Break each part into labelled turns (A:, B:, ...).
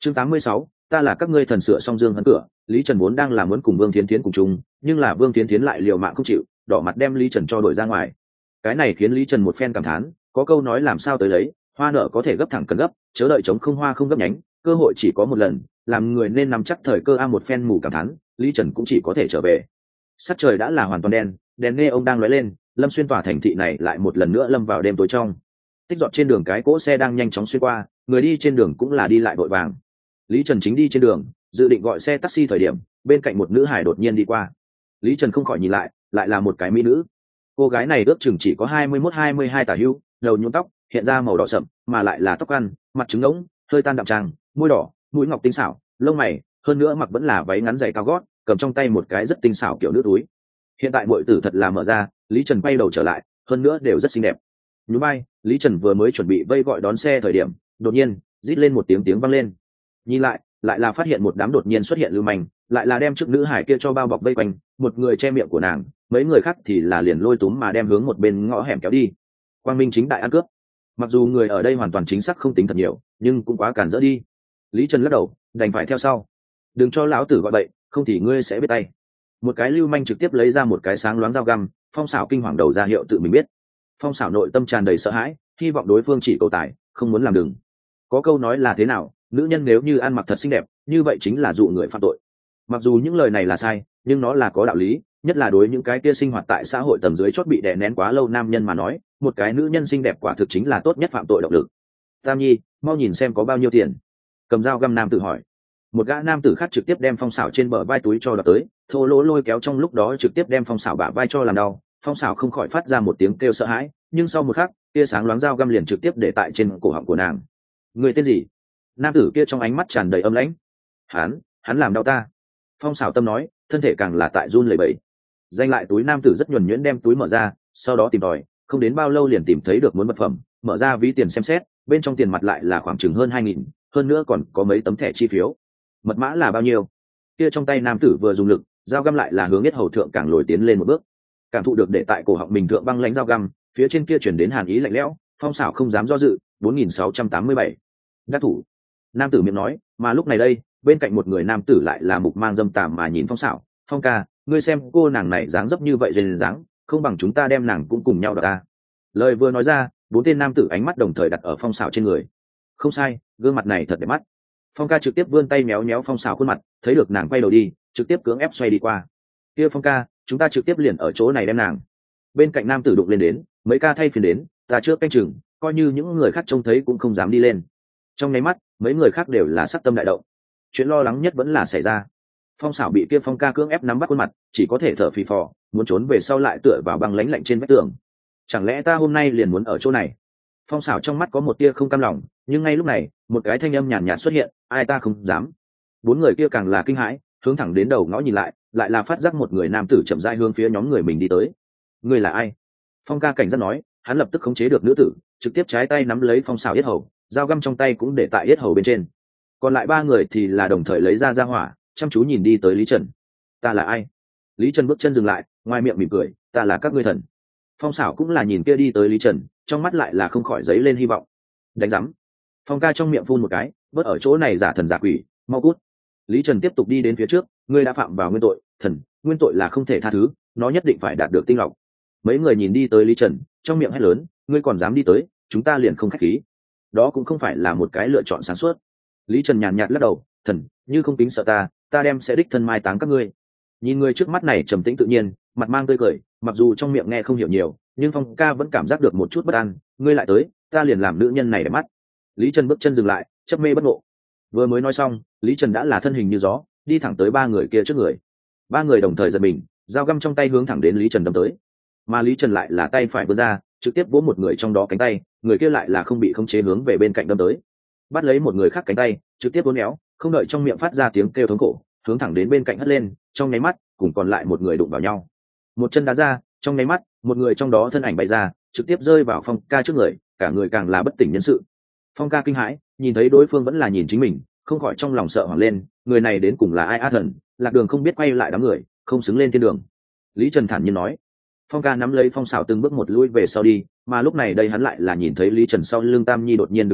A: Chương 86, ta là các ngươi thần sửa xong dương hấn cửa. Lý Trần vốn đang muốn cùng Vương Thiến Thiến cùng chung, nhưng là Vương Thiến Thiến lại liều mạng không chịu, đỏ mặt đem Lý Trần cho đuổi ra ngoài. Cái này khiến Lý Trần một phen cảm thán, có câu nói làm sao tới lấy, hoa nở có thể gấp thẳng cần gấp, chớ đợi chống không hoa không gấp nhánh, cơ hội chỉ có một lần, làm người nên nắm chắc thời cơ. Một phen mù cảm thán, Lý Trần cũng chỉ có thể trở về. Sắc trời đã là hoàn toàn đen, đèn nghe ông đang lóe lên, Lâm Xuyên tỏa thành thị này lại một lần nữa lâm vào đêm tối trong. Tích dọn trên đường cái cỗ xe đang nhanh chóng xuyên qua, người đi trên đường cũng là đi lại vội vàng. Lý Trần chính đi trên đường, dự định gọi xe taxi thời điểm, bên cạnh một nữ hải đột nhiên đi qua. Lý Trần không khỏi nhìn lại là một cái mỹ nữ. Cô gái này ước chừng chỉ có 21-22 tả hữu, đầu nhuộm tóc, hiện ra màu đỏ sậm, mà lại là tóc ăn, mặt trứng ngỗng, hơi tan đậm trang, môi đỏ, mũi ngọc tinh xảo, lông mày, hơn nữa mặc vẫn là váy ngắn dày cao gót, cầm trong tay một cái rất tinh xảo kiểu nữ túi. Hiện tại muội tử thật là mở ra, Lý Trần quay đầu trở lại, hơn nữa đều rất xinh đẹp. Nhún vai, Lý Trần vừa mới chuẩn bị vây gọi đón xe thời điểm, đột nhiên rít lên một tiếng vang lên. Nhìn lại là phát hiện một đám đột nhiên xuất hiện lưu manh, lại là đem trước nữ hải kia cho bao bọc vây quanh, một người che miệng của nàng, mấy người khác thì là liền lôi túm mà đem hướng một bên ngõ hẻm kéo đi. Quang minh chính đại ăn cướp. Mặc dù người ở đây hoàn toàn chính xác không tính thật nhiều, nhưng cũng quá cản rỡ đi. Lý Trần lắc đầu, đành phải theo sau. Đừng cho lão tử gọi bậy, không thì ngươi sẽ biết tay. Một cái lưu manh trực tiếp lấy ra một cái sáng loáng dao găm, Phong Sảo kinh hoàng đầu ra hiệu tự mình biết. Phong Sảo nội tâm tràn đầy sợ hãi, hy vọng đối phương chỉ cầu tài, không muốn làm đừng. Có câu nói là thế nào, nữ nhân nếu như ăn mặc thật xinh đẹp, như vậy chính là dụ người phạm tội. Mặc dù những lời này là sai, nhưng nó là có đạo lý, nhất là đối những cái kia sinh hoạt tại xã hội tầng dưới chót bị đè nén quá lâu nam nhân mà nói, một cái nữ nhân xinh đẹp quả thực chính là tốt nhất phạm tội động lực. Tam Nhi, mau nhìn xem có bao nhiêu tiền. Cầm dao găm nam tử hỏi. Một gã nam tử khác trực tiếp đem Phong Sảo trên bờ vai túi cho đập tới, thô lỗ lôi kéo trong lúc đó trực tiếp đem Phong Sảo bả vai cho làm đau. Phong Sảo không khỏi phát ra một tiếng kêu sợ hãi, nhưng sau một khắc, tia sáng loáng dao găm liền trực tiếp để tại trên cổ họng của nàng. Người tên gì? Nam tử kia trong ánh mắt tràn đầy âm lãnh. Hắn làm đau ta. Phong Sảo tâm nói, thân thể càng là tại run lẩy bẩy. Danh lại túi nam tử rất nhuần nhuyễn đem túi mở ra, sau đó tìm tòi, không đến bao lâu liền tìm thấy được muốn vật phẩm, mở ra ví tiền xem xét, bên trong tiền mặt lại là khoảng chừng hơn 2.000, hơn nữa còn có mấy tấm thẻ chi phiếu. Mật mã là bao nhiêu? Kia trong tay nam tử vừa dùng lực, dao găm lại là hướng yết hầu thượng càng lồi tiến lên một bước. Cảm thụ được để tại cổ họng mình thượng băng lãnh dao găm, phía trên kia chuyển đến hàn ý lạnh lẽo, Phong Sảo không dám do dự, 4.687. Đắc thủ. Nam tử miệng nói, mà lúc này đây, bên cạnh một người nam tử lại là mục mang dâm tàm mà nhìn Phong Sảo. Phong ca, ngươi xem cô nàng này dáng dấp như vậy dền dáng, không bằng chúng ta đem nàng cũng cùng nhau đập ta. Lời vừa nói ra, bốn tên nam tử ánh mắt đồng thời đặt ở Phong Sảo trên người. Không sai, gương mặt này thật đẹp mắt. Phong ca trực tiếp vươn tay méo méo Phong Sảo khuôn mặt, thấy được nàng quay đầu đi, trực tiếp cưỡng ép xoay đi qua. Kia Phong ca, chúng ta trực tiếp liền ở chỗ này đem nàng. Bên cạnh nam tử đụng lên đến, mấy ca thay phiền đến, ta trước canh chừng, coi như những người khác trông thấy cũng không dám đi lên. Trong nháy mắt, mấy người khác đều là sắc tâm đại động. Chuyện lo lắng nhất vẫn là xảy ra. Phong Sảo bị kia Phong ca cưỡng ép nắm bắt khuôn mặt, chỉ có thể thở phì phò, muốn trốn về sau lại tựa vào băng lãnh lạnh trên vách tường. Chẳng lẽ ta hôm nay liền muốn ở chỗ này? Phong Sảo trong mắt có một tia không cam lòng, nhưng ngay lúc này, một cái thanh âm nhàn nhạt xuất hiện, ai ta không dám. Bốn người kia càng là kinh hãi, hướng thẳng đến đầu ngõ nhìn lại là phát giác một người nam tử chậm rãi hướng phía nhóm người mình đi tới. Người là ai? Phong ca cảnh giác nói, hắn lập tức khống chế được nữ tử, trực tiếp trái tay nắm lấy Phong Sảo yết hầu, dao găm trong tay cũng để tại yết hầu bên trên. Còn lại ba người thì là đồng thời lấy ra hỏa, chăm chú nhìn đi tới Lý Trần. Ta là ai? Lý Trần bước chân dừng lại, ngoài miệng mỉm cười, ta là các ngươi thần. Phong Sảo cũng là nhìn kia đi tới Lý Trần, trong mắt lại là không khỏi dấy lên hy vọng. Đánh rắm. Phong ca trong miệng phun một cái, bớt ở chỗ này giả thần giả quỷ, mau cút. Lý Trần tiếp tục đi đến phía trước, ngươi đã phạm vào nguyên tội, thần, nguyên tội là không thể tha thứ, nó nhất định phải đạt được tinh lọc. Mấy người nhìn đi tới Lý Trần, trong miệng hét lớn, ngươi còn dám đi tới, chúng ta liền không khách khí. Đó cũng không phải là một cái lựa chọn sáng suốt. Lý Trần nhàn nhạt lắc đầu, thần, như không tính sợ ta đem sẽ đích thân mai táng các ngươi. Nhìn người trước mắt này trầm tĩnh tự nhiên, mặt mang tươi cười, mặc dù trong miệng nghe không hiểu nhiều, nhưng Phong ca vẫn cảm giác được một chút bất an, ngươi lại tới, ta liền làm nữ nhân này để mắt. Lý Trần bước chân dừng lại, chấp mê bất ngộ. Vừa mới nói xong, Lý Trần đã là thân hình như gió, đi thẳng tới ba người kia trước người. Ba người đồng thời giật mình, dao găm trong tay hướng thẳng đến Lý Trần đâm tới. Mà Lý Trần lại là tay phải vươn ra, trực tiếp vỗ một người trong đó cánh tay, người kia lại là không bị khống chế hướng về bên cạnh đâm tới. Bắt lấy một người khác cánh tay, trực tiếp uốn éo, không đợi trong miệng phát ra tiếng kêu thống khổ, hướng thẳng đến bên cạnh hất lên, trong nháy mắt, cùng còn lại một người đụng vào nhau. Một chân đá ra, trong nháy mắt, một người trong đó thân ảnh bay ra, trực tiếp rơi vào Phong ca trước người, cả người càng là bất tỉnh nhân sự. Phong ca kinh hãi, nhìn thấy đối phương vẫn là nhìn chính mình, không khỏi trong lòng sợ hoảng lên, người này đến cùng là ai? Thần, lạc đường không biết quay lại đám người, không xứng lên thiên đường. Lý Trần thản nhiên nói. Phong ca nắm lấy Phong Sảo từng bước một lui về sau đi, mà lúc này đây hắn lại là nhìn thấy Lý Trần sau lưng Tam Nhi đột nhiên đứng lên,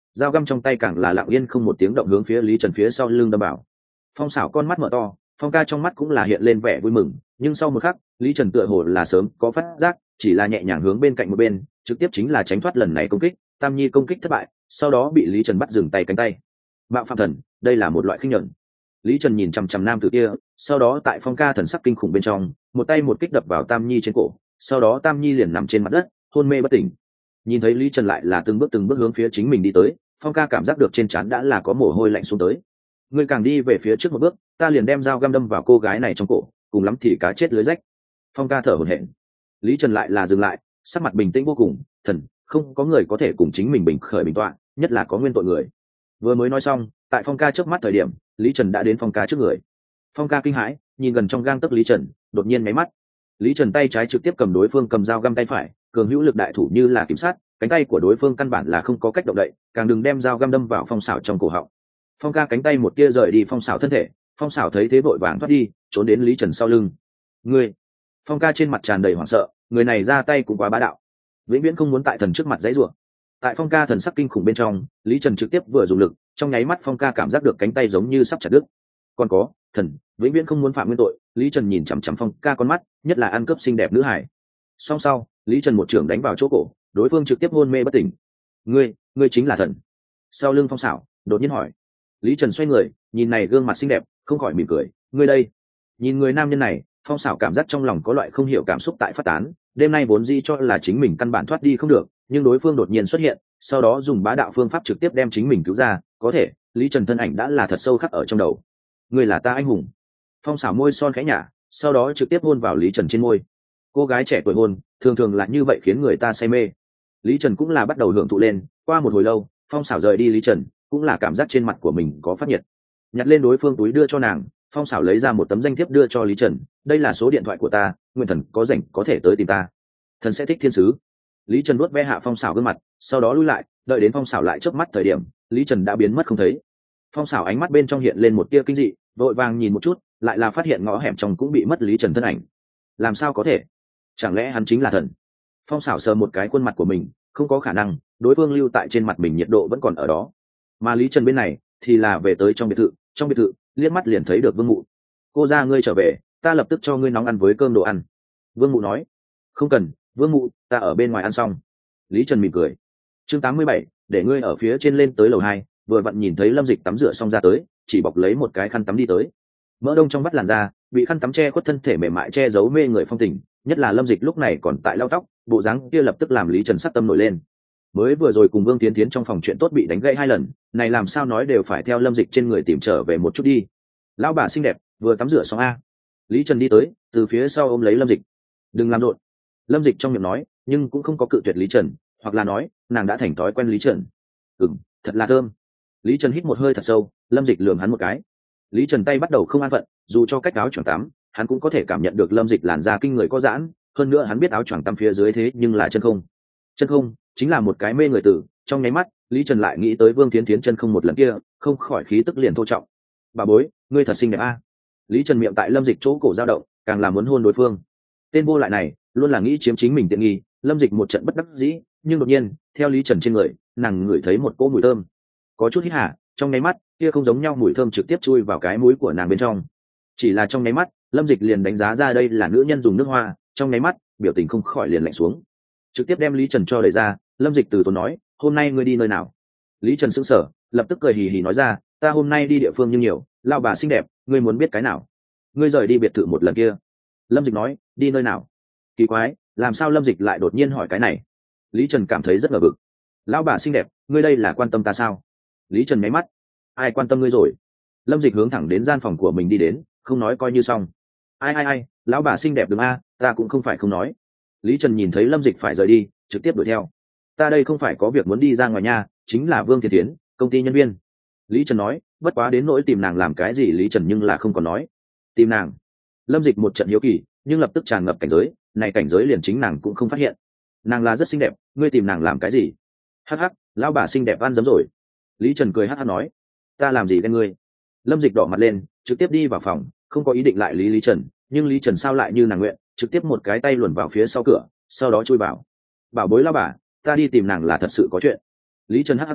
A: dao găm trong tay càng là lặng yên không một tiếng động hướng phía lý trần phía sau lưng đâm vào. Phong Sảo con mắt mở to, Phong ca trong mắt cũng là hiện lên vẻ vui mừng, nhưng sau một khắc lý trần tựa hồ là sớm có phát giác, chỉ là nhẹ nhàng hướng bên cạnh một bên, trực tiếp chính là tránh thoát lần này công kích. Tam Nhi công kích thất bại, sau đó bị lý trần bắt dừng tay cánh tay. Mạo phạm thần, đây là một loại khinh nhẫn. Lý trần nhìn chằm chằm nam tử kia, sau đó tại Phong ca thần sắc kinh khủng bên trong, một tay một kích đập vào Tam Nhi trên cổ, sau đó Tam Nhi liền nằm trên mặt đất hôn mê bất tỉnh. Nhìn thấy lý trần lại là từng bước hướng phía chính mình đi tới, Phong ca cảm giác được trên trán đã là có mồ hôi lạnh xuống tới. Ngươi càng đi về phía trước một bước, ta liền đem dao găm đâm vào cô gái này trong cổ, cùng lắm thì cá chết lưới rách. Phong ca thở hổn hển. Lý trần lại là dừng lại, sắc mặt bình tĩnh vô cùng. Thần, không có người có thể cùng chính mình bình khởi bình tọa, nhất là có nguyên tội người. Vừa mới nói xong, tại Phong ca trước mắt thời điểm, lý trần đã đến Phong ca trước người. Phong ca kinh hãi, nhìn gần trong gang tấc lý trần, đột nhiên máy mắt. Lý trần tay trái trực tiếp cầm đối phương cầm dao găm tay phải, cường hữu lực đại thủ như là kiểm sát, cánh tay của đối phương căn bản là không có cách động đậy, càng đừng đem dao găm đâm vào Phong Sảo trong cổ họng. Phong ca cánh tay một tia rời đi Phong Sảo thân thể, Phong Sảo thấy thế vội vàng thoát đi, trốn đến lý trần sau lưng. Ngươi! Phong ca trên mặt tràn đầy hoảng sợ, người này ra tay cũng quá bá đạo, vĩnh viễn không muốn tại thần trước mặt dãy rủa. Tại Phong ca thần sắc kinh khủng bên trong, lý trần trực tiếp vừa dùng lực, trong nháy mắt Phong ca cảm giác được cánh tay giống như sắp chặt đứt. Còn có, thần, vĩnh viễn không muốn phạm nguyên tội. Lý trần nhìn chằm chằm Phong ca con mắt, nhất là ăn cướp xinh đẹp nữ hải. Song sau, lý trần một trưởng đánh vào chỗ cổ, đối phương trực tiếp hôn mê bất tỉnh. Ngươi chính là thần? Sau lưng Phong Sảo đột nhiên hỏi. Lý trần xoay người, nhìn này gương mặt xinh đẹp, không khỏi mỉm cười. Ngươi đây? Nhìn người nam nhân này, Phong Sảo cảm giác trong lòng có loại không hiểu cảm xúc tại phát tán. Đêm nay vốn dĩ cho là chính mình căn bản thoát đi không được, nhưng đối phương đột nhiên xuất hiện, sau đó dùng bá đạo phương pháp trực tiếp đem chính mình cứu ra. Có thể, lý trần thân ảnh đã là thật sâu khắc ở trong đầu. Ngươi là ta anh hùng. Phong Sảo môi son khẽ nhả, sau đó trực tiếp hôn vào lý trần trên môi. Cô gái trẻ tuổi hôn thường thường là như vậy, khiến người ta say mê. Lý trần cũng là bắt đầu hưởng thụ lên. Qua một hồi lâu, Phong Sảo rời đi lý trần, cũng là cảm giác trên mặt của mình có phát nhiệt. Nhặt lên đối phương túi đưa cho nàng, Phong Sảo lấy ra một tấm danh thiếp đưa cho lý trần. Đây là số điện thoại của ta, nguyên thần có rảnh có thể tới tìm ta, thần sẽ thích thiên sứ. Lý trần nuốt ve hạ Phong Sảo gương mặt, sau đó lui lại, đợi đến Phong Sảo lại chớp mắt thời điểm, lý trần đã biến mất không thấy. Phong Sảo ánh mắt bên trong hiện lên một tia kinh dị, vội vàng nhìn một chút, lại là phát hiện ngõ hẻm trong cũng bị mất lý trần thân ảnh. Làm sao có thể? Chẳng lẽ hắn chính là thần? Phong Sảo sờ một cái khuôn mặt của mình, không có khả năng, đối phương lưu tại trên mặt mình nhiệt độ vẫn còn ở đó. Mà lý trần bên này thì là về tới trong biệt thự, liếc mắt liền thấy được Vương Mụ. Cô ra ngươi trở về, ta lập tức cho ngươi nóng ăn với cơm đồ ăn. Vương Mụ nói. Không cần, Vương Mụ, ta ở bên ngoài ăn xong. Lý trần mỉm cười. Chương 87, để ngươi ở phía trên lên tới lầu 2, vừa vặn nhìn thấy Lâm Dịch tắm rửa xong ra tới, chỉ bọc lấy một cái khăn tắm đi tới. Mỡ đông trong vắt làn da, bị khăn tắm che khuất thân thể mềm mại che giấu mê người phong tình, nhất là Lâm Dịch lúc này còn tại lau tóc, bộ dáng kia lập tức làm lý trần sắc tâm nổi lên. Mới vừa rồi cùng Vương Tiến Tiến trong phòng chuyện tốt bị đánh gãy 2 lần, này làm sao nói đều phải theo Lâm Dịch trên người tìm trở về một chút đi. Lão bà xinh đẹp, vừa tắm rửa xong a. Lý trần đi tới, từ phía sau ôm lấy Lâm Dịch. Đừng làm rộn. Lâm Dịch trong miệng nói, nhưng cũng không có cự tuyệt lý trần, hoặc là nói nàng đã thành thói quen lý trần. Thật là thơm. Lý trần hít một hơi thật sâu, Lâm Dịch lườm hắn một cái. Lý trần tay bắt đầu không an phận, dù cho cách áo choàng tắm, hắn cũng có thể cảm nhận được Lâm Dịch làn da kinh người có giãn, hơn nữa hắn biết áo choàng tắm phía dưới thế nhưng là chân không chính là một cái mê người tử. Trong nháy mắt, Lý trần lại nghĩ tới Vương Tiến Tiến chân không một lần kia, không khỏi khí tức liền thô trọng. Bà bối, ngươi thật xinh đẹp a. Lý trần miệng tại Lâm Dịch chỗ cổ dao động, càng làm muốn hôn đối phương. Tên vô lại này luôn là nghĩ chiếm chính mình tiện nghi. Lâm Dịch một trận bất đắc dĩ, nhưng đột nhiên theo Lý trần trên người, nàng ngửi thấy một cỗ mùi thơm, có chút hít hả. Trong nháy mắt kia không giống nhau mùi thơm trực tiếp chui vào cái mũi của nàng bên trong. Chỉ là trong nháy mắt, Lâm Dịch liền đánh giá ra đây là nữ nhân dùng nước hoa. Trong nháy mắt, biểu tình không khỏi liền lạnh xuống, trực tiếp đem Lý trần cho đẩy ra. Lâm Dịch từ tốn nói, hôm nay ngươi đi nơi nào? Lý trần sững sờ, lập tức cười hì hì nói ra, ta hôm nay đi địa phương nhưng nhiều, lao bà xinh đẹp, ngươi muốn biết cái nào? Ngươi rời đi biệt thự một lần kia. Lâm Dịch nói, đi nơi nào? Kỳ quái, làm sao Lâm Dịch lại đột nhiên hỏi cái này? Lý trần cảm thấy rất ngờ vực. Lão bà xinh đẹp, ngươi đây là quan tâm ta sao? Lý trần nháy mắt, ai quan tâm ngươi rồi? Lâm Dịch hướng thẳng đến gian phòng của mình đi đến, không nói coi như xong. Ai, lão bà xinh đẹp đừng a, ta cũng không phải không nói. Lý trần nhìn thấy Lâm Dịch phải rời đi, trực tiếp đuổi theo. Ta đây không phải có việc muốn đi ra ngoài nha, chính là Vương Thiên Tiến, công ty nhân viên. Lý trần nói, bất quá đến nỗi tìm nàng làm cái gì Lý trần nhưng là không còn nói. Tìm nàng? Lâm Dịch một trận hiếu kỳ, nhưng lập tức tràn ngập cảnh giới, này cảnh giới liền chính nàng cũng không phát hiện. Nàng là rất xinh đẹp, ngươi tìm nàng làm cái gì? Hắc hắc, lão bà xinh đẹp ăn dấm rồi. Lý trần cười hắc hắc nói, ta làm gì ghen ngươi? Lâm Dịch đỏ mặt lên, trực tiếp đi vào phòng, không có ý định lại lý trần, nhưng Lý trần sao lại như nàng nguyện, trực tiếp một cái tay luồn vào phía sau cửa, sau đó chui vào. Bảo bối lão bà, ta đi tìm nàng là thật sự có chuyện. Lý trần hắc hắc nói,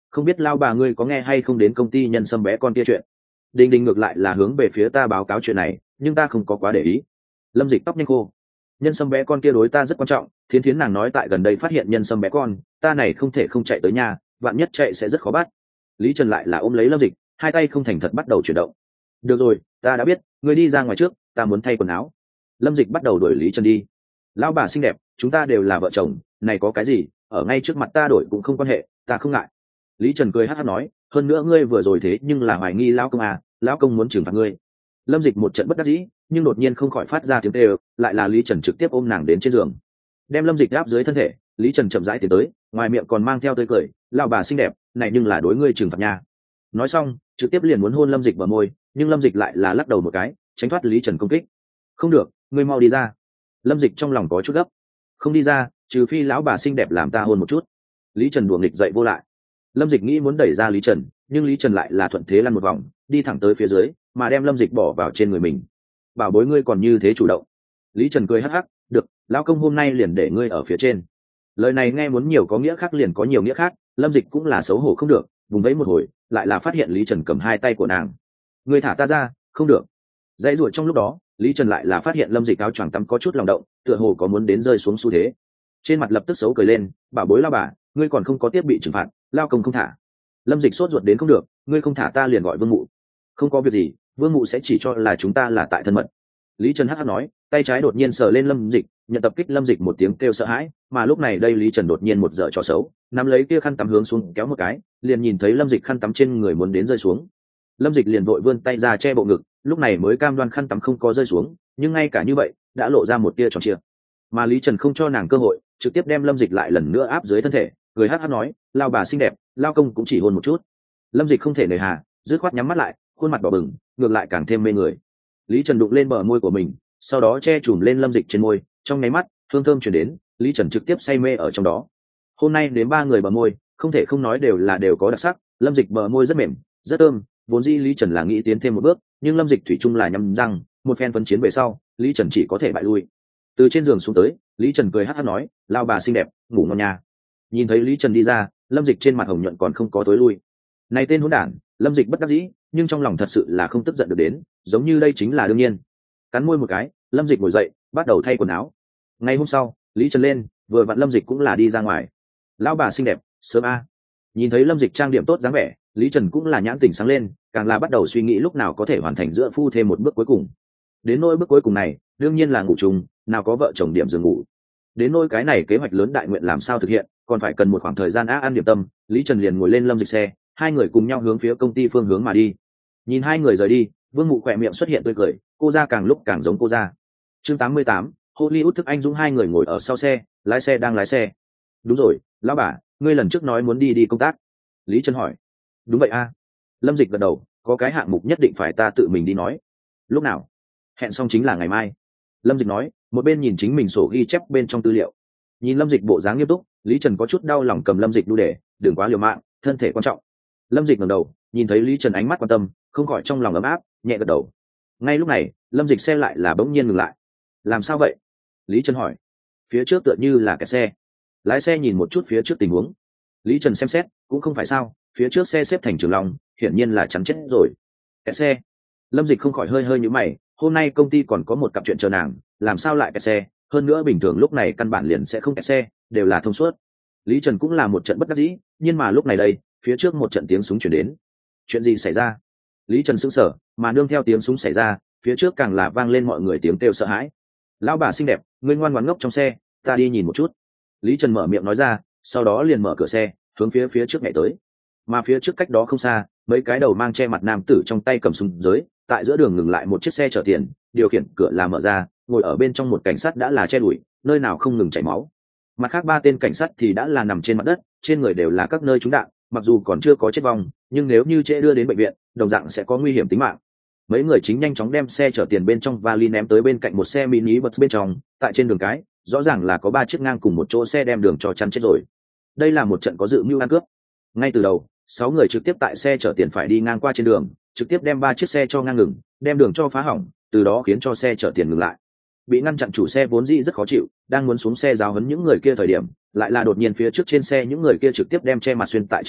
A: không biết lao bà ngươi có nghe hay không đến công ty nhân sâm bé con kia chuyện. Đình Đình ngược lại là hướng về phía ta báo cáo chuyện này, nhưng ta không có quá để ý. Lâm Dịch tóc nhanh khô. Nhân sâm bé con kia đối ta rất quan trọng, thiến thiến nàng nói tại gần đây phát hiện nhân sâm bé con, ta này không thể không chạy tới nhà, vạn nhất chạy sẽ rất khó bắt. Lý Trần lại là ôm lấy Lâm Dịch, hai tay không thành thật bắt đầu chuyển động. Được rồi, ta đã biết, ngươi đi ra ngoài trước, ta muốn thay quần áo. Lâm Dịch bắt đầu đuổi Lý Trần đi. Lão bà xinh đẹp, chúng ta đều là vợ chồng, này có cái gì, ở ngay trước mặt ta đổi cũng không quan hệ, ta không ngại. Lý Trần cười hắc hắc nói, hơn nữa ngươi vừa rồi thế nhưng là hoài nghi lão công à, lão công muốn trừng phạt ngươi. Lâm Dịch một trận bất đắc dĩ, nhưng đột nhiên không khỏi phát ra tiếng kêu, lại là Lý Trần trực tiếp ôm nàng đến trên giường, đem Lâm Dịch áp dưới thân thể. Lý Trần chậm rãi tiến tới, ngoài miệng còn mang theo tươi cười, lão bà xinh đẹp, này nhưng là đối ngươi trừng phạt nha. Nói xong, trực tiếp liền muốn hôn Lâm Dịch vào môi, nhưng Lâm Dịch lại là lắc đầu một cái, tránh thoát Lý Trần công kích. Không được, ngươi mau đi ra. Lâm Dịch trong lòng có chút gấp. Không đi ra, trừ phi lão bà xinh đẹp làm ta hôn một chút. Lý Trần đùa nghịch dậy vô lại. Lâm Dịch nghĩ muốn đẩy ra Lý Trần, nhưng Lý Trần lại là thuận thế lăn một vòng, đi thẳng tới phía dưới, mà đem Lâm Dịch bỏ vào trên người mình. Bảo bối ngươi còn như thế chủ động. Lý Trần cười hắc hắc, được, lão công hôm nay liền để ngươi ở phía trên. Lời này nghe muốn nhiều có nghĩa khác liền có nhiều nghĩa khác, Lâm Dịch cũng là xấu hổ không được, vùng vẫy một hồi, lại là phát hiện Lý Trần cầm hai tay của nàng. Ngươi thả ta ra, không được. Dãy ruột trong lúc đó, Lý Trần lại là phát hiện Lâm Dịch áo choàng tắm có chút lòng động, tựa hồ có muốn đến rơi xuống xu thế. Trên mặt lập tức xấu cười lên, bảo bối lao bà, ngươi còn không có tiếp bị trừng phạt, lao công không thả. Lâm Dịch sốt ruột đến không được, ngươi không thả ta liền gọi Vương Mụ. Không có việc gì, Vương Mụ sẽ chỉ cho là chúng ta là tại thân mật. Lý Trần hắc hắc nói, tay trái đột nhiên sờ lên Lâm Dịch, nhận tập kích Lâm Dịch một tiếng kêu sợ hãi, mà lúc này đây Lý Trần đột nhiên một dở trò xấu, nắm lấy kia khăn tắm hướng xuống kéo một cái, liền nhìn thấy Lâm Dịch khăn tắm trên người muốn đến rơi xuống. Lâm Dịch liền vội vươn tay ra che bộ ngực, lúc này mới cam đoan khăn tắm không có rơi xuống, nhưng ngay cả như vậy đã lộ ra một tia tròn trịa. Mà Lý Trần không cho nàng cơ hội, trực tiếp đem Lâm Dịch lại lần nữa áp dưới thân thể, cười hắc hắc nói, lao bà xinh đẹp, lao công cũng chỉ hôn một chút. Lâm Dịch không thể nề hà, dứt khoát nhắm mắt lại, khuôn mặt đỏ bừng, ngược lại càng thêm mê người. Lý Trần đụng lên bờ môi của mình, sau đó che chùm lên Lâm Dịch trên môi, trong nháy mắt hương thơm truyền đến, Lý Trần trực tiếp say mê ở trong đó. Hôm nay đến ba người bờ môi, không thể không nói đều có đặc sắc. Lâm Dịch bờ môi rất mềm, rất thơm, vốn dĩ Lý Trần là nghĩ tiến thêm một bước, nhưng Lâm Dịch thủy chung là nhắm răng, một phen phân chiến về sau, Lý Trần chỉ có thể bại lui. Từ trên giường xuống tới, Lý Trần cười hắc hắc nói, lao bà xinh đẹp, ngủ ngon nha. Nhìn thấy Lý Trần đi ra, Lâm Dịch trên mặt hồng nhuận còn không có tối lui. Này tên hỗn đản, Lâm Dịch bất đắc dĩ, nhưng trong lòng thật sự là không tức giận được đến, giống như đây chính là đương nhiên. Cắn môi một cái, Lâm Dịch ngồi dậy, bắt đầu thay quần áo. Ngày hôm sau, Lý Trần lên, vừa vặn Lâm Dịch cũng là đi ra ngoài. Lão bà xinh đẹp, sớm a. Nhìn thấy Lâm Dịch trang điểm tốt dáng vẻ, Lý Trần cũng là nhãn tỉnh sáng lên, càng là bắt đầu suy nghĩ lúc nào có thể hoàn thành giữa phu thêm một bước cuối cùng. Đến nỗi bước cuối cùng này, đương nhiên là ngủ chung, nào có vợ chồng điểm giường ngủ. Đến nỗi cái này kế hoạch lớn đại nguyện làm sao thực hiện, còn phải cần một khoảng thời gian ăn điểm tâm. Lý Trần liền ngồi lên Lâm Dịch xe, hai người cùng nhau hướng phía công ty phương hướng mà đi. Nhìn hai người rời đi, Vương Mụ khỏe miệng xuất hiện tươi cười, cô ra càng lúc càng giống cô ra. Chương 88, Hollywood thức anh dũng. Hai người ngồi ở sau xe, lái xe đang lái xe. Đúng rồi, lão bà, ngươi lần trước nói muốn đi công tác. Lý Trần hỏi. Đúng vậy a. Lâm Dịch gật đầu, có cái hạng mục nhất định phải ta tự mình đi nói. Lúc nào? Hẹn xong chính là ngày mai. Lâm Dịch nói, một bên nhìn chính mình sổ ghi chép bên trong tư liệu. Nhìn Lâm Dịch bộ dáng nghiêm túc, Lý Trần có chút đau lòng cầm Lâm Dịch đu để, đừng quá liều mạng, thân thể quan trọng. Lâm Dịch ngẩng đầu, nhìn thấy Lý Trần ánh mắt quan tâm, không khỏi trong lòng ấm áp, nhẹ gật đầu. Ngay lúc này, Lâm Dịch xe lại là bỗng nhiên ngừng lại. Làm sao vậy? Lý Trần hỏi. Phía trước tựa như là kẹt xe. Lái xe nhìn một chút phía trước tình huống. Lý Trần xem xét, cũng không phải sao, phía trước xe xếp thành trường long, hiển nhiên là chắn chết rồi. Kẹt xe. Lâm Dịch không khỏi hơi hơi nhíu mày, hôm nay công ty còn có một cặp chuyện chờ nàng, làm sao lại kẹt xe? Hơn nữa bình thường lúc này căn bản liền sẽ không kẹt xe, đều là thông suốt. Lý Trần cũng là một trận bất đắc dĩ, nhưng mà lúc này đây, phía trước một trận tiếng súng chuyển đến. Chuyện gì xảy ra? Lý Trần sững sờ, mà nương theo tiếng súng xảy ra, phía trước càng là vang lên mọi người tiếng kêu sợ hãi. Lão bà xinh đẹp, ngươi ngoan ngoãn ngốc trong xe, ta đi nhìn một chút. Lý Trần mở miệng nói ra, sau đó liền mở cửa xe, hướng phía trước nhảy tới. Mà phía trước cách đó không xa, mấy cái đầu mang che mặt nam tử trong tay cầm súng giới, tại giữa đường ngừng lại một chiếc xe chở tiền, điều khiển cửa là mở ra, ngồi ở bên trong một cảnh sát đã là che đuổi, nơi nào không ngừng chảy máu. Mặt khác ba tên cảnh sát thì đã là nằm trên mặt đất, trên người đều là các nơi trúng đạn, mặc dù còn chưa có chết vong, nhưng nếu như trễ đưa đến bệnh viện, đồng dạng sẽ có nguy hiểm tính mạng. Mấy người chính nhanh chóng đem xe chở tiền bên trong vali ném tới bên cạnh một xe mini bus bên trong, tại trên đường cái, rõ ràng là có ba chiếc ngang cùng một chỗ xe đem đường cho chắn chết rồi. Đây là một trận có dự mưu ăn cướp. Ngay từ đầu, 6 người trực tiếp tại xe chở tiền phải đi ngang qua trên đường, trực tiếp đem 3 chiếc xe cho ngang ngừng, đem đường cho phá hỏng, từ đó khiến cho xe chở tiền ngừng lại. Bị ngăn chặn chủ xe vốn dĩ rất khó chịu, đang muốn xuống xe giáo huấn những người kia thời điểm, lại là đột nhiên phía trước trên xe những người kia trực tiếp đem che mặt xuyên tại trên đầu,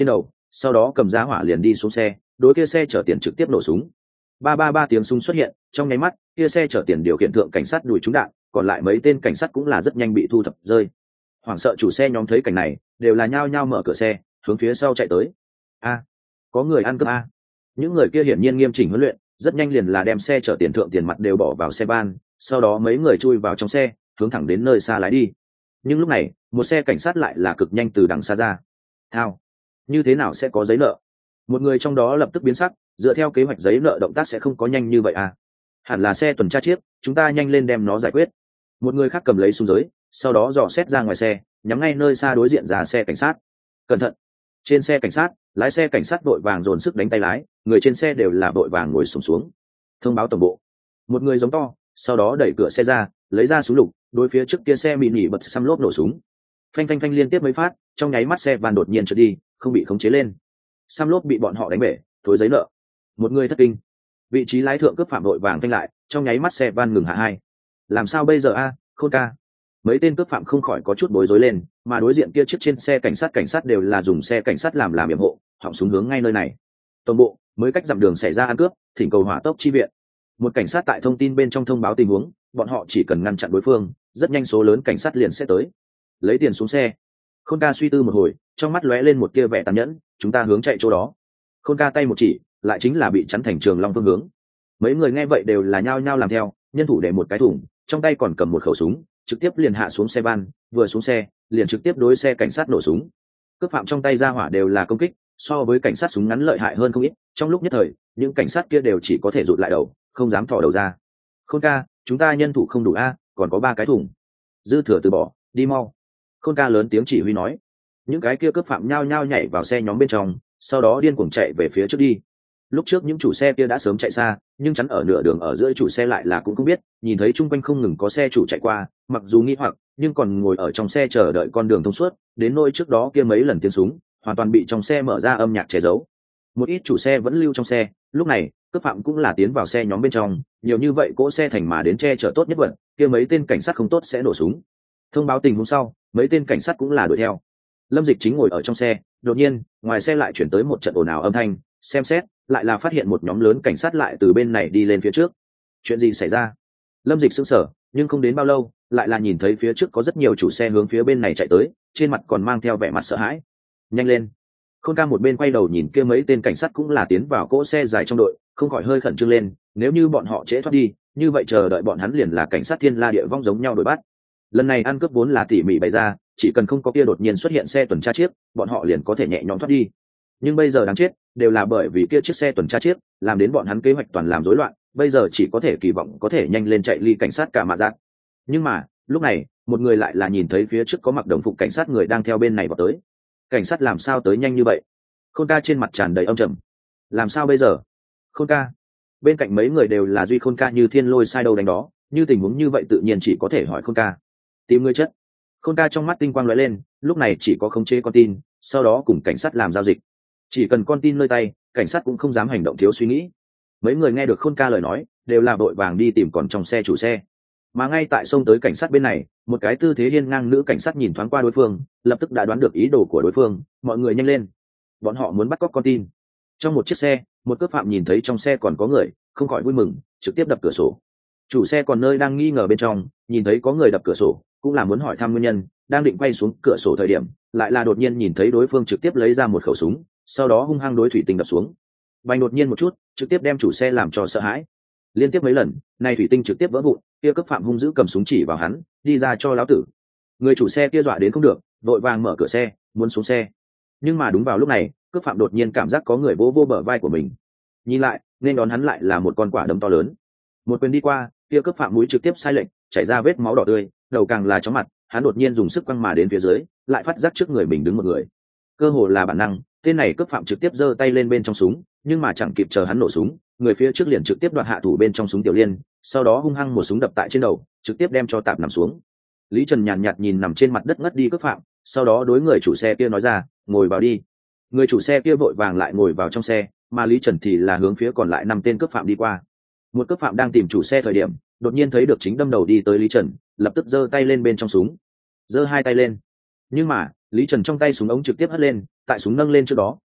A: sau đó cầm giá hỏa liền đi xuống xe, đối kia xe chở tiền trực tiếp nổ súng. Ba ba ba tiếng súng xuất hiện, trong nháy mắt kia xe chở tiền điều khiển thượng cảnh sát đuổi trúng đạn, còn lại mấy tên cảnh sát cũng là rất nhanh bị thu thập rơi. Hoảng sợ chủ xe nhóm thấy cảnh này đều là nhao nhao mở cửa xe hướng phía sau chạy tới. A, có người ăn cướp a. Những người kia hiển nhiên nghiêm chỉnh huấn luyện, rất nhanh liền là đem xe chở tiền thượng tiền mặt đều bỏ vào xe van, sau đó mấy người chui vào trong xe hướng thẳng đến nơi xa lái đi. Nhưng lúc này một xe cảnh sát lại là cực nhanh từ đằng xa ra. Thao, như thế nào sẽ có giấy nợ? Một người trong đó lập tức biến sắc, dựa theo kế hoạch giấy nợ động tác sẽ không có nhanh như vậy à? Hẳn là xe tuần tra chiếc, chúng ta nhanh lên đem nó giải quyết. Một người khác cầm lấy súng giới, sau đó dò xét ra ngoài xe, nhắm ngay nơi xa đối diện ra xe cảnh sát. Cẩn thận! Trên xe cảnh sát, lái xe cảnh sát vội vàng dồn sức đánh tay lái, người trên xe đều là vội vàng ngồi xổm xuống. Thông báo tổng bộ. Một người giống to, sau đó đẩy cửa xe ra, lấy ra súng lục, đối phía trước kia xe mini bật xăm lốp nổ súng. Phanh phanh phanh liên tiếp mấy phát, trong nháy mắt xe van đột nhiên trượt đi, không bị khống chế lên. Xăm lốp bị bọn họ đánh bể, thối giấy nợ. Một người thất kinh. Vị trí lái thượng cướp phạm vội vàng phanh lại, trong nháy mắt xe van ngừng hạ hai. Làm sao bây giờ a, Khôn ca? Mấy tên cướp phạm không khỏi có chút bối rối lên, mà đối diện kia chiếc trên xe cảnh sát đều là dùng xe cảnh sát làm yểm hộ, họng súng hướng ngay nơi này. Tổng bộ mới cách dặm đường xảy ra ăn cướp, thỉnh cầu hỏa tốc chi viện. Một cảnh sát tại thông tin bên trong thông báo tình huống, bọn họ chỉ cần ngăn chặn đối phương, rất nhanh số lớn cảnh sát liền sẽ tới. Lấy tiền xuống xe. Khôn ca suy tư một hồi, trong mắt lóe lên một tia vẻ tàn nhẫn, chúng ta hướng chạy chỗ đó. Khôn ca tay một chỉ, lại chính là bị chắn thành Trường Long phương hướng. Mấy người nghe vậy đều là nhao nhao làm theo, nhân thủ để một cái thùng, trong tay còn cầm một khẩu súng, trực tiếp liền hạ xuống xe van, vừa xuống xe liền trực tiếp đối xe cảnh sát nổ súng. Cướp phạm trong tay ra hỏa đều là công kích, so với cảnh sát súng ngắn lợi hại hơn không ít. Trong lúc nhất thời những cảnh sát kia đều chỉ có thể rụt lại đầu, không dám thò đầu ra. Khôn ca, chúng ta nhân thủ không đủ a, còn có 3 cái thùng, dư thừa từ bỏ, đi mau. Khôn ca lớn tiếng chỉ huy nói. Những cái kia cướp phạm nhao nhao nhảy vào xe nhóm bên trong, sau đó điên cuồng chạy về phía trước đi. Lúc trước những chủ xe kia đã sớm chạy xa, nhưng chắn ở nửa đường ở giữa chủ xe lại là cũng không biết, nhìn thấy chung quanh không ngừng có xe chủ chạy qua, mặc dù nghi hoặc nhưng còn ngồi ở trong xe chờ đợi con đường thông suốt. Đến nỗi trước đó kia mấy lần tiếng súng hoàn toàn bị trong xe mở ra âm nhạc che giấu. Một ít chủ xe vẫn lưu trong xe, lúc này cướp phạm cũng là tiến vào xe nhóm bên trong, nhiều như vậy cỗ xe thành mà đến che chở tốt nhất vận, kia mấy tên cảnh sát không tốt sẽ nổ súng. Thông báo tình huống sau, mấy tên cảnh sát cũng là đuổi theo. Lâm Dịch chính ngồi ở trong xe, đột nhiên ngoài xe lại chuyển tới một trận ồn ào âm thanh, xem xét lại là phát hiện một nhóm lớn cảnh sát lại từ bên này đi lên phía trước. Chuyện gì xảy ra? Lâm Dịch sững sờ, nhưng không đến bao lâu lại là nhìn thấy phía trước có rất nhiều chủ xe hướng phía bên này chạy tới, trên mặt còn mang theo vẻ mặt sợ hãi. Nhanh lên! Khôn ca một bên quay đầu nhìn kia mấy tên cảnh sát cũng là tiến vào cỗ xe dài trong đội, không khỏi hơi khẩn trương lên, nếu như bọn họ trễ thoát đi, như vậy chờ đợi bọn hắn liền là cảnh sát thiên la địa vong giống nhau đuổi bắt. Lần này ăn cướp vốn là tỉ mỉ bày ra, chỉ cần không có kia đột nhiên xuất hiện xe tuần tra chiếc, bọn họ liền có thể nhẹ nhõm thoát đi. Nhưng bây giờ đáng chết, đều là bởi vì kia chiếc xe tuần tra chiếc làm đến bọn hắn kế hoạch toàn làm rối loạn, bây giờ chỉ có thể kỳ vọng có thể nhanh lên chạy ly cảnh sát cả mạ giác. Nhưng mà lúc này một người lại là nhìn thấy phía trước có mặc đồng phục cảnh sát người đang theo bên này vào tới. Cảnh sát làm sao tới nhanh như vậy? Khôn ca trên mặt tràn đầy âm trầm. Làm sao bây giờ? Khôn ca. Bên cạnh mấy người đều là duy Khôn ca như thiên lôi sai đâu đánh đó, như tình huống như vậy tự nhiên chỉ có thể hỏi Khôn ca. Tìm người chất. Khôn ca trong mắt tinh quang lóe lên, lúc này chỉ có khống chế con tin, sau đó cùng cảnh sát làm giao dịch. Chỉ cần con tin nơi tay, cảnh sát cũng không dám hành động thiếu suy nghĩ. Mấy người nghe được Khôn ca lời nói đều là vội vàng đi tìm còn trong xe chủ xe. Mà ngay tại sông tới cảnh sát bên này, một cái tư thế hiên ngang nữ cảnh sát nhìn thoáng qua đối phương, lập tức đã đoán được ý đồ của đối phương. Mọi người nhanh lên, bọn họ muốn bắt cóc con tin. Trong một chiếc xe, một cướp phạm nhìn thấy trong xe còn có người, không khỏi vui mừng, trực tiếp đập cửa sổ. Chủ xe còn nơi đang nghi ngờ bên trong, nhìn thấy có người đập cửa sổ, cũng là muốn hỏi thăm nguyên nhân, đang định quay xuống cửa sổ thời điểm, lại là đột nhiên nhìn thấy đối phương trực tiếp lấy ra một khẩu súng, sau đó hung hăng đối thủy tinh đập xuống. Bành đột nhiên một chút, trực tiếp đem chủ xe làm cho sợ hãi. Liên tiếp mấy lần, nay thủy tinh trực tiếp vỡ vụn, kia cướp phạm hung dữ cầm súng chỉ vào hắn, đi ra cho lão tử. Người chủ xe kia dọa đến không được, vội vàng mở cửa xe, muốn xuống xe. Nhưng mà đúng vào lúc này, cướp phạm đột nhiên cảm giác có người vô vô bờ vai của mình. Nhìn lại, nên đón hắn lại là một con quả đấm to lớn. Một quyền đi qua, kia cướp phạm mũi trực tiếp sai lệnh, chảy ra vết máu đỏ tươi, đầu càng là chóng mặt, hắn đột nhiên dùng sức quăng mà đến phía dưới, lại phát giác trước người mình đứng một người. Cơ hồ là bản năng, tên này cướp phạm trực tiếp giơ tay lên bên trong súng, nhưng mà chẳng kịp chờ hắn nổ súng, người phía trước liền trực tiếp đoạt hạ thủ bên trong súng tiểu liên, sau đó hung hăng một súng đập tại trên đầu, trực tiếp đem cho tạp nằm xuống. Lý Trần nhàn nhạt nhìn nằm trên mặt đất ngất đi cướp phạm, sau đó đối người chủ xe kia nói ra, ngồi vào đi. Người chủ xe kia vội vàng lại ngồi vào trong xe, mà Lý Trần thì là hướng phía còn lại 5 tên cướp phạm đi qua. Một cướp phạm đang tìm chủ xe thời điểm, đột nhiên thấy được chính đâm đầu đi tới Lý Trần, lập tức giơ tay lên bên trong súng, giơ 2 tay lên. Nhưng mà Lý Trần trong tay súng ống trực tiếp hất lên, tại súng nâng lên trước đó,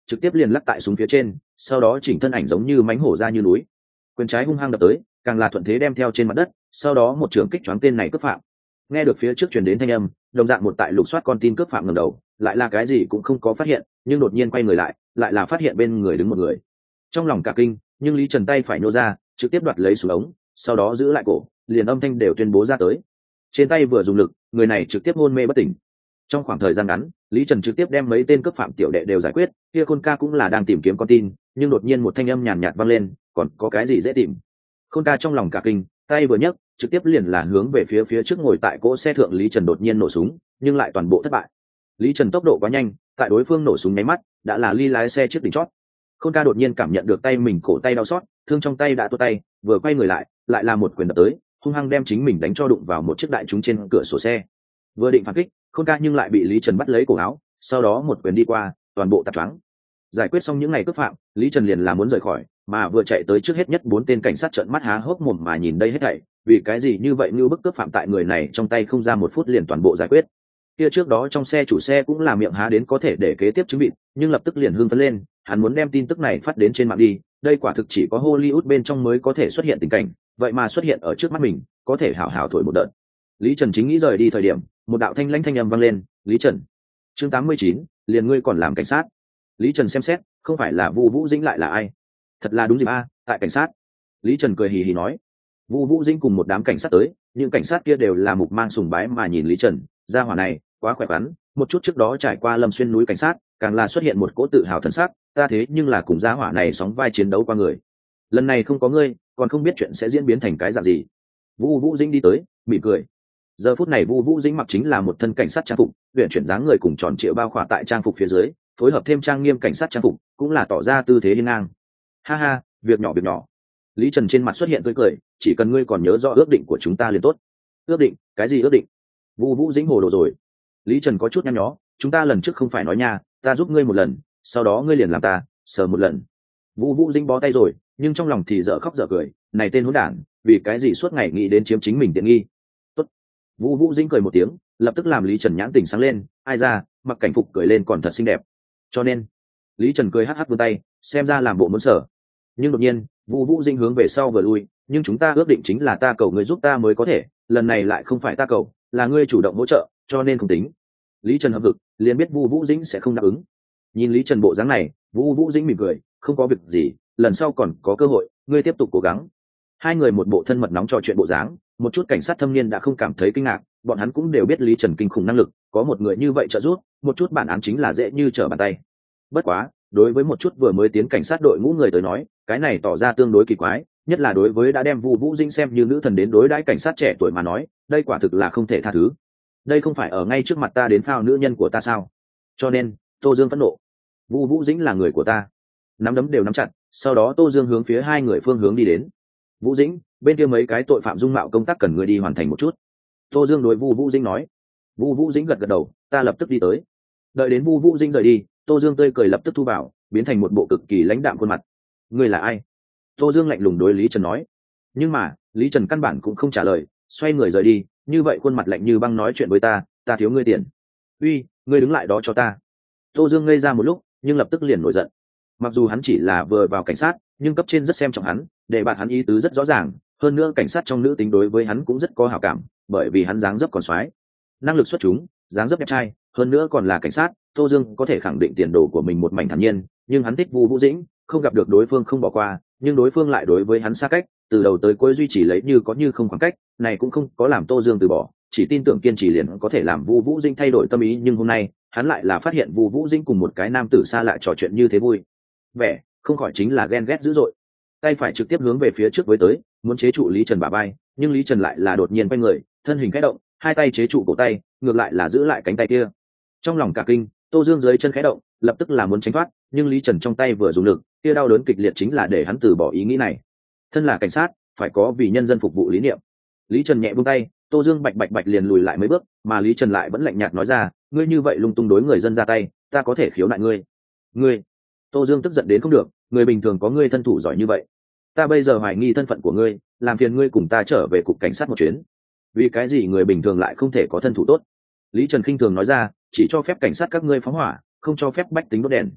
A: trực tiếp liền lắc tại súng phía trên, sau đó chỉnh thân ảnh giống như mánh hổ ra như núi, quyền trái hung hăng đập tới, càng là thuận thế đem theo trên mặt đất, sau đó một trường kích choáng tên này cướp phạm. Nghe được phía trước truyền đến thanh âm, đồng dạng một tại lục soát con tin cướp phạm ngẩng đầu, lại là cái gì cũng không có phát hiện, nhưng đột nhiên quay người lại là phát hiện bên người đứng một người. Trong lòng cả kinh, nhưng Lý Trần tay phải nhô ra, trực tiếp đoạt lấy súng ống, sau đó giữ lại cổ, liền âm thanh đều tuyên bố ra tới. Trên tay vừa dùng lực, người này trực tiếp hôn mê bất tỉnh. Trong khoảng thời gian ngắn, Lý Trần trực tiếp đem mấy tên cướp phạm tiểu đệ đều giải quyết, kia Khôn Ca cũng là đang tìm kiếm con tin, nhưng đột nhiên một thanh âm nhàn nhạt vang lên, còn có cái gì dễ tìm. Khôn Ca trong lòng cả kinh, tay vừa nhấc, trực tiếp liền là hướng về phía trước ngồi tại cỗ xe thượng Lý Trần đột nhiên nổ súng, nhưng lại toàn bộ thất bại. Lý Trần tốc độ quá nhanh, tại đối phương nổ súng nháy mắt, đã là ly lái xe trước đỉnh chót. Khôn Ca đột nhiên cảm nhận được tay mình cổ tay đau xót, thương trong tay đã tuột tay, vừa quay người lại là một quyền đập tới, hung hăng đem chính mình đánh cho đụng vào một chiếc đại trúng trên cửa sổ xe. Vừa định phản kích, Khôn Ca nhưng lại bị Lý Trần bắt lấy cổ áo, sau đó một quyền đi qua, toàn bộ tạt choáng. Giải quyết xong những ngày cướp phạm, Lý Trần liền là muốn rời khỏi, mà vừa chạy tới trước hết nhất 4 tên cảnh sát trợn mắt há hốc mồm mà nhìn đây hết thảy, vì cái gì như vậy như bức cướp phạm tại người này trong tay không ra 1 phút liền toàn bộ giải quyết. Kia trước đó trong xe chủ xe cũng là miệng há đến có thể để kế tiếp chứng bị, nhưng lập tức liền hưng phấn lên, hắn muốn đem tin tức này phát đến trên mạng đi, đây quả thực chỉ có Hollywood bên trong mới có thể xuất hiện tình cảnh, vậy mà xuất hiện ở trước mắt mình, có thể hảo hảo thổi một đợt. Lý Trần chính nghĩ rời đi thời điểm, một đạo thanh lãnh thanh âm vang lên, "Lý Trần." Chương 89, liền ngươi còn làm cảnh sát. Lý Trần xem xét, không phải là Vu Vũ Dĩnh lại là ai? Thật là đúng dịp a, tại cảnh sát. Lý Trần cười hì hì nói. Vu Vũ Dĩnh cùng một đám cảnh sát tới, những cảnh sát kia đều là mục mang sùng bái mà nhìn Lý Trần, gia hỏa này, quá khỏe khoắn, một chút trước đó trải qua Lâm Xuyên núi cảnh sát, càng là xuất hiện một cỗ tự hào thần sắc, ta thế nhưng là cùng gia hỏa này sóng vai chiến đấu qua người. Lần này không có ngươi, còn không biết chuyện sẽ diễn biến thành cái dạng gì. Vu Vũ Dĩnh đi tới, mỉm cười. Giờ phút này Vu Vũ Dĩnh mặc chính là một thân cảnh sát trang phục, luyện chuyển dáng người cùng tròn trịa bao khỏa tại trang phục phía dưới, phối hợp thêm trang nghiêm cảnh sát trang phục, cũng là tỏ ra tư thế hiên ngang. Ha ha, việc nhỏ. Lý Trần trên mặt xuất hiện tươi cười, chỉ cần ngươi còn nhớ rõ ước định của chúng ta liền tốt. Ước định? Cái gì ước định? Vu Vũ Dĩnh hồ đồ rồi. Lý Trần có chút nhăn nhó, chúng ta lần trước không phải nói nha, ta giúp ngươi một lần, sau đó ngươi liền làm ta, sờ một lần. Vu Vũ Dĩnh bó tay rồi, nhưng trong lòng thì dở khóc dở cười, này tên hỗn đản, vì cái gì suốt ngày nghĩ đến chiếm chính mình tiện nghi. Tốt. Vu Vũ Dĩnh cười một tiếng, lập tức làm Lý Trần nhãn tình sáng lên, ai ra, mặc cảnh phục cười lên còn thật xinh đẹp. Cho nên, Lý Trần cười hắc hắc vươn tay, xem ra làm bộ muốn sở. Nhưng đột nhiên, Vu Vũ Dĩnh hướng về sau vừa lui, nhưng chúng ta ước định chính là ta cầu ngươi giúp ta mới có thể, lần này lại không phải ta cầu, là ngươi chủ động hỗ trợ, cho nên không tính. Lý Trần hợp vực, liền biết Vu Vũ Dĩnh sẽ không đáp ứng. Nhìn Lý Trần bộ dáng này, Vu Vũ Dĩnh mỉm cười, không có việc gì, lần sau còn có cơ hội, ngươi tiếp tục cố gắng. Hai người một bộ thân mật nóng trò chuyện bộ dáng, một chút cảnh sát thâm niên đã không cảm thấy kinh ngạc, bọn hắn cũng đều biết Lý Trần kinh khủng năng lực, có một người như vậy trợ giúp, một chút bản án chính là dễ như trở bàn tay. Bất quá, đối với một chút vừa mới tiến cảnh sát đội ngũ người tới nói, cái này tỏ ra tương đối kỳ quái, nhất là đối với đã đem Vu Vũ Dĩnh xem như nữ thần đến đối đãi cảnh sát trẻ tuổi mà nói, đây quả thực là không thể tha thứ. Đây không phải ở ngay trước mặt ta đến phao nữ nhân của ta sao? Cho nên, Tô Dương phẫn nộ. Vu Vũ Dĩnh là người của ta. Nắm đấm đều nắm chặt, sau đó Tô Dương hướng phía hai người phương hướng đi đến. Vũ Dĩnh, bên kia mấy cái tội phạm dung mạo công tác cần người đi hoàn thành một chút. Tô Dương đối Vu Vũ Dĩnh nói. Vu Vũ Dĩnh gật gật đầu, ta lập tức đi tới. Đợi đến Vu Vũ Dĩnh rời đi, Tô Dương tươi cười lập tức thu vào, biến thành một bộ cực kỳ lãnh đạm khuôn mặt. Ngươi là ai? Tô Dương lạnh lùng đối Lý Trần nói. Nhưng mà, Lý Trần căn bản cũng không trả lời, xoay người rời đi, như vậy khuôn mặt lạnh như băng nói chuyện với ta, ta thiếu ngươi tiền. Uy, ngươi đứng lại đó cho ta. Tô Dương ngây ra một lúc, nhưng lập tức liền nổi giận. Mặc dù hắn chỉ là vừa vào cảnh sát, nhưng cấp trên rất xem trọng hắn, để bạn hắn ý tứ rất rõ ràng, hơn nữa cảnh sát trong nữ tính đối với hắn cũng rất có hảo cảm, bởi vì hắn dáng dấp còn soái, năng lực xuất chúng, dáng dấp đẹp trai, hơn nữa còn là cảnh sát, Tô Dương có thể khẳng định tiền đồ của mình một mảnh thản nhiên, nhưng hắn thích Vu Vũ Dĩnh, không gặp được đối phương không bỏ qua, nhưng đối phương lại đối với hắn xa cách, từ đầu tới cuối duy trì lấy như có như không khoảng cách, này cũng không có làm Tô Dương từ bỏ, chỉ tin tưởng kiên trì liền có thể làm Vu Vũ Dĩnh thay đổi tâm ý, nhưng hôm nay, hắn lại là phát hiện Vu Vũ Dĩnh cùng một cái nam tử xa lạ trò chuyện như thế vui vẻ, không khỏi chính là ghen ghét dữ dội. Tay phải trực tiếp hướng về phía trước với tới, muốn chế trụ Lý Trần bả vai, nhưng Lý Trần lại là đột nhiên quay người, thân hình khẽ động, hai tay chế trụ cổ tay, ngược lại là giữ lại cánh tay kia. Trong lòng cả kinh, Tô Dương dưới chân khẽ động, lập tức là muốn tránh thoát, nhưng Lý Trần trong tay vừa dùng lực, kia đau đớn kịch liệt chính là để hắn từ bỏ ý nghĩ này. Thân là cảnh sát, phải có vì nhân dân phục vụ lý niệm. Lý Trần nhẹ buông tay, Tô Dương bạch bạch bạch liền lùi lại mấy bước, mà Lý Trần lại vẫn lạnh nhạt nói ra, ngươi như vậy lung tung đối người dân ra tay, ta có thể khiếu nại ngươi. Ngươi? Tô Dương tức giận đến không được, người bình thường có ngươi thân thủ giỏi như vậy, ta bây giờ hoài nghi thân phận của ngươi, làm phiền ngươi cùng ta trở về cục cảnh sát một chuyến. Vì cái gì người bình thường lại không thể có thân thủ tốt? Lý Trần khinh thường nói ra, chỉ cho phép cảnh sát các ngươi phóng hỏa, không cho phép bách tính đốt đèn.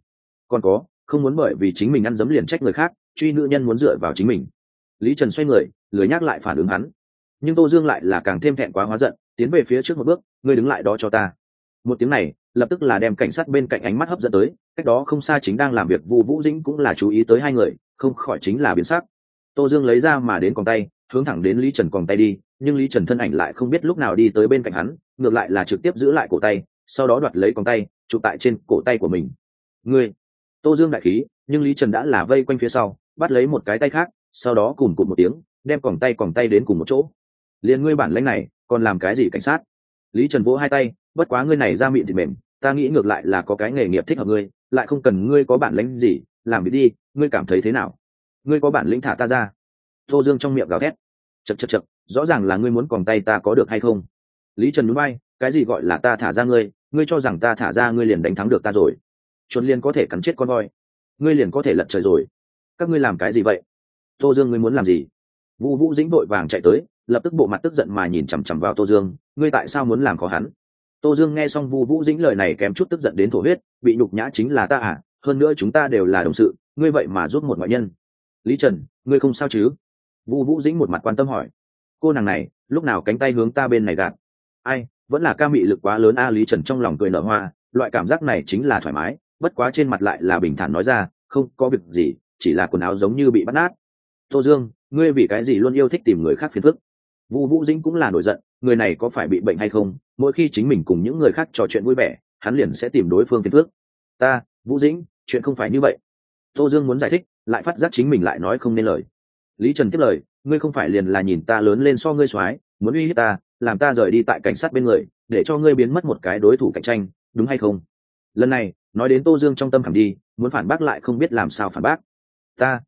A: còn có không muốn bởi vì chính mình ăn dấm liền trách người khác, truy nữ nhân muốn dựa vào chính mình. Lý Trần xoay người lười nhắc lại phản ứng hắn, nhưng Tô Dương lại là càng thêm thẹn quá hóa giận, tiến về phía trước một bước. Ngươi đứng lại đó cho ta. Một tiếng này lập tức là đem cảnh sát bên cạnh ánh mắt hấp dẫn tới, cách đó không xa chính đang làm việc Vu Vũ Dĩnh cũng là chú ý tới hai người, không khỏi chính là biến sắc. Tô Dương lấy ra mà đến còng tay, hướng thẳng đến Lý Trần còng tay đi, nhưng Lý Trần thân ảnh lại không biết lúc nào đi tới bên cạnh hắn, ngược lại là trực tiếp giữ lại cổ tay, sau đó đoạt lấy còng tay chụp tại trên cổ tay của mình. Ngươi! Tô Dương đại khí, nhưng Lý Trần đã là vây quanh phía sau, bắt lấy một cái tay khác, sau đó cùn cụt một tiếng đem còng tay đến cùng một chỗ. Liền ngươi bản lĩnh này còn làm cái gì cảnh sát? Lý Trần vỗ hai tay, bất quá ngươi này ra miệng thì mềm, ta nghĩ ngược lại là có cái nghề nghiệp thích hợp ngươi, lại không cần ngươi có bản lĩnh gì, làm việc đi, ngươi cảm thấy thế nào? Ngươi có bản lĩnh thả ta ra. Tô Dương trong miệng gào thét. Chậc, rõ ràng là ngươi muốn còng tay ta có được hay không? Lý Trần nhún vai, cái gì gọi là ta thả ra ngươi, ngươi cho rằng ta thả ra ngươi liền đánh thắng được ta rồi? Chuột liền có thể cắn chết con voi, ngươi liền có thể lật trời rồi. Các ngươi làm cái gì vậy? Tô Dương, ngươi muốn làm gì? Vu Vũ Dĩnh vội vàng chạy tới, lập tức bộ mặt tức giận mà nhìn chằm chằm vào Tô Dương, ngươi tại sao muốn làm khó hắn? Tô Dương nghe xong Vu Vũ Dĩnh lời này kém chút tức giận đến thổ huyết, bị nhục nhã chính là ta à, hơn nữa chúng ta đều là đồng sự, ngươi vậy mà giúp một ngoại nhân. Lý Trần, ngươi không sao chứ? Vu Vũ Dĩnh một mặt quan tâm hỏi. Cô nàng này lúc nào cánh tay hướng ta bên này gạt? Ai, vẫn là ca mị lực quá lớn a. Lý Trần trong lòng cười nở hoa, loại cảm giác này chính là thoải mái, bất quá trên mặt lại là bình thản nói ra, không có việc gì, chỉ là quần áo giống như bị bắt nát. Tô Dương, ngươi vì cái gì luôn yêu thích tìm người khác phiền phức? Vu Vũ Dĩnh cũng là nổi giận, người này có phải bị bệnh hay không, mỗi khi chính mình cùng những người khác trò chuyện vui vẻ hắn liền sẽ tìm đối phương phiền phức. Ta, Vũ Dĩnh, chuyện không phải như vậy. Tô Dương muốn giải thích, lại phát giác chính mình lại nói không nên lời. Lý Trần tiếp lời, ngươi không phải liền là nhìn ta lớn lên so ngươi soái, muốn uy hiếp ta, làm ta rời đi tại cảnh sát bên người, để cho ngươi biến mất một cái đối thủ cạnh tranh, đúng hay không? Lần này nói đến Tô Dương trong tâm khảm đi, muốn phản bác lại không biết làm sao phản bác. Ta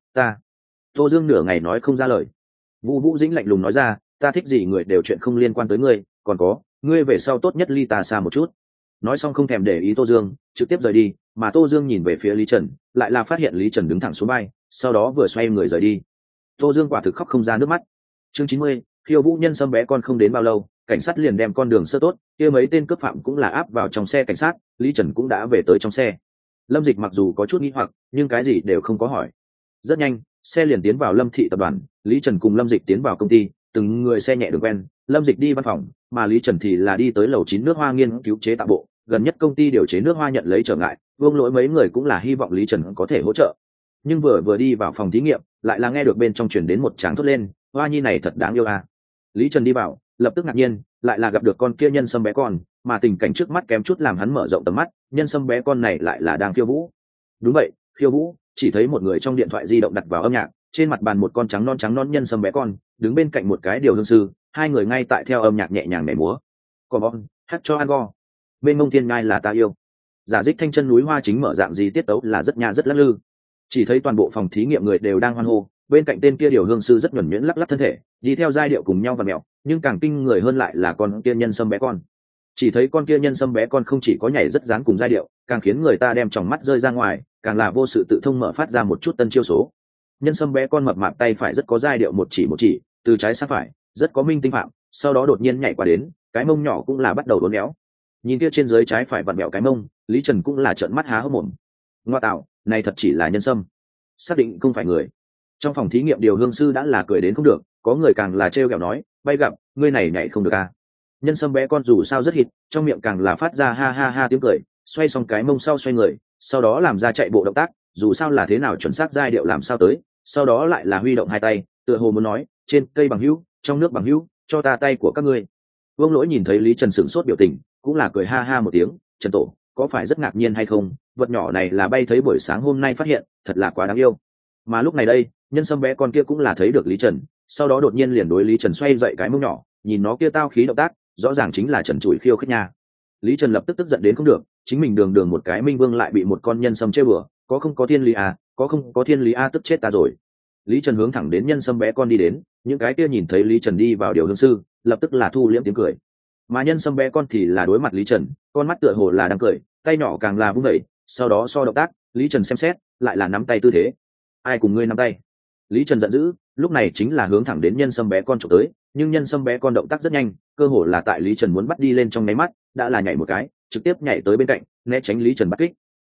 A: Tô Dương nửa ngày nói không ra lời. Vu Vũ Dĩnh lạnh lùng nói ra, ta thích gì người đều chuyện không liên quan tới ngươi, còn có, ngươi về sau tốt nhất ly ta xa một chút. Nói xong không thèm để ý Tô Dương, trực tiếp rời đi, mà Tô Dương nhìn về phía Lý Trần, lại là phát hiện Lý Trần đứng thẳng xuống bay, sau đó vừa xoay người rời đi. Tô Dương quả thực khóc không ra nước mắt. Chương 90, khiêu vũ nhân xâm bé con không đến bao lâu, cảnh sát liền đem con đường sơ tốt, kia mấy tên cướp phạm cũng là áp vào trong xe cảnh sát, Lý Trần cũng đã về tới trong xe. Lâm Dịch mặc dù có chút nghi hoặc, nhưng cái gì đều không có hỏi. Rất nhanh, xe liền tiến vào Lâm Thị tập đoàn, Lý Trần cùng Lâm Dịch tiến vào công ty, từng người xe nhẹ đường quen, Lâm Dịch đi văn phòng, mà Lý Trần thì là đi tới lầu 9 nước hoa nghiên cứu chế tạo bộ, gần nhất công ty điều chế nước hoa nhận lấy trở ngại, Vương Lỗi mấy người cũng là hy vọng Lý Trần có thể hỗ trợ. Nhưng vừa đi vào phòng thí nghiệm, lại là nghe được bên trong truyền đến một tràng thốt lên, hoa nhi này thật đáng yêu à. Lý Trần đi vào, lập tức ngạc nhiên, lại là gặp được con kia nhân sâm bé con, mà tình cảnh trước mắt kém chút làm hắn mở rộng tầm mắt, nhân sâm bé con này lại là đang khiêu vũ. Đúng vậy, khiêu vũ, chỉ thấy một người trong điện thoại di động đặt vào âm nhạc, trên mặt bàn một con trắng non nhân sâm bé con, đứng bên cạnh một cái điều hương sư, hai người ngay tại theo âm nhạc nhẹ nhàng nhảy múa. Còn bon, hát cho ăn go. Bên mông thiên ngai là ta yêu. Giả dích thanh chân núi hoa chính mở dạng gì tiết tấu là rất nha rất lắc lư. Chỉ thấy toàn bộ phòng thí nghiệm người đều đang hoan hô, bên cạnh tên kia điều hương sư rất nhuần nhuyễn lắc lắc thân thể, đi theo giai điệu cùng nhau và mèo, nhưng càng kinh người hơn lại là con kia nhân sâm bé con. Chỉ thấy con kia nhân sâm bé con không chỉ có nhảy rất dáng cùng giai điệu, càng khiến người ta đem tròng mắt rơi ra ngoài, càng là vô sự tự thông mở phát ra một chút tân chiêu số. Nhân sâm bé con mập mạp tay phải rất có giai điệu một chỉ, từ trái sang phải, rất có minh tinh phạm, sau đó đột nhiên nhảy qua đến, cái mông nhỏ cũng là bắt đầu uốn éo. Nhìn kia trên dưới trái phải vặn vẹo cái mông, Lý Trần cũng là trợn mắt há hốc mồm. Ngoa tạo, này thật chỉ là nhân sâm, xác định không phải người. Trong phòng thí nghiệm điều hương sư đã là cười đến không được, có người càng là trêu ghẹo nói, bay gặp, ngươi này nhảy không được à. Nhân sâm bé con dù sao rất hít, trong miệng càng là phát ra ha ha ha tiếng cười, xoay xong cái mông sau xoay người, sau đó làm ra chạy bộ động tác, dù sao là thế nào chuẩn xác giai điệu làm sao tới, sau đó lại là huy động hai tay, tựa hồ muốn nói, trên cây bằng hữu, trong nước bằng hữu, cho ta tay của các ngươi. Vương Lỗi nhìn thấy Lý Trần sửng sốt biểu tình, cũng là cười ha ha một tiếng, Trần tổ, có phải rất ngạc nhiên hay không, vật nhỏ này là bay thấy buổi sáng hôm nay phát hiện, thật là quá đáng yêu. Mà lúc này đây, nhân sâm bé con kia cũng là thấy được Lý Trần, sau đó đột nhiên liền đối Lý Trần xoay dậy cái mông nhỏ, nhìn nó kia tao khí động tác, rõ ràng chính là Trần Trụi khiêu khích nha. Lý Trần lập tức tức giận đến không được, chính mình đường một cái minh vương lại bị một con nhân sâm chơi bừa, có không có thiên lý à, có không có thiên lý à, tức chết ta rồi. Lý Trần hướng thẳng đến nhân sâm bé con đi đến, những cái kia nhìn thấy Lý Trần đi vào điều hương sư, lập tức là thu liễm tiếng cười. Mà nhân sâm bé con thì là đối mặt Lý Trần, con mắt tựa hồ là đang cười, tay nhỏ càng là vung đẩy, sau đó so động tác, Lý Trần xem xét, lại là nắm tay tư thế. Ai cùng ngươi nắm tay? Lý Trần giận dữ, lúc này chính là hướng thẳng đến nhân sâm bé con chụp tới, nhưng nhân sâm bé con động tác rất nhanh, cơ hồ là tại Lý Trần muốn bắt đi lên trong nháy mắt, đã là nhảy một cái, trực tiếp nhảy tới bên cạnh, né tránh Lý Trần bắt kích.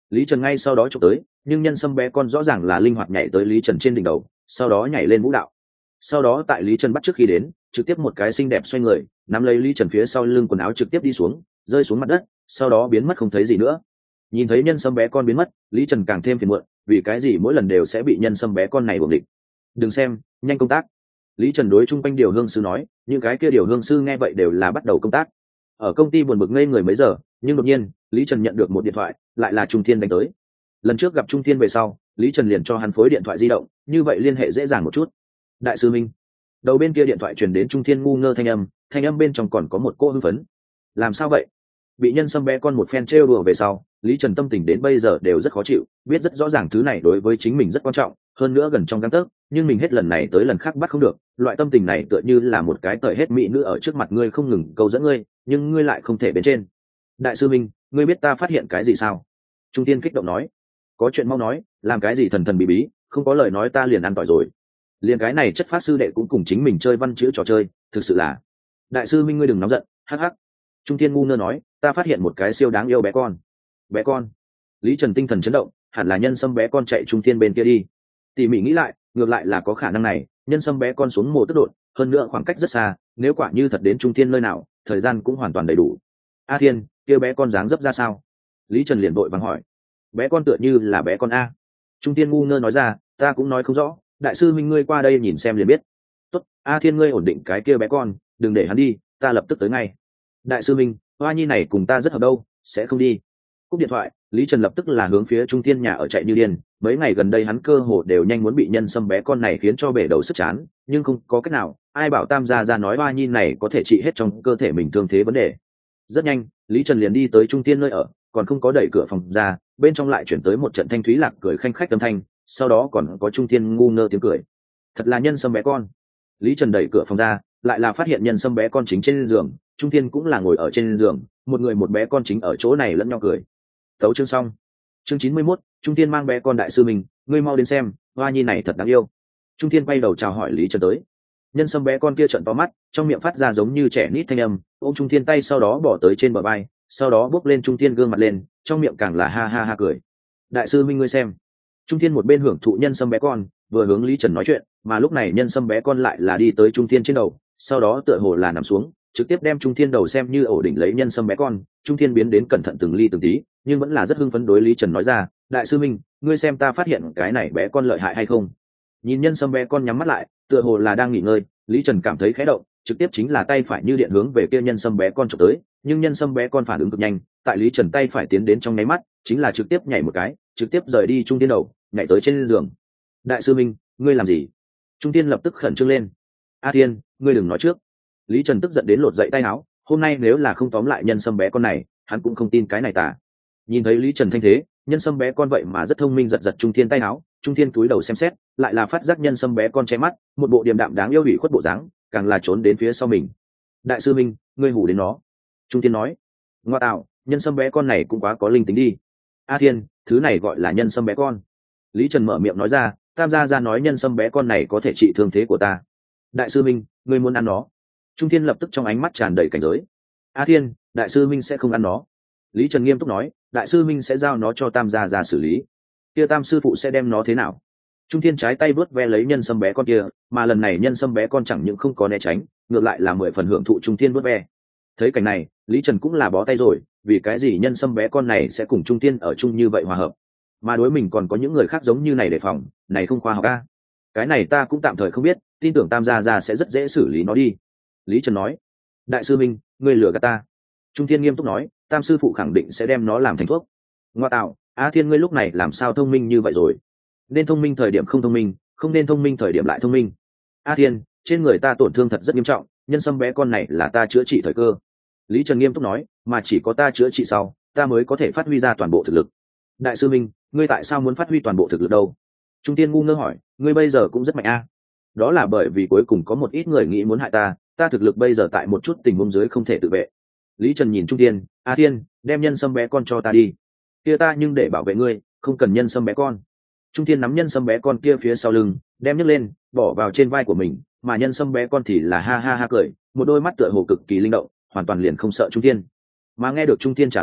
A: Lý Trần ngay sau đó chụp tới, nhưng nhân sâm bé con rõ ràng là linh hoạt nhảy tới Lý Trần trên đỉnh đầu, sau đó nhảy lên vũ đạo. Sau đó tại Lý Trần bắt trước khi đến, trực tiếp một cái xinh đẹp xoay người, nắm lấy Lý Trần phía sau lưng quần áo trực tiếp đi xuống, rơi xuống mặt đất, sau đó biến mất không thấy gì nữa. Nhìn thấy nhân sâm bé con biến mất, Lý Trần càng thêm phiền muộn, vì cái gì mỗi lần đều sẽ bị nhân sâm bé con này buồng địch. Đừng xem, nhanh công tác. Lý Trần đối chung quanh điều hương sư nói, những cái kia điều hương sư nghe vậy đều là bắt đầu công tác. Ở công ty buồn bực ngây người mấy giờ, nhưng đột nhiên Lý Trần nhận được một điện thoại, lại là Trung Thiên đánh tới. Lần trước gặp Trung Thiên về sau, Lý Trần liền cho hắn phối điện thoại di động, như vậy liên hệ dễ dàng một chút. Đại sư Minh. Đầu bên kia điện thoại truyền đến Trung Thiên ngu ngơ thanh âm bên trong còn có một cô hưng phấn. Làm sao vậy? Bị nhân sâm bé con một phen trêu đùa về sau, Lý Trần tâm tình đến bây giờ đều rất khó chịu, biết rất rõ ràng thứ này đối với chính mình rất quan trọng, hơn nữa gần trong gang tấc, nhưng mình hết lần này tới lần khác bắt không được, loại tâm tình này tựa như là một cái tởi hết mỹ nữ ở trước mặt ngươi không ngừng câu dẫn ngươi, nhưng ngươi lại không thể bên trên. Đại sư Minh, ngươi biết ta phát hiện cái gì sao? Trung Tiên kích động nói. Có chuyện mau nói, làm cái gì thần thần bí bí, không có lời nói ta liền ăn tỏi rồi. Liền cái này chất phát sư đệ cũng cùng chính mình chơi văn chữ trò chơi, thực sự là. Đại sư Minh ngươi đừng nóng giận, hắc hắc. Trung Tiên ngu ngơ nói, ta phát hiện một cái siêu đáng yêu bé con. Bé con? Lý Trần tinh thần chấn động, hẳn là nhân sâm bé con chạy Trung Tiên bên kia đi. Tỉ mỉ nghĩ lại, ngược lại là có khả năng này, nhân sâm bé con xuống mồ tức đột, hơn nữa khoảng cách rất xa, nếu quả như thật đến Trung Tiên nơi nào, thời gian cũng hoàn toàn đầy đủ. A Thiên, kia bé con dáng dấp ra sao? Lý Trần liền vội vàng hỏi. Bé con tựa như là bé con a. Trung Tiên ngu ngơ nói ra, ta cũng nói không rõ, đại sư Minh ngươi qua đây nhìn xem liền biết. Tốt, A Thiên ngươi ổn định cái kia bé con, đừng để hắn đi, ta lập tức tới ngay. Đại sư Minh, hoa nhi này cùng ta rất hợp đâu, sẽ không đi. Cúp điện thoại, Lý Trần lập tức là hướng phía Trung Thiên nhà ở chạy như điên, mấy ngày gần đây hắn cơ hồ đều nhanh muốn bị nhân sâm bé con này khiến cho bể đầu sức chán, nhưng không có cách nào, ai bảo Tam gia ra nói hoa nhi này có thể trị hết trong cơ thể mình thương thế vấn đề. Rất nhanh, Lý Trần liền đi tới Trung Thiên nơi ở, còn không có đẩy cửa phòng ra, bên trong lại chuyển tới một trận thanh thúy lạc cười khanh khách âm thanh, sau đó còn có Trung Thiên ngu ngơ tiếng cười. Thật là nhân sâm bé con. Lý Trần đẩy cửa phòng ra, lại là phát hiện nhân sâm bé con chính trên giường, Trung Thiên cũng là ngồi ở trên giường, một người một bé con chính ở chỗ này lẫn nhau cười. Tấu chương xong. Chương 91, Trung Thiên mang bé con đại sư mình, ngươi mau đến xem, hoa nhi này thật đáng yêu. Trung Thiên quay đầu chào hỏi Lý Trần tới. Nhân sâm bé con kia trợn to mắt, trong miệng phát ra giống như trẻ nít thanh âm, ôm Trung Thiên tay sau đó bỏ tới trên bờ vai, sau đó bước lên Trung Thiên gương mặt lên, trong miệng càng là ha ha ha cười. Đại sư Minh ngươi xem. Trung Thiên một bên hưởng thụ nhân sâm bé con, vừa hướng Lý Trần nói chuyện, mà lúc này nhân sâm bé con lại là đi tới Trung Thiên trên đầu, sau đó tựa hồ là nằm xuống, trực tiếp đem Trung Thiên đầu xem như ổ đỉnh lấy nhân sâm bé con. Trung Thiên biến đến cẩn thận từng ly từng tí, nhưng vẫn là rất hưng phấn đối Lý Trần nói ra, đại sư Minh, ngươi xem ta phát hiện cái này bé con lợi hại hay không? Nhìn nhân sâm bé con nhắm mắt lại, tựa hồ là đang nghỉ ngơi, Lý Trần cảm thấy khẽ động, trực tiếp chính là tay phải như điện hướng về kia nhân sâm bé con chụp tới, nhưng nhân sâm bé con phản ứng cực nhanh, tại Lý Trần tay phải tiến đến trong nháy mắt, chính là trực tiếp nhảy một cái, trực tiếp rời đi Trung Thiên đầu, nhảy tới trên giường. Đại sư Minh, ngươi làm gì? Trung Thiên lập tức khẩn trương lên. A Thiên, ngươi đừng nói trước. Lý Trần tức giận đến lột dậy tay áo, hôm nay nếu là không tóm lại nhân sâm bé con này, hắn cũng không tin cái này tả. Nhìn thấy Lý Trần thanh thế, nhân sâm bé con vậy mà rất thông minh giật giật Trung Thiên tay áo, Trung Thiên cúi đầu xem xét, lại là phát giác nhân sâm bé con che mắt, một bộ điềm đạm đáng yêu ủy khuất bộ dáng, càng là trốn đến phía sau mình. Đại sư Minh, ngươi hù đến nó. Trung Thiên nói. Ngoa tạo, nhân sâm bé con này cũng quá có linh tính đi. A Thiên, thứ này gọi là nhân sâm bé con. Lý Trần mở miệng nói ra, Tam gia ra nói nhân sâm bé con này có thể trị thương thế của ta. Đại sư Minh, ngươi muốn ăn nó. Trung Thiên lập tức trong ánh mắt tràn đầy cảnh giới. A Thiên, đại sư Minh sẽ không ăn nó. Lý Trần nghiêm túc nói, đại sư Minh sẽ giao nó cho Tam gia ra xử lý. Kia Tam sư phụ sẽ đem nó thế nào? Trung Thiên trái tay vớt ve lấy nhân sâm bé con kia, mà lần này nhân sâm bé con chẳng những không có né tránh, ngược lại là 10 phần hưởng thụ Trung Thiên vớt ve. Thấy cảnh này, Lý Trần cũng là bó tay rồi, vì cái gì nhân sâm bé con này sẽ cùng Trung Thiên ở chung như vậy hòa hợp, mà đối mình còn có những người khác giống như này đề phòng, này không khoa học a. Cái này ta cũng tạm thời không biết, tin tưởng Tam gia gia sẽ rất dễ xử lý nó đi. Lý Trần nói. Đại sư Minh, ngươi lừa gạt ta. Trung Thiên nghiêm túc nói, Tam sư phụ khẳng định sẽ đem nó làm thành thuốc. Ngoa tạo, A Thiên ngươi lúc này làm sao thông minh như vậy rồi? Nên thông minh thời điểm không thông minh, không nên thông minh thời điểm lại thông minh. A Thiên, trên người ta tổn thương thật rất nghiêm trọng, nhân sâm bé con này là ta chữa trị thời cơ. Lý Trần nghiêm túc nói, mà chỉ có ta chữa trị sau, ta mới có thể phát huy ra toàn bộ thực lực. Đại sư Minh, ngươi tại sao muốn phát huy toàn bộ thực lực đâu? Trung Tiên ngu ngơ hỏi, ngươi bây giờ cũng rất mạnh a. Đó là bởi vì cuối cùng có một ít người nghĩ muốn hại ta, ta thực lực bây giờ tại một chút tình huống dưới không thể tự vệ. Lý Trần nhìn Trung Tiên, A Thiên, đem nhân sâm bé con cho ta đi. Kia ta nhưng để bảo vệ ngươi, không cần nhân sâm bé con. Trung Tiên nắm nhân sâm bé con kia phía sau lưng, đem nhấc lên, bỏ vào trên vai của mình, mà nhân sâm bé con thì là ha ha ha cười, một đôi mắt tựa hồ cực kỳ linh động, hoàn toàn liền không sợ Trung Tiên. Mà nghe được Trung Tiên trả lời,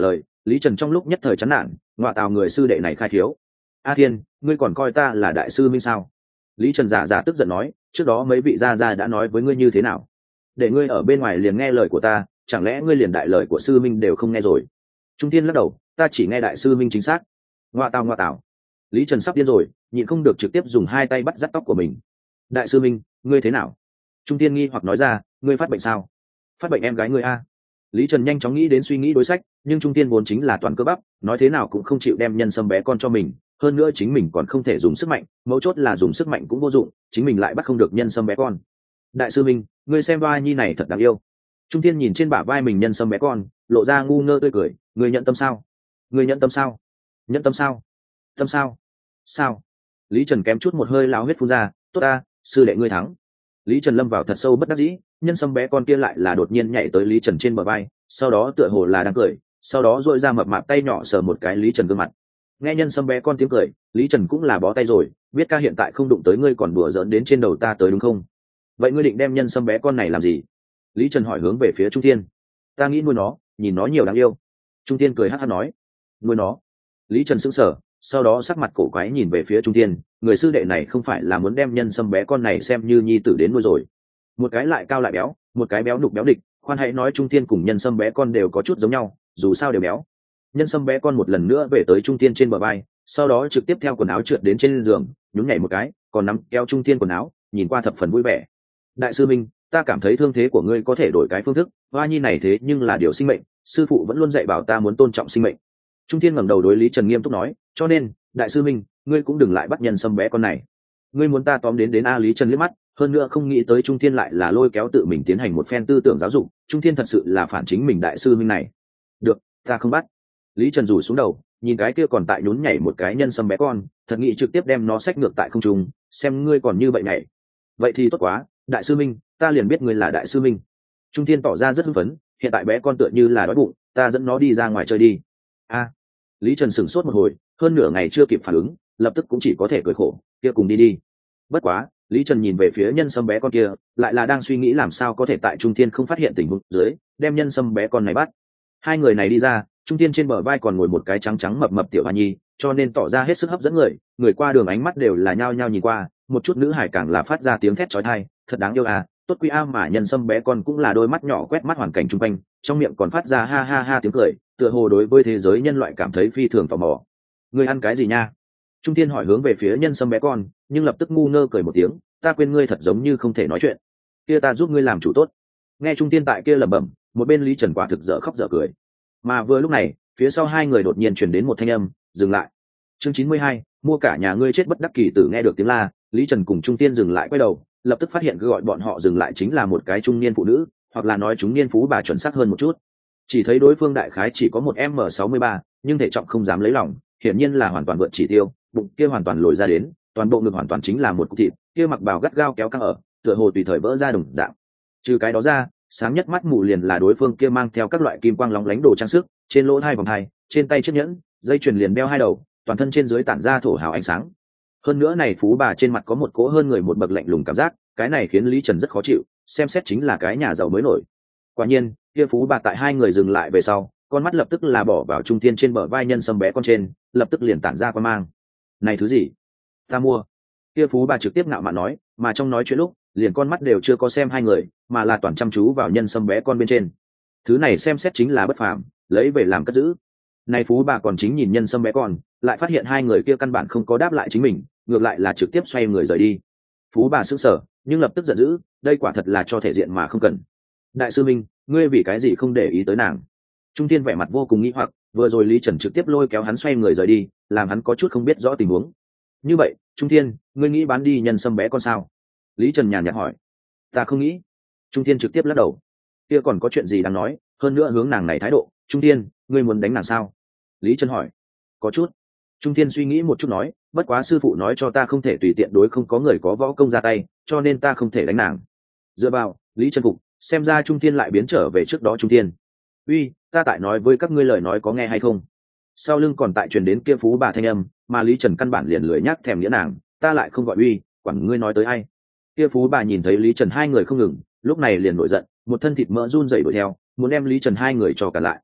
A: Lý Trần trong lúc nhất thời chán nản, ngoại tào người sư đệ này khai thiếu. A Thiên, ngươi còn coi ta là đại sư minh sao? Lý Trần giả giả tức giận nói, trước đó mấy vị gia gia đã nói với ngươi như thế nào? Để ngươi ở bên ngoài liền nghe lời của ta, chẳng lẽ ngươi liền đại lời của sư minh đều không nghe rồi? Trung Thiên lắc đầu, ta chỉ nghe đại sư minh chính xác. Ngoại tào. Lý Trần sắp điên rồi, nhịn không được trực tiếp dùng hai tay bắt dắt tóc của mình. Đại sư minh, ngươi thế nào? Trung Thiên nghi hoặc nói ra, ngươi phát bệnh sao? Phát bệnh em gái ngươi a? Lý Trần nhanh chóng nghĩ đến suy nghĩ đối sách, nhưng Trung Thiên vốn chính là toàn cơ bắp, nói thế nào cũng không chịu đem nhân sâm bé con cho mình, hơn nữa chính mình còn không thể dùng sức mạnh, mấu chốt là dùng sức mạnh cũng vô dụng, chính mình lại bắt không được nhân sâm bé con. Đại sư minh, ngươi xem vai nhi này thật đáng yêu. Trung Thiên nhìn trên bả vai mình nhân sâm bé con, lộ ra ngu ngơ tươi cười, ngươi nhận tâm sao? Ngươi nhận tâm sao? Nhận tâm sao? Tâm sao? Sao? Lý Trần kém chút một hơi lão huyết phun ra, tốt ta, sư đệ ngươi thắng. Lý Trần lâm vào thật sâu bất đắc dĩ, nhân sâm bé con kia lại là đột nhiên nhảy tới Lý Trần trên bờ vai, sau đó tựa hồ là đang cười, sau đó duỗi ra mập mạp tay nhỏ sờ một cái Lý Trần gương mặt. Nghe nhân sâm bé con tiếng cười, Lý Trần cũng là bó tay rồi, biết ca hiện tại không đụng tới ngươi còn đùa giỡn đến trên đầu ta tới đúng không? Vậy ngươi định đem nhân sâm bé con này làm gì? Lý Trần hỏi hướng về phía Trung Thiên. Ta nghĩ nuôi nó, nhìn nó nhiều đáng yêu. Trung Thiên cười hắc hắc nói. Nuôi nó? Lý Trần sững sờ, sau đó sắc mặt cổ quái nhìn về phía Trung Thiên, người sư đệ này không phải là muốn đem nhân sâm bé con này xem như nhi tử đến nuôi rồi? Một cái lại cao lại béo, một cái béo đục béo địch, khoan hãy nói Trung Thiên cùng nhân sâm bé con đều có chút giống nhau, dù sao đều béo. Nhân sâm bé con một lần nữa về tới Trung Thiên trên bờ vai, sau đó trực tiếp theo quần áo trượt đến trên giường, nhún nhảy một cái, còn nắm kéo Trung Thiên quần áo, nhìn qua thập phần vui vẻ. Đại sư minh, ta cảm thấy thương thế của ngươi có thể đổi cái phương thức, hoa nhi này thế nhưng là điều sinh mệnh, sư phụ vẫn luôn dạy bảo ta muốn tôn trọng sinh mệnh. Trung Thiên ngẩng đầu đối Lý Trần nghiêm túc nói, cho nên, đại sư minh, ngươi cũng đừng lại bắt nhân sâm bé con này. Ngươi muốn ta tóm đến a? Lý Trần liếc mắt, hơn nữa không nghĩ tới Trung Thiên lại là lôi kéo tự mình tiến hành một phen tư tưởng giáo dục, Trung Thiên thật sự là phản chính mình đại sư minh này. Được, ta không bắt. Lý Trần rủ xuống đầu, nhìn cái kia còn tại nhún nhảy một cái nhân sâm bé con, thật nghĩ trực tiếp đem nó xách ngược tại không trung, xem ngươi còn như vậy này. Vậy thì tốt quá, đại sư minh, ta liền biết ngươi là đại sư minh. Trung Thiên tỏ ra rất hưng phấn, hiện tại bé con tựa như là đói bụng, ta dẫn nó đi ra ngoài chơi đi. A. Lý Trần sửng sốt một hồi, hơn nửa ngày chưa kịp phản ứng, lập tức cũng chỉ có thể cười khổ, kia cùng đi đi. Bất quá, Lý Trần nhìn về phía nhân sâm bé con kia, lại là đang suy nghĩ làm sao có thể tại Trung Thiên không phát hiện tình huống dưới, đem nhân sâm bé con này bắt. Hai người này đi ra, Trung Thiên trên bờ vai còn ngồi một cái trắng trắng mập mập tiểu hoa nhi, cho nên tỏ ra hết sức hấp dẫn người qua đường ánh mắt đều là nhao nhao nhìn qua, một chút nữ hải càng là phát ra tiếng thét chói tai, thật đáng yêu à, tốt quý a. Mà nhân sâm bé con cũng là đôi mắt nhỏ quét mắt hoàn cảnh xung quanh, trong miệng còn phát ra ha ha ha tiếng cười, tựa hồ đối với thế giới nhân loại cảm thấy phi thường tò mò. Ngươi ăn cái gì nha? Trung Thiên hỏi hướng về phía nhân sâm bé con, nhưng lập tức ngu ngơ cười một tiếng, ta quên ngươi thật giống như không thể nói chuyện. Kia ta giúp ngươi làm chủ tốt. Nghe Trung Thiên tại kia lẩm bẩm, một bên Lý Trần quả thực dở khóc dở cười. Mà vừa lúc này, phía sau hai người đột nhiên truyền đến một thanh âm, dừng lại. Chương 92, mua cả nhà ngươi chết bất đắc kỳ tử. Nghe được tiếng la, Lý Trần cùng Trung Thiên dừng lại quay đầu, lập tức phát hiện cứ gọi bọn họ dừng lại chính là một cái trung niên phụ nữ, hoặc là nói trung niên phú bà chuẩn xác hơn một chút. Chỉ thấy đối phương đại khái chỉ có một m63, nhưng thể trọng không dám lấy lòng, hiển nhiên là hoàn toàn vượt chỉ tiêu, bụng kia hoàn toàn lồi ra đến, toàn bộ ngực hoàn toàn chính là một cục thịt, kia mặc bào gắt gao kéo căng ở, tựa hồ tùy thời vỡ ra đồng dạng. Trừ cái đó ra, sáng nhất mắt mù liền là đối phương kia mang theo các loại kim quang lóng lánh đồ trang sức, trên lỗ hai vòng hai, trên tay chiếc nhẫn, dây chuyền liền đeo hai đầu, toàn thân trên dưới tản ra thổ hào ánh sáng. Hơn nữa này phú bà trên mặt có một cỗ hơn người một bậc lạnh lùng cảm giác, cái này khiến Lý Trần rất khó chịu, xem xét chính là cái nhà giàu mới nổi. Quả nhiên, kia phú bà tại hai người dừng lại về sau, con mắt lập tức là bỏ vào Trung Thiên trên bờ vai nhân sâm bé con trên, lập tức liền tản ra quan mang. Này thứ gì? Ta mua. Kia phú bà trực tiếp ngạo mạn nói, mà trong nói chuyện lúc, liền con mắt đều chưa có xem hai người, mà là toàn chăm chú vào nhân sâm bé con bên trên. Thứ này xem xét chính là bất phàm, lấy về làm cất giữ. Này phú bà còn chính nhìn nhân sâm bé con, lại phát hiện hai người kia căn bản không có đáp lại chính mình, ngược lại là trực tiếp xoay người rời đi. Phú bà sững sờ, nhưng lập tức giận dữ, đây quả thật là cho thể diện mà không cần. Đại sư minh, ngươi vì cái gì không để ý tới nàng? Trung Thiên vẻ mặt vô cùng nghi hoặc, vừa rồi Lý Trần trực tiếp lôi kéo hắn xoay người rời đi, làm hắn có chút không biết rõ tình huống. Như vậy, Trung Thiên, ngươi nghĩ bán đi nhân sâm bé con sao? Lý Trần nhàn nhạt hỏi. Ta không nghĩ. Trung Thiên trực tiếp lắc đầu. Kia còn có chuyện gì đáng nói, hơn nữa hướng nàng này thái độ, Trung Thiên, ngươi muốn đánh nàng sao? Lý Trần hỏi. Có chút. Trung Thiên suy nghĩ một chút nói, bất quá sư phụ nói cho ta không thể tùy tiện đối không có người có võ công ra tay, cho nên ta không thể đánh nàng. Dựa vào, Lý Trần phục, xem ra Trung Thiên lại biến trở về trước đó. Trung Thiên, uy, ta tại nói với các ngươi lời nói có nghe hay không? Sau lưng còn tại truyền đến kia phú bà thanh âm, mà Lý Trần căn bản liền lười nhắc thèm nghĩa nàng, ta lại không gọi uy, quản ngươi nói tới ai? Kia phú bà nhìn thấy Lý Trần hai người không ngừng, lúc này liền nổi giận, một thân thịt mỡ run rẩy đuổi theo, muốn đem Lý Trần hai người cho cả lại.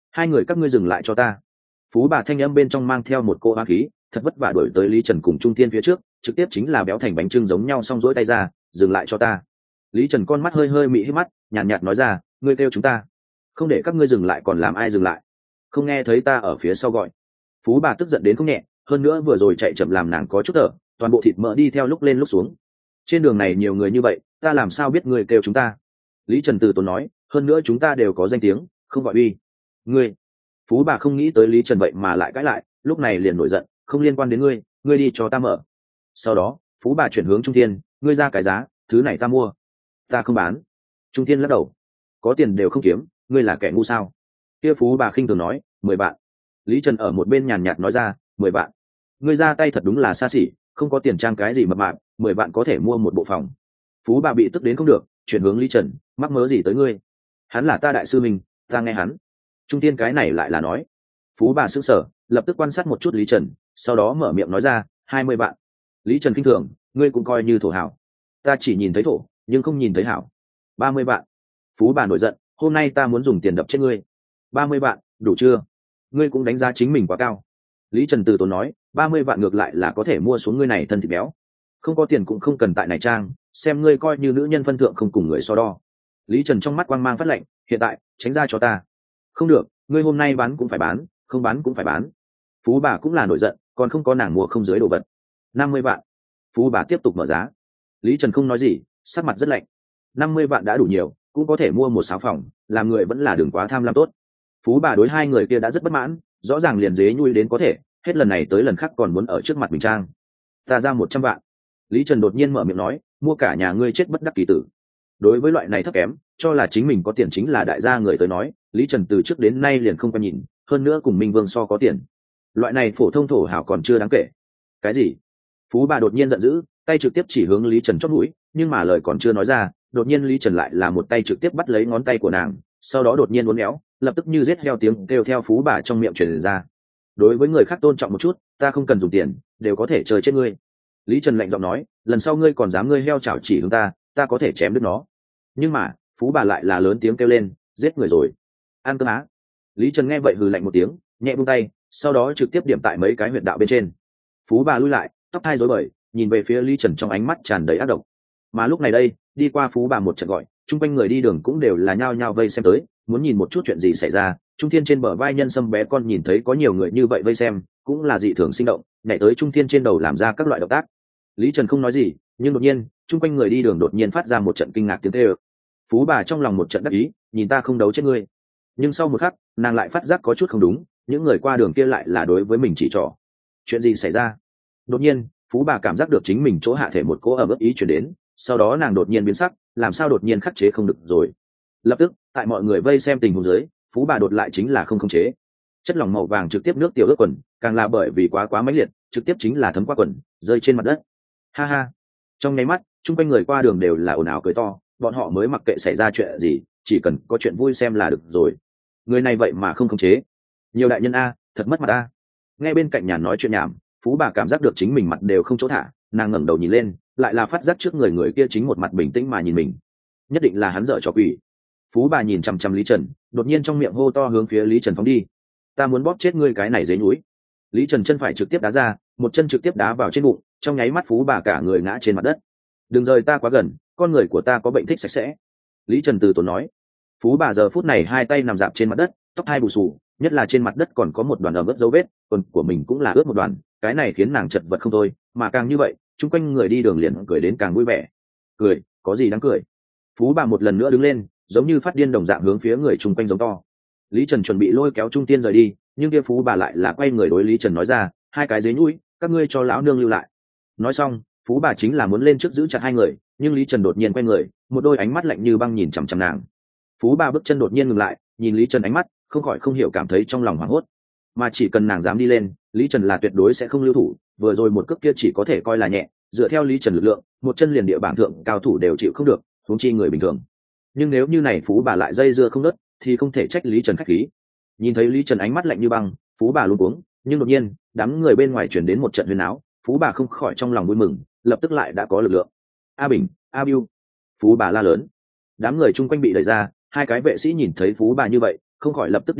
A: hai người các ngươi dừng lại cho ta. Phú bà thanh âm bên trong mang theo một cô hoa khí, thật vất vả đuổi tới Lý Trần cùng Trung Thiên phía trước, trực tiếp chính là béo thành bánh trưng giống nhau, xong rỗi tay ra, dừng lại cho ta. Lý Trần con mắt hơi hơi mị hít mắt, nhàn nhạt nói ra, ngươi kêu chúng ta, không để các ngươi dừng lại còn làm ai dừng lại? Không nghe thấy ta ở phía sau gọi? Phú bà tức giận đến không nhẹ, hơn nữa vừa rồi chạy chậm làm nàng có chút thở, toàn bộ thịt mỡ đi theo lúc lên lúc xuống. Trên đường này nhiều người như vậy, ta làm sao biết ngươi kêu chúng ta? Lý Trần từ tốn nói, hơn nữa chúng ta đều có danh tiếng, không gọi uy. Ngươi. Phú bà không nghĩ tới Lý Trần vậy mà lại cãi lại, lúc này liền nổi giận, không liên quan đến ngươi, ngươi đi cho ta mở. Sau đó Phú bà chuyển hướng Trung Thiên, ngươi ra cái giá, thứ này ta mua. Ta không bán. Trung Thiên lắc đầu, có tiền đều không kiếm, ngươi là kẻ ngu sao? Kia Phú bà khinh thường nói, 10 vạn. Lý Trần ở một bên nhàn nhạt nói ra, 10 vạn. Ngươi ra tay thật đúng là xa xỉ, không có tiền trang cái gì mập mạp, 10 vạn có thể mua một bộ phòng. Phú bà bị tức đến không được, chuyển hướng Lý Trần, mắc mớ gì tới ngươi? Hắn là ta đại sư mình, ta nghe hắn. Trung Tiên cái này lại là nói. Phú bà sững sờ, lập tức quan sát một chút Lý Trần, sau đó mở miệng nói ra, 20 vạn. Lý Trần kinh thường, ngươi cũng coi như thổ hảo. Ta chỉ nhìn thấy thổ, nhưng không nhìn thấy hảo. 30 vạn. Phú bà nổi giận, hôm nay ta muốn dùng tiền đập chết ngươi. 30 vạn, đủ chưa? Ngươi cũng đánh giá chính mình quá cao. Lý Trần từ tốn nói, 30 vạn ngược lại là có thể mua xuống ngươi này thân thịt béo. Không có tiền cũng không cần tại này trang, xem ngươi coi như nữ nhân phân thượng không cùng người so đo. Lý Trần trong mắt quang mang phát lệnh, hiện tại tránh ra cho ta. Không được, ngươi hôm nay bán cũng phải bán, không bán cũng phải bán. Phú bà cũng là nổi giận, còn không có nàng mua không dưới đồ vật. 50 vạn. Phú bà tiếp tục mở giá. Lý Trần không nói gì, sắc mặt rất lạnh. 50 vạn đã đủ nhiều, cũng có thể mua một sáu phòng, làm người vẫn là đừng quá tham lam tốt. Phú bà đối hai người kia đã rất bất mãn, rõ ràng liền dế nhui đến có thể, hết lần này tới lần khác còn muốn ở trước mặt mình trang. Ta ra 100 vạn. Lý Trần đột nhiên mở miệng nói, mua cả nhà ngươi chết bất đắc kỳ tử. Đối với loại này thấp kém, cho là chính mình có tiền chính là đại gia người tới nói, Lý Trần từ trước đến nay liền không quen nhìn, hơn nữa cùng Minh Vương so có tiền. Loại này phổ thông thổ hảo còn chưa đáng kể. Cái gì? Phú bà đột nhiên giận dữ, tay trực tiếp chỉ hướng Lý Trần chót mũi, nhưng mà lời còn chưa nói ra, đột nhiên Lý Trần lại là một tay trực tiếp bắt lấy ngón tay của nàng, sau đó đột nhiên uốn éo, lập tức như giết heo tiếng kêu theo Phú bà trong miệng truyền ra. Đối với người khác tôn trọng một chút, ta không cần dùng tiền, đều có thể chơi chết ngươi. Lý Trần lạnh giọng nói, lần sau ngươi còn dám ngươi heo chảo chỉ hướng ta có thể chém đứt nó. Nhưng mà Phú bà lại là lớn tiếng kêu lên, giết người rồi, ăn cơm á. Lý Trần nghe vậy hừ lạnh một tiếng, nhẹ buông tay, sau đó trực tiếp điểm tại mấy cái huyệt đạo bên trên. Phú bà lui lại, tóc hai rối bời, nhìn về phía Lý Trần trong ánh mắt tràn đầy ác độc. Mà lúc này đây, đi qua Phú bà một trận gọi, chung quanh người đi đường cũng đều là nhao nhao vây xem tới, muốn nhìn một chút chuyện gì xảy ra. Trung Thiên trên bờ vai nhân sâm bé con nhìn thấy có nhiều người như vậy vây xem, cũng là dị thường sinh động, nhảy tới Trung Thiên trên đầu làm ra các loại động tác. Lý Trần không nói gì, nhưng đột nhiên, chung quanh người đi đường đột nhiên phát ra một trận kinh ngạc tiếng kêu. Phú bà trong lòng một trận đắc ý, nhìn ta không đấu chết ngươi. Nhưng sau một khắc, nàng lại phát giác có chút không đúng, những người qua đường kia lại là đối với mình chỉ trỏ. Chuyện gì xảy ra? Đột nhiên, Phú bà cảm giác được chính mình chỗ hạ thể một cỗ ẩm ướt ý chuyển đến, sau đó nàng đột nhiên biến sắc, làm sao đột nhiên khắc chế không được rồi. Lập tức, tại mọi người vây xem tình huống dưới, Phú bà đột lại chính là không khống chế. Chất lỏng màu vàng trực tiếp nước tiểu ướt quần, càng là bởi vì quá mãnh liệt, trực tiếp chính là thấm qua quần, rơi trên mặt đất. Ha ha. Trong nháy mắt, chung quanh người qua đường đều là ồn ào cười to, bọn họ mới mặc kệ xảy ra chuyện gì, chỉ cần có chuyện vui xem là được rồi. Người này vậy mà không khống chế. Nhiều đại nhân a, thật mất mặt a. Nghe bên cạnh nhà nói chuyện nhảm, Phú bà cảm giác được chính mình mặt đều không chỗ thả, nàng ngẩng đầu nhìn lên, lại là phát giác trước người kia chính một mặt bình tĩnh mà nhìn mình. Nhất định là hắn dở trò quỷ. Phú bà nhìn chằm chằm Lý Trần, đột nhiên trong miệng hô to hướng phía Lý Trần phóng đi. Ta muốn bóp chết ngươi cái này dế núi. Lý Trần chân phải trực tiếp đá ra, một chân trực tiếp đá vào trên bụng, trong nháy mắt Phú bà cả người ngã trên mặt đất. Đừng rời ta quá gần, con người của ta có bệnh thích sạch sẽ. Lý Trần từ tốn nói. Phú bà giờ phút này hai tay nằm dạp trên mặt đất, tóc hai bù xù, nhất là trên mặt đất còn có một đoàn ẩm ướt dấu vết, quần của mình cũng là ướt một đoàn, cái này khiến nàng chật vật không thôi, mà càng như vậy, chung quanh người đi đường liền cười đến càng vui vẻ. Cười, có gì đáng cười? Phú bà một lần nữa đứng lên, giống như phát điên đồng dạng hướng phía người chung quanh giống to. Lý Trần chuẩn bị lôi kéo Trung Tiên rời đi, nhưng kia Phú bà lại là quay người đối Lý Trần nói ra, hai cái dế nhũi, các ngươi cho lão nương lưu lại. Nói xong, Phú bà chính là muốn lên trước giữ chặt hai người, nhưng Lý Trần đột nhiên quay người, một đôi ánh mắt lạnh như băng nhìn chằm chằm nàng. Phú bà bước chân đột nhiên ngừng lại, nhìn Lý Trần ánh mắt, không khỏi không hiểu cảm thấy trong lòng hoảng hốt. Mà chỉ cần nàng dám đi lên, Lý Trần là tuyệt đối sẽ không lưu thủ, vừa rồi một cước kia chỉ có thể coi là nhẹ, dựa theo Lý Trần lực lượng, một chân liền địa bảng thượng cao thủ đều chịu không được, huống chi người bình thường. Nhưng nếu như này Phú bà lại dây dưa không ngớt, thì không thể trách Lý Trần khách khí. Nhìn thấy Lý Trần ánh mắt lạnh như băng, Phú bà luống cuống, nhưng đột nhiên, đám người bên ngoài truyền đến một trận huyên náo, Phú bà không khỏi trong lòng vui mừng, lập tức lại đã có lực lượng. A Bình, A Bưu. Phú bà la lớn. Đám người chung quanh bị đẩy ra, hai cái vệ sĩ nhìn thấy Phú bà như vậy, không khỏi lập tức đi tới,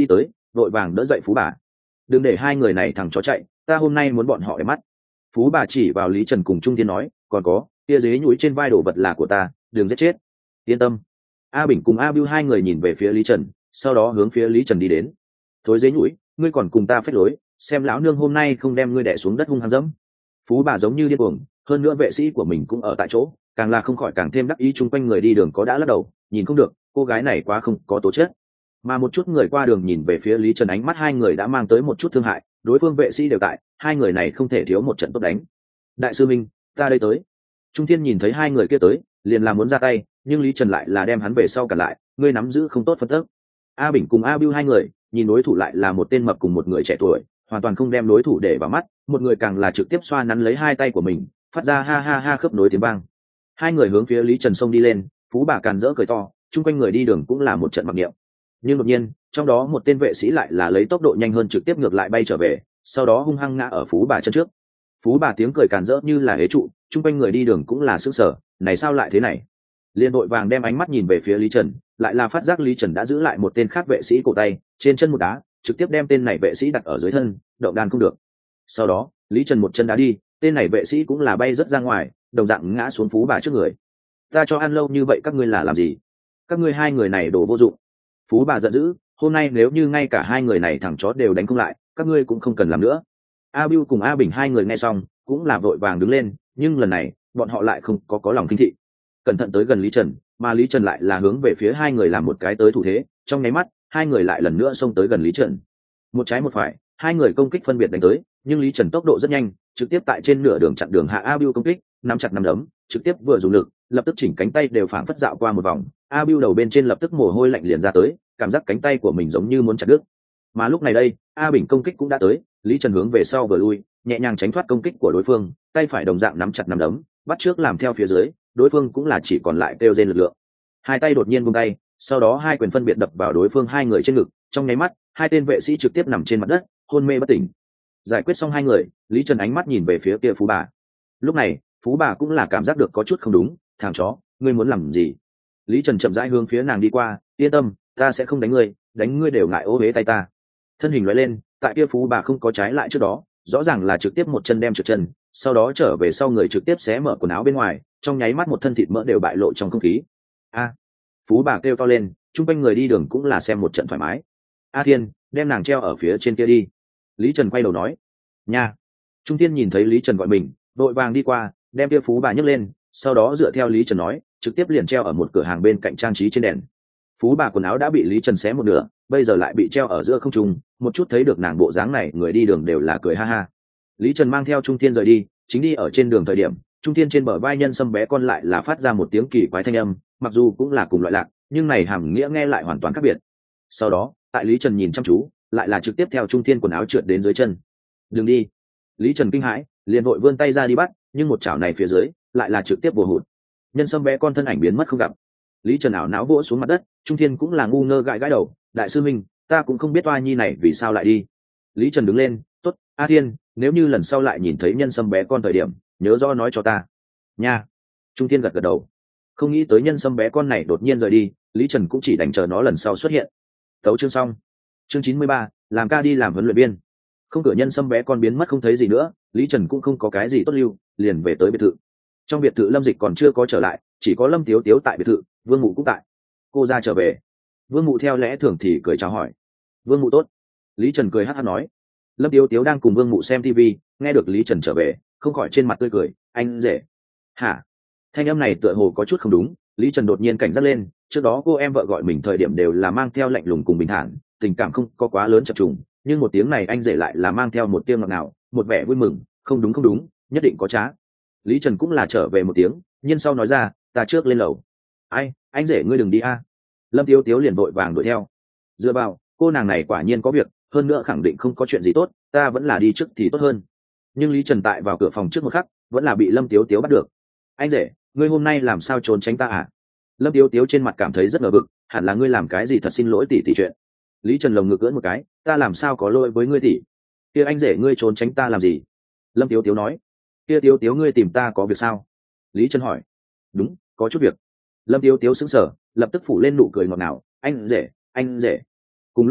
A: vội vàng đỡ dậy phú bà. Đừng để hai người này thằng chó chạy, ta hôm nay muốn bọn họ để mắt. Phú bà chỉ vào Lý Trần cùng Trung Thiên nói, còn có kia dế nhũi trên vai đồ vật là của ta, đừng giết chết. Yên tâm. A Bình cùng A Bưu hai người nhìn về phía Lý Trần, sau đó hướng phía Lý Trần đi đến. Thối dế nhũi, ngươi còn cùng ta phép lối, xem lão nương hôm nay không đem ngươi đẻ xuống đất hung hăng dẫm. Phú bà giống như điên cuồng, hơn nữa vệ sĩ của mình cũng ở tại chỗ, càng là không khỏi càng thêm đắc ý. Chung quanh người đi đường có đã lắc đầu, nhìn không được, cô gái này quá không có tố chất. Mà một chút người qua đường nhìn về phía Lý Trần, ánh mắt hai người đã mang tới một chút thương hại, đối phương vệ sĩ đều tại, hai người này không thể thiếu một trận tốt đánh. Đại sư minh, ta đây tới. Trung Thiên nhìn thấy hai người kia tới, liền là muốn ra tay, nhưng Lý Trần lại là đem hắn về sau cản lại, ngươi nắm giữ không tốt phân tức. A Bình cùng A Bưu hai người nhìn đối thủ lại là một tên mập cùng một người trẻ tuổi, hoàn toàn không đem đối thủ để vào mắt, một người càng là trực tiếp xoa nắn lấy hai tay của mình, phát ra ha ha ha khớp nối tiếng vang. Hai người hướng phía Lý Trần xông đi lên, Phú bà càn rỡ cười to, chung quanh người đi đường cũng là một trận mặc niệm. Nhưng đột nhiên, trong đó một tên vệ sĩ lại là lấy tốc độ nhanh hơn trực tiếp ngược lại bay trở về, sau đó hung hăng ngã ở Phú bà chân trước. Phú bà tiếng cười càn rỡ như là hế trụ, chung quanh người đi đường cũng là sững sờ, này sao lại thế này? Liên đội vàng đem ánh mắt nhìn về phía Lý Trần, lại là phát giác Lý Trần đã giữ lại một tên khác vệ sĩ cổ tay, trên chân một đá, trực tiếp đem tên này vệ sĩ đặt ở dưới thân, động đàn không được. Sau đó, Lý Trần một chân đá đi, tên này vệ sĩ cũng là bay rất ra ngoài, đồng dạng ngã xuống Phú bà trước người. Ta cho ăn lâu như vậy các ngươi là làm gì? Các ngươi hai người này đồ vô dụng. Phú bà giận dữ, hôm nay nếu như ngay cả hai người này thằng chó đều đánh không lại, các ngươi cũng không cần làm nữa. A Bưu cùng A Bình hai người nghe xong cũng là vội vàng đứng lên, nhưng lần này bọn họ lại không có lòng kinh thị, cẩn thận tới gần Lý Trần, mà Lý Trần lại là hướng về phía hai người làm một cái tới thủ thế, trong nháy mắt hai người lại lần nữa xông tới gần Lý Trần, một trái một phải, hai người công kích phân biệt đánh tới, nhưng Lý Trần tốc độ rất nhanh, trực tiếp tại trên nửa đường chặn đường hạ A Bưu công kích, nắm chặt nắm đấm, trực tiếp vừa dùng lực, lập tức chỉnh cánh tay đều phảng phất dạo qua một vòng, A Bưu đầu bên trên lập tức mồ hôi lạnh liền ra tới, cảm giác cánh tay của mình giống như muốn chặt đứt. Mà lúc này đây, A Bình công kích cũng đã tới, Lý Trần hướng về sau vừa lui, nhẹ nhàng tránh thoát công kích của đối phương, tay phải đồng dạng nắm chặt nắm đấm, bắt trước làm theo phía dưới, đối phương cũng là chỉ còn lại kêu rên lực lượng. Hai tay đột nhiên buông tay, sau đó hai quyền phân biệt đập vào đối phương hai người trên ngực, trong nháy mắt, hai tên vệ sĩ trực tiếp nằm trên mặt đất, hôn mê bất tỉnh. Giải quyết xong hai người, Lý Trần ánh mắt nhìn về phía kia Phú bà. Lúc này, Phú bà cũng là cảm giác được có chút không đúng, thằng chó, ngươi muốn làm gì? Lý Trần chậm rãi hướng phía nàng đi qua, yên tâm, ta sẽ không đánh ngươi đều ngại ô uế tay ta. Thân hình lóe lên, tại kia Phú bà không có trái lại trước đó, rõ ràng là trực tiếp một chân đem trượt chân, sau đó trở về sau người trực tiếp xé mở quần áo bên ngoài, trong nháy mắt một thân thịt mỡ đều bại lộ trong không khí. A! Phú bà kêu to lên, chung quanh người đi đường cũng là xem một trận thoải mái. A Thiên, đem nàng treo ở phía trên kia đi. Lý Trần quay đầu nói. Nha! Trung Thiên nhìn thấy Lý Trần gọi mình, đội vàng đi qua, đem kia Phú bà nhấc lên, sau đó dựa theo Lý Trần nói, trực tiếp liền treo ở một cửa hàng bên cạnh trang trí trên đèn. Phú bà quần áo đã bị Lý Trần xé một nửa, bây giờ lại bị treo ở giữa không trung, một chút thấy được nàng bộ dáng này, người đi đường đều là cười ha ha. Lý Trần mang theo Trung Thiên rời đi, chính đi ở trên đường thời điểm, Trung Thiên trên bờ vai nhân sâm bé con lại là phát ra một tiếng kỳ quái thanh âm, mặc dù cũng là cùng loại lạc, nhưng này hàm nghĩa nghe lại hoàn toàn khác biệt. Sau đó, tại Lý Trần nhìn chăm chú, lại là trực tiếp theo Trung Thiên quần áo trượt đến dưới chân. Đừng đi! Lý Trần kinh hãi, liền vội vươn tay ra đi bắt, nhưng một chảo này phía dưới lại là trực tiếp bổ hụt. Nhân sâm bé con thân ảnh biến mất không gặp. Lý Trần ảo não vỗ xuống mặt đất, Trung Thiên cũng là ngu ngơ gãi gãi đầu, đại sư minh, ta cũng không biết oa nhi này vì sao lại đi. Lý Trần đứng lên, tốt, A Thiên, nếu như lần sau lại nhìn thấy nhân sâm bé con thời điểm, nhớ rõ nói cho ta. Nha! Trung Thiên gật gật đầu. Không nghĩ tới nhân sâm bé con này đột nhiên rời đi, Lý Trần cũng chỉ đành chờ nó lần sau xuất hiện. Tấu chương xong. Chương 93, làm ca đi làm huấn luyện viên. Không, cửa nhân sâm bé con biến mất không thấy gì nữa, Lý Trần cũng không có cái gì tốt lưu, liền về tới biệt thự. Trong biệt thự Lâm Dịch còn chưa có trở lại, chỉ có Lâm Tiếu Tiếu tại biệt thự, Vương Mụ cũng tại. Cô ra trở về. Vương Mụ theo lẽ thường thì cười chào hỏi. Vương Mụ tốt. Lý Trần cười hát hát nói. Lâm Tiếu Tiếu đang cùng Vương Mụ xem TV, nghe được Lý Trần trở về, không khỏi trên mặt tươi cười, anh rể. Hả? Thanh âm này tựa hồ có chút không đúng, Lý Trần đột nhiên cảnh giác lên, trước đó cô em vợ gọi mình thời điểm đều là mang theo lạnh lùng cùng bình thản, tình cảm không có quá lớn chập trùng, nhưng một tiếng này anh rể lại là mang theo một tiếng ngọt ngào, một vẻ vui mừng, không đúng, nhất định có trá. Lý Trần cũng là trở về một tiếng, nhưng sau nói ra, ta trước lên lầu. Ai, anh rể ngươi đừng đi a. Lâm Tiếu Tiếu liền vội vàng đuổi theo. Dựa vào, cô nàng này quả nhiên có việc, hơn nữa khẳng định không có chuyện gì tốt, ta vẫn là đi trước thì tốt hơn. Nhưng Lý Trần tại vào cửa phòng trước một khắc, vẫn là bị Lâm Tiếu Tiếu bắt được. Anh rể, ngươi hôm nay làm sao trốn tránh ta à? Lâm Tiếu Tiếu trên mặt cảm thấy rất ngờ vực, hẳn là ngươi làm cái gì thật xin lỗi tỷ tỷ chuyện. Lý Trần lồng ngực ưỡn một cái, ta làm sao có lỗi với ngươi tỷ? Kia anh rể ngươi trốn tránh ta làm gì? Lâm Tiếu Tiếu nói. Kia Tiếu Tiếu ngươi tìm ta có việc sao? Lý Trần hỏi. Đúng, có chút việc. Lâm Tiếu Tiếu sững sờ, lập tức phủ lên nụ cười ngọt ngào, anh rể. Cùng lúc đó,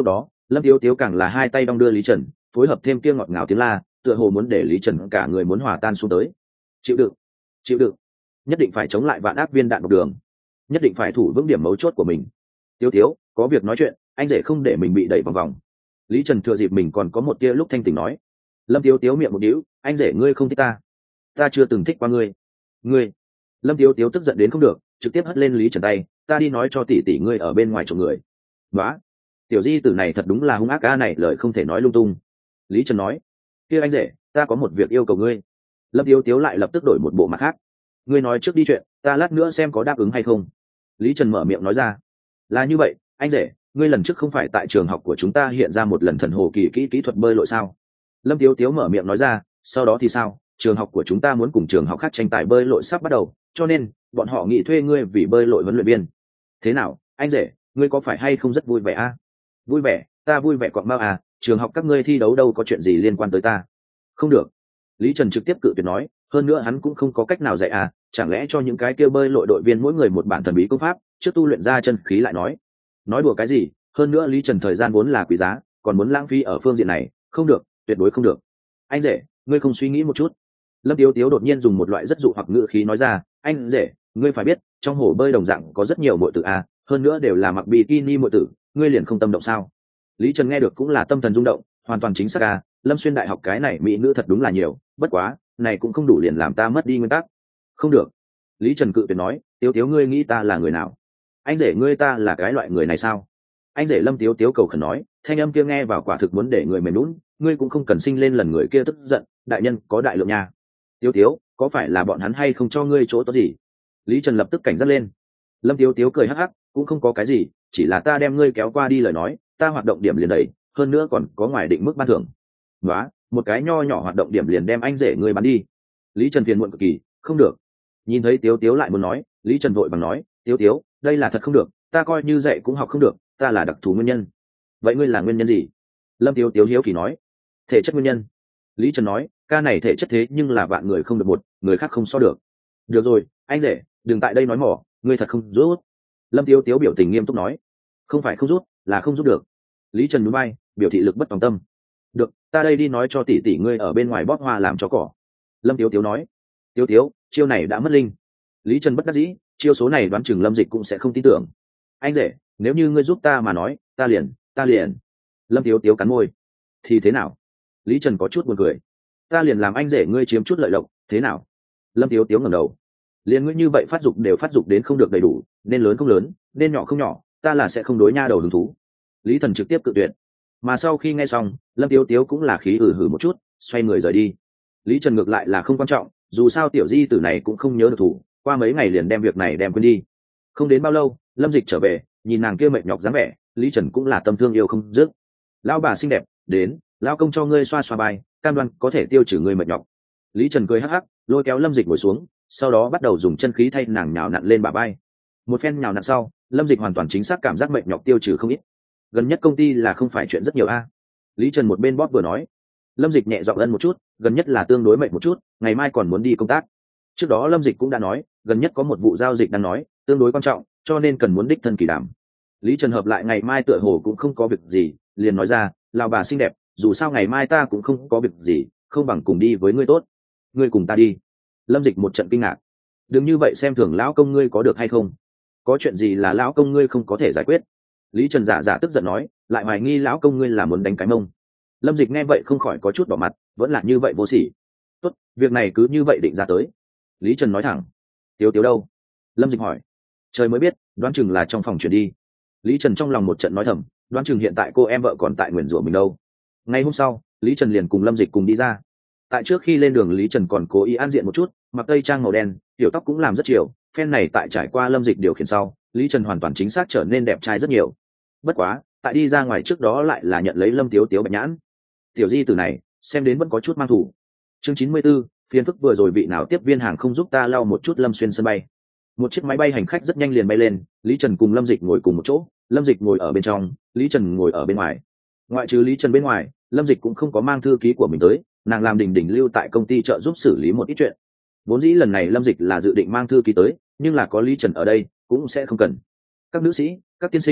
A: Lâm Tiếu Tiếu càng là hai tay đong đưa Lý Trần, phối hợp thêm kia ngọt ngào tiếng la, tựa hồ muốn để Lý Trần cả người muốn hòa tan xuống tới. Chịu đựng, chịu đựng, nhất định phải chống lại vạn ác viên đạn độc đường, nhất định phải thủ vững điểm mấu chốt của mình. Tiếu Tiếu, có việc nói chuyện, anh rể không để mình bị đẩy vòng vòng. Lý Trần thừa dịp mình còn có một tia lúc thanh tỉnh nói. Lâm Tiếu Tiếu miệng một điếu, anh rể ngươi không thích ta chưa từng thích qua ngươi. Lâm Tiếu Tiếu tức giận đến không được, trực tiếp hất lên Lý Trần tay, ta đi nói cho tỷ tỷ ngươi ở bên ngoài chỗ người. Nóa, tiểu di tử này thật đúng là hung ác, ca này lời không thể nói lung tung. Lý Trần nói, kia anh rể, ta có một việc yêu cầu ngươi. Lâm Tiếu Tiếu lại lập tức đổi một bộ mặt khác. Ngươi nói trước đi chuyện, ta lát nữa xem có đáp ứng hay không. Lý Trần mở miệng nói ra, là như vậy, anh rể, ngươi lần trước không phải tại trường học của chúng ta hiện ra một lần thần hồ kỳ kỹ thuật bơi lội sao? Lâm Tiếu Tiếu mở miệng nói ra, sau đó thì sao? Trường học của chúng ta muốn cùng trường học khác tranh tài bơi lội sắp bắt đầu, cho nên bọn họ nghị thuê ngươi vì bơi lội huấn luyện viên. Thế nào, anh rể, ngươi có phải hay không rất vui vẻ a? Vui vẻ, ta vui vẻ quạng bao à, trường học các ngươi thi đấu đâu có chuyện gì liên quan tới ta. Không được. Lý Trần trực tiếp cự tuyệt nói, hơn nữa hắn cũng không có cách nào dạy à, chẳng lẽ cho những cái kia bơi lội đội viên mỗi người một bản thần bí công pháp, trước tu luyện ra chân khí lại nói đùa cái gì, hơn nữa Lý Trần thời gian vốn là quý giá, còn muốn lãng phí ở phương diện này, không được, tuyệt đối không được. Anh rể, ngươi không suy nghĩ một chút. Lâm Tiếu Tiếu đột nhiên dùng một loại rất dụ hoặc ngữ khí nói ra, anh rể, ngươi phải biết, trong hồ bơi đồng dạng có rất nhiều muội tử à, hơn nữa đều là mặc bikini muội tử, ngươi liền không tâm động sao? Lý Trần nghe được cũng là tâm thần rung động, hoàn toàn chính xác à, Lâm Xuyên đại học cái này mỹ nữ thật đúng là nhiều, bất quá, này cũng không đủ liền làm ta mất đi nguyên tắc. Không được. Lý Trần cự tuyệt nói, Tiếu Tiếu ngươi nghĩ ta là người nào? Anh rể ngươi ta là cái loại người này sao? Anh rể Lâm Tiếu Tiếu cầu khẩn nói, thanh âm kia nghe vào quả thực muốn để người mềm nhũn, ngươi cũng không cần sinh lên lần người kia tức giận, đại nhân có đại lượng nha. Tiếu Tiếu, có phải là bọn hắn hay không cho ngươi chỗ tốt gì? Lý Trần lập tức cảnh giác lên. Lâm Tiếu Tiếu cười hắc hắc, cũng không có cái gì, chỉ là ta đem ngươi kéo qua đi lời nói, ta hoạt động điểm liền đẩy, hơn nữa còn có ngoài định mức ban thưởng. Nóa, một cái nho nhỏ hoạt động điểm liền đem anh rể ngươi bán đi. Lý Trần phiền muộn cực kỳ, không được. Nhìn thấy Tiếu Tiếu lại muốn nói, Lý Trần vội bằng nói, Tiếu Tiếu, đây là thật không được, ta coi như dạy cũng học không được, ta là đặc thù nguyên nhân. Vậy ngươi là nguyên nhân gì? Lâm Tiếu Tiếu hiếu kỳ nói, thể chất nguyên nhân. Lý Trần nói, ca này thể chất thế nhưng là vạn người không được một, người khác không so được. Được rồi, anh rể, đừng tại đây nói mỏ, ngươi thật không rút. Lâm Tiếu Tiếu biểu tình nghiêm túc nói, không phải không rút, là không rút được. Lý Trần núi bay, biểu thị lực bất tòng tâm. Được, ta đây đi nói cho tỷ tỷ ngươi ở bên ngoài bóp hoa làm cho cỏ. Lâm Tiếu Tiếu nói, Tiếu Tiếu, chiêu này đã mất linh. Lý Trần bất đắc dĩ, chiêu số này đoán chừng Lâm Dịch cũng sẽ không tin tưởng. Anh rể, nếu như ngươi giúp ta mà nói, ta liền. Lâm Tiếu Tiếu cắn môi. Thì thế nào? Lý Trần có chút buồn cười. Ta liền làm anh rể ngươi chiếm chút lợi lộc, thế nào? Lâm Tiếu Tiếu ngẩng đầu. Liền ngươi như vậy phát dục đều phát dục đến không được đầy đủ, nên lớn không lớn, nên nhỏ không nhỏ, ta là sẽ không đối nha đầu hứng thú. Lý Thần trực tiếp cự tuyệt. Mà sau khi nghe xong, Lâm Tiếu Tiếu cũng là khí hử một chút, xoay người rời đi. Lý Trần ngược lại là không quan trọng, dù sao tiểu di tử này cũng không nhớ được thủ, qua mấy ngày liền đem việc này đem quên đi. Không đến bao lâu, Lâm Dịch trở về, nhìn nàng kia mệt nhọc dáng vẻ, Lý Trần cũng là tâm thương yêu không dứt. Lão bà xinh đẹp, đến, lão công cho ngươi xoa xoa bài, cam đoan có thể tiêu trừ ngươi mệt nhọc. Lý Trần cười hắc hắc, lôi kéo Lâm Dịch ngồi xuống, sau đó bắt đầu dùng chân khí thay nàng nhào nặn lên bả vai. Một phen nhào nặn sau, Lâm Dịch hoàn toàn chính xác cảm giác mệt nhọc tiêu trừ không ít. Gần nhất công ty là không phải chuyện rất nhiều a. Lý Trần một bên bóp vừa nói. Lâm Dịch nhẹ giọng ân một chút, gần nhất là tương đối mệt một chút, ngày mai còn muốn đi công tác. Trước đó Lâm Dịch cũng đã nói, gần nhất có một vụ giao dịch đang nói, tương đối quan trọng, cho nên cần muốn đích thân kỳ đảm. Lý Trần hợp lại ngày mai tựa hồ cũng không có việc gì, liền nói ra, lão bà xinh đẹp, dù sao ngày mai ta cũng không có việc gì, không bằng cùng đi với ngươi tốt. Ngươi cùng ta đi. Lâm Dịch một trận kinh ngạc. Đừng như vậy xem thường lão công ngươi có được hay không? Có chuyện gì là lão công ngươi không có thể giải quyết? Lý Trần giả tức giận nói, lại hoài nghi lão công ngươi là muốn đánh cái mông. Lâm Dịch nghe vậy không khỏi có chút đỏ mặt, vẫn là như vậy vô sỉ. Tốt, việc này cứ như vậy định ra tới. Lý Trần nói thẳng. Tiếu Tiếu đâu? Lâm Dịch hỏi. Trời mới biết, đoán chừng là trong phòng chuyển đi. Lý Trần trong lòng một trận nói thầm, đoán chừng hiện tại cô em vợ còn tại nguyền rủa mình đâu. Ngày hôm sau, Lý Trần liền cùng Lâm Dịch cùng đi ra. Tại trước khi lên đường Lý Trần còn cố ý an diện một chút, mặc tây trang màu đen, tiểu tóc cũng làm rất chiều. Phen này tại trải qua Lâm Dịch điều khiển sau, Lý Trần hoàn toàn chính xác trở nên đẹp trai rất nhiều. Bất quá, tại đi ra ngoài trước đó lại là nhận lấy Lâm Tiếu Tiếu bạch nhãn. Tiểu di từ này, xem đến vẫn có chút mang thủ. Chương 94, phiền phức vừa rồi vị nào tiếp viên hàng không giúp ta lau một chút Lâm Xuyên sân bay. Một chiếc máy bay hành khách rất nhanh liền bay lên, Lý Trần cùng Lâm Dịch ngồi cùng một chỗ, Lâm Dịch ngồi ở bên trong, Lý Trần ngồi ở bên ngoài. Ngoại trừ Lý Trần bên ngoài, Lâm Dịch cũng không có mang thư ký của mình tới, nàng làm đỉnh lưu tại công ty trợ giúp xử lý một ít chuyện. Vốn dĩ lần này Lâm Dịch là dự định mang thư ký tới, nhưng là có Lý Trần ở đây, cũng sẽ không cần. Các nữ sĩ, các tiên sinh,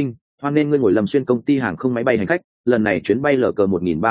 A: hoan nên ngươi ngồi Lâm Xuyên công ty hàng không máy bay hành khách, lần này chuyến bay LK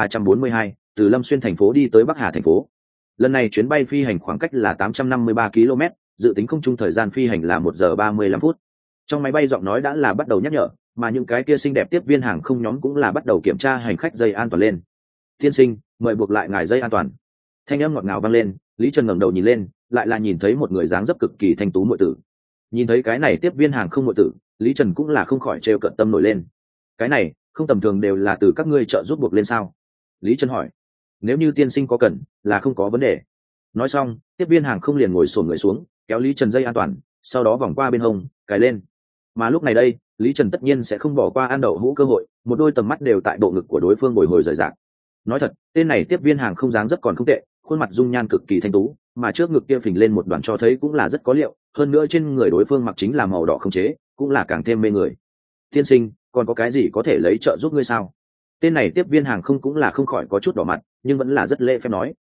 A: 1342 từ Lâm Xuyên thành phố đi tới Bắc Hà thành phố. Lần này chuyến bay phi hành khoảng cách là 853 km, dự tính không trung thời gian phi hành là 1 giờ 35 phút. Trong máy bay giọng nói đã là bắt đầu nhắc nhở, mà những cái kia xinh đẹp tiếp viên hàng không nhóm cũng là bắt đầu kiểm tra hành khách dây an toàn lên. Tiên sinh, mời buộc lại ngài dây an toàn. Thanh âm ngọt ngào vang lên, Lý Trần ngẩng đầu nhìn lên, lại là nhìn thấy một người dáng dấp cực kỳ thanh tú muội tử. Nhìn thấy cái này tiếp viên hàng không muội tử, Lý Trần cũng là không khỏi trêu cợt tâm nổi lên. Cái này, không tầm thường đều là từ các ngươi trợ giúp buộc lên sao? Lý Trần hỏi. Nếu như tiên sinh có cần, là không có vấn đề. Nói xong, tiếp viên hàng không liền ngồi xổm người xuống, kéo Lý Trần dây an toàn, sau đó vòng qua bên hông, cài lên. Mà lúc này đây, Lý Trần tất nhiên sẽ không bỏ qua ăn đậu hũ cơ hội, một đôi tầm mắt đều tại bộ ngực của đối phương bồi hồi rời rạc. Nói thật, tên này tiếp viên hàng không dáng dấp còn không tệ, khuôn mặt dung nhan cực kỳ thanh tú, mà trước ngực kia phình lên một đoàn cho thấy cũng là rất có liệu, hơn nữa trên người đối phương mặc chính là màu đỏ không chế, cũng là càng thêm mê người. Tiên sinh, còn có cái gì có thể lấy trợ giúp ngươi sao? Tên này tiếp viên hàng không cũng là không khỏi có chút đỏ mặt, nhưng vẫn là rất lễ phép nói.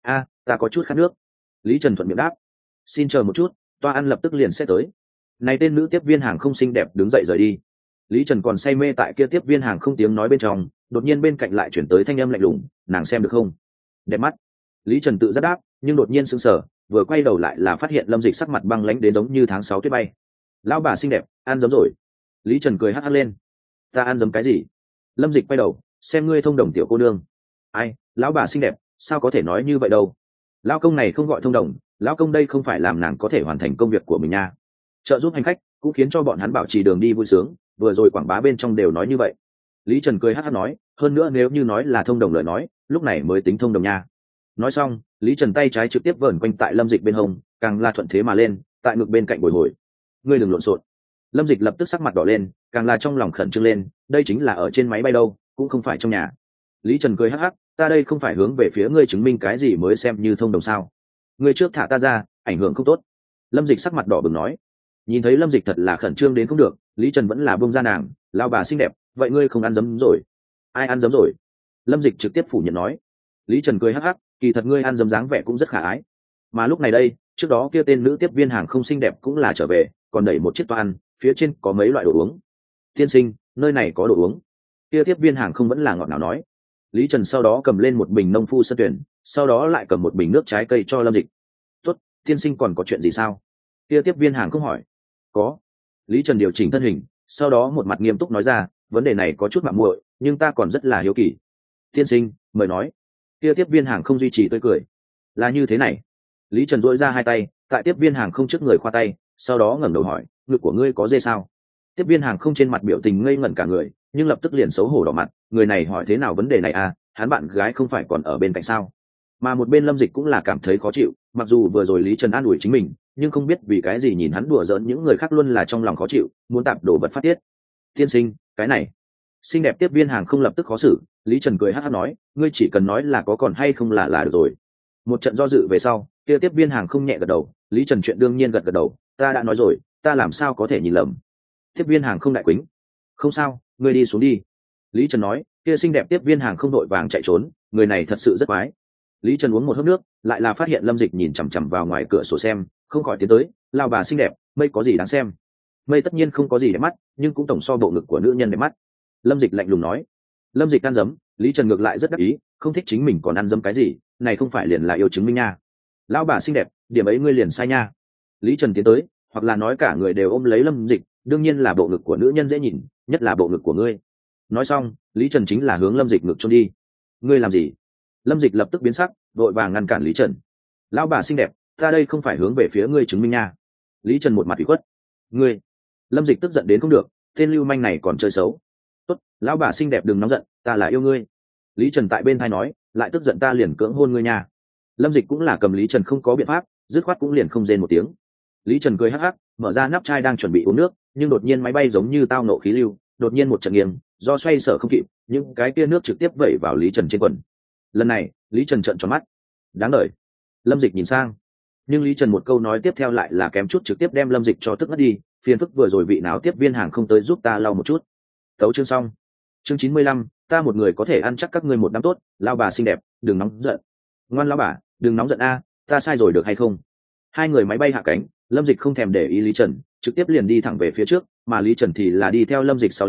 A: Ta có chút khát nước. Lý Trần thuận miệng đáp. Xin chờ một chút, toa ăn lập tức liền sẽ tới. Này tên nữ tiếp viên hàng không xinh đẹp đứng dậy rời đi. Lý Trần còn say mê tại kia tiếp viên hàng không tiếng nói bên trong, đột nhiên bên cạnh lại chuyển tới thanh âm lạnh lùng, nàng xem được không? Đẹp mắt. Lý Trần tự giác đáp, nhưng đột nhiên sững sờ, vừa quay đầu lại là phát hiện Lâm Dịch sắc mặt băng lãnh đến giống như tháng 6 tuyết bay. Lão bà xinh đẹp, ăn giấm rồi. Lý Trần cười hắc hắc lên. Ta ăn giấm cái gì? Lâm Dịch quay đầu, xem ngươi thông đồng tiểu cô nương. Ai, lão bà xinh đẹp, sao có thể nói như vậy đâu? Lão công này không gọi thông đồng, lão công đây không phải làm nàng có thể hoàn thành công việc của mình nha. Trợ giúp hành khách cũng khiến cho bọn hắn bảo trì đường đi vui sướng, vừa rồi quảng bá bên trong đều nói như vậy. Lý Trần cười hắc hắc nói, hơn nữa nếu như nói là thông đồng lời nói, lúc này mới tính thông đồng nha. Nói xong, Lý Trần tay trái trực tiếp vờn quanh tại Lâm Dịch bên hông, càng là thuận thế mà lên, tại ngực bên cạnh bồi hồi. Ngươi đừng lộn xộn. Lâm Dịch lập tức sắc mặt đỏ lên, càng là trong lòng khẩn trương lên, đây chính là ở trên máy bay đâu, cũng không phải trong nhà. Lý Trần cười hắc hắc, ta đây không phải hướng về phía ngươi chứng minh cái gì mới xem như thông đồng sao? Ngươi trước thả ta ra, ảnh hưởng không tốt. Lâm Dịch sắc mặt đỏ bừng nói. Nhìn thấy Lâm Dịch thật là khẩn trương đến không được, Lý Trần vẫn là buông ra nàng, lao bà xinh đẹp, vậy ngươi không ăn giấm rồi? Ai ăn giấm rồi? Lâm Dịch trực tiếp phủ nhận nói. Lý Trần cười hắc hắc, kỳ thật ngươi ăn giấm dáng vẻ cũng rất khả ái. Mà lúc này đây, trước đó kia tên nữ tiếp viên hàng không xinh đẹp cũng là trở về, còn đẩy một chiếc toa ăn, phía trên có mấy loại đồ uống. Tiên sinh, nơi này có đồ uống. Kia tiếp viên hàng không vẫn là ngọt ngào nói. Lý Trần sau đó cầm lên một bình nông phu sơn tuyển, sau đó lại cầm một bình nước trái cây cho Lâm Dịch. Tốt, tiên sinh còn có chuyện gì sao? Kia tiếp viên hàng không hỏi. Có. Lý Trần điều chỉnh thân hình, sau đó một mặt nghiêm túc nói ra, vấn đề này có chút mạo muội, nhưng ta còn rất là hiếu kỳ. Tiên sinh, mời nói. Kia tiếp viên hàng không duy trì tươi cười. Là như thế này. Lý Trần duỗi ra hai tay, tại tiếp viên hàng không trước người khoa tay, sau đó ngẩng đầu hỏi, ngực của ngươi có dê sao? Tiếp viên hàng không trên mặt biểu tình ngây ngẩn cả người, nhưng lập tức liền xấu hổ đỏ mặt, người này hỏi thế nào vấn đề này à, hắn bạn gái không phải còn ở bên cạnh sao? Mà một bên Lâm Dịch cũng là cảm thấy khó chịu, mặc dù vừa rồi Lý Trần an ủi chính mình, nhưng không biết vì cái gì nhìn hắn đùa giỡn những người khác luôn là trong lòng khó chịu, muốn tạp đồ vật phát tiết. Tiên sinh, cái này. Xinh đẹp tiếp viên hàng không lập tức khó xử, Lý Trần cười hắc hắc nói, ngươi chỉ cần nói là có còn hay không là được rồi. Một trận do dự về sau, kia tiếp viên hàng không nhẹ gật đầu, Lý Trần chuyện đương nhiên gật gật đầu, ta đã nói rồi, ta làm sao có thể nhìn lầm. Tiếp viên hàng không đại quýnh. Không sao, ngươi đi xuống đi. Lý Trần nói, kia xinh đẹp tiếp viên hàng không đội vàng chạy trốn, người này thật sự rất quái. Lý Trần uống một hớp nước, lại là phát hiện Lâm Dịch nhìn chằm chằm vào ngoài cửa sổ xem, không khỏi tiến tới, lao bà xinh đẹp, mây có gì đáng xem? Mây tất nhiên không có gì đẹp mắt, nhưng cũng tổng so bộ ngực của nữ nhân đẹp mắt. Lâm Dịch lạnh lùng nói. Lâm Dịch ăn dấm, Lý Trần ngược lại rất đắc ý, không thích chính mình còn ăn dấm cái gì, này không phải liền là yêu chứng minh nha. Lao bà xinh đẹp, điểm ấy ngươi liền sai nha. Lý Trần tiến tới, hoặc là nói cả người đều ôm lấy Lâm Dịch, đương nhiên là bộ ngực của nữ nhân dễ nhìn, nhất là bộ ngực của ngươi. Nói xong, Lý Trần chính là hướng Lâm Dịch ngực trốn đi. Ngươi làm gì? Lâm Dịch lập tức biến sắc, vội vàng ngăn cản Lý Trần. Lão bà xinh đẹp, ta đây không phải hướng về phía ngươi chứng minh nha. Lý Trần một mặt ủy khuất. Ngươi. Lâm Dịch tức giận đến không được, tên lưu manh này còn chơi xấu. Tốt, lão bà xinh đẹp đừng nóng giận, ta là yêu ngươi. Lý Trần tại bên tai nói, lại tức giận ta liền cưỡng hôn ngươi nha. Lâm Dịch cũng là cầm Lý Trần không có biện pháp, dứt khoát cũng liền không rên một tiếng. Lý Trần cười hắc hắc, mở ra nắp chai đang chuẩn bị uống nước, nhưng đột nhiên máy bay giống như tao nộ khí lưu, đột nhiên một trận nghiêng, do xoay sở không kịp, những cái kia nước trực tiếp vẩy vào Lý Trần trên quần. Lần này, Lý Trần trợn tròn mắt. Đáng đời. Lâm Dịch nhìn sang, nhưng Lý Trần một câu nói tiếp theo lại là kém chút trực tiếp đem Lâm Dịch cho tức ngất đi, phiền phức vừa rồi vị nào tiếp viên hàng không tới giúp ta lau một chút. Tấu chương xong. Chương 95, ta một người có thể ăn chắc các ngươi một năm tốt, lao bà xinh đẹp, đừng nóng giận. Ngoan lão bà, đừng nóng giận a, ta sai rồi được hay không? Hai người máy bay hạ cánh, Lâm Dịch không thèm để ý Lý Trần, trực tiếp liền đi thẳng về phía trước, mà Lý Trần thì là đi theo Lâm Dịch sau lưng,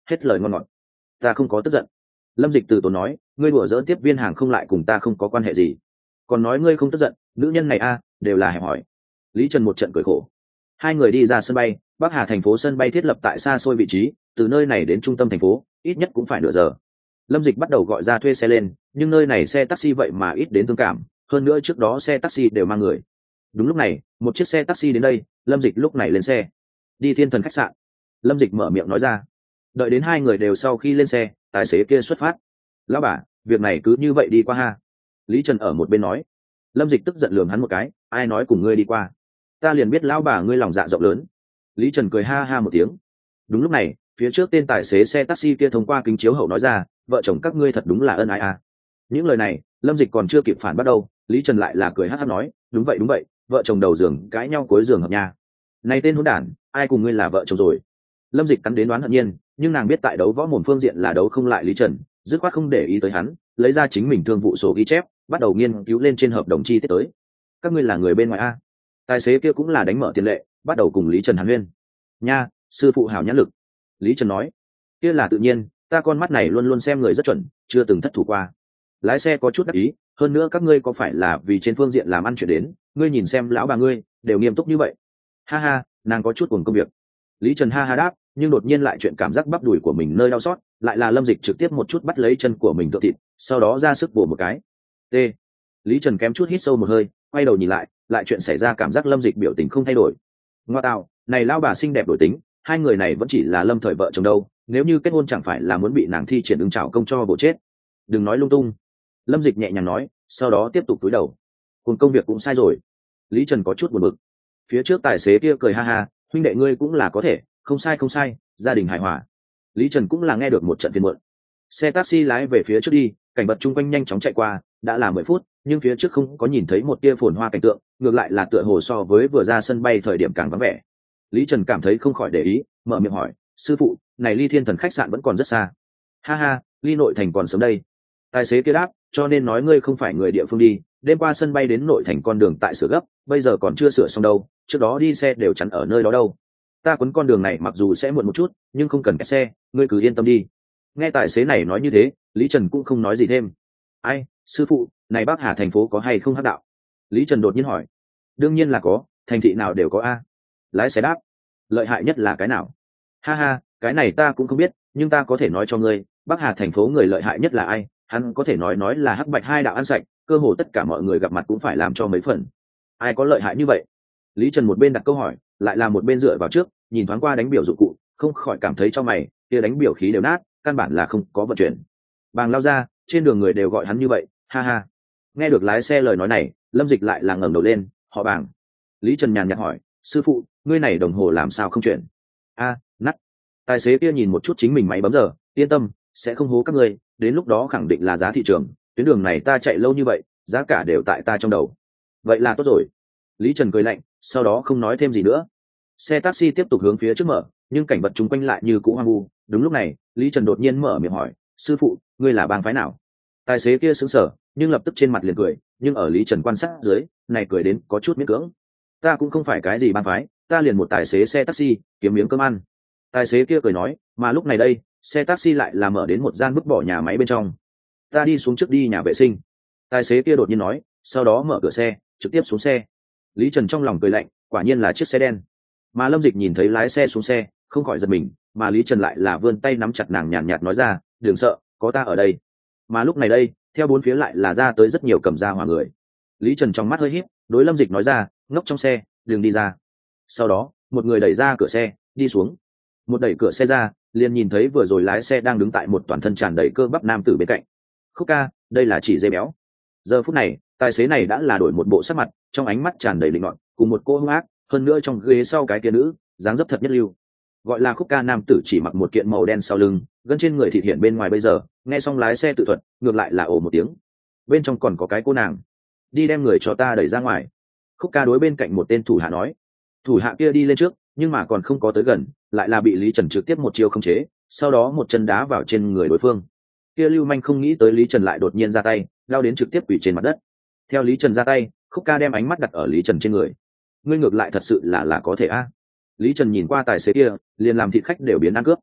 A: hết lời ngon ngọt. Ta không có tức giận. Lâm Dịch từ tốn nói, ngươi đùa dỡ tiếp viên hàng không lại cùng ta không có quan hệ gì, còn nói ngươi không tức giận, nữ nhân này đều là hẹp hỏi. Lý Trần một trận cười khổ. Hai người đi ra sân bay. Bắc Hà thành phố sân bay thiết lập tại xa xôi vị trí, từ nơi này đến trung tâm thành phố ít nhất cũng phải nửa giờ. Lâm Dịch bắt đầu gọi ra thuê xe lên, nhưng nơi này xe taxi vậy mà ít đến thương cảm, hơn nữa trước đó xe taxi đều mang người. Đúng lúc này, một chiếc xe taxi đến đây, Lâm Dịch lúc này lên xe. Đi Thiên Thần khách sạn. Lâm Dịch mở miệng nói ra. Đợi đến hai người đều sau khi lên xe, tài xế kia xuất phát. Lão bà, việc này cứ như vậy đi qua ha. Lý Trần ở một bên nói. Lâm Dịch tức giận lườm hắn một cái, ai nói cùng ngươi đi qua, ta liền biết lão bà ngươi lòng dạ rộng lớn. Lý Trần cười ha ha một tiếng. Đúng lúc này, phía trước tên tài xế xe taxi kia thông qua kính chiếu hậu nói ra, vợ chồng các ngươi thật đúng là ân ái à. Những lời này Lâm Dịch còn chưa kịp phản bắt đầu, Lý Trần lại là cười hát hát nói, đúng vậy, vợ chồng đầu giường cãi nhau cuối giường hợp nha. Này tên hỗn đản, ai cùng ngươi là vợ chồng rồi? Lâm Dịch cắn đến đoán hận nhiên, nhưng nàng biết tại đấu võ mồm phương diện là đấu không lại Lý Trần, dứt khoát không để ý tới hắn, lấy ra chính mình thương vụ sổ ghi chép, bắt đầu nghiên cứu lên trên hợp đồng chi tiết tới. Các ngươi là người bên ngoài a? Tài xế kia cũng là đánh mở tiền lệ, bắt đầu cùng Lý Trần hàn huyên. Nha, sư phụ hảo nhãn lực. Lý Trần nói. Kia là tự nhiên, ta con mắt này luôn luôn xem người rất chuẩn, chưa từng thất thủ qua. Lái xe có chút đắc ý, hơn nữa các ngươi có phải là vì trên phương diện làm ăn chuyện đến, ngươi nhìn xem lão bà ngươi đều nghiêm túc như vậy. Ha ha, nàng có chút cuồng công việc. Lý Trần ha ha đáp, nhưng đột nhiên lại chuyện cảm giác bắp đùi của mình nơi đau xót, lại là Lâm Dịch trực tiếp một chút bắt lấy chân của mình thượng thịt, sau đó ra sức bổ một cái. T. Lý Trần kém chút hít sâu một hơi, quay đầu nhìn lại chuyện xảy ra, cảm giác Lâm Dịch biểu tình không thay đổi. Ngoa tạo, này lão bà xinh đẹp đổi tính, hai người này vẫn chỉ là lâm thời vợ chồng đâu, nếu như kết hôn chẳng phải là muốn bị nàng thi triển ứng trảo công cho bổ chết. Đừng nói lung tung. Lâm Dịch nhẹ nhàng nói, sau đó tiếp tục cúi đầu. Cùng công việc cũng sai rồi. Lý Trần có chút buồn bực. Phía trước tài xế kia cười ha ha, huynh đệ ngươi cũng là có thể, không sai, gia đình hài hòa. Lý Trần cũng là nghe được một trận phiền muộn. Xe taxi lái về phía trước đi, cảnh vật chung quanh nhanh chóng chạy qua, đã là 10 phút, nhưng phía trước không có nhìn thấy một tia phồn hoa cảnh tượng, ngược lại là tựa hồ so với vừa ra sân bay thời điểm càng vắng vẻ. Lý Trần cảm thấy không khỏi để ý, mở miệng hỏi, sư phụ, này ly Thiên Thần khách sạn vẫn còn rất xa. Ha ha, ly nội thành còn sớm đây. Tài xế kia đáp, cho nên nói ngươi không phải người địa phương đi, đêm qua sân bay đến nội thành con đường tại sửa gấp, bây giờ còn chưa sửa xong đâu, trước đó đi xe đều chắn ở nơi đó đâu. Ta quấn con đường này mặc dù sẽ muộn một chút, nhưng không cần kẹt xe, ngươi cứ yên tâm đi. Nghe tài xế này nói như thế, Lý Trần cũng không nói gì thêm. Ai, sư phụ, này Bắc Hà thành phố có hay không hắc đạo? Lý Trần đột nhiên hỏi. Đương nhiên là có, thành thị nào đều có a. Lái xe đáp. Lợi hại nhất là cái nào? Ha ha, cái này ta cũng không biết, nhưng ta có thể nói cho ngươi, Bắc Hà thành phố người lợi hại nhất là ai? Hắn có thể nói là hắc bạch hai đạo ăn sạch, cơ hồ tất cả mọi người gặp mặt cũng phải làm cho mấy phần. Ai có lợi hại như vậy? Lý Trần một bên đặt câu hỏi, lại là một bên dựa vào trước, nhìn thoáng qua đánh biểu dụng cụ, không khỏi cảm thấy cho mày, kia đánh biểu khí đều nát, căn bản là không có vận chuyển. Bàng lao ra, trên đường người đều gọi hắn như vậy, ha ha. Nghe được lái xe lời nói này, Lâm Dịch lại là ngẩng đầu lên, họ Bàng. Lý Trần nhàn nhạt hỏi, sư phụ, ngươi này đồng hồ làm sao không chuyển? Nắt. Tài xế kia nhìn một chút chính mình máy bấm giờ, yên tâm, sẽ không hố các ngươi, đến lúc đó khẳng định là giá thị trường, tuyến đường này ta chạy lâu như vậy, giá cả đều tại ta trong đầu. Vậy là tốt rồi. Lý Trần cười lạnh, sau đó không nói thêm gì nữa. Xe taxi tiếp tục hướng phía trước mở, nhưng cảnh vật chung quanh lại như cũ hoang vu. Đúng lúc này, Lý Trần đột nhiên mở miệng hỏi, sư phụ, ngươi là bang phái nào? Tài xế kia sững sờ, nhưng lập tức trên mặt liền cười, nhưng ở Lý Trần quan sát dưới, này cười đến có chút miễn cưỡng. Ta cũng không phải cái gì bang phái, ta liền một tài xế xe taxi, kiếm miếng cơm ăn. Tài xế kia cười nói, mà lúc này đây, xe taxi lại là mở đến một gian vứt bỏ nhà máy bên trong. Ta đi xuống trước đi nhà vệ sinh. Tài xế kia đột nhiên nói, sau đó mở cửa xe, trực tiếp xuống xe. Lý Trần trong lòng cười lạnh, quả nhiên là chiếc xe đen. Mà Lâm Dịch nhìn thấy lái xe xuống xe, không khỏi giật mình, mà Lý Trần lại là vươn tay nắm chặt nàng, nhàn nhạt nói ra, đừng sợ, có ta ở đây. Mà lúc này đây, theo bốn phía lại là ra tới rất nhiều cầm da hỏa người. Lý Trần trong mắt hơi híp, đối Lâm Dịch nói ra, ngốc trong xe, đừng đi ra. Sau đó, một người đẩy ra cửa xe, đi xuống. Một đẩy cửa xe ra, liền nhìn thấy vừa rồi lái xe đang đứng tại một toàn thân tràn đầy cơ bắp nam tử bên cạnh. Khúc ca, đây là chỉ dây béo. Giờ phút này, tài xế này đã là đổi một bộ sắc mặt, trong ánh mắt tràn đầy định nọt, cùng một cô hung ác, hơn nữa trong ghế sau cái kia nữ, dáng dấp thật nhất lưu. Gọi là Khúc ca nam tử chỉ mặc một kiện màu đen sau lưng, gân trên người thịt hiện bên ngoài bây giờ, nghe xong lái xe tự thuật, ngược lại là ồ một tiếng. Bên trong còn có cái cô nàng. Đi đem người cho ta đẩy ra ngoài. Khúc ca đối bên cạnh một tên thủ hạ nói. Thủ hạ kia đi lên trước, nhưng mà còn không có tới gần, lại là bị Lý Trần trực tiếp một chiêu không chế, sau đó một chân đá vào trên người đối phương. Kia lưu manh không nghĩ tới Lý Trần lại đột nhiên ra tay, lao đến trực tiếp quỳ trên mặt đất. Theo Lý Trần ra tay, Khúc ca đem ánh mắt đặt ở Lý Trần trên người. Ngươi ngược lại thật sự là có thể a. Lý Trần nhìn qua tài xế kia, liền làm thịt khách đều biến ăn cướp.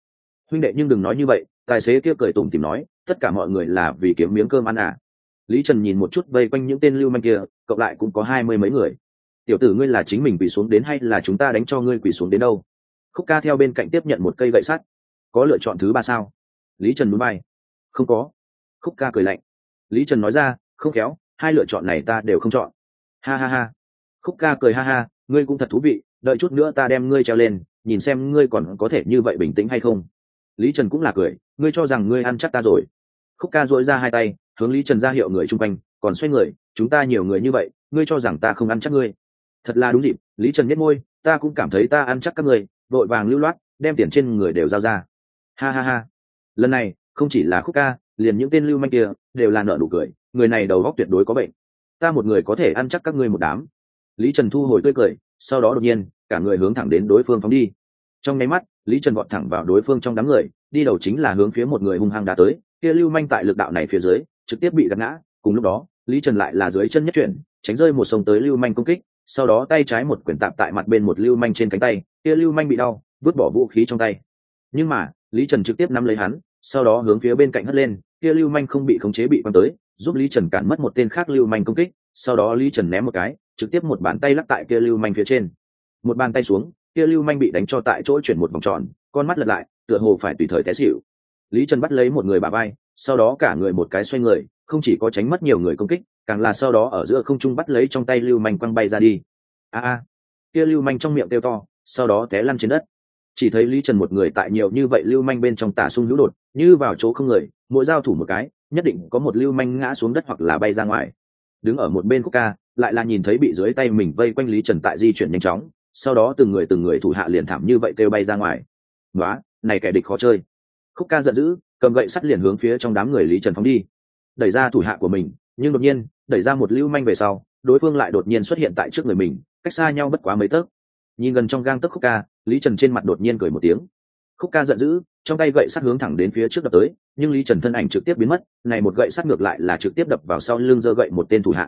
A: huynh đệ nhưng đừng nói như vậy, tài xế kia cười tủm tỉm nói, tất cả mọi người là vì kiếm miếng cơm ăn à. Lý Trần nhìn một chút vây quanh những tên lưu manh kia, cộng lại cũng có 20 mấy người. Tiểu tử ngươi là chính mình quỳ xuống đến hay là chúng ta đánh cho ngươi quỳ xuống đến đâu? Khúc Ca theo bên cạnh tiếp nhận một cây gậy sắt. Có lựa chọn thứ ba sao? Lý Trần núi bay. Không có. Khúc Ca cười lạnh. Lý Trần nói ra, không khéo, hai lựa chọn này ta đều không chọn. Ha ha ha. Khúc Ca cười ha ha, ngươi cũng thật thú vị, đợi chút nữa ta đem ngươi treo lên, nhìn xem ngươi còn có thể như vậy bình tĩnh hay không. Lý Trần cũng là cười, ngươi cho rằng ngươi ăn chắc ta rồi. Khúc Ca duỗi ra hai tay, hướng Lý Trần ra hiệu người chung quanh, còn xoay người, chúng ta nhiều người như vậy, ngươi cho rằng ta không ăn chắc ngươi. Thật là đúng dịp, Lý Trần nhếch môi, ta cũng cảm thấy ta ăn chắc các ngươi, vội vàng lưu loát, đem tiền trên người đều giao ra. Ha ha ha. Lần này, không chỉ là Khúc Ca, liền những tên lưu manh kia đều là nở nụ cười, người này đầu óc tuyệt đối có bệnh. Ta một người có thể ăn chắc các ngươi một đám. Lý Trần thu hồi tươi cười, sau đó đột nhiên, cả người hướng thẳng đến đối phương phóng đi. Trong nháy mắt, Lý Trần vọt thẳng vào đối phương trong đám người, đi đầu chính là hướng phía một người hung hăng đá tới, kia lưu manh tại lực đạo này phía dưới, trực tiếp bị gạt ngã. Cùng lúc đó, Lý Trần lại là dưới chân nhất chuyển, tránh rơi một sông tới lưu manh công kích, sau đó tay trái một quyển tạm tại mặt bên một lưu manh trên cánh tay, kia lưu manh bị đau, vứt bỏ vũ khí trong tay. Nhưng mà, Lý Trần trực tiếp nắm lấy hắn, sau đó hướng phía bên cạnh hất lên, kia lưu manh không bị khống chế bị quăng tới, giúp Lý Trần cản mất một tên khác lưu manh công kích, sau đó Lý Trần ném một cái, trực tiếp một bàn tay lắc tại kia lưu manh phía trên. Một bàn tay xuống, kia lưu manh bị đánh cho tại chỗ chuyển một vòng tròn, con mắt lật lại, tựa hồ phải tùy thời té xỉu. Lý Trần bắt lấy một người bả vai, sau đó cả người một cái xoay người, không chỉ có tránh mất nhiều người công kích, càng là sau đó ở giữa không trung bắt lấy trong tay lưu manh quăng bay ra đi. A kia lưu manh trong miệng kêu to, sau đó té lăn trên đất. Chỉ thấy Lý Trần một người tại nhiều như vậy lưu manh bên trong tả xung hữu đột, như vào chỗ không người, mỗi giao thủ một cái, nhất định có một lưu manh ngã xuống đất hoặc là bay ra ngoài. Đứng ở một bên Khúc Ca, lại là nhìn thấy bị dưới tay mình vây quanh Lý Trần tại di chuyển nhanh chóng, sau đó từng người thủ hạ liền thảm như vậy kêu bay ra ngoài. "Nóa, này kẻ địch khó chơi." Khúc Ca giận dữ, cầm gậy sắt liền hướng phía trong đám người Lý Trần phóng đi, đẩy ra thủ hạ của mình, nhưng đột nhiên, đẩy ra một lưu manh về sau, đối phương lại đột nhiên xuất hiện tại trước người mình, cách xa nhau bất quá mấy tấc. Nhìn gần trong gang tấc Khúc Ca, Lý Trần trên mặt đột nhiên cười một tiếng. Khúc Ca giận dữ, trong tay gậy sắt hướng thẳng đến phía trước đập tới, nhưng Lý Trần thân ảnh trực tiếp biến mất, này một gậy sắt ngược lại là trực tiếp đập vào sau lưng giơ gậy một tên thủ hạ.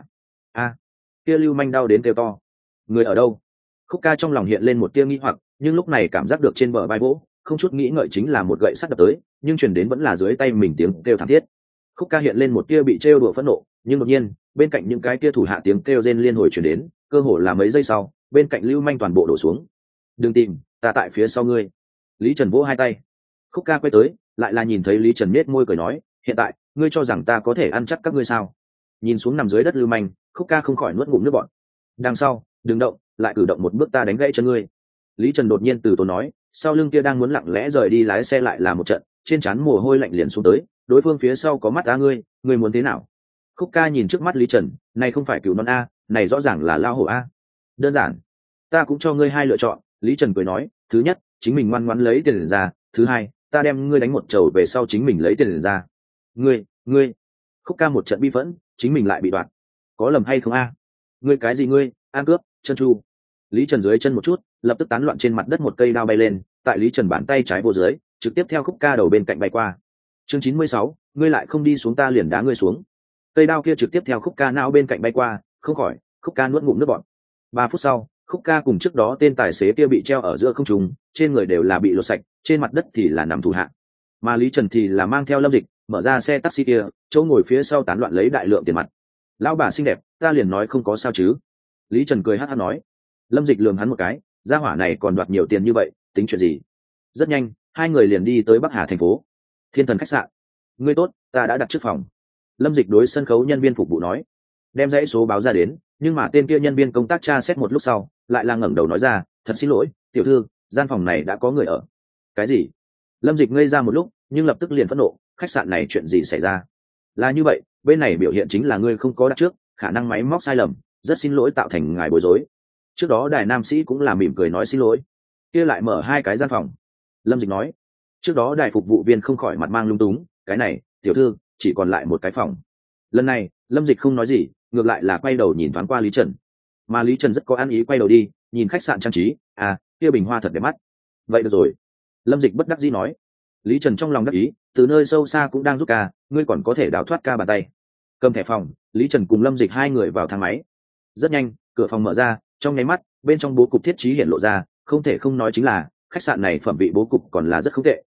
A: Kia lưu manh đau đến kêu to. Người ở đâu? Khúc Ca trong lòng hiện lên một tia nghi hoặc, nhưng lúc này cảm giác được trên bờ vai vỗ, không chút nghĩ ngợi chính là một gậy sắt đập tới, nhưng truyền đến vẫn là dưới tay mình tiếng kêu thảm thiết. Khúc Ca hiện lên một tia bị trêu đùa phẫn nộ, nhưng đột nhiên, bên cạnh những cái kia thủ hạ tiếng kêu rên liên hồi truyền đến, cơ hồ là mấy giây sau, bên cạnh lưu manh toàn bộ đổ xuống. "Đừng tìm, ta tại phía sau ngươi." Lý Trần vỗ hai tay. Khúc Ca quay tới, lại là nhìn thấy Lý Trần nhếch môi cười nói, "Hiện tại, ngươi cho rằng ta có thể ăn chắc các ngươi sao?" Nhìn xuống nằm dưới đất lưu manh, Khúc Ca không khỏi nuốt ngụm nước bọt. "Đằng sau, đừng động, lại cử động một bước ta đánh gãy chân ngươi." Lý Trần đột nhiên từ tốn nói, sau lưng kia đang muốn lặng lẽ rời đi lái xe lại là một trận, trên trán mồ hôi lạnh liền xuống tới, đối phương phía sau có mắt ngươi muốn thế nào? Khúc Ca nhìn trước mắt Lý Trần, này không phải cừu non a, này rõ ràng là lao hổ a. Đơn giản, ta cũng cho ngươi hai lựa chọn. Lý Trần cười nói, thứ nhất, chính mình ngoan ngoãn lấy tiền ra, thứ hai, ta đem ngươi đánh một trầu về sau chính mình lấy tiền ra. Ngươi. Khúc Ca một trận bi phẫn, chính mình lại bị đoạt, có lầm hay không a? Ngươi cái gì ngươi, ăn cướp, chân chu. Lý Trần dưới chân một chút, lập tức tán loạn trên mặt đất một cây đao bay lên, tại Lý Trần bàn tay trái vô dưới, trực tiếp theo Khúc Ca đầu bên cạnh bay qua. Chương 96, ngươi lại không đi xuống ta liền đá ngươi xuống. Cây đao kia trực tiếp theo Khúc Ca não bên cạnh bay qua, không khỏi, Khúc Ca nuốt ngụm nước bọt. 3 phút sau, Khúc Ca cùng trước đó tên tài xế kia bị treo ở giữa không trung, trên người đều là bị lột sạch, trên mặt đất thì là nằm thủ hạ. Mà Lý Trần thì là mang theo Lâm Dịch, mở ra xe taxi kia, chỗ ngồi phía sau tán loạn lấy đại lượng tiền mặt. "Lão bà xinh đẹp, ta liền nói không có sao chứ?" Lý Trần cười hắc hắc nói. Lâm Dịch lườm hắn một cái, gia hỏa này còn đoạt nhiều tiền như vậy, tính chuyện gì? Rất nhanh, hai người liền đi tới Bắc Hà thành phố Thiên Thần khách sạn. "Ngươi tốt, ta đã đặt trước phòng." Lâm Dịch đối sân khấu nhân viên phục vụ nói, đem dãy số báo ra đến, nhưng mà tên kia nhân viên công tác tra xét một lúc sau, lại là ngẩng đầu nói ra, "Thật xin lỗi, tiểu thư, gian phòng này đã có người ở." "Cái gì?" Lâm Dịch ngây ra một lúc, nhưng lập tức liền phẫn nộ, "Khách sạn này chuyện gì xảy ra?" "Là như vậy, bên này biểu hiện chính là ngươi không có đặt trước, khả năng máy móc sai lầm, rất xin lỗi tạo thành ngài bối rối." Trước đó Đài Nam Sĩ cũng là mỉm cười nói xin lỗi. Kia lại mở 2 cái gian phòng. Lâm Dịch nói. Trước đó Đài phục vụ viên không khỏi mặt mang lung túng, "Cái này, tiểu thư, chỉ còn lại một cái phòng." Lần này, Lâm Dịch không nói gì, ngược lại là quay đầu nhìn thoáng qua Lý Trần. Mà Lý Trần rất có ăn ý quay đầu đi, nhìn khách sạn trang trí, kia bình hoa thật đẹp mắt. "Vậy được rồi." Lâm Dịch bất đắc dĩ nói. Lý Trần trong lòng đắc ý, từ nơi sâu xa cũng đang giúp ca, ngươi còn có thể đào thoát ca bàn tay. Cầm thẻ phòng, Lý Trần cùng Lâm Dịch hai người vào thang máy. Rất nhanh, cửa phòng mở ra, trong nháy mắt, bên trong bố cục thiết trí hiện lộ ra, không thể không nói chính là khách sạn này phẩm vị bố cục còn là rất không tệ,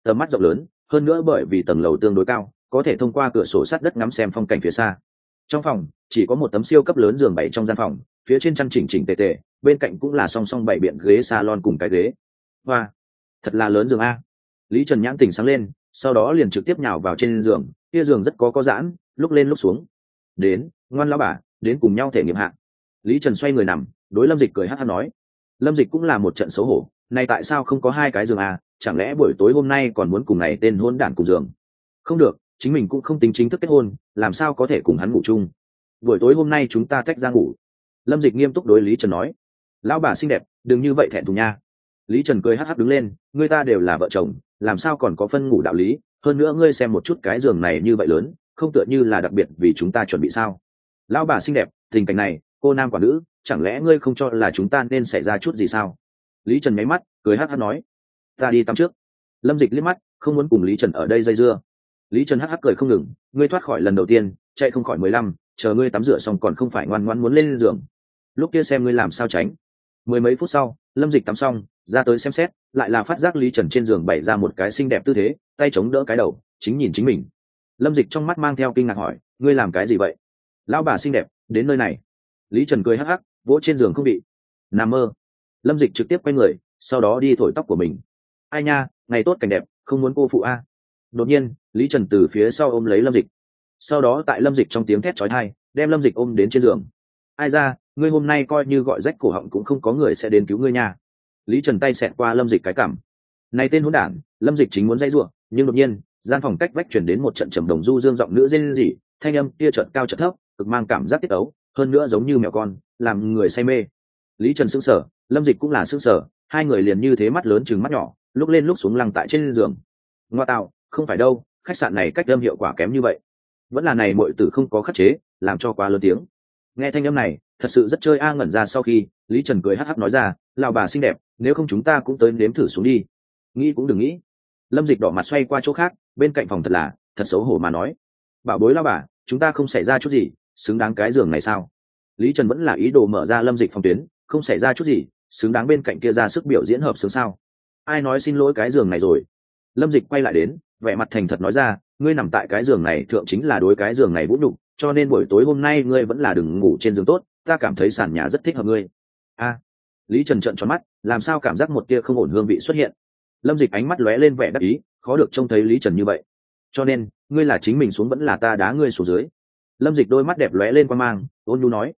A: tầm mắt rộng lớn, hơn nữa bởi vì tầng lầu tương đối cao, có thể thông qua cửa sổ sát đất ngắm xem phong cảnh phía xa. Trong phòng chỉ có một tấm siêu cấp lớn giường bày trong gian phòng, phía trên chăn chỉnh chỉnh tề tề, bên cạnh cũng là song song bảy biện ghế salon cùng cái ghế. Hoa, thật là lớn giường a. Lý Trần nhãn tỉnh sáng lên, sau đó liền trực tiếp nhào vào trên giường, kia giường rất có giãn, lúc lên lúc xuống. Đến, ngoan lão bà, đến cùng nhau thể nghiệm hạ. Lý Trần xoay người nằm, đối Lâm Dịch cười hắt hắt nói. Lâm Dịch cũng là một trận xấu hổ, này tại sao không có hai cái giường à, chẳng lẽ buổi tối hôm nay còn muốn cùng này tên hôn đản cùng giường? Không được, chính mình cũng không tính chính thức kết hôn, làm sao có thể cùng hắn ngủ chung. Buổi tối hôm nay chúng ta tách ra ngủ. Lâm Dịch nghiêm túc đối Lý Trần nói. Lão bà xinh đẹp, đừng như vậy thẹn thùng nha. Lý Trần cười hắc hắc đứng lên, người ta đều là vợ chồng, làm sao còn có phân ngủ đạo lý, hơn nữa ngươi xem một chút cái giường này như vậy lớn, không tựa như là đặc biệt vì chúng ta chuẩn bị sao? Lão bà xinh đẹp, tình cảnh này, cô nam quả nữ, chẳng lẽ ngươi không cho là chúng ta nên xảy ra chút gì sao? Lý Trần nháy mắt, cười hắc hắc nói. Ta đi tắm trước. Lâm Dịch liếc mắt, không muốn cùng Lý Trần ở đây dây dưa. Lý Trần hắc hắc cười không ngừng, ngươi thoát khỏi lần đầu tiên, chạy không khỏi 15, chờ ngươi tắm rửa xong còn không phải ngoan ngoãn muốn lên giường. Lúc kia xem ngươi làm sao tránh. Mười mấy phút sau, Lâm Dịch tắm xong, ra tới xem xét, lại là phát giác Lý Trần trên giường bày ra một cái xinh đẹp tư thế, tay chống đỡ cái đầu, chính nhìn chính mình. Lâm Dịch trong mắt mang theo kinh ngạc hỏi, ngươi làm cái gì vậy? Lão bà xinh đẹp, đến nơi này. Lý Trần cười hắc hắc, vỗ trên giường không bị. Nằm mơ. Lâm Dịch trực tiếp quay người, sau đó đi thổi tóc của mình. Ai nha, ngày tốt cảnh đẹp, không muốn cô phụ a. Đột nhiên, Lý Trần từ phía sau ôm lấy Lâm Dịch. Sau đó tại Lâm Dịch trong tiếng thét chói tai, đem Lâm Dịch ôm đến trên giường. Ai ra, ngươi hôm nay coi như gọi rách cổ họng cũng không có người sẽ đến cứu ngươi nha. Lý Trần tay xẹt qua Lâm Dịch cái cằm. Này tên hỗn đản, Lâm Dịch chính muốn dãy rủa, nhưng đột nhiên, gian phòng cách vách truyền đến một trận trầm đồng du dương giọng nữ rên rỉ, thanh âm kia chợt cao chợt thấp, cực mang cảm giác tiết ấu, hơn nữa giống như mèo con, làm người say mê. Lý Trần sững sờ, Lâm Dịch cũng là sững sờ, hai người liền như thế mắt lớn chừng mắt nhỏ, lúc lên lúc xuống lăn tại trên giường. Ngoa tạo, không phải đâu, khách sạn này cách âm hiệu quả kém như vậy. Vẫn là này muội tử không có khắc chế, làm cho quá lớn tiếng. Nghe thanh âm này, thật sự rất chơi ngẩn ra sau khi, Lý Trần cười hắc hắc nói ra, lão bà xinh đẹp, nếu không chúng ta cũng tới nếm thử xuống đi. Nghĩ cũng đừng nghĩ. Lâm Dịch đỏ mặt xoay qua chỗ khác, bên cạnh phòng thật xấu hổ mà nói. Bảo bối lão bà, chúng ta không xảy ra chút gì, xứng đáng cái giường này sao? Lý Trần vẫn là ý đồ mở ra Lâm Dịch phòng tuyến, không xảy ra chút gì, xứng đáng bên cạnh kia ra sức biểu diễn hợp sướng sao? Ai nói xin lỗi cái giường này rồi? Lâm Dịch quay lại đến, vẻ mặt thành thật nói ra, ngươi nằm tại cái giường này thượng chính là đối cái giường này vũ nhục, cho nên buổi tối hôm nay ngươi vẫn là đừng ngủ trên giường tốt, ta cảm thấy sàn nhà rất thích hợp ngươi. A. Lý Trần trợn tròn mắt, làm sao cảm giác một tia không ổn hương vị xuất hiện. Lâm Dịch ánh mắt lóe lên vẻ đắc ý, khó được trông thấy Lý Trần như vậy. Cho nên, ngươi là chính mình xuống vẫn là ta đá ngươi xuống dưới. Lâm Dịch đôi mắt đẹp lóe lên quan mang, ôn nhu nói,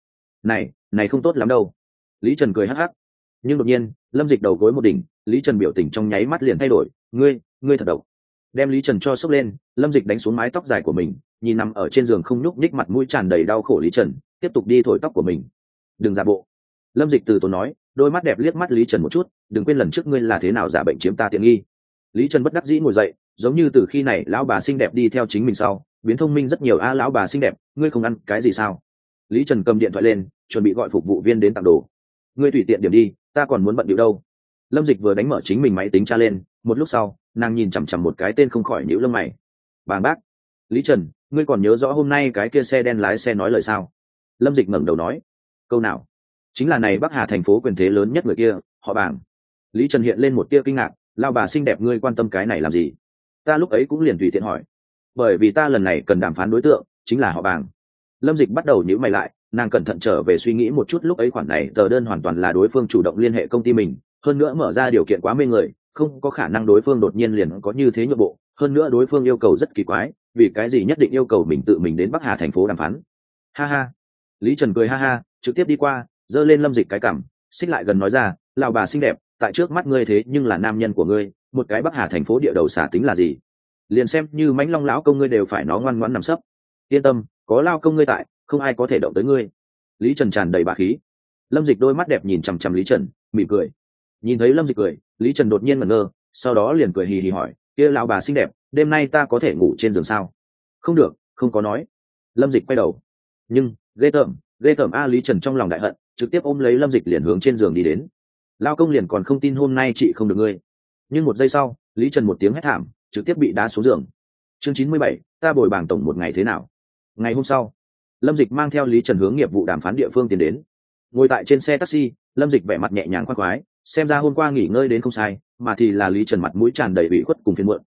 A: này không tốt lắm đâu. Lý Trần cười hắc hắc. Nhưng đột nhiên, Lâm Dịch đầu gối một đỉnh, Lý Trần biểu tình trong nháy mắt liền thay đổi, ngươi thật độc. Đem Lý Trần cho sốc lên, Lâm Dịch đánh xuống mái tóc dài của mình, nhìn nằm ở trên giường không nhúc nhích mặt mũi tràn đầy đau khổ Lý Trần, tiếp tục đi thổi tóc của mình. Đừng giả bộ. Lâm Dịch từ tốn nói, đôi mắt đẹp liếc mắt Lý Trần một chút, đừng quên lần trước ngươi là thế nào giả bệnh chiếm ta tiện nghi. Lý Trần bất đắc dĩ ngồi dậy, giống như từ khi này lão bà xinh đẹp đi theo chính mình sau, biến thông minh rất nhiều. Lão bà xinh đẹp, ngươi không ăn cái gì sao? Lý Trần cầm điện thoại lên, chuẩn bị gọi phục vụ viên đến tặng đồ. Ngươi tùy tiện điểm đi, ta còn muốn bận điệu đâu. Lâm Dịch vừa đánh mở chính mình máy tính tra lên, một lúc sau, nàng nhìn chằm chằm một cái tên không khỏi nhíu lông mày. Bàng bác. Lý Trần, ngươi còn nhớ rõ hôm nay cái kia xe đen lái xe nói lời sao? Lâm Dịch ngẩng đầu nói. Câu nào? Chính là này Bắc Hà thành phố quyền thế lớn nhất người kia, họ Bàng. Lý Trần hiện lên một tia kinh ngạc, lao bà xinh đẹp ngươi quan tâm cái này làm gì? Ta lúc ấy cũng liền tùy tiện hỏi. Bởi vì ta lần này cần đàm phán đối tượng, chính là họ Bàng. Lâm Dịch bắt đầu nhíu mày lại, nàng cẩn thận trở về suy nghĩ một chút, lúc ấy khoản này tờ đơn hoàn toàn là đối phương chủ động liên hệ công ty mình, hơn nữa mở ra điều kiện quá mê người, không có khả năng đối phương đột nhiên liền có như thế nhượng bộ, hơn nữa đối phương yêu cầu rất kỳ quái, vì cái gì nhất định yêu cầu mình tự mình đến Bắc Hà thành phố đàm phán. Ha ha. Lý Trần cười ha ha, trực tiếp đi qua, giơ lên Lâm Dịch cái cằm, xích lại gần nói ra, lão bà xinh đẹp, tại trước mắt ngươi thế nhưng là nam nhân của ngươi, một cái Bắc Hà thành phố địa đầu xả tính là gì? Liền xem như mãnh long lão công ngươi đều phải nó ngoan ngoãn nằm sấp. Yên tâm, có lao công ngươi tại, không ai có thể động tới ngươi. Lý Trần tràn đầy bá khí. Lâm Dịch đôi mắt đẹp nhìn chằm chằm Lý Trần, mỉm cười. Nhìn thấy Lâm Dịch cười, Lý Trần đột nhiên ngẩn ngơ, sau đó liền cười hì hì hỏi, kia lão bà xinh đẹp, đêm nay ta có thể ngủ trên giường sao? Không được, không có nói. Lâm Dịch quay đầu. Nhưng ghê tởm a. Lý Trần trong lòng đại hận, trực tiếp ôm lấy Lâm Dịch liền hướng trên giường đi đến. Lao công liền còn không tin hôm nay chị không được ngươi. Nhưng một giây sau, Lý Trần một tiếng hét thảm, trực tiếp bị đá xuống giường. Chương 97, ta bồi bảng tổng một ngày thế nào? Ngày hôm sau, Lâm Dịch mang theo Lý Trần hướng nghiệp vụ đàm phán địa phương tiến đến. Ngồi tại trên xe taxi, Lâm Dịch vẻ mặt nhẹ nhàng khoan khoái, xem ra hôm qua nghỉ ngơi đến không sai, mà thì là Lý Trần mặt mũi tràn đầy ủy khuất cùng phiền muộn,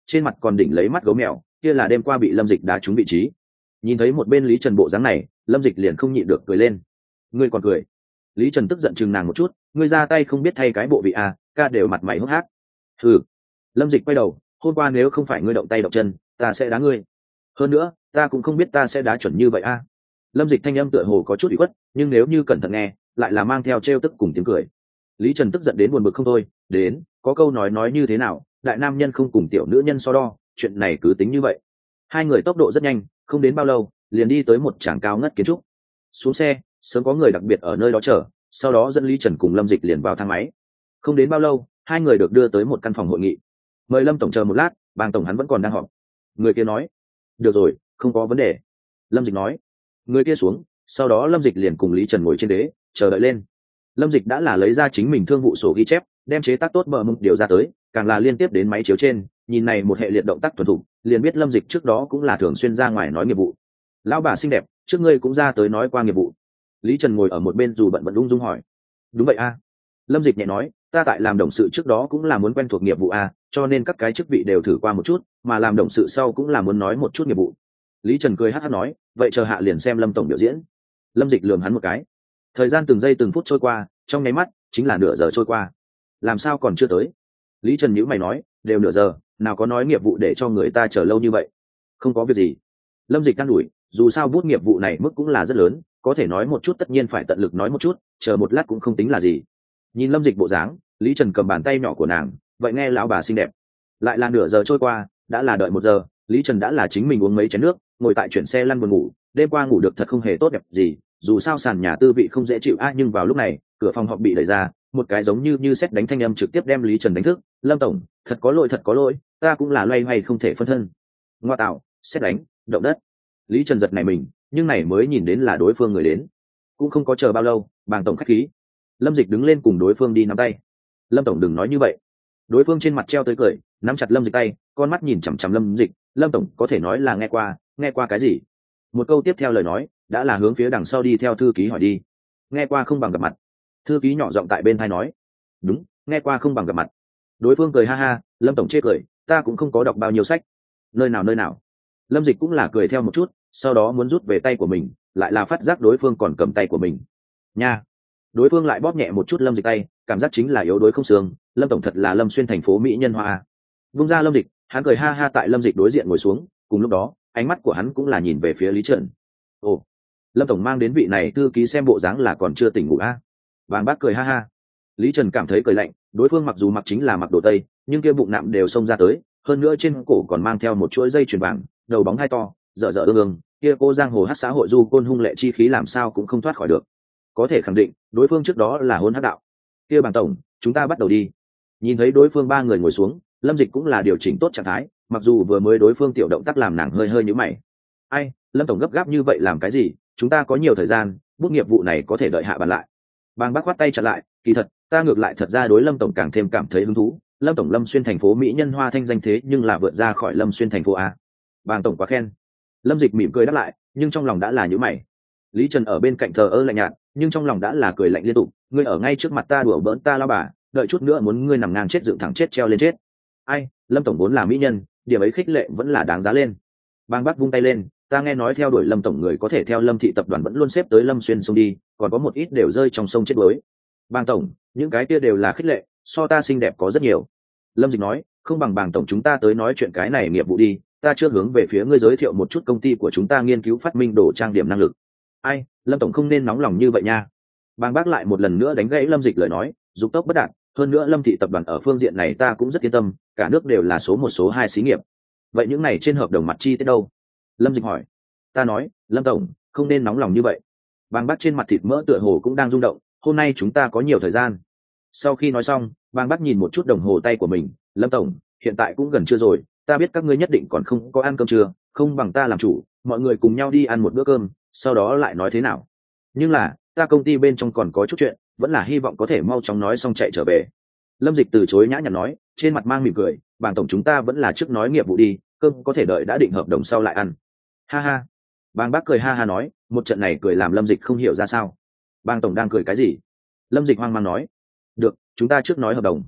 A: trên mặt còn đỉnh lấy mắt gấu mèo, kia là đêm qua bị lâm dịch đá trúng vị trí. Nhìn thấy một bên lý trần bộ dáng này, lâm dịch liền không nhịn được cười lên. Ngươi còn cười? Lý trần tức giận chừng nàng một chút, ngươi ra tay không biết thay cái bộ vị à, ca đều mặt mày hốc hác. Ừ. Lâm dịch quay đầu, hôm qua nếu không phải ngươi động tay động chân, ta sẽ đá ngươi. Hơn nữa ta cũng không biết ta sẽ đá chuẩn như vậy à. Lâm dịch thanh âm tựa hồ có chút ủy khuất, nhưng nếu như cẩn thận nghe lại là mang theo trêu tức cùng tiếng cười. Lý trần tức giận đến buồn bực không thôi. Đến, có câu nói như thế nào, đại nam nhân không cùng tiểu nữ nhân so đo, chuyện này cứ tính như vậy. Hai người tốc độ rất nhanh, không đến bao lâu liền đi tới một tràng cao ngất kiến trúc. Xuống xe, sớm có người đặc biệt ở nơi đó chờ, sau đó dẫn Lý trần cùng lâm dịch liền vào thang máy. Không đến bao lâu hai người được đưa tới một căn phòng hội nghị. Mời lâm tổng chờ một lát, bàng tổng hắn vẫn còn đang họp. Người kia nói. Được rồi, không có vấn đề. Lâm dịch nói. Người kia xuống, sau đó lâm dịch liền cùng Lý trần ngồi trên đế chờ đợi lên. Lâm dịch đã là lấy ra chính mình thương vụ sổ ghi chép, đem chế tác tốt bờ mông điều ra tới, càng là liên tiếp đến máy chiếu trên, nhìn này một hệ liệt động tác thuần thục, liền biết lâm dịch trước đó cũng là thường xuyên ra ngoài nói nghiệp vụ. Lão bà xinh đẹp, trước ngươi cũng ra tới nói qua nghiệp vụ. Lý trần ngồi ở một bên dù bận vẫn ung dung hỏi. Đúng vậy a. Lâm dịch nhẹ nói, ta tại làm đồng sự trước đó cũng là muốn quen thuộc nghiệp vụ a, cho nên các cái chức vị đều thử qua một chút, mà làm đồng sự sau cũng là muốn nói một chút nghiệp vụ. Lý trần cười hát hát nói, vậy chờ hạ liền xem lâm tổng biểu diễn. Lâm dịch lườm hắn một cái. Thời gian từng giây từng phút trôi qua, trong nháy mắt chính là nửa giờ trôi qua. Làm sao còn chưa tới? Lý trần nhíu mày nói, đều nửa giờ, nào có nói nghiệp vụ để cho người ta chờ lâu như vậy. Không có việc gì. Lâm dịch can ủi, dù sao bút nghiệp vụ này mức cũng là rất lớn, có thể nói một chút tất nhiên phải tận lực nói một chút, chờ một lát cũng không tính là gì. Nhìn lâm dịch bộ dáng, Lý trần cầm bàn tay nhỏ của nàng, vậy nghe lão bà xinh đẹp. Lại là nửa giờ trôi qua, đã là đợi 1 giờ, Lý trần đã là chính mình uống mấy chén nước, ngồi tại chuyển xe lăn buồn ngủ. Đêm qua ngủ được thật không hề tốt đẹp gì, dù sao sàn nhà tư vị không dễ chịu nhưng vào lúc này cửa phòng họp bị đẩy ra, một cái giống như sét đánh thanh âm trực tiếp đem Lý trần đánh thức. Lâm tổng, thật có lỗi, ta cũng là loay hoay không thể phân thân. Ngoa tạo, sét đánh, động đất. Lý trần giật này mình, nhưng này mới nhìn đến là đối phương người đến. Cũng không có chờ bao lâu, bàng tổng khách khí. Lâm dịch đứng lên cùng đối phương đi nắm tay. Lâm tổng đừng nói như vậy. Đối phương trên mặt treo tới cười, nắm chặt lâm dịch tay, con mắt nhìn chằm chằm lâm dịch. Lâm tổng có thể nói là nghe qua cái gì? Một câu tiếp theo lời nói đã là hướng phía đằng sau đi theo thư ký hỏi đi. Nghe qua không bằng gặp mặt. Thư ký nhỏ giọng tại bên tai nói. Đúng, nghe qua không bằng gặp mặt. Đối phương cười ha ha. Lâm tổng chê cười, ta cũng không có đọc bao nhiêu sách. Nơi nào. Lâm dịch cũng là cười theo một chút, sau đó muốn rút về tay của mình, lại là phát giác đối phương còn cầm tay của mình. Nha. Đối phương lại bóp nhẹ một chút lâm dịch tay, cảm giác chính là yếu đuối không xương. Lâm tổng thật là Lâm xuyên thành phố mỹ nhân hoa. Vung ra lâm dịch, hắn cười ha ha tại lâm dịch đối diện ngồi xuống. Cùng lúc đó ánh mắt của hắn cũng là nhìn về phía Lý trần. Ồ, lâm tổng mang đến vị này thư ký xem bộ dáng là còn chưa tỉnh ngủ a. Vàng bác cười ha ha. Lý trần cảm thấy cười lạnh, đối phương mặc dù mặc chính là mặc đồ tây, nhưng kia bụng nạm đều xông ra tới, hơn nữa trên cổ còn mang theo một chuỗi dây chuyền vàng, đầu bóng hai to, dở ương, kia cô giang hồ hát xã hội du côn hung lệ chi khí làm sao cũng không thoát khỏi được. Có thể khẳng định đối phương trước đó là hôn hắc đạo. Kia bàng tổng, chúng ta bắt đầu đi. Nhìn thấy đối phương 3 người ngồi xuống, lâm dịch cũng là điều chỉnh tốt trạng thái, mặc dù vừa mới đối phương tiểu động tác làm nàng hơi nhíu mày. Ai, lâm tổng gấp gáp như vậy làm cái gì, chúng ta có nhiều thời gian, bút nghiệp vụ này có thể đợi hạ bàn lại. Bàng bác khoát tay chặn lại, kỳ thật ta ngược lại thật ra đối lâm tổng càng thêm cảm thấy hứng thú. Lâm tổng Lâm xuyên thành phố mỹ nhân hoa thanh danh thế nhưng là vượt ra khỏi Lâm xuyên thành phố a. Bàng tổng quá khen. Lâm dịch mỉm cười đáp lại, nhưng trong lòng đã là nhíu mày. Lý trần ở bên cạnh thờ ơ lạnh nhạt, nhưng trong lòng đã là cười lạnh liên tục. Ngươi ở ngay trước mặt ta đùa bỡn ta lao bà, đợi chút nữa muốn ngươi nằm ngang chết dựng thẳng chết treo lên chết. Ai, lâm tổng vốn là mỹ nhân, điểm ấy khích lệ vẫn là đáng giá lên. Bang bác vung tay lên, ta nghe nói theo đuổi lâm tổng người có thể theo lâm thị tập đoàn vẫn luôn xếp tới Lâm xuyên sông đi, còn có một ít đều rơi trong sông chết đuối. Bang tổng, những cái kia đều là khích lệ, so ta xinh đẹp có rất nhiều. Lâm dịch nói, không bằng bàng tổng chúng ta tới nói chuyện cái này nghiệp vụ đi, ta chưa hướng về phía ngươi giới thiệu một chút công ty của chúng ta nghiên cứu phát minh đồ trang điểm năng lực. Ai, lâm tổng không nên nóng lòng như vậy nha. Bang bác lại một lần nữa đánh gãy lâm dịch lời nói, dục tốc bất đạt, hơn nữa lâm thị tập đoàn ở phương diện này ta cũng rất yên tâm, cả nước đều là số 1 số 2 xí nghiệp. Vậy những này trên hợp đồng mặt chi tiết đâu? Lâm dịch hỏi. Ta nói, lâm tổng không nên nóng lòng như vậy. Bang bác trên mặt thịt mỡ tựa hồ cũng đang rung động, hôm nay chúng ta có nhiều thời gian. Sau khi nói xong, bang bác nhìn một chút đồng hồ tay của mình. Lâm tổng, hiện tại cũng gần trưa rồi, ta biết các ngươi nhất định còn không có ăn cơm trưa, không bằng ta làm chủ, mọi người cùng nhau đi ăn một bữa cơm, sau đó lại nói thế nào. Nhưng là ta công ty bên trong còn có chút chuyện, vẫn là hy vọng có thể mau chóng nói xong chạy trở về. Lâm dịch từ chối nhã nhặn nói, trên mặt mang mỉm cười, bàng tổng chúng ta vẫn là trước nói nghiệp vụ đi, cơm có thể đợi đã định hợp đồng sau lại ăn. Ha ha. Bàng bác cười ha ha nói, một trận này cười làm lâm dịch không hiểu ra sao. Bàng tổng đang cười cái gì? Lâm dịch hoang mang nói, được, chúng ta trước nói hợp đồng.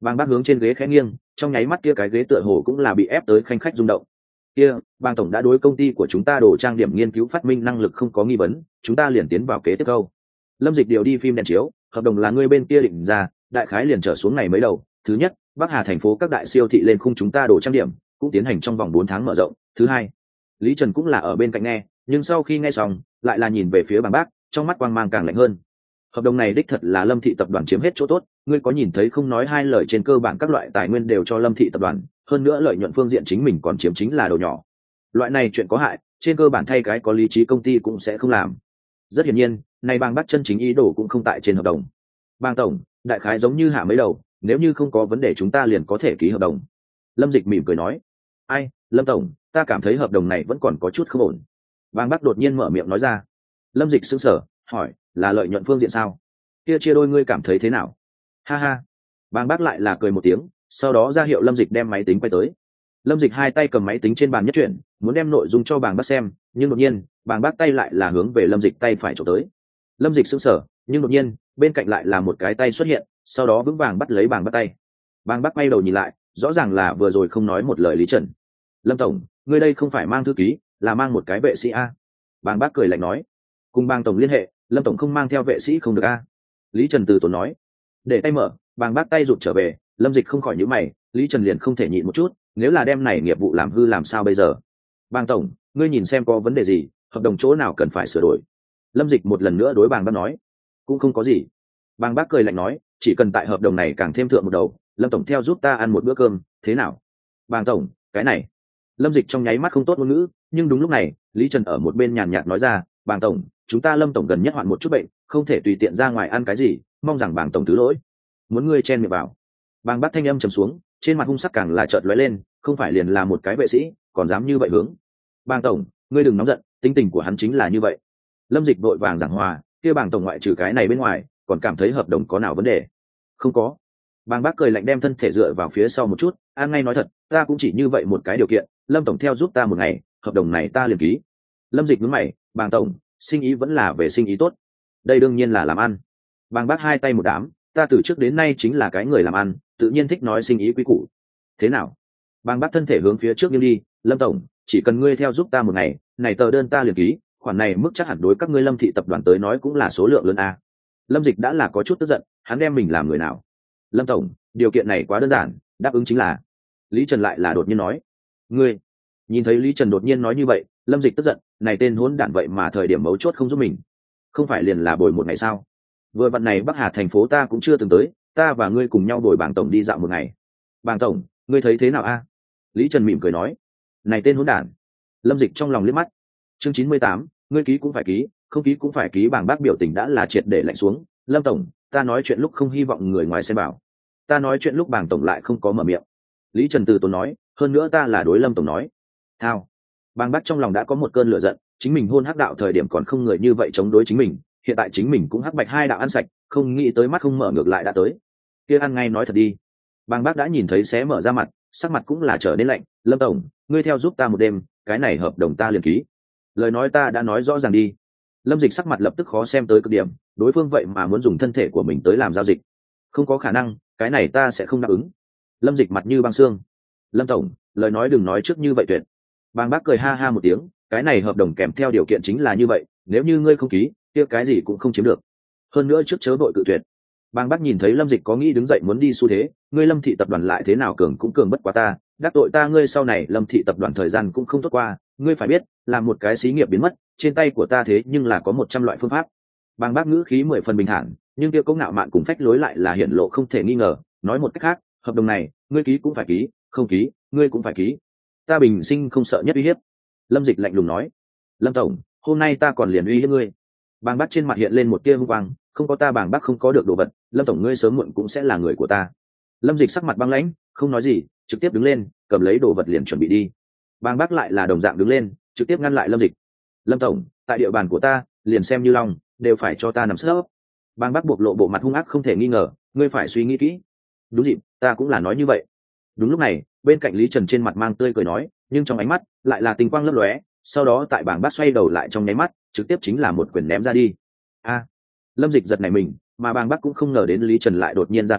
A: Bàng Bác hướng trên ghế khẽ nghiêng, trong nháy mắt kia cái ghế tựa hồ cũng là bị ép tới khanh khách rung động. Kia, Bàng tổng đã đối công ty của chúng ta đồ trang điểm nghiên cứu phát minh năng lực không có nghi vấn, chúng ta liền tiến vào kế tiếp câu. Lâm Dịch điều đi phim đèn chiếu, hợp đồng là ngươi bên kia định ra, đại khái liền trở xuống ngày mấy đầu. Thứ nhất, Bắc Hà thành phố các đại siêu thị lên khung chúng ta đồ trang điểm, cũng tiến hành trong vòng 4 tháng mở rộng. Thứ hai, Lý Trần cũng là ở bên cạnh nghe, nhưng sau khi nghe xong, lại là nhìn về phía Bàng Bác, trong mắt quang mang càng lạnh hơn. Hợp đồng này đích thật là Lâm thị tập đoàn chiếm hết chỗ tốt, ngươi có nhìn thấy không, nói hai lời, trên cơ bản các loại tài nguyên đều cho Lâm thị tập đoàn, hơn nữa lợi nhuận phương diện chính mình còn chiếm chính là đầu nhỏ. Loại này chuyện có hại, trên cơ bản thay cái có lý trí công ty cũng sẽ không làm. Rất hiển nhiên, này Bàng Bác chân chính ý đồ cũng không tại trên hợp đồng. Bàng tổng, đại khái giống như hạ mấy đầu, nếu như không có vấn đề chúng ta liền có thể ký hợp đồng. Lâm Dịch mỉm cười nói. Ai, Lâm tổng, ta cảm thấy hợp đồng này vẫn còn có chút không ổn. Bàng Bác đột nhiên mở miệng nói ra. Lâm Dịch sững sờ, hỏi, là lợi nhuận phương diện sao? Kia chia đôi ngươi cảm thấy thế nào? Ha ha. Bàng Bác lại là cười một tiếng, sau đó ra hiệu Lâm Dịch đem máy tính quay tới. Lâm Dịch hai tay cầm máy tính trên bàn nhất chuyển, muốn đem nội dung cho Bàng Bác xem, nhưng đột nhiên, Bàng Bác tay lại là hướng về Lâm Dịch tay phải chụp tới. Lâm Dịch sững sờ, nhưng đột nhiên, bên cạnh lại là một cái tay xuất hiện, sau đó vững vàng bắt lấy Bàng Bác tay. Bàng Bác quay đầu nhìn lại, rõ ràng là vừa rồi không nói một lời Lý Trần. Lâm tổng, ngươi đây không phải mang thư ký, là mang một cái vệ sĩ a? Bàng Bác cười lạnh nói. Cùng Bàng tổng liên hệ, Lâm tổng không mang theo vệ sĩ không được a? Lý Trần từ tốn nói. Để tay mở, Bàng Bác tay rụt trở về. Lâm Dịch không khỏi nhíu mày, Lý Trần liền không thể nhịn một chút, nếu là đem này nghiệp vụ làm hư làm sao bây giờ? Bàng tổng, ngươi nhìn xem có vấn đề gì, hợp đồng chỗ nào cần phải sửa đổi? Lâm Dịch một lần nữa đối Bàng Bác nói. Cũng không có gì. Bàng Bác cười lạnh nói, chỉ cần tại hợp đồng này càng thêm thượng một đầu, Lâm tổng theo giúp ta ăn một bữa cơm, thế nào? Bàng tổng, cái này. Lâm Dịch trong nháy mắt không tốt ngôn ngữ, nhưng đúng lúc này, Lý Trần ở một bên nhàn nhạt nói ra, Bàng tổng, chúng ta Lâm tổng gần nhất hoạn một chút bệnh, không thể tùy tiện ra ngoài ăn cái gì, mong rằng Bàng tổng thứ lỗi. Muốn ngươi chen miệng vào. Bàng Bác thanh âm trầm xuống, trên mặt hung sắc càng là chợt lóe lên, không phải liền là một cái vệ sĩ, còn dám như vậy hướng. Bàng tổng, ngươi đừng nóng giận, tính tình của hắn chính là như vậy. Lâm Dịch vội vàng giảng hòa, kia Bàng tổng ngoại trừ cái này bên ngoài, còn cảm thấy hợp đồng có nào vấn đề? Không có. Bàng Bác cười lạnh đem thân thể dựa vào phía sau một chút, an ngay nói thật, ta cũng chỉ như vậy một cái điều kiện, Lâm tổng theo giúp ta một ngày, hợp đồng này ta liền ký. Lâm Dịch nhướng mày, Bàng tổng, sinh ý vẫn là về sinh ý tốt, đây đương nhiên là làm ăn. Bàng Bác hai tay một đám, ta từ trước đến nay chính là cái người làm ăn, tự nhiên thích nói sinh ý quý củ. Thế nào? Bàng Bác thân thể hướng phía trước nghiêng đi, Lâm tổng, chỉ cần ngươi theo giúp ta một ngày, này tờ đơn ta liền ký, khoản này mức chắc hẳn đối các ngươi Lâm thị tập đoàn tới nói cũng là số lượng lớn a. Lâm Dịch đã là có chút tức giận, hắn đem mình làm người nào? Lâm tổng, điều kiện này quá đơn giản, đáp ứng chính là. Lý Trần lại là đột nhiên nói. Ngươi? Nhìn thấy Lý Trần đột nhiên nói như vậy, Lâm Dịch tức giận, này tên hỗn đản vậy mà thời điểm mấu chốt không giúp mình, không phải liền là bồi một ngày sao? Vừa vặn này Bắc Hà thành phố ta cũng chưa từng tới, ta và ngươi cùng nhau bồi Bàng tổng đi dạo một ngày. Bàng tổng, ngươi thấy thế nào a? Lý Trần mỉm cười nói. Này tên hỗn đản. Lâm Dịch trong lòng liếc mắt. Chương 98, ngươi ký cũng phải ký, không ký cũng phải ký. Bàng Bác biểu tình đã là triệt để lạnh xuống. Lâm tổng, ta nói chuyện lúc không hy vọng người ngoài xem bảo, ta nói chuyện lúc Bàng tổng lại không có mở miệng. Lý Trần từ tốn nói, hơn nữa ta là đối Lâm tổng nói. Thao. Bàng Bác trong lòng đã có một cơn lửa giận, chính mình hôn hắc đạo thời điểm còn không người như vậy chống đối chính mình, hiện tại chính mình cũng hắc bạch hai đạo ăn sạch, không nghĩ tới mắt không mở ngược lại đã tới. Kia ăn ngay nói thật đi. Bàng Bác đã nhìn thấy xé mở ra mặt, sắc mặt cũng là trở nên lạnh. Lâm tổng, ngươi theo giúp ta một đêm, cái này hợp đồng ta liền ký. Lời nói ta đã nói rõ ràng đi. Lâm Dịch sắc mặt lập tức khó xem tới cực điểm, đối phương vậy mà muốn dùng thân thể của mình tới làm giao dịch, không có khả năng, cái này ta sẽ không đáp ứng. Lâm Dịch mặt như băng xương. Lâm tổng, lời nói đừng nói trước như vậy tuyệt. Bàng Bác cười ha ha một tiếng, cái này hợp đồng kèm theo điều kiện chính là như vậy, nếu như ngươi không ký, kia cái gì cũng không chiếm được, hơn nữa trước chớ đội cự tuyệt. Bàng Bác nhìn thấy Lâm Dịch có nghĩ đứng dậy muốn đi xu thế, ngươi Lâm thị tập đoàn lại thế nào cường cũng cường bất quá ta, đắc tội ta ngươi sau này Lâm thị tập đoàn thời gian cũng không tốt qua, ngươi phải biết, làm một cái xí nghiệp biến mất, trên tay của ta thế nhưng là có 100 loại phương pháp. Bàng Bác ngữ khí 10 phần bình thản, nhưng kia cố ngạo mạn cùng phách lối lại là hiển lộ không thể nghi ngờ, nói một cách khác, hợp đồng này, ngươi ký cũng phải ký, không ký, ngươi cũng phải ký. Ta bình sinh không sợ nhất uy hiếp. Lâm Dịch lạnh lùng nói. Lâm tổng, hôm nay ta còn liền uy hiếp ngươi. Bàng Bác trên mặt hiện lên một tia hung quang, không có ta Bàng Bác không có được đồ vật, Lâm tổng ngươi sớm muộn cũng sẽ là người của ta. Lâm Dịch sắc mặt băng lãnh, không nói gì, trực tiếp đứng lên, cầm lấy đồ vật liền chuẩn bị đi. Bàng Bác lại là đồng dạng đứng lên, trực tiếp ngăn lại Lâm Dịch. Lâm tổng, tại địa bàn của ta, liền xem như lòng, đều phải cho ta nằm sấp. Bàng Bác buộc lộ bộ mặt hung ác không thể nghi ngờ, ngươi phải suy nghĩ kỹ. Đúng dịp, ta cũng là nói như vậy. Đúng lúc này, bên cạnh Lý Trần trên mặt mang tươi cười nói, nhưng trong ánh mắt lại là tình quang lấp lóe, sau đó tại Bàng Bác xoay đầu lại trong nháy mắt, trực tiếp chính là một quyền ném ra đi. A! Lâm Dịch giật nảy mình, mà Bàng Bác cũng không ngờ đến Lý Trần lại đột nhiên ra tay,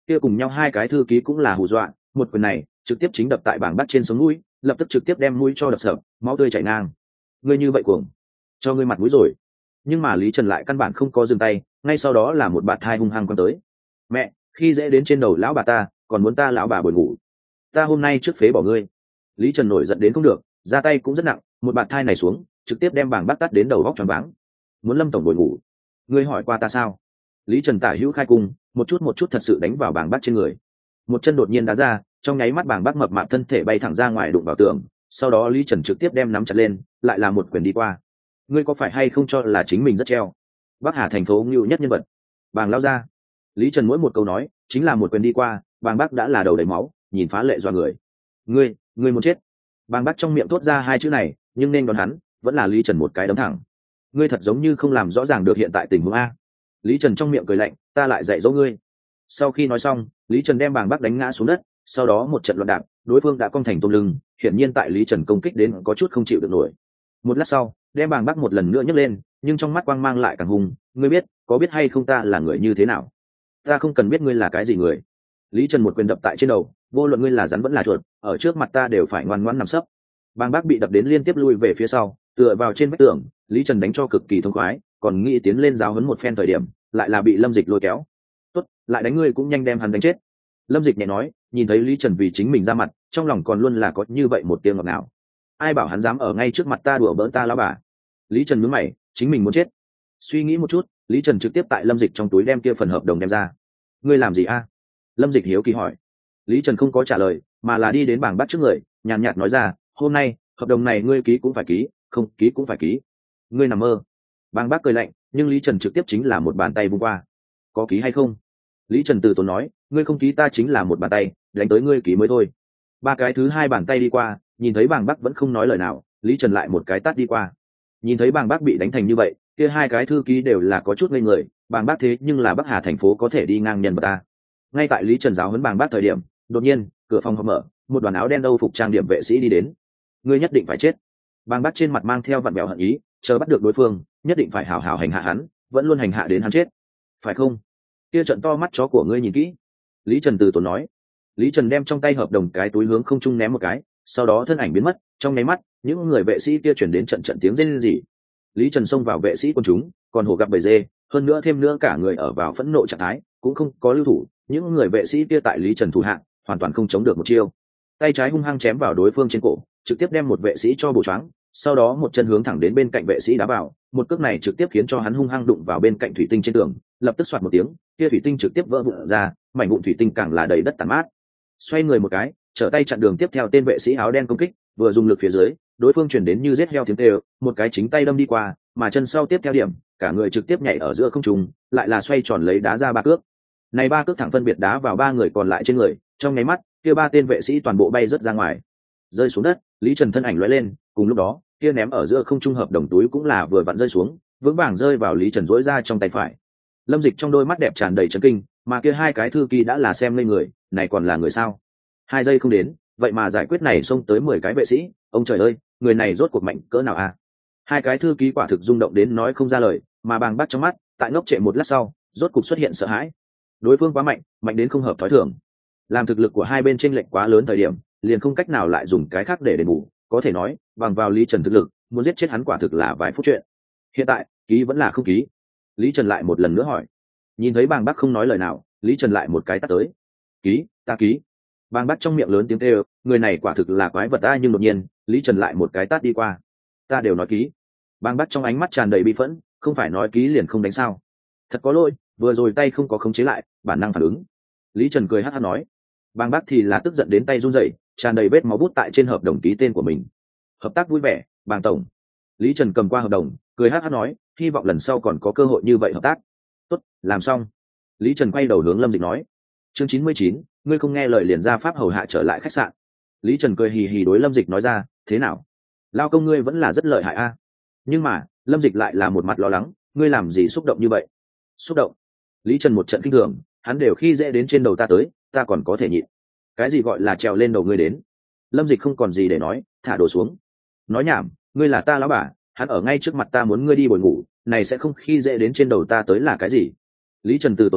A: kia cùng nhau hai cái thư ký cũng là hù dọa, một quyền này trực tiếp chính đập tại bảng bắt trên sống mũi, lập tức trực tiếp đem mũi cho đập sập, máu tươi chảy ngang. Ngươi như vậy cuồng, cho ngươi mặt mũi rồi. Nhưng mà Lý Trần lại căn bản không có dừng tay, ngay sau đó là một bạt thai hung hăng quăng tới. Mẹ, khi dễ đến trên đầu lão bà ta, còn muốn ta lão bà bồi ngủ, ta hôm nay trước phế bỏ ngươi. Lý Trần nổi giận đến không được, ra tay cũng rất nặng, một bạt thai này xuống trực tiếp đem bảng bắt tắt đến đầu góc tròn váng. Muốn Lâm tổng bồi ngủ, ngươi hỏi qua ta sao? Lý Trần tả hữu khai cung, một chút thật sự đánh vào bảng bắt trên người. Một chân đột nhiên đá ra, trong nháy mắt bảng bắt mập mạp thân thể bay thẳng ra ngoài đụng vào tường, sau đó Lý Trần trực tiếp đem nắm chặt lên, lại là một quyền đi qua. Ngươi có phải hay không cho là chính mình rất treo? Bắc Hà thành phố ngưu nhất nhân vật, bàng lao ra. Lý Trần mỗi một câu nói chính là một quyền đi qua, bàng bác đã là đầu đầy máu, nhìn phá lệ do người. Ngươi muốn chết. Bàng bác trong miệng thốt ra hai chữ này, nhưng nên đón hắn vẫn là Lý Trần một cái đấm thẳng. Ngươi thật giống như không làm rõ ràng được hiện tại tình huống a. Lý Trần trong miệng cười lạnh, ta lại dạy dỗ ngươi. Sau khi nói xong, Lý Trần đem bàng bác đánh ngã xuống đất, sau đó một trận loạn đạp, đối phương đã cong thành tôm lưng, hiển nhiên tại Lý Trần công kích đến có chút không chịu được nổi. Một lát sau, đem bàng bác một lần nữa nhấc lên, nhưng trong mắt quang mang lại càng hung. Ngươi có biết hay không ta là người như thế nào? Ta không cần biết ngươi là cái gì người. Lý Trần một quyền đập tại trên đầu, vô luận ngươi là rắn vẫn là chuột, ở trước mặt ta đều phải ngoan ngoãn nằm sấp. Bàng bác bị đập đến liên tiếp lui về phía sau, tựa vào trên vách tường. Lý Trần đánh cho cực kỳ thông khoái, còn nghĩ tiến lên giáo huấn một phen thời điểm, lại là bị Lâm Dịch lôi kéo. Tốt, lại đánh ngươi cũng nhanh đem hắn đánh chết. Lâm Dịch nhẹ nói, nhìn thấy Lý Trần vì chính mình ra mặt, trong lòng còn luôn là có như vậy một tiếng ngọt ngào. Ai bảo hắn dám ở ngay trước mặt ta đùa bỡn ta lão bà. Lý Trần nhướng mày, chính mình muốn chết. Suy nghĩ một chút, Lý Trần trực tiếp tại Lâm Dịch trong túi đem kia phần hợp đồng đem ra. Ngươi làm gì a? Lâm Dịch hiếu kỳ hỏi. Lý Trần không có trả lời, mà là đi đến bảng bắt trước người, nhàn nhạt nói ra, hôm nay hợp đồng này ngươi ký cũng phải ký, không ký cũng phải ký. Ngươi nằm mơ. Bàng bác cười lạnh, nhưng Lý Trần trực tiếp chính là một bàn tay vung qua. Có ký hay không? Lý Trần từ tốn nói, ngươi không ký ta chính là một bàn tay, đánh tới ngươi ký mới thôi. Ba cái thứ hai bàn tay đi qua, nhìn thấy bàng bác vẫn không nói lời nào, Lý Trần lại một cái tát đi qua. Nhìn thấy bàng bác bị đánh thành như vậy, kia hai cái thư ký đều là có chút ngây người, bàng bác thế nhưng là Bắc Hà thành phố có thể đi ngang nhân vật ta. Ngay tại Lý Trần giáo huấn bàng bác thời điểm, đột nhiên cửa phòng họp mở, một đoàn áo đen Âu phục trang điểm vệ sĩ đi đến. Ngươi nhất định phải chết. Bàng bác trên mặt mang theo vặn vẹo hận ý, chờ bắt được đối phương nhất định phải hảo hảo hành hạ hắn, vẫn luôn hành hạ đến hắn chết, phải không? Kia trận to mắt chó của ngươi nhìn kỹ. Lý Trần từ tốn nói. Lý Trần đem trong tay hợp đồng cái túi hướng không trung ném một cái, sau đó thân ảnh biến mất, trong nháy mắt những người vệ sĩ kia chuyển đến trận tiếng rên rỉ. Lý Trần xông vào vệ sĩ quân chúng, còn hổ gặp bầy dê, hơn nữa thêm nữa cả người ở vào phẫn nộ trạng thái, cũng không có lưu thủ, những người vệ sĩ kia tại Lý Trần thủ hạng hoàn toàn không chống được một chiêu. Tay trái hung hăng chém vào đối phương trên cổ, trực tiếp đem một vệ sĩ cho bổ choáng, sau đó một chân hướng thẳng đến bên cạnh vệ sĩ đá vào, một cước này trực tiếp khiến cho hắn hung hăng đụng vào bên cạnh thủy tinh trên tường, lập tức xoạt một tiếng, kia thủy tinh trực tiếp vỡ vụn ra, mảnh vụn thủy tinh càng là đầy đất tàn mát. Xoay người một cái, trở tay chặn đường tiếp theo tên vệ sĩ áo đen công kích, vừa dùng lực phía dưới, đối phương chuyển đến như giết heo tiếng kêu, một cái chính tay đâm đi qua, mà chân sau tiếp theo điểm, cả người trực tiếp nhảy ở giữa không trung, lại là xoay tròn lấy đá ra ba cước. Này ba cước thẳng phân biệt đá vào ba người còn lại trên người, trong nháy mắt, kia ba tên vệ sĩ toàn bộ bay rớt ra ngoài, rơi xuống đất. Lý Trần thân ảnh lóe lên, cùng lúc đó, kia ném ở giữa không trung hợp đồng túi cũng là vừa vặn rơi xuống, vững vàng rơi vào Lý Trần rỗi ra trong tay phải. Lâm Dịch trong đôi mắt đẹp tràn đầy chấn kinh, mà kia hai cái thư ký đã là xem lên người, này còn là người sao? 2 giây không đến, vậy mà giải quyết này xông tới 10 cái vệ sĩ, ông trời ơi, người này rốt cuộc mạnh cỡ nào a? Hai cái thư ký quả thực rung động đến nói không ra lời, mà bàng bác trong mắt, tại ngốc trệ một lát sau, rốt cục xuất hiện sợ hãi. Đối phương quá mạnh, mạnh đến không hợp thói thường. Làm thực lực của hai bên chênh lệch quá lớn thời điểm, liền không cách nào lại dùng cái khác để đền bù, có thể nói, bằng vào Lý Trần thực lực, muốn giết chết hắn quả thực là vài phút chuyện. Hiện tại, ký vẫn là không ký? Lý Trần lại một lần nữa hỏi. Nhìn thấy bàng bác không nói lời nào, Lý Trần lại một cái tát tới. Ký, ta ký. Bàng bác trong miệng lớn tiếng kêu, người này quả thực là quái vật ta, nhưng đột nhiên, Lý Trần lại một cái tát đi qua. Ta đều nói ký. Bàng bác trong ánh mắt tràn đầy bi phẫn, không phải nói ký liền không đánh sao? Thật có lỗi, vừa rồi tay không có khống chế lại, bản năng phản ứng. Lý Trần cười hắt hắt nói. Bàng bác thì là tức giận đến tay run rẩy, tràn đầy vết máu bút tại trên hợp đồng ký tên của mình. Hợp tác vui vẻ, Bàng tổng. Lý Trần cầm qua hợp đồng, cười hắt hắt nói, hy vọng lần sau còn có cơ hội như vậy hợp tác. Tốt, làm xong. Lý Trần quay đầu hướng Lâm Dịch nói. Chương 99, ngươi không nghe lời liền ra pháp hầu hạ trở lại khách sạn. Lý Trần cười hì hì đối Lâm Dịch nói ra, thế nào? Lao công ngươi vẫn là rất lợi hại a. Nhưng mà, Lâm Dịch lại là một mặt lo lắng, ngươi làm gì xúc động như vậy? Xúc động? Lý Trần một trận kinh thường, hắn đều khi dễ đến trên đầu ta tới, ta còn có thể nhịn. Cái gì gọi là trèo lên đầu ngươi đến? Lâm Dịch không còn gì để nói, thả đồ xuống. Nói nhảm, ngươi là ta lão bà, hắn ở ngay trước mặt ta muốn ngươi đi bồi ngủ, này sẽ không khi dễ đến trên đầu ta tới là cái gì? Lý Trần từ tốn nói,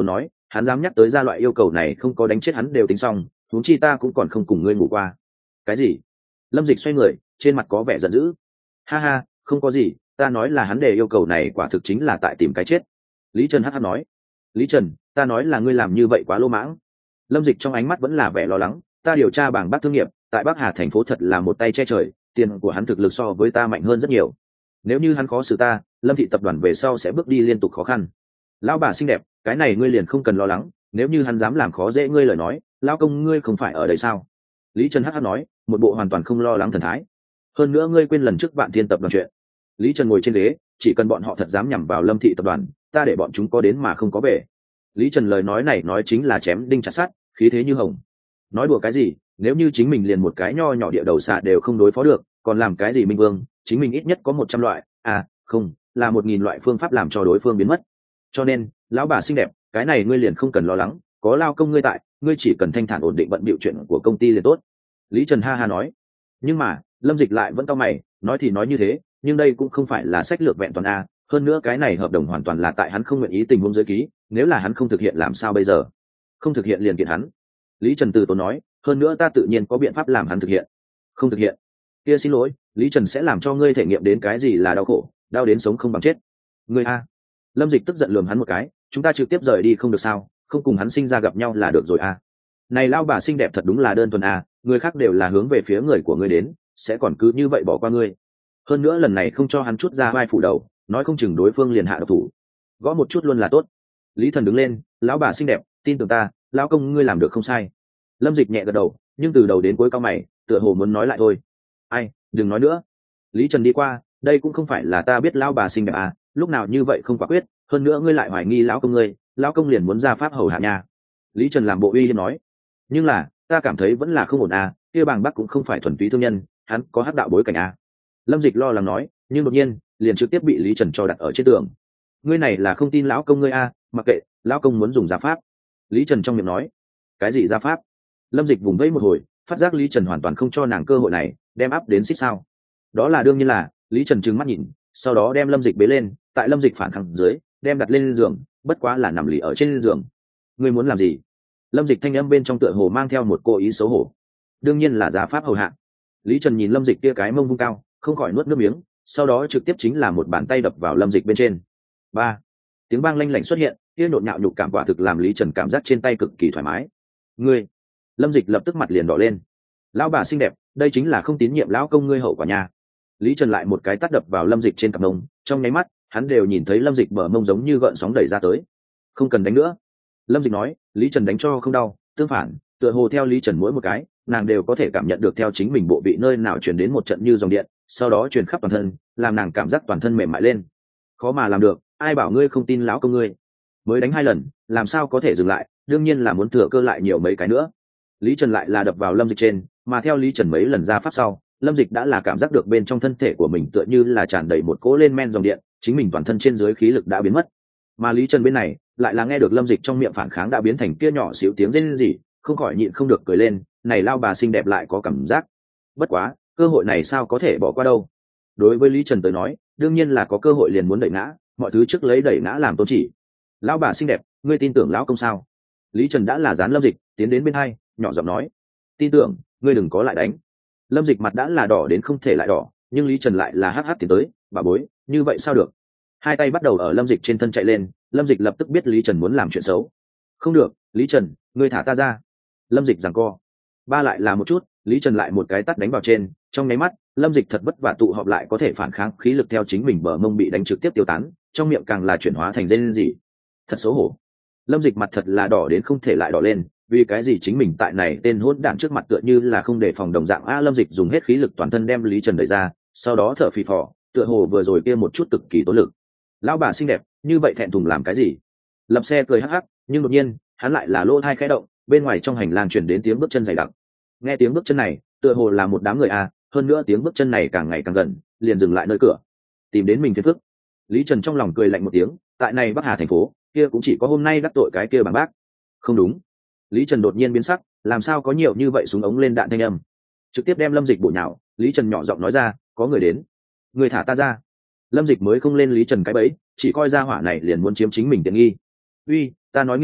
A: hắn dám nhắc tới ra loại yêu cầu này, không có đánh chết hắn đều tính xong, huống chi ta cũng còn không cùng ngươi ngủ qua. Cái gì? Lâm Dịch xoay người, trên mặt có vẻ giận dữ. Ha ha, không có gì, ta nói là hắn đề yêu cầu này quả thực chính là tại tìm cái chết. Lý Trần hắc hắc nói. Lý Trần, ta nói là ngươi làm như vậy quá lỗ mãng. Lâm Dịch trong ánh mắt vẫn là vẻ lo lắng. Ta điều tra bảng Bắc thương nghiệp tại Bắc Hà thành phố thật là một tay che trời, tiền của hắn thực lực so với ta mạnh hơn rất nhiều. Nếu như hắn khó xử ta, Lâm thị tập đoàn về sau sẽ bước đi liên tục khó khăn. Lão bà xinh đẹp, cái này ngươi liền không cần lo lắng, nếu như hắn dám làm khó dễ ngươi lời nói, lão công ngươi không phải ở đây sao? Lý Trần hắc hắc nói, một bộ hoàn toàn không lo lắng thần thái. Hơn nữa ngươi quên lần trước Vạn Thiên tập đoàn chuyện. Lý Trần ngồi trên ghế, chỉ cần bọn họ thật dám nhằm vào Lâm thị tập đoàn, ta để bọn chúng có đến mà không có về. Lý Trần lời nói này nói chính là chém đinh chặt sắt, khí thế như hồng. Nói đùa cái gì, nếu như chính mình liền một cái nho nhỏ địa đầu xà đều không đối phó được, còn làm cái gì minh vương, chính mình ít nhất có 100 loại, không, là 1000 loại phương pháp làm cho đối phương biến mất. Cho nên, lão bà xinh đẹp, cái này ngươi liền không cần lo lắng, có lao công ngươi tại, ngươi chỉ cần thanh thản ổn định bận bịu chuyện của công ty liền tốt. Lý Trần ha ha nói. Nhưng mà, Lâm Dịch lại vẫn cau mày, nói thì nói như thế, nhưng đây cũng không phải là sách lược vẹn toàn a, hơn nữa cái này hợp đồng hoàn toàn là tại hắn không nguyện ý tình huống dưới ký, nếu là hắn không thực hiện làm sao bây giờ? Không thực hiện liền kiện hắn. Lý Trần từ tốn nói, hơn nữa ta tự nhiên có biện pháp làm hắn thực hiện. Không thực hiện, kia xin lỗi, Lý Trần sẽ làm cho ngươi thể nghiệm đến cái gì là đau khổ, đau đến sống không bằng chết. Ngươi a. Lâm Dịch tức giận lườm hắn một cái, chúng ta trực tiếp rời đi không được sao, không cùng hắn sinh ra gặp nhau là được rồi a. Này lao bà xinh đẹp thật đúng là đơn thuần a, người khác đều là hướng về phía người của ngươi đến, sẽ còn cứ như vậy bỏ qua ngươi. Hơn nữa lần này không cho hắn chút ra vai phủ đầu, nói không chừng đối phương liền hạ độc thủ. Gõ một chút luôn là tốt. Lý Thần đứng lên, lão bà xinh đẹp, tin tưởng ta, lão công ngươi làm được không sai. Lâm Dịch nhẹ gật đầu, nhưng từ đầu đến cuối cau mày, tựa hồ muốn nói lại thôi. Ai, đừng nói nữa. Lý Trần đi qua, đây cũng không phải là ta biết lão bà xinh đẹp à, lúc nào như vậy không quả quyết, hơn nữa ngươi lại hoài nghi lão công ngươi, lão công liền muốn ra pháp hầu hạ nhà. Lý Trần làm bộ uy hiếp nói, nhưng là ta cảm thấy vẫn là không ổn à, kia Bàng Bắc cũng không phải thuần túy thương nhân, hắn có hắc đạo bối cảnh à. Lâm Dịch lo lắng nói, nhưng đột nhiên liền trực tiếp bị Lý Trần cho đặt ở trên tường. Ngươi này là không tin lão công ngươi à, mặc kệ, lão công muốn dùng gia pháp. Lý Trần trong miệng nói, cái gì gia pháp? Lâm Dịch vùng vẫy một hồi, phát giác Lý Trần hoàn toàn không cho nàng cơ hội này, đem áp đến xích sao. Đó là đương nhiên là, Lý Trần trừng mắt nhìn, sau đó đem Lâm Dịch bế lên, tại Lâm Dịch phản kháng dưới, đem đặt lên giường, bất quá là nằm lì ở trên giường. Ngươi muốn làm gì? Lâm Dịch thanh âm bên trong tựa hồ mang theo một cô ý xấu hổ. Đương nhiên là gia pháp hầu hạ. Lý Trần nhìn Lâm Dịch kia cái mông vung cao, không khỏi nuốt nước miếng, sau đó trực tiếp chính là một bàn tay đập vào Lâm Dịch bên trên. Ba, tiếng vang lanh lảnh xuất hiện, kia nhộn nhạo nhục cảm quả thực làm Lý Trần cảm giác trên tay cực kỳ thoải mái. Ngươi, Lâm Dịch lập tức mặt liền đỏ lên. Lão bà xinh đẹp, đây chính là không tín nhiệm lão công ngươi hậu quả nhà. Lý Trần lại một cái tát đập vào Lâm Dịch trên cặp mông, trong nháy mắt, hắn đều nhìn thấy Lâm Dịch bờ mông giống như gợn sóng đẩy ra tới. Không cần đánh nữa. Lâm Dịch nói, Lý Trần đánh cho không đau, tương phản, tựa hồ theo Lý Trần mỗi một cái, nàng đều có thể cảm nhận được theo chính mình bộ vị nơi nào chuyển đến một trận như dòng điện, sau đó truyền khắp toàn thân, làm nàng cảm giác toàn thân mềm mại lên. Khó mà làm được, ai bảo ngươi không tin lão công ngươi? Mới đánh 2 lần, làm sao có thể dừng lại, đương nhiên là muốn thừa cơ lại nhiều mấy cái nữa. Lý Trần lại là đập vào Lâm Dịch trên, mà theo Lý Trần mấy lần ra pháp sau, Lâm Dịch đã là cảm giác được bên trong thân thể của mình tựa như là tràn đầy một cỗ lên men dòng điện, chính mình toàn thân trên dưới khí lực đã biến mất. Mà Lý Trần bên này, lại là nghe được Lâm Dịch trong miệng phản kháng đã biến thành kia nhỏ xíu tiếng rên rỉ, không khỏi nhịn không được cười lên, này lao bà xinh đẹp lại có cảm giác. Bất quá, cơ hội này sao có thể bỏ qua đâu. Đối với Lý Trần tới nói, đương nhiên là có cơ hội liền muốn đẩy ngã, mọi thứ trước lấy đẩy ngã làm tôn chỉ. Lão bà xinh đẹp, ngươi tin tưởng lão công sao? Lý Trần đã là dán Lâm Dịch, tiến đến bên hai, nhỏ giọng nói, tin tưởng, ngươi đừng có lại đánh. Lâm Dịch mặt đã là đỏ đến không thể lại đỏ, nhưng Lý Trần lại là hắc hắc tiến tới, bà bối, như vậy sao được? Hai tay bắt đầu ở Lâm Dịch trên thân chạy lên, Lâm Dịch lập tức biết Lý Trần muốn làm chuyện xấu. Không được, Lý Trần, ngươi thả ta ra. Lâm Dịch giằng co. Ba lại là một chút, Lý Trần lại một cái tát đánh vào trên, trong nháy mắt, Lâm Dịch thật vất vả tụ họp lại có thể phản kháng khí lực theo chính mình bờ mông bị đánh trực tiếp tiêu tán, trong miệng càng là chuyển hóa thành rên rỉ. Thật xấu hổ. Lâm Dịch mặt thật là đỏ đến không thể lại đỏ lên, vì cái gì chính mình tại này tên hỗn đản trước mặt tựa như là không đề phòng đồng dạng. Lâm Dịch dùng hết khí lực toàn thân đem Lý Trần đẩy ra, sau đó thở phì phò, tựa hồ vừa rồi kia một chút cực kỳ tốn lực. Lão bà xinh đẹp, như vậy thẹn thùng làm cái gì? Lập xe cười hắc hắc, nhưng đột nhiên, hắn lại là lỗ tai khẽ động, bên ngoài trong hành lang truyền đến tiếng bước chân dày đặc. Nghe tiếng bước chân này, tựa hồ là một đám người hơn nữa tiếng bước chân này càng ngày càng gần, liền dừng lại nơi cửa. Tìm đến mình phiền phức. Lý Trần trong lòng cười lạnh một tiếng, tại này Bắc Hà thành phố, kia cũng chỉ có hôm nay đắc tội cái kia Bàng Bác. Không đúng. Lý Trần đột nhiên biến sắc, làm sao có nhiều như vậy súng ống lên đạn thanh âm. Trực tiếp đem Lâm Dịch bổ nhào, Lý Trần nhỏ giọng nói ra, có người đến. Người thả ta ra. Lâm Dịch mới không lên Lý Trần cái bẫy, chỉ coi ra hỏa này liền muốn chiếm chính mình tiện nghi. Uy, ta nói nghiêm túc,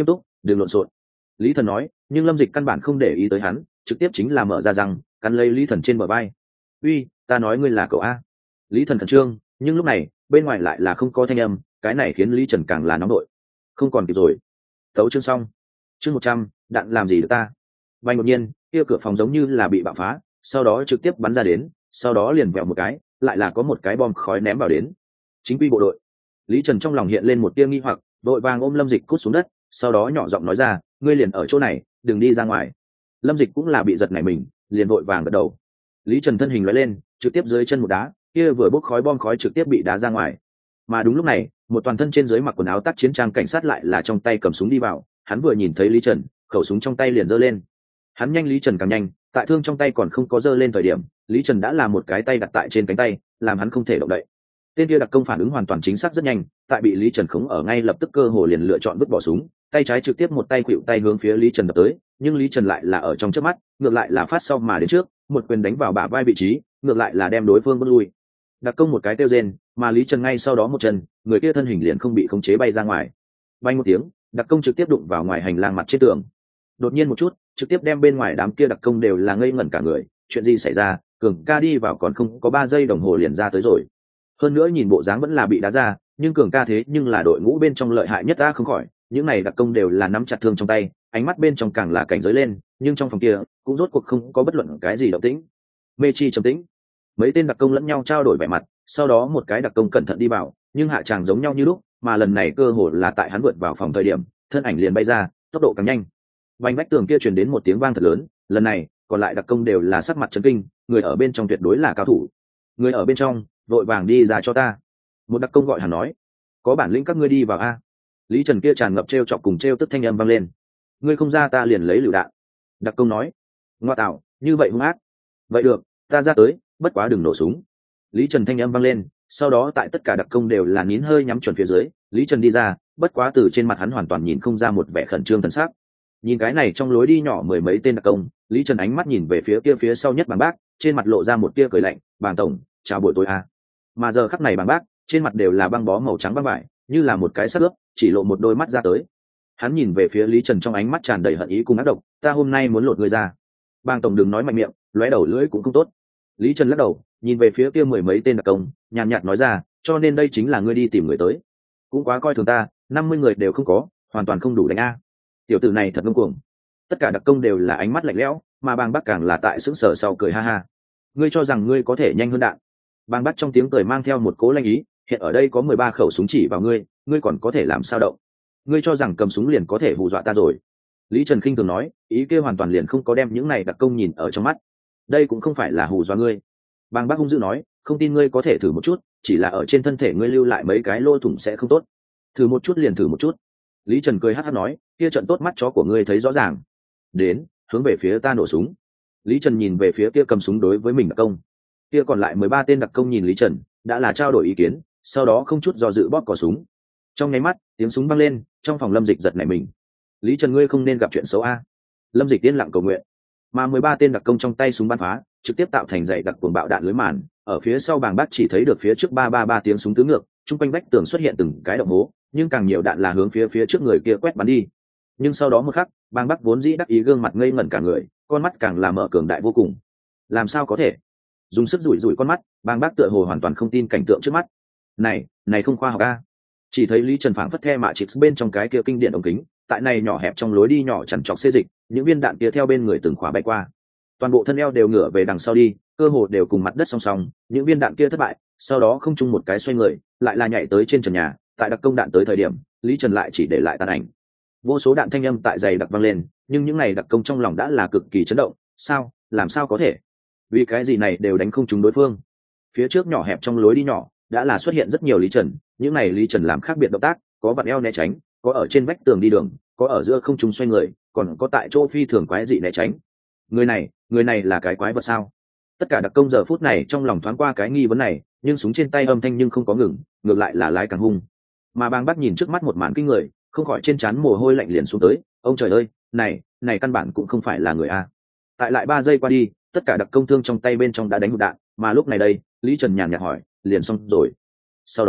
A: đừng lộn xộn. Lý Thần nói, nhưng Lâm Dịch căn bản không để ý tới hắn, trực tiếp chính là mở ra răng cắn lấy Lý Thần trên bờ vai. Uy, ta nói ngươi là cậu a. Lý Thần khẩn trương, nhưng lúc này bên ngoài lại là không có thanh âm, cái này khiến Lý Trần càng là nóng đội. Không còn kịp rồi. Tấu chương xong. Chương 100, đạn làm gì được ta. Vành đột nhiên kia cửa phòng giống như là bị bạo phá, sau đó trực tiếp bắn ra đến, sau đó liền vẹo một cái, lại là có một cái bom khói ném vào đến. Chính quy bộ đội. Lý Trần trong lòng hiện lên một tia nghi hoặc, đội vàng ôm Lâm Dịch cút xuống đất, sau đó nhỏ giọng nói ra, ngươi liền ở chỗ này, đừng đi ra ngoài. Lâm Dịch cũng là bị giật nảy mình, liền vội vàng gật đầu. Lý Trần thân hình lóe lên, trực tiếp dưới chân một đá, kia vừa bốc khói bom khói trực tiếp bị đá ra ngoài. Mà đúng lúc này, một toàn thân trên dưới mặc quần áo tác chiến trang cảnh sát lại là trong tay cầm súng đi vào, hắn vừa nhìn thấy Lý Trần, khẩu súng trong tay liền giơ lên. Hắn nhanh Lý Trần càng nhanh, tại thương trong tay còn không có giơ lên thời điểm, Lý Trần đã làm một cái tay đặt tại trên cánh tay, làm hắn không thể động đậy. Tên kia đặc công phản ứng hoàn toàn chính xác rất nhanh, tại bị Lý Trần khống ở ngay lập tức cơ hồ liền lựa chọn vứt bỏ súng, tay trái trực tiếp một tay khuỵu tay hướng phía Lý Trần đập tới, nhưng Lý Trần lại là ở trong chớp mắt, ngược lại là phát sau mà đến trước, một quyền đánh vào bả vai vị trí, ngược lại là đem đối phương bước lui. Đặc công một cái kêu rên, mà Lý Trần ngay sau đó một chân, người kia thân hình liền không bị khống chế bay ra ngoài. Bay một tiếng, đặc công trực tiếp đụng vào ngoài hành lang mặt trên tường. Đột nhiên một chút, trực tiếp đem bên ngoài đám kia đặc công đều là ngây ngẩn cả người, chuyện gì xảy ra? Cường ca đi vào còn không có 3 giây đồng hồ liền ra tới rồi. Hơn nữa nhìn bộ dáng vẫn là bị đá ra, nhưng Cường ca thế nhưng là đội ngũ bên trong lợi hại nhất, ta không khỏi. Những này đặc công đều là nắm chặt thương trong tay, ánh mắt bên trong càng là cảnh giới lên, nhưng trong phòng kia cũng rốt cuộc không có bất luận cái gì động tĩnh. Mê chi trầm tĩnh. Mấy tên đặc công lẫn nhau trao đổi vẻ mặt, sau đó một cái đặc công cẩn thận đi vào, nhưng hạ tràng giống nhau như lúc, mà lần này cơ hồ là tại hắn vượt vào phòng thời điểm, thân ảnh liền bay ra, tốc độ càng nhanh. Vành vách tường kia truyền đến một tiếng vang thật lớn, lần này còn lại đặc công đều là sắc mặt chấn kinh, người ở bên trong tuyệt đối là cao thủ. Người ở bên trong, vội vàng đi ra cho ta. Một đặc công gọi hắn nói, có bản lĩnh các ngươi đi vào a. Lý Trần kia tràn ngập trêu chọc cùng trêu tức thanh âm vang lên. Ngươi không ra ta liền lấy lựu đạn. Đặc công nói, ngoa tạo, như vậy hung ác. Vậy được, ta ra tới, bất quá đừng nổ súng. Lý Trần thanh âm vang lên, sau đó tại tất cả đặc công đều là nín hơi nhắm chuẩn phía dưới, Lý Trần đi ra, bất quá từ trên mặt hắn hoàn toàn nhìn không ra một vẻ khẩn trương thần sắc. Nhìn cái này trong lối đi nhỏ mười mấy tên đặc công, Lý Trần ánh mắt nhìn về phía kia phía sau nhất Bàng Bác, trên mặt lộ ra một tia cười lạnh, "Bàng tổng, chào buổi tối a." Mà giờ khắc này Bàng Bác, trên mặt đều là băng bó màu trắng băng vải, như là một cái xác ướp, chỉ lộ một đôi mắt ra tới. Hắn nhìn về phía Lý Trần trong ánh mắt tràn đầy hận ý cùng ác độc, "Ta hôm nay muốn lột ngươi ra." "Bàng tổng đừng nói mạnh miệng, lóe đầu lưỡi cũng không tốt." Lý Trần lắc đầu, nhìn về phía kia mười mấy tên đặc công, nhàn nhạt nói ra, "Cho nên đây chính là ngươi đi tìm người tới. Cũng quá coi thường ta, 50 người đều không có, hoàn toàn không đủ đánh a." Tiểu tử này thật ngông cuồng. Tất cả đặc công đều là ánh mắt lạnh lẽo, mà Bàng Bắc càng là tại sững sờ sau cười ha ha. "Ngươi cho rằng ngươi có thể nhanh hơn đạn?" Bàng Bắc trong tiếng cười mang theo một cố lanh ý, "Hiện ở đây có 13 khẩu súng chỉ vào ngươi, ngươi còn có thể làm sao động? Ngươi cho rằng cầm súng liền có thể hù dọa ta rồi?" Lý Trần khinh thường nói, ý kia hoàn toàn liền không có đem những này đặc công nhìn ở trong mắt. "Đây cũng không phải là hù dọa ngươi." Bàng Bắc hung dữ nói, "Không tin ngươi có thể thử một chút, chỉ là ở trên thân thể ngươi lưu lại mấy cái lỗ thủng sẽ không tốt. Thử một chút liền thử một chút." Lý Trần cười hắc hắc nói, "Kia trận tốt mắt chó của ngươi thấy rõ ràng. Đến, hướng về phía ta nổ súng." Lý Trần nhìn về phía kia cầm súng đối với mình đặc công. Kia còn lại 13 tên đặc công nhìn Lý Trần, đã là trao đổi ý kiến, sau đó không chút do dự bóp cò súng. Trong nháy mắt, tiếng súng vang lên, trong phòng Lâm Dịch giật nảy mình. "Lý Trần, ngươi không nên gặp chuyện xấu a." Lâm Dịch yên lặng cầu nguyện. Mà 13 tên đặc công trong tay súng bắn phá, trực tiếp tạo thành dãy đặc cuồng bạo đạn lưới màn, ở phía sau Bàng Bác chỉ thấy được phía trước 333 tiếng súng tứ ngược, trung quanh vách tường xuất hiện từng cái động hố, nhưng càng nhiều đạn là hướng phía trước người kia quét bắn đi. Nhưng sau đó một khắc, Bàng Bắc vốn dĩ đắc ý gương mặt ngây ngẩn cả người, con mắt càng là mở cường đại vô cùng. Làm sao có thể? Dùng sức rủi rủi con mắt, Bàng Bắc tựa hồ hoàn toàn không tin cảnh tượng trước mắt. Này không khoa học a. Chỉ thấy Lý Trần phảng phất the mạ chịp bên trong cái kia kinh điển ống kính, tại này nhỏ hẹp trong lối đi nhỏ chằn trọc xê dịch, những viên đạn kia theo bên người từng khóa bay qua. Toàn bộ thân eo đều ngửa về đằng sau đi, cơ hồ đều cùng mặt đất song song, những viên đạn kia thất bại, sau đó không chung một cái xoay người, lại là nhảy tới trên trần nhà, tại đặc công đạn tới thời điểm, Lý Trần lại chỉ để lại tàn ảnh. Vô số đạn thanh âm tại giày đặc vang lên, nhưng những này đặc công trong lòng đã là cực kỳ chấn động, sao, làm sao có thể? Vì cái gì này đều đánh không trúng đối phương. Phía trước nhỏ hẹp trong lối đi nhỏ, đã là xuất hiện rất nhiều Lý Trần, những này Lý Trần làm khác biệt động tác, có vặn eo né tránh, có ở trên vách tường đi đường, có ở giữa không trung xoay người, còn có tại chỗ phi thường quái dị né tránh. Người này là cái quái vật sao? Tất cả đặc công giờ phút này trong lòng thoáng qua cái nghi vấn này, nhưng súng trên tay âm thanh nhưng không có ngừng, ngược lại là lái càng hung. Mà Bàng Bắc nhìn trước mắt một màn kinh người, không khỏi trên trán mồ hôi lạnh liền xuống tới, ông trời ơi, này căn bản cũng không phải là người a. Tại lại 3 giây qua đi, tất cả đặc công thương trong tay bên trong đã đánh hụt đạn, mà lúc này đây, Lý Trần nhàn nhạt hỏi, liền xong rồi. Sau đó,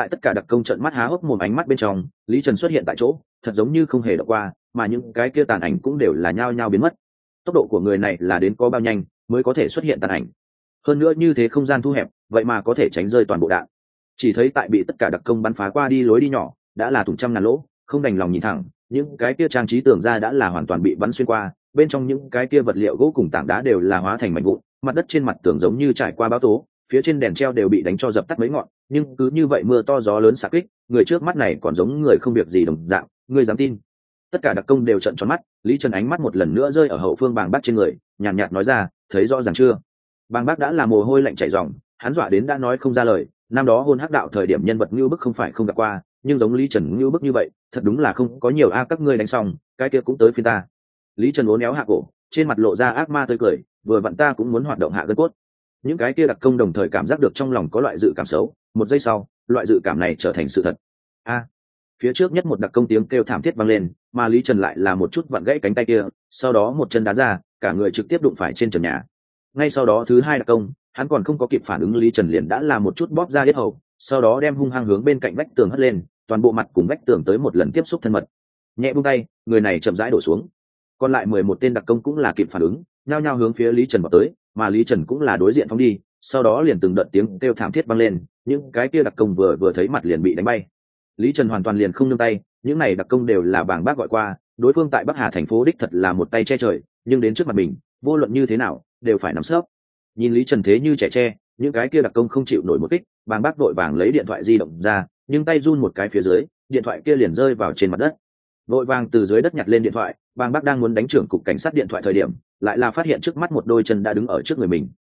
A: Tại tất cả đặc công trợn mắt há hốc mồm ánh mắt bên trong, Lý Trần xuất hiện tại chỗ, thật giống như không hề động qua, mà những cái kia tàn ảnh cũng đều là nhao nhao biến mất. Tốc độ của người này là đến có bao nhanh mới có thể xuất hiện tàn ảnh. Hơn nữa như thế không gian thu hẹp, vậy mà có thể tránh rơi toàn bộ đạn. Chỉ thấy tại bị tất cả đặc công bắn phá qua đi lối đi nhỏ, đã là thủng trăm ngàn lỗ, không đành lòng nhìn thẳng, những cái kia trang trí tường ra đã là hoàn toàn bị bắn xuyên qua, bên trong những cái kia vật liệu gỗ cùng tảng đá đều là hóa thành mảnh vụn, mặt đất trên mặt tường giống như trải qua bão tố, phía trên đèn treo đều bị đánh cho dập tắt mấy ngọn, nhưng cứ như vậy mưa to gió lớn xạ kích, người trước mắt này còn giống người không việc gì đồng dạng, ngươi dám tin? Tất cả đặc công đều trợn tròn mắt. Lý Trần ánh mắt một lần nữa rơi ở hậu phương Bàng Bác trên người, nhàn nhạt nói ra, thấy rõ ràng chưa? Bàng Bác đã là mồ hôi lạnh chảy ròng, hắn dọa đến đã nói không ra lời. Năm đó hôn hắc đạo thời điểm nhân vật như bức không phải không gặp qua, nhưng giống Lý Trần như bức như vậy, thật đúng là không có nhiều a. Các ngươi đánh xong, cái kia cũng tới phiên ta. Lý Trần uốn éo hạ cổ, trên mặt lộ ra ác ma tươi cười, vừa vặn ta cũng muốn hoạt động hạ gân cốt. Những cái kia đặc công đồng thời cảm giác được trong lòng có loại dự cảm xấu, một giây sau, loại dự cảm này trở thành sự thật. A! Phía trước nhất một đặc công tiếng kêu thảm thiết vang lên, mà Lý Trần lại là một chút vặn gãy cánh tay kia, sau đó một chân đá ra, cả người trực tiếp đụng phải trên trần nhà. Ngay sau đó thứ hai đặc công, hắn còn không có kịp phản ứng, Lý Trần liền đã là một chút bóp ra yết hầu, sau đó đem hung hăng hướng bên cạnh vách tường hất lên, toàn bộ mặt cùng vách tường tới một lần tiếp xúc thân mật. Nhẹ buông tay, người này chậm rãi đổ xuống. Còn lại 11 tên đặc công cũng là kịp phản ứng, nhao nhao hướng phía Lý Trần vào tới, mà Lý Trần cũng là đối diện phóng đi, sau đó liền từng đợt tiếng kêu thảm thiết vang lên, những cái kia đặc công vừa thấy mặt liền bị đánh bay. Lý Trần hoàn toàn liền không nương tay, những này đặc công đều là Bàng Bác gọi qua, đối phương tại Bắc Hà thành phố đích thật là một tay che trời, nhưng đến trước mặt mình, vô luận như thế nào, đều phải nắm sấp. Nhìn Lý Trần thế như trẻ tre, những cái kia đặc công không chịu nổi một kích, Bàng Bác vội vàng lấy điện thoại di động ra, nhưng tay run một cái phía dưới, điện thoại kia liền rơi vào trên mặt đất. Vội vàng từ dưới đất nhặt lên điện thoại, Bàng Bác đang muốn đánh trưởng cục cảnh sát điện thoại thời điểm, lại là phát hiện trước mắt một đôi chân đã đứng ở trước người mình.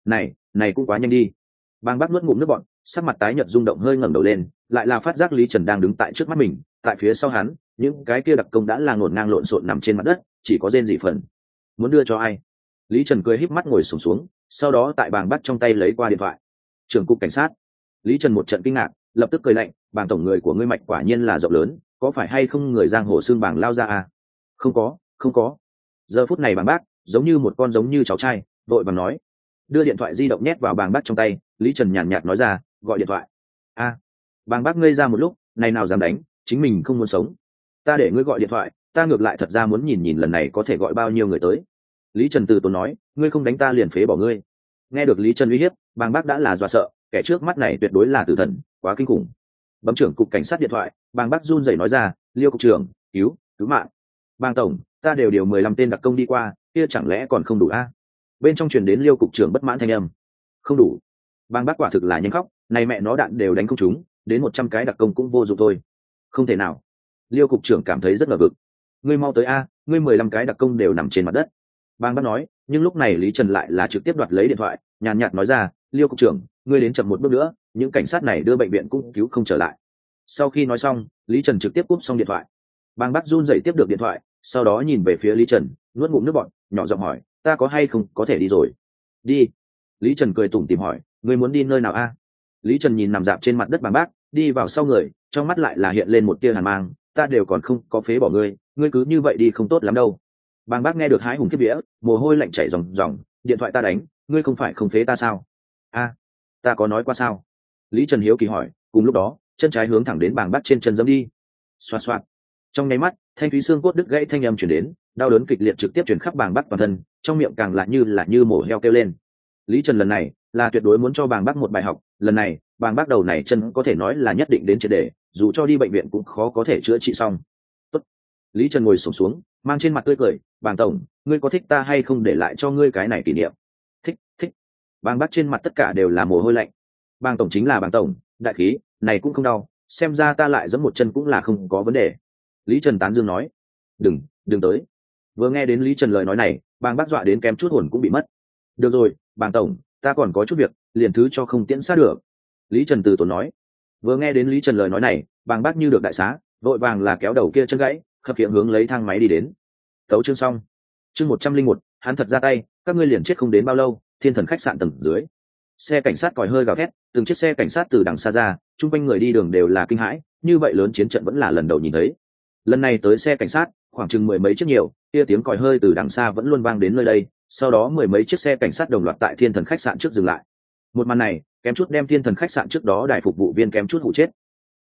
A: Này cũng quá nhanh đi. Bàng Bác nuốt ngụm nước bọt, sắc mặt tái nhợt rung động hơi ngẩng đầu lên, lại là phát giác Lý Trần đang đứng tại trước mắt mình, tại phía sau hắn, những cái kia đặc công đã là ngổn ngang lộn xộn nằm trên mặt đất, chỉ có rên rỉ phần. Muốn đưa cho ai? Lý Trần cười híp mắt ngồi xổm xuống, sau đó tại Bàng Bác trong tay lấy qua điện thoại. Trưởng cục cảnh sát. Lý Trần một trận kinh ngạc, lập tức cười lạnh, Bàng tổng, người của ngươi mạch quả nhiên là rộng lớn, có phải hay không người giang hồ xương Bàng lao ra à? Không có. Giờ phút này Bàng Bác giống như một con giống như cháu trai, vội vàng nói. Đưa điện thoại di động nhét vào Bàng Bác trong tay, Lý Trần nhàn nhạt nói ra, gọi điện thoại. A. Bàng Bác ngây ra một lúc, này nào dám đánh, chính mình không muốn sống. Ta để ngươi gọi điện thoại, ta ngược lại thật ra muốn nhìn nhìn lần này có thể gọi bao nhiêu người tới. Lý Trần từ tốn nói, ngươi không đánh ta liền phế bỏ ngươi. Nghe được Lý Trần uy hiếp, Bàng Bác đã là dọa sợ, kẻ trước mắt này tuyệt đối là tử thần, quá kinh khủng. Bấm trưởng cục cảnh sát điện thoại, Bàng Bác run rẩy nói ra, Liêu cục trưởng, cứu mạng. Bàng tổng, ta đều điều 15 tên đặc công đi qua, kia chẳng lẽ còn không đủ a? Bên trong truyền đến Liêu cục trưởng bất mãn thanh âm. Không đủ. Bàng Bác quả thực là nhanh khóc, này mẹ nó đạn đều đánh không trúng, đến 100 cái đặc công cũng vô dụng thôi. Không thể nào. Liêu cục trưởng cảm thấy rất ngờ vực. Ngươi mau tới a, ngươi 15 cái đặc công đều nằm trên mặt đất. Bàng Bác nói, nhưng lúc này Lý Trần lại là trực tiếp đoạt lấy điện thoại, nhàn nhạt nói ra, Liêu cục trưởng, ngươi đến chậm một bước nữa, những cảnh sát này đưa bệnh viện cũng cứu không trở lại. Sau khi nói xong, Lý Trần trực tiếp cúp xong điện thoại. Bàng Bác run rẩy tiếp được điện thoại, sau đó nhìn về phía Lý Trần, nuốt ngụm nước bọt, nhỏ giọng hỏi, ta có hay không có thể đi rồi? Đi. Lý Trần cười tủm tỉm hỏi, ngươi muốn đi nơi nào a? Lý Trần nhìn nằm dạp trên mặt đất Bàng Bác, đi vào sau người, trong mắt lại là hiện lên một tia hàn mang, ta đều còn không có phế bỏ ngươi, ngươi cứ như vậy đi không tốt lắm đâu. Bàng Bác nghe được hái hùng kiếp vía, mồ hôi lạnh chảy ròng ròng, điện thoại ta đánh, ngươi không phải không phế ta sao? A, ta có nói qua sao? Lý Trần hiếu kỳ hỏi, cùng lúc đó, chân trái hướng thẳng đến Bàng Bác trên chân giẫm đi. Xoạt xoạt. Trong nháy mắt, thanh thúy xương cốt đứt gãy thanh âm truyền đến, đau đớn kịch liệt trực tiếp truyền khắp Bàng Bác toàn thân, trong miệng càng là như mổ heo kêu lên. Lý Trần lần này là tuyệt đối muốn cho Bàng Bác một bài học, lần này, Bàng Bác đầu này chân có thể nói là nhất định đến triệt để, dù cho đi bệnh viện cũng khó có thể chữa trị xong. Tốt. Lý Trần ngồi xổm xuống, mang trên mặt tươi cười, Bàng tổng, ngươi có thích ta hay không để lại cho ngươi cái này kỷ niệm? Thích. Bàng Bác trên mặt tất cả đều là mồ hôi lạnh. Bàng tổng chính là Bàng tổng, đại khí, này cũng không đau, xem ra ta lại giẫm một chân cũng là không có vấn đề. Lý Trần tán dương nói, đừng tới. Vừa nghe đến Lý Trần lời nói này, Bàng Bác dọa đến kém chút hồn cũng bị mất. Được rồi, Bàng tổng, ta còn có chút việc, liền thứ cho không tiễn sát được. Lý Trần từ tốn nói. Vừa nghe đến Lý Trần lời nói này, Bàng Bác như được đại xá, vội vàng là kéo đầu kia chân gãy, khập khiễng hướng lấy thang máy đi đến. Tấu chương xong. Chương 101, hắn thật ra tay, các ngươi liền chết không đến bao lâu, Thiên Thần khách sạn tầng dưới. Xe cảnh sát còi hơi gào thét, từng chiếc xe cảnh sát từ đằng xa ra, chung quanh người đi đường đều là kinh hãi, như vậy lớn chiến trận vẫn là lần đầu nhìn thấy. Lần này tới xe cảnh sát, khoảng chừng mười mấy chiếc nhiều, kia tiếng còi hơi từ đằng xa vẫn luôn vang đến nơi đây, sau đó mười mấy chiếc xe cảnh sát đồng loạt tại Thiên Thần khách sạn trước dừng lại. Một màn này, kém chút đem Thiên Thần khách sạn trước đó đài phục vụ viên kém chút hụ chết.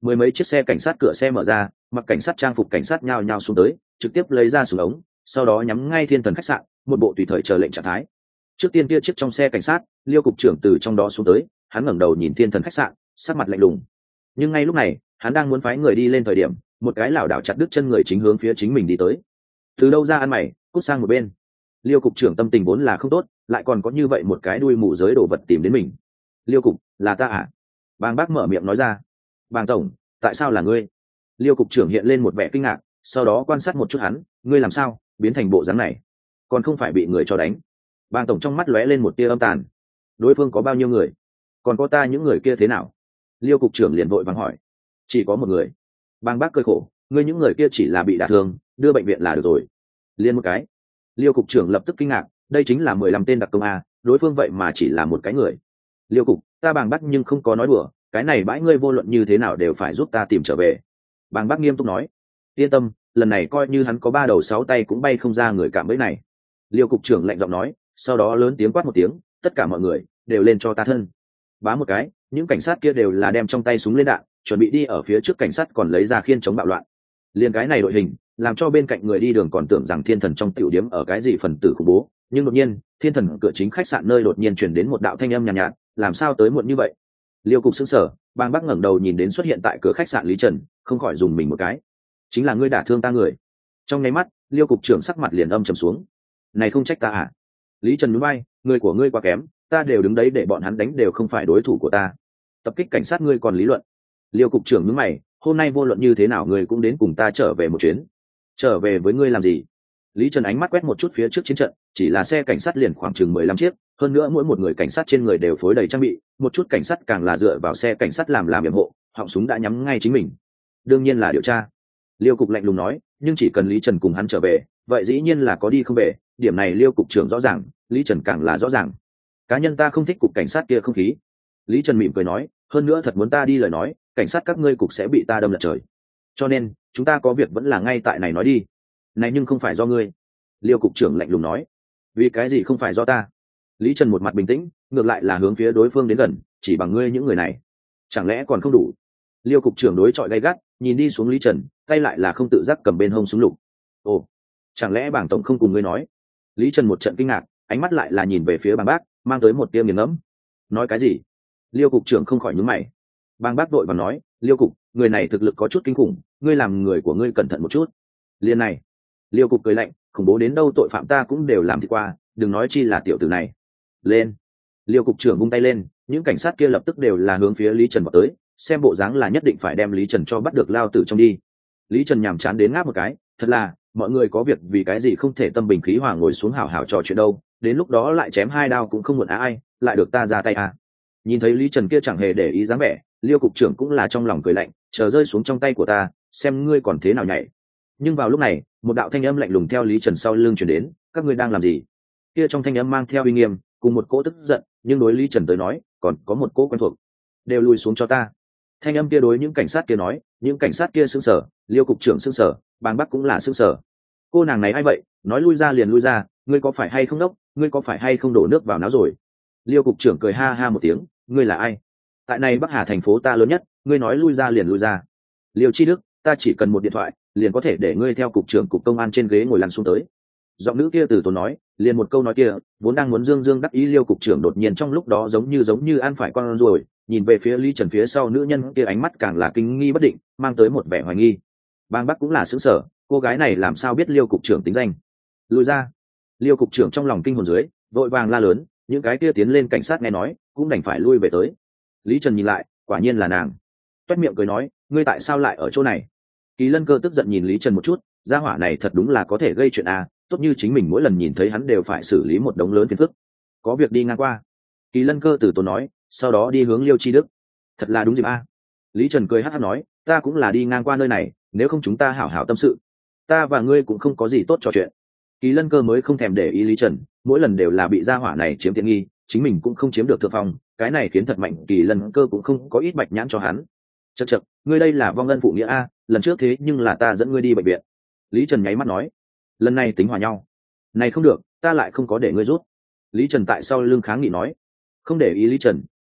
A: Mười mấy chiếc xe cảnh sát cửa xe mở ra, mặc cảnh sát trang phục cảnh sát nhao nhao xuống tới, trực tiếp lấy ra súng ống, sau đó nhắm ngay Thiên Thần khách sạn, một bộ tùy thời chờ lệnh trạng thái. Trước tiên kia chiếc trong xe cảnh sát, Liêu cục trưởng từ trong đó xuống tới, hắn ngẩng đầu nhìn Thiên Thần khách sạn, sắc mặt lạnh lùng. Nhưng ngay lúc này, hắn đang muốn phái người đi lên thời điểm, một cái lảo đảo chặt đứt chân người chính hướng phía chính mình đi tới. Từ đâu ra ăn mày, cút sang một bên. Liêu cục trưởng tâm tình vốn là không tốt, lại còn có như vậy một cái đuôi mù giới đồ vật tìm đến mình. Liêu cục, là ta à? Bàng Bác mở miệng nói ra. Bàng tổng, tại sao là ngươi? Liêu cục trưởng hiện lên một vẻ kinh ngạc, sau đó quan sát một chút hắn, ngươi làm sao biến thành bộ dáng này, còn không phải bị người cho đánh? Bàng tổng trong mắt lóe lên một tia âm tàn. Đối phương có bao nhiêu người? Còn có ta những người kia thế nào? Liêu cục trưởng liền vội vàng hỏi. Chỉ có một người. Bàng Bác cười khổ, ngươi những người kia chỉ là bị đả thương, đưa bệnh viện là được rồi. Liên một cái. Liêu cục trưởng lập tức kinh ngạc, đây chính là 15 tên đặc công a, đối phương vậy mà chỉ là một cái người. Liêu cục, ta Bàng Bác nhưng không có nói đùa, cái này bãi ngươi vô luận như thế nào đều phải giúp ta tìm trở về. Bàng Bác nghiêm túc nói. Yên tâm, lần này coi như hắn có 3 đầu 6 tay cũng bay không ra người cạm bẫy này. Liêu cục trưởng lạnh giọng nói, sau đó lớn tiếng quát một tiếng, tất cả mọi người đều lên cho ta thân. Bá một cái, những cảnh sát kia đều là đem trong tay súng lên đạn, chuẩn bị đi ở phía trước cảnh sát còn lấy ra khiên chống bạo loạn. Liên cái này đội hình, làm cho bên cạnh người đi đường còn tưởng rằng Thiên Thần trong tiểu điếm ở cái gì phần tử khủng bố, nhưng đột nhiên, Thiên Thần cửa chính khách sạn nơi đột nhiên truyền đến một đạo thanh âm nhàn nhạt, làm sao tới muộn như vậy? Liêu cục sững sờ, Bàng Bác ngẩng đầu nhìn đến xuất hiện tại cửa khách sạn Lý Trần, không khỏi dùng mình một cái. Chính là ngươi đả thương ta người. Trong nháy mắt, Liêu cục trưởng sắc mặt liền âm trầm xuống. Này không trách ta à? Lý Trần nhún vai, người của ngươi quá kém, ta đều đứng đấy để bọn hắn đánh đều không phải đối thủ của ta. Tập kích cảnh sát ngươi còn lý luận? Liêu cục trưởng nhướng mày, hôm nay vô luận như thế nào ngươi cũng đến cùng ta trở về một chuyến. Trở về với ngươi làm gì? Lý Trần ánh mắt quét một chút phía trước chiến trận, chỉ là xe cảnh sát liền khoảng chừng 15 chiếc, hơn nữa mỗi một người cảnh sát trên người đều phối đầy trang bị, một chút cảnh sát càng là dựa vào xe cảnh sát làm yểm hộ, họng súng đã nhắm ngay chính mình. Đương nhiên là điều tra. Liêu cục lạnh lùng nói, nhưng chỉ cần Lý Trần cùng hắn trở về, vậy dĩ nhiên là có đi không về, điểm này Liêu cục trưởng rõ ràng, Lý Trần càng là rõ ràng. Cá nhân ta không thích cục cảnh sát kia không khí. Lý Trần mỉm cười nói, hơn nữa thật muốn ta đi lời nói, cảnh sát các ngươi cục sẽ bị ta đâm lật trời. Cho nên, chúng ta có việc vẫn là ngay tại này nói đi. Này nhưng không phải do ngươi. Liêu cục trưởng lạnh lùng nói. Vì cái gì không phải do ta? Lý Trần một mặt bình tĩnh, ngược lại là hướng phía đối phương đến gần, chỉ bằng ngươi những người này, chẳng lẽ còn không đủ? Liêu cục trưởng đối chọi gay gắt, nhìn đi xuống Lý Trần, tay lại là không tự giác cầm bên hông súng lục. Ồ, chẳng lẽ Bàng tổng không cùng ngươi nói? Lý Trần một trận kinh ngạc, ánh mắt lại là nhìn về phía Bàng Bác, mang tới một tia nghiền ngẫm. Nói cái gì? Liêu cục trưởng không khỏi nhướng mày. Bàng Bác đội và nói, Liêu cục, người này thực lực có chút kinh khủng, ngươi làm người của ngươi cẩn thận một chút. Liên này. Liêu cục cười lạnh, khủng bố đến đâu tội phạm ta cũng đều làm thì qua, đừng nói chi là tiểu tử này. Lên. Liêu cục trưởng vung tay lên, những cảnh sát kia lập tức đều là hướng phía Lý Trần vào tới, xem bộ dáng là nhất định phải đem Lý Trần cho bắt được lao tử trong đi. Lý Trần nhàm chán đến ngáp một cái, thật là, mọi người có việc vì cái gì không thể tâm bình khí hòa ngồi xuống hảo hảo trò chuyện đâu, đến lúc đó lại chém 2 đao cũng không muộn ai, lại được ta ra tay à. Nhìn thấy Lý Trần kia chẳng hề để ý dáng vẻ, Liêu cục trưởng cũng là trong lòng cười lạnh, chờ rơi xuống trong tay của ta, xem ngươi còn thế nào nhảy. Nhưng vào lúc này, một đạo thanh âm lạnh lùng theo Lý Trần sau lưng truyền đến, các ngươi đang làm gì? Kia trong thanh âm mang theo uy nghiêm, cùng một cỗ tức giận, nhưng đối Lý Trần tới nói, còn có một cỗ quen thuộc. Đều lùi xuống cho ta. Thanh âm kia đối những cảnh sát kia nói, những cảnh sát kia sững sờ, Liêu cục trưởng sững sờ, Bàng Bác cũng là sững sờ. Cô nàng này ai vậy, nói lui ra liền lui ra, ngươi có phải hay không đốc, ngươi có phải hay không đổ nước vào náo rồi? Liêu cục trưởng cười ha ha một tiếng, ngươi là ai? Tại này Bắc Hà thành phố ta lớn nhất, ngươi nói lui ra liền lui ra. Liêu Chi Đức, ta chỉ cần một điện thoại, liền có thể để ngươi theo cục trưởng cục công an trên ghế ngồi lăn xuống tới. Giọng nữ kia từ tốn nói, liền một câu nói kia, vốn đang muốn dương dương đắc ý Liêu cục trưởng đột nhiên trong lúc đó giống như ăn phải con ruồi, nhìn về phía Lý Trần phía sau nữ nhân kia ánh mắt càng là kinh nghi bất định, mang tới một vẻ hoài nghi. Bàng Bác cũng là sững sờ, cô gái này làm sao biết Liêu cục trưởng tính danh? Lùi ra. Liêu cục trưởng trong lòng kinh hồn dưới, vội vàng la lớn, những cái kia tiến lên cảnh sát nghe nói, cũng đành phải lui về tới. Lý Trần nhìn lại, quả nhiên là nàng. Toét miệng cười nói, ngươi tại sao lại ở chỗ này? Kỳ Lân Cơ tức giận nhìn Lý Trần một chút, gia hỏa này thật đúng là có thể gây chuyện à, tốt như chính mình mỗi lần nhìn thấy hắn đều phải xử lý một đống lớn phiền phức. Có việc đi ngang qua. Kỳ Lân Cơ từ tốn nói, sau đó đi hướng Liêu Chi Đức. Thật là đúng dịp à. Lý Trần cười hắc hắc nói, ta cũng là đi ngang qua nơi này, nếu không chúng ta hảo hảo tâm sự. Ta và ngươi cũng không có gì tốt trò chuyện. Kỳ Lân Cơ mới không thèm để ý Lý Trần, mỗi lần đều là bị gia hỏa này chiếm tiện nghi, chính mình cũng không chiếm được thượng phong, cái này khiến thật mạnh Kỳ Lân Cơ cũng không có ít bạch nhãn cho hắn. Chậc chậc, ngươi đây là vong ân phụ nghĩa a, lần trước thế nhưng là ta dẫn ngươi đi bệnh viện. Lý Trần nháy mắt nói, lần này tính hòa nhau. Này không được, ta lại không có để ngươi rút. Lý Trần tại sau lưng kháng nghị nói, không để ý Lý Trần,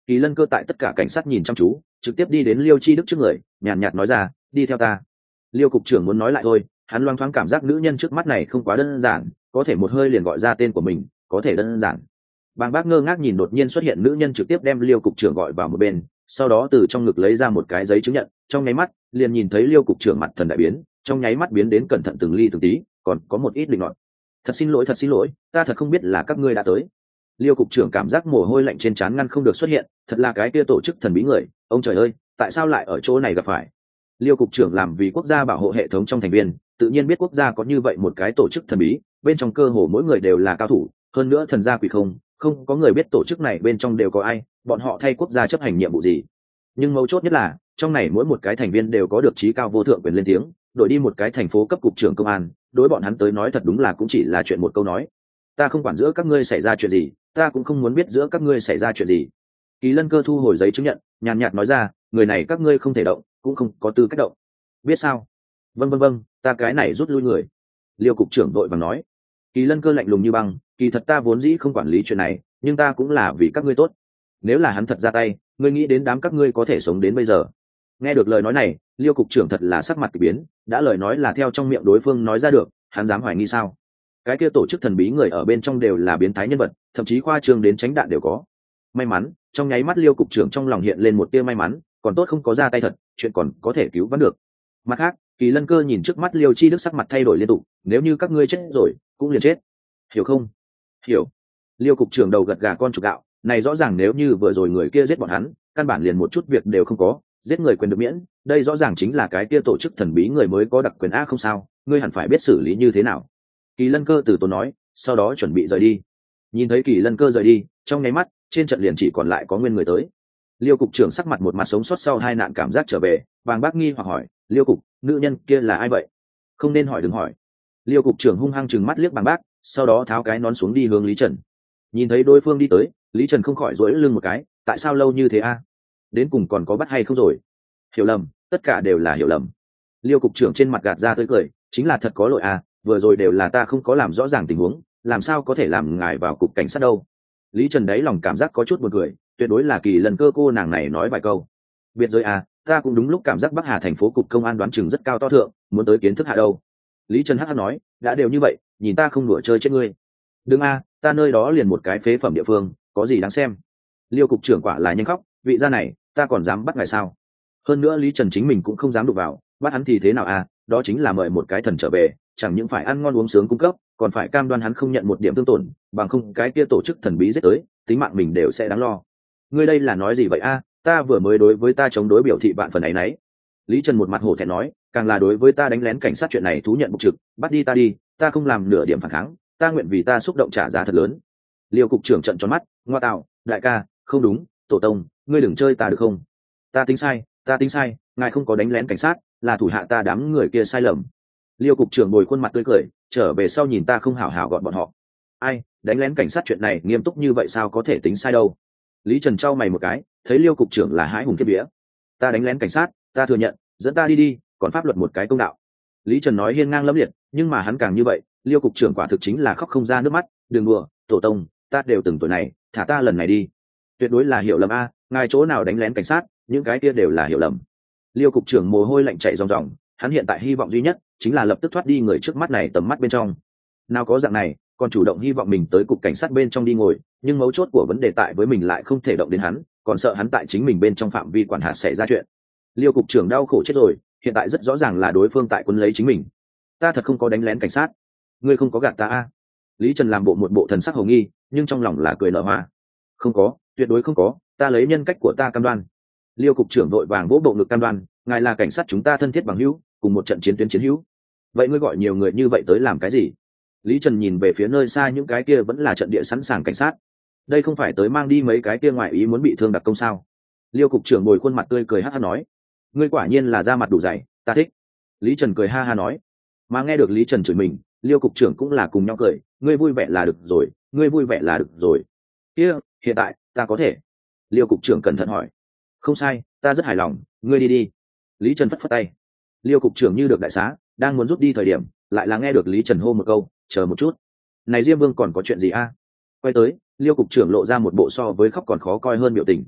A: Kỳ Lân Cơ tại tất cả cảnh sát nhìn chăm chú trực tiếp đi đến Liêu Chi Đức trước người, nhàn nhạt nói ra, đi theo ta. Liêu cục trưởng muốn nói lại thôi, hắn loáng thoáng cảm giác nữ nhân trước mắt này không quá đơn giản, có thể một hơi liền gọi ra tên của mình, có thể đơn giản. Bàng Bác ngơ ngác nhìn đột nhiên xuất hiện nữ nhân trực tiếp đem Liêu cục trưởng gọi vào một bên, sau đó từ trong ngực lấy ra một cái giấy chứng nhận, trong nháy mắt liền nhìn thấy Liêu cục trưởng mặt thần đại biến, trong nháy mắt biến đến cẩn thận từng ly từng tí, còn có một ít định nọt. Thật xin lỗi, ta thật không biết là các ngươi đã tới. Liêu cục trưởng cảm giác mồ hôi lạnh trên trán ngăn không được xuất hiện, thật là cái kia tổ chức thần bí người, ông trời ơi, tại sao lại ở chỗ này gặp phải? Liêu cục trưởng làm vì quốc gia bảo hộ hệ thống trong thành viên, tự nhiên biết quốc gia có như vậy một cái tổ chức thần bí, bên trong cơ hồ mỗi người đều là cao thủ, hơn nữa thần gia quỷ không có người biết tổ chức này bên trong đều có ai, bọn họ thay quốc gia chấp hành nhiệm vụ gì. Nhưng mấu chốt nhất là, trong này mỗi một cái thành viên đều có được trí cao vô thượng quyền lên tiếng, đổi đi một cái thành phố cấp cục trưởng công an, đối bọn hắn tới nói thật đúng là cũng chỉ là chuyện một câu nói. Ta không quản giữa các ngươi xảy ra chuyện gì, ta cũng không muốn biết giữa các ngươi xảy ra chuyện gì. Kỳ Lân Cơ thu hồi giấy chứng nhận, nhàn nhạt nói ra, người này các ngươi không thể động, cũng không có tư cách động. Biết sao? Vâng, ta cái này rút lui người. Liêu cục trưởng đội vàng nói. Kỳ Lân Cơ lạnh lùng như băng, kỳ thật ta vốn dĩ không quản lý chuyện này, nhưng ta cũng là vì các ngươi tốt. Nếu là hắn thật ra tay, ngươi nghĩ đến đám các ngươi có thể sống đến bây giờ. Nghe được lời nói này, Liêu cục trưởng thật là sắc mặt kỳ biến, đã lời nói là theo trong miệng đối phương nói ra được, hắn dám hoài nghi sao? Cái kia tổ chức thần bí người ở bên trong đều là biến thái nhân vật, thậm chí khoa trương đến tránh đạn đều có. May mắn, trong nháy mắt Liêu cục trưởng trong lòng hiện lên một tia may mắn, còn tốt không có ra tay thật, chuyện còn có thể cứu vãn được. Mặt khác, Kỳ Lân Cơ nhìn trước mắt Liêu Chi Đức sắc mặt thay đổi liên tục, nếu như các ngươi chết rồi, cũng liền chết. Hiểu không? Hiểu. Liêu cục trưởng đầu gật gà con trục gạo, này rõ ràng nếu như vừa rồi người kia giết bọn hắn, căn bản liền một chút việc đều không có, giết người quyền được miễn, đây rõ ràng chính là cái kia tổ chức thần bí người mới có đặc quyền a không sao, ngươi hẳn phải biết xử lý như thế nào. Kỳ Lân Cơ từ tốn nói, sau đó chuẩn bị rời đi. Nhìn thấy Kỳ Lân Cơ rời đi, trong nháy mắt trên trận liền chỉ còn lại có nguyên người tới. Liêu cục trưởng sắc mặt một mặt sống sót sau hai nạn cảm giác trở về, Bàng Bác nghi hoặc hỏi, Liêu cục, nữ nhân kia là ai vậy? Không nên hỏi đừng hỏi. Liêu cục trưởng hung hăng chừng mắt liếc Bàng Bác, sau đó tháo cái nón xuống đi hướng Lý Trần. Nhìn thấy đối phương đi tới, Lý Trần không khỏi duỗi lưng một cái, tại sao lâu như thế a? Đến cùng còn có bắt hay không rồi? Hiểu lầm, tất cả đều là hiểu lầm. Liêu cục trưởng trên mặt gạt ra tươi cười, chính là thật có lỗi a, vừa rồi đều là ta không có làm rõ ràng tình huống, làm sao có thể làm ngài vào cục cảnh sát đâu. Lý Trần đấy lòng cảm giác có chút buồn cười, tuyệt đối là Kỳ Lân Cơ cô nàng này nói vài câu. Biệt giới à, ta cũng đúng lúc cảm giác Bắc Hà thành phố cục công an đoán chừng rất cao to thượng, muốn tới kiến thức hạ đâu. Lý Trần hắc nói, đã đều như vậy, nhìn ta không đùa chơi chết ngươi. Đừng a, ta nơi đó liền một cái phế phẩm địa phương, có gì đáng xem. Liêu cục trưởng quả là nhanh khóc, vị gia này, ta còn dám bắt ngài sao? Hơn nữa Lý Trần chính mình cũng không dám đụng vào, bắt hắn thì thế nào à, đó chính là mời một cái thần trở về, chẳng những phải ăn ngon uống sướng cung cấp, còn phải cam đoan hắn không nhận một điểm thương tổn, bằng không cái kia tổ chức thần bí giết tới, tính mạng mình đều sẽ đáng lo. Ngươi đây là nói gì vậy a? Ta vừa mới đối với ta chống đối biểu thị bạn phần ấy nấy. Lý Trần một mặt hổ thẹn nói, càng là đối với ta đánh lén cảnh sát chuyện này thú nhận bục trực, bắt đi ta không làm nửa điểm phản kháng, ta nguyện vì ta xúc động trả giá thật lớn. Liêu cục trưởng trợn tròn mắt, ngoa tạo, đại ca, không đúng, tổ tông, ngươi đừng chơi ta được không? Ta tính sai, ngài không có đánh lén cảnh sát, là thủ hạ ta đám người kia sai lầm. Liêu cục trưởng bồi khuôn mặt tươi cười, trở về sau nhìn ta không hảo hảo gọn bọn họ. Ai, đánh lén cảnh sát chuyện này nghiêm túc như vậy sao có thể tính sai đâu. Lý Trần trao mày một cái, thấy Liêu cục trưởng là hãi hùng kiếp vía. Ta đánh lén cảnh sát, ta thừa nhận, dẫn ta đi, còn pháp luật một cái công đạo. Lý Trần nói hiên ngang lẫm liệt, nhưng mà hắn càng như vậy, Liêu cục trưởng quả thực chính là khóc không ra nước mắt, đừng đùa, tổ tông, ta đều từng tuổi này, thả ta lần này đi. Tuyệt đối là hiểu lầm a, ngài chỗ nào đánh lén cảnh sát, những cái kia đều là hiểu lầm. Liêu cục trưởng mồ hôi lạnh chảy ròng ròng, hắn hiện tại hy vọng duy nhất chính là lập tức thoát đi người trước mắt này tầm mắt bên trong. Nào có dạng này, còn chủ động hy vọng mình tới cục cảnh sát bên trong đi ngồi, nhưng mấu chốt của vấn đề tại với mình lại không thể động đến hắn, còn sợ hắn tại chính mình bên trong phạm vi quản hạt xảy ra chuyện. Liêu cục trưởng đau khổ chết rồi, hiện tại rất rõ ràng là đối phương tại quân lấy chính mình. Ta thật không có đánh lén cảnh sát, ngươi không có gạt ta a? Lý Trần làm một bộ thần sắc hồng nghi, nhưng trong lòng là cười nở hoa. Không có, tuyệt đối không có, ta lấy nhân cách của ta cam đoan. Liêu cục trưởng đội vàng vỗ bộ ngực cam đoan, ngài là cảnh sát chúng ta thân thiết bằng hữu, cùng một trận chiến tuyến chiến hữu. Vậy ngươi gọi nhiều người như vậy tới làm cái gì? Lý Trần nhìn về phía nơi xa những cái kia vẫn là trận địa sẵn sàng cảnh sát. Đây không phải tới mang đi mấy cái kia ngoại ý muốn bị thương đặc công sao? Liêu cục trưởng bồi khuôn mặt tươi cười hát hát nói, ngươi quả nhiên là da mặt đủ dày, ta thích. Lý Trần cười ha ha nói. Mà nghe được Lý Trần chửi mình, Liêu cục trưởng cũng là cùng nhau cười, ngươi vui vẻ là được rồi, ngươi vui vẻ là được rồi. Kia, hiện tại ta có thể. Liêu cục trưởng cẩn thận hỏi. Không sai, ta rất hài lòng, ngươi đi đi. Lý Trần phất phất tay. Liêu cục trưởng như được đại xá, đang muốn rút đi thời điểm, lại là nghe được Lý Trần hô một câu, chờ một chút. Này Diêm Vương còn có chuyện gì a? Quay tới, Liêu cục trưởng lộ ra một bộ so với khóc còn khó coi hơn biểu tình.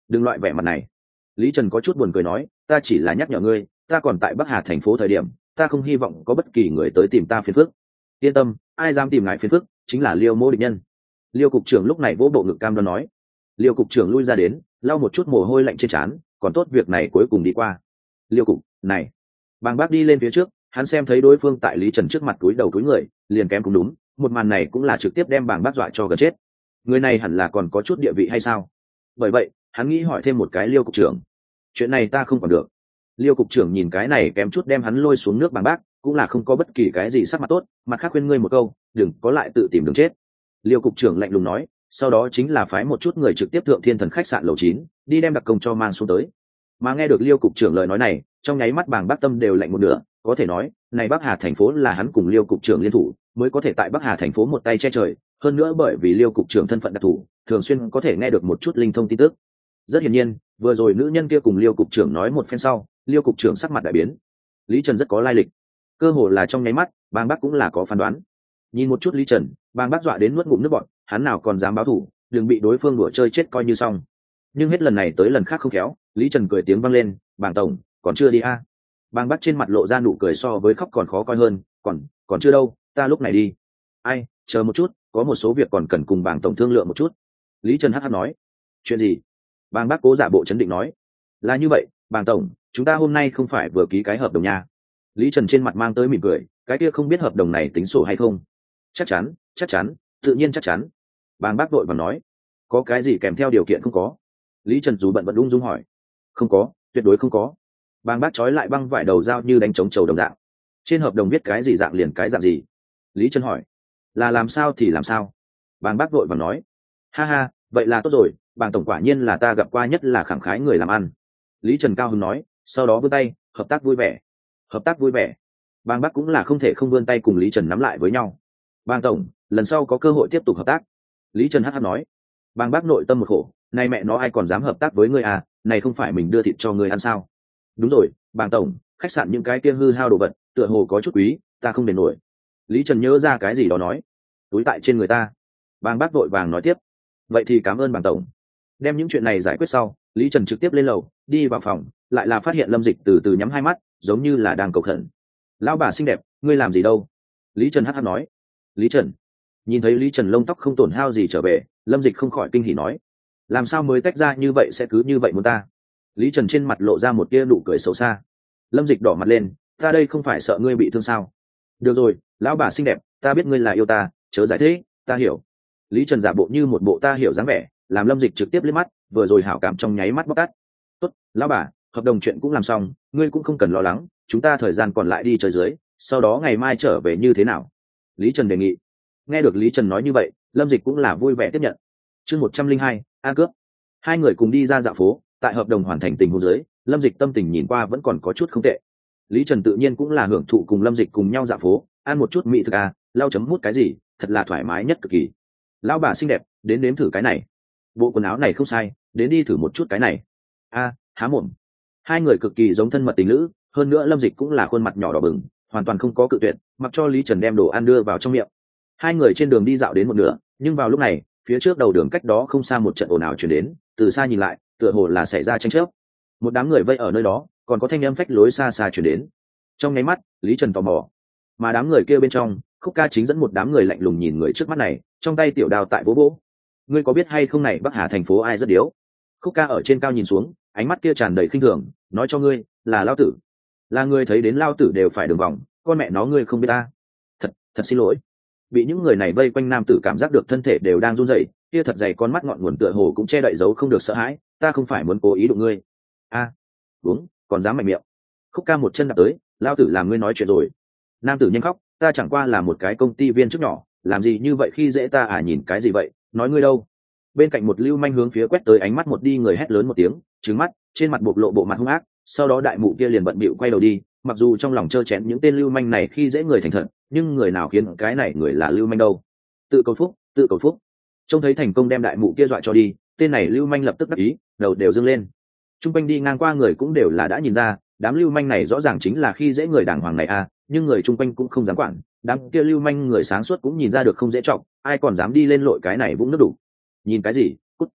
A: đừng loại vẻ mặt này. Lý Trần có chút buồn cười nói, ta chỉ là nhắc nhở ngươi, ta còn tại Bắc Hà thành phố thời điểm, ta không hy vọng có bất kỳ người tới tìm ta phiền phức. Yên tâm, ai dám tìm ngài phiền phức chính là Liêu mô địch nhân. Liêu cục trưởng lúc này vỗ bộ ngực cam đoan nói. Liêu cục trưởng lui ra đến, lau một chút mồ hôi lạnh trên trán, còn tốt việc này cuối cùng đi qua. Liêu cục này, Bàng Bác đi lên phía trước, hắn xem thấy đối phương tại Lý Trần trước mặt túi đầu túi người, liền kém cũng đúng, một màn này cũng là trực tiếp đem Bàng Bác dọa cho gần chết. Người này hẳn là còn có chút địa vị hay sao? Bởi vậy hắn nghĩ hỏi thêm một cái Liêu cục trưởng, chuyện này ta không còn được. Liêu cục trưởng nhìn cái này kém chút đem hắn lôi xuống nước Bàng Bác, cũng là không có bất kỳ cái gì sắc mặt tốt, mặt khác khuyên ngươi một câu, đừng có lại tự tìm đường chết. Liêu cục trưởng lạnh lùng nói, sau đó chính là phái một chút người trực tiếp thượng Thiên Thần khách sạn lầu 9, đi đem đặc công cho mang xuống tới. Mà nghe được Liêu cục trưởng lời nói này, trong nháy mắt Bàng Bác tâm đều lạnh một nửa, có thể nói này Bắc Hà thành phố là hắn cùng Liêu cục trưởng liên thủ mới có thể tại Bắc Hà thành phố một tay che trời, hơn nữa bởi vì Liêu cục trưởng thân phận đặc thù, thường xuyên có thể nghe được một chút linh thông tin tức. Rất hiển nhiên, vừa rồi nữ nhân kia cùng Liêu cục trưởng nói một phen sau, Liêu cục trưởng sắc mặt đại biến. Lý Trần rất có lai lịch, cơ hồ là trong nháy mắt, Bàng Bác cũng là có phán đoán. Nhìn một chút Lý Trần, Bàng Bác dọa đến nuốt ngụm nước bọt, hắn nào còn dám báo thù, đừng bị đối phương đùa chơi chết coi như xong. Nhưng hết lần này tới lần khác không khéo, Lý Trần cười tiếng vang lên, Bàng tổng, còn chưa đi a? Bàng Bác trên mặt lộ ra nụ cười so với khóc còn khó coi hơn, còn chưa đâu, ta lúc này đi. Ai, chờ một chút, có một số việc còn cần cùng Bàng tổng thương lượng một chút. Lý Trần hắc hắc nói. Chuyện gì? Bàng Bác cố giả bộ chấn định nói. Là như vậy, Bàng tổng, chúng ta hôm nay không phải vừa ký cái hợp đồng nha. Lý Trần trên mặt mang tới mỉm cười, cái kia không biết hợp đồng này tính sổ hay không? Chắc chắn, tự nhiên chắc chắn. Bàng Bác đội và nói. Có cái gì kèm theo điều kiện không có? Lý Trần dù bận vẫn ung dung hỏi. Không có, tuyệt đối không có. Bàng Bác trói lại băng vải đầu dao như đánh trống trầu đồng dạng. Trên hợp đồng viết cái gì dạng liền cái dạng gì? Lý Trần hỏi. Là làm sao thì làm sao? Bàng Bác vội vàng nói. Ha ha, vậy là tốt rồi, Bàng tổng quả nhiên là ta gặp qua nhất là khẳng khái người làm ăn. Lý Trần cao hứng nói, sau đó vươn tay, hợp tác vui vẻ. Hợp tác vui vẻ. Bàng Bác cũng là không thể không vươn tay cùng Lý Trần nắm lại với nhau. Bàng tổng, lần sau có cơ hội tiếp tục hợp tác. Lý Trần hắc hắc nói. Bàng Bác nội tâm một khổ, này mẹ nó ai còn dám hợp tác với ngươi à, này không phải mình đưa thịt cho ngươi ăn sao? Đúng rồi, Bàng tổng, khách sạn những cái kia hư hao đồ vật tựa hồ có chút quý, ta không đền nổi. Lý Trần nhớ ra cái gì đó nói. Túi tại trên người ta. Bàng Bác vội vàng nói tiếp. Vậy thì cảm ơn Bàng tổng. Đem những chuyện này giải quyết sau, Lý Trần trực tiếp lên lầu, đi vào phòng, lại là phát hiện Lâm Dịch từ từ nhắm hai mắt, giống như là đang cầu khẩn. Lão bà xinh đẹp, ngươi làm gì đâu? Lý Trần hắc hắc nói. Lý Trần. Nhìn thấy Lý Trần lông tóc không tổn hao gì trở về, Lâm Dịch không khỏi kinh hỉ nói. Làm sao mới tách ra như vậy sẽ cứ như vậy muốn ta? Lý Trần trên mặt lộ ra một tia nụ cười xấu xa. Lâm Dịch đỏ mặt lên, ta đây không phải sợ ngươi bị thương sao? Được rồi, lão bà xinh đẹp, ta biết ngươi là yêu ta, chớ giải thích, ta hiểu. Lý Trần giả bộ như một bộ ta hiểu dáng vẻ, làm Lâm Dịch trực tiếp liếc mắt, vừa rồi hảo cảm trong nháy mắt bóc tát. Tốt, lão bà, hợp đồng chuyện cũng làm xong, ngươi cũng không cần lo lắng, chúng ta thời gian còn lại đi chơi dưới, sau đó ngày mai trở về như thế nào? Lý Trần đề nghị. Nghe được Lý Trần nói như vậy, Lâm Dịch cũng là vui vẻ tiếp nhận. Chương 102, an cướp. Hai người cùng đi ra dạo phố, tại hợp đồng hoàn thành tình huống dưới, Lâm Dịch tâm tình nhìn qua vẫn còn có chút không tệ. Lý Trần tự nhiên cũng là hưởng thụ cùng Lâm Dịch cùng nhau dạo phố, ăn một chút mỹ thực à, lau chấm mút cái gì, thật là thoải mái nhất cực kỳ. Lão bà xinh đẹp, đến nếm thử cái này. Bộ quần áo này không sai, đến đi thử một chút cái này. A, há mồm. Hai người cực kỳ giống thân mật tình lữ, hơn nữa Lâm Dịch cũng là khuôn mặt nhỏ đỏ bừng, hoàn toàn không có cự tuyệt, mặc cho Lý Trần đem đồ ăn đưa vào trong miệng. Hai người trên đường đi dạo đến một nửa, nhưng vào lúc này, phía trước đầu đường cách đó không xa một trận ồn ào truyền đến, từ xa nhìn lại, tựa hồ là xảy ra tranh chấp. Một đám người vây ở nơi đó, còn có thanh âm phách lối xa xa truyền đến. Trong nháy mắt, Lý Trần tò mò, mà đám người kia bên trong, Khúc Ca chính dẫn một đám người lạnh lùng nhìn người trước mắt này, trong tay tiểu đao tại vỗ vỗ. Ngươi có biết hay không này Bắc Hà thành phố ai rất điếu? Khúc Ca ở trên cao nhìn xuống, ánh mắt kia tràn đầy khinh thường, nói cho ngươi, là lao tử. Là ngươi thấy đến lao tử đều phải đường vòng, con mẹ nó ngươi không biết ta. Thật xin lỗi. Bị những người này vây quanh nam tử cảm giác được thân thể đều đang run rẩy, kia thật dày con mắt ngọn nguồn tựa hồ cũng che đậy giấu không được sợ hãi, ta không phải muốn cố ý đụng ngươi. A, đúng, còn dám mạnh miệng. Khúc Ca một chân đạp tới, lao tử làm ngươi nói chuyện rồi. Nam tử nhanh khóc, ta chẳng qua là một cái công ty viên chức nhỏ, làm gì như vậy khi dễ ta à, nhìn cái gì vậy, nói ngươi đâu. Bên cạnh một lưu manh hướng phía quét tới ánh mắt một đi người hét lớn một tiếng, trừng mắt, trên mặt bộc lộ bộ mặt hung ác, sau đó đại mụ kia liền bận bịu quay đầu đi, mặc dù trong lòng trơ chén những tên lưu manh này khi dễ người thành thật, nhưng người nào khiến cái này người là lưu manh đâu. Tự cầu phúc, tự cầu phúc. Trông thấy thành công đem đại mụ kia dọa cho đi, tên này lưu manh lập tức đắc ý, đầu đều dâng lên. Trung quanh đi ngang qua người cũng đều là đã nhìn ra, đám lưu manh này rõ ràng chính là khi dễ người đàng hoàng này à, nhưng người chung quanh cũng không dám quản, đám kia lưu manh người sáng suốt cũng nhìn ra được không dễ trọng, ai còn dám đi lên lội cái này vũng nước đủ. Nhìn cái gì, cút.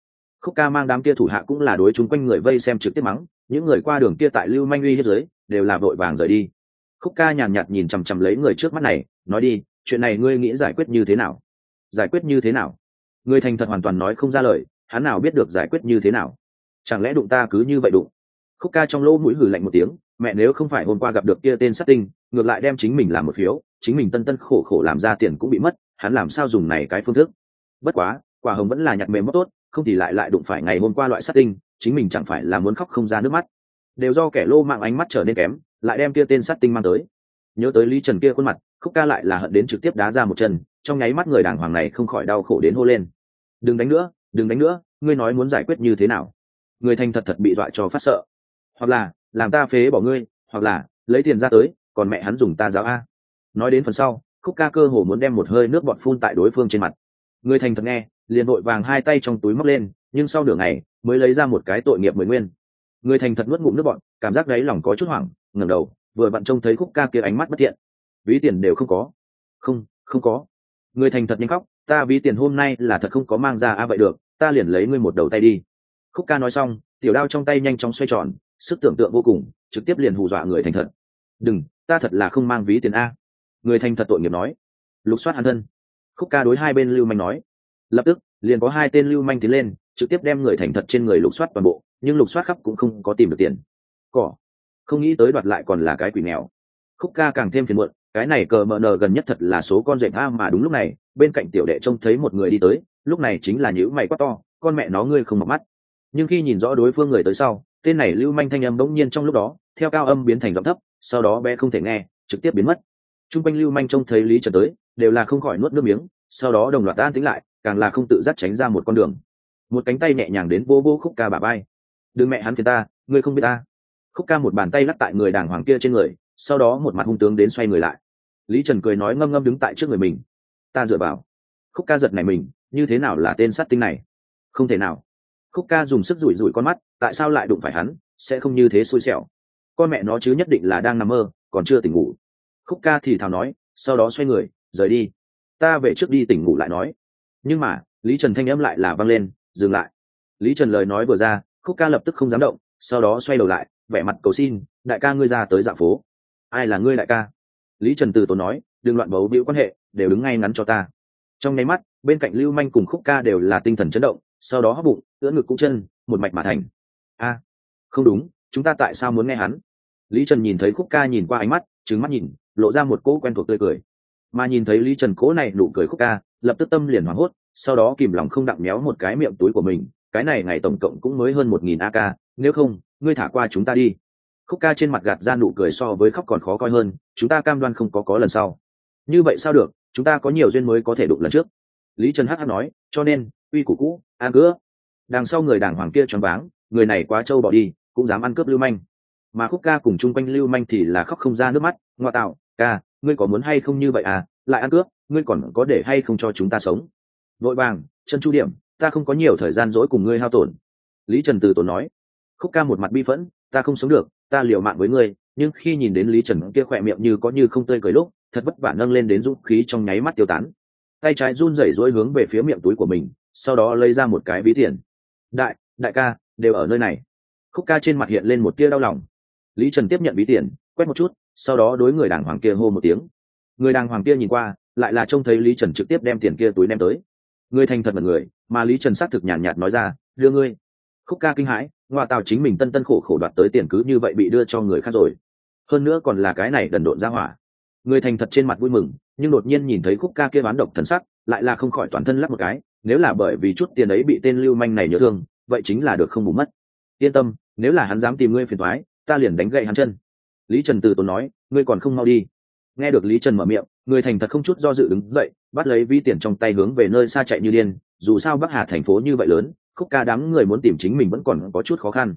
A: Khúc Ca mang đám kia thủ hạ cũng là đối chung quanh người vây xem trực tiếp mắng, những người qua đường kia tại lưu manh uy hiếp dưới đều là vội vàng rời đi. Khúc Ca nhàn nhạt nhìn chằm chằm lấy người trước mắt này, nói đi, chuyện này ngươi nghĩ giải quyết như thế nào? Giải quyết như thế nào? Người thành thật hoàn toàn nói không ra lời, hắn nào biết được giải quyết như thế nào? Chẳng lẽ đụng ta cứ như vậy đụng? Khúc Ca trong lỗ mũi hừ lạnh một tiếng, mẹ nếu không phải hôm qua gặp được kia tên sát tinh, ngược lại đem chính mình làm một phiếu, chính mình tân tân khổ khổ làm ra tiền cũng bị mất, hắn làm sao dùng này cái phương thức? Bất quá, quả hồng vẫn là nhặt mềm móc tốt, không thì lại đụng phải ngày hôm qua loại sát tinh, chính mình chẳng phải là muốn khóc không ra nước mắt. Đều do kẻ lô mạng ánh mắt trở nên kém, lại đem kia tên sát tinh mang tới. Nhớ tới Lý Trần kia khuôn mặt, Khúc Ca lại là hận đến trực tiếp đá ra một chân, trong nháy mắt người đàng hoàng này không khỏi đau khổ đến hô lên: đừng đánh nữa, đừng đánh nữa, ngươi nói muốn giải quyết như thế nào? Người thành thật bị dọa cho phát sợ. Hoặc là làm ta phế bỏ ngươi, hoặc là lấy tiền ra tới, còn mẹ hắn dùng ta giáo a. Nói đến phần sau, Khúc Ca cơ hồ muốn đem một hơi nước bọt phun tại đối phương trên mặt. Người thành thật nghe, liền vội vàng hai tay trong túi móc lên, nhưng sau nửa ngày mới lấy ra một cái tội nghiệp 10 nguyên. Người thành thật nuốt ngụm nước bọt, cảm giác đấy lòng có chút hoảng, ngẩng đầu, vừa vặn trông thấy Khúc Ca kia ánh mắt bất thiện. Ví tiền đều không có. Không có. Người thành thật nhanh khóc, ta ví tiền hôm nay là thật không có mang ra vậy được, ta liền lấy ngươi một đầu tay đi. Khúc Ca nói xong, tiểu đao trong tay nhanh chóng xoay tròn, sức tưởng tượng vô cùng, trực tiếp liền hù dọa người thành thật. Đừng, ta thật là không mang ví tiền a. Người thành thật tội nghiệp nói. Lục soát hắn thân. Khúc Ca đối hai bên lưu manh nói. Lập tức liền có hai tên lưu manh tiến lên, trực tiếp đem người thành thật trên người lục soát toàn bộ, nhưng lục soát khắp cũng không có tìm được tiền. Cỏ, không nghĩ tới đoạt lại còn là cái quỷ nghèo. Khúc Ca càng thêm phiền muộn, cái này cờ mờ nờ gần nhất thật là số con rệp a. Mà đúng lúc này bên cạnh tiểu đệ trông thấy một người đi tới, lúc này chính là nhíu mày quát to, con mẹ nó ngươi không mặc mắt. Nhưng khi nhìn rõ đối phương người tới sau, tên này lưu manh thanh âm bỗng nhiên trong lúc đó theo cao âm biến thành giọng thấp, sau đó bé không thể nghe, trực tiếp biến mất. Trung quanh lưu manh trông thấy Lý Trần tới, đều là không khỏi nuốt nước miếng, sau đó đồng loạt an tĩnh lại, càng là không tự giác tránh ra một con đường. Một cánh tay nhẹ nhàng đến vô vô Khúc Ca bả vai. Đừng mẹ hắn phiền ta, ngươi không biết ta. Khúc Ca một bàn tay lắc tại người đàng hoàng kia trên người, sau đó một mặt hung tướng đến xoay người lại. Lý Trần cười nói ngâm ngâm đứng tại trước người mình. Ta dựa vào. Khúc Ca giật này mình, như thế nào là tên sát tinh này? Không thể nào. Khúc Ca dùng sức rủi rủi con mắt, tại sao lại đụng phải hắn, sẽ không như thế xui xẻo. Con mẹ nó chứ nhất định là đang nằm mơ, còn chưa tỉnh ngủ. Khúc Ca thì thào nói, sau đó xoay người rời đi. Ta về trước đi tỉnh ngủ lại nói. Nhưng mà Lý Trần thanh âm lại là vang lên, dừng lại. Lý Trần lời nói vừa ra, Khúc Ca lập tức không dám động, sau đó xoay đầu lại, vẻ mặt cầu xin, đại ca ngươi ra tới dạo phố. Ai là ngươi đại ca? Lý Trần từ tốn nói, đừng loạn bấu víu quan hệ, đều đứng ngay ngắn cho ta. Trong nháy mắt bên cạnh lưu manh cùng Khúc Ca đều là tinh thần chấn động, sau đó hấp bụng ưỡn ngực cũng chân, một mạch mà thành. A, không đúng, chúng ta tại sao muốn nghe hắn? Lý Trần nhìn thấy Khúc Ca nhìn qua ánh mắt, trừng mắt nhìn, lộ ra một cỗ quen thuộc tươi cười. Mà nhìn thấy Lý Trần cỗ này nụ cười Khúc Ca, lập tức tâm liền hoảng hốt, sau đó kìm lòng không đặng méo một cái miệng túi của mình, cái này ngày tổng cộng cũng mới hơn 1000 AK, nếu không ngươi thả qua chúng ta đi. Khúc Ca trên mặt gạt ra nụ cười so với khóc còn khó coi hơn, chúng ta cam đoan không có lần sau. Như vậy sao được, chúng ta có nhiều duyên mới có thể đụng lần trước. Lý Trần hắc hắc nói, cho nên uy củ cũ an cứa. Đằng sau người đàng hoàng kia choáng váng, người này quá trâu bỏ đi, cũng dám ăn cướp lưu manh. Mà Khúc Ca cùng chung quanh lưu manh thì là khóc không ra nước mắt, ngoa tạo, ca, ngươi có muốn hay không như vậy à, lại ăn cướp, ngươi còn có để hay không cho chúng ta sống. Vội vàng, chân chu điểm, ta không có nhiều thời gian dỗi cùng ngươi hao tổn. Lý Trần từ tốn nói. Khúc Ca một mặt bi phẫn, ta không sống được, ta liều mạng với ngươi, nhưng khi nhìn đến Lý Trần kia khỏe miệng như có như không tươi cười lúc, thật vất vả nâng lên đến dũng khí trong nháy mắt tiêu tán. Tay trái run rẩy rối hướng về phía miệng túi của mình, sau đó lấy ra một cái ví tiền. Đại ca, đều ở nơi này. Khúc Ca trên mặt hiện lên một tia đau lòng. Lý Trần tiếp nhận ví tiền, quét một chút, sau đó đối người đàng hoàng kia hô một tiếng. Người đàng hoàng kia nhìn qua, lại là trông thấy Lý Trần trực tiếp đem tiền kia túi đem tới. Người thành thật mật người, mà Lý Trần xác thực nhàn nhạt nói ra, đưa ngươi. Khúc Ca kinh hãi, ngoại tào chính mình tân tân khổ khổ đoạt tới tiền cứ như vậy bị đưa cho người khác rồi. Hơn nữa còn là cái này đần độn ra hỏa. Người thành thật trên mặt vui mừng, nhưng đột nhiên nhìn thấy Khúc Ca kia bán độc thần sắc, lại là không khỏi toàn thân lắc một cái, nếu là bởi vì chút tiền ấy bị tên lưu manh này nhớ thương, vậy chính là được không bù mất. Yên tâm, nếu là hắn dám tìm ngươi phiền toái, ta liền đánh gậy hắn chân. Lý Trần từ tốn nói, ngươi còn không mau đi. Nghe được Lý Trần mở miệng, người thành thật không chút do dự đứng dậy, bắt lấy ví tiền trong tay hướng về nơi xa chạy như điên, dù sao Bắc Hà thành phố như vậy lớn, Khúc Ca đám người muốn tìm chính mình vẫn còn có chút khó khăn.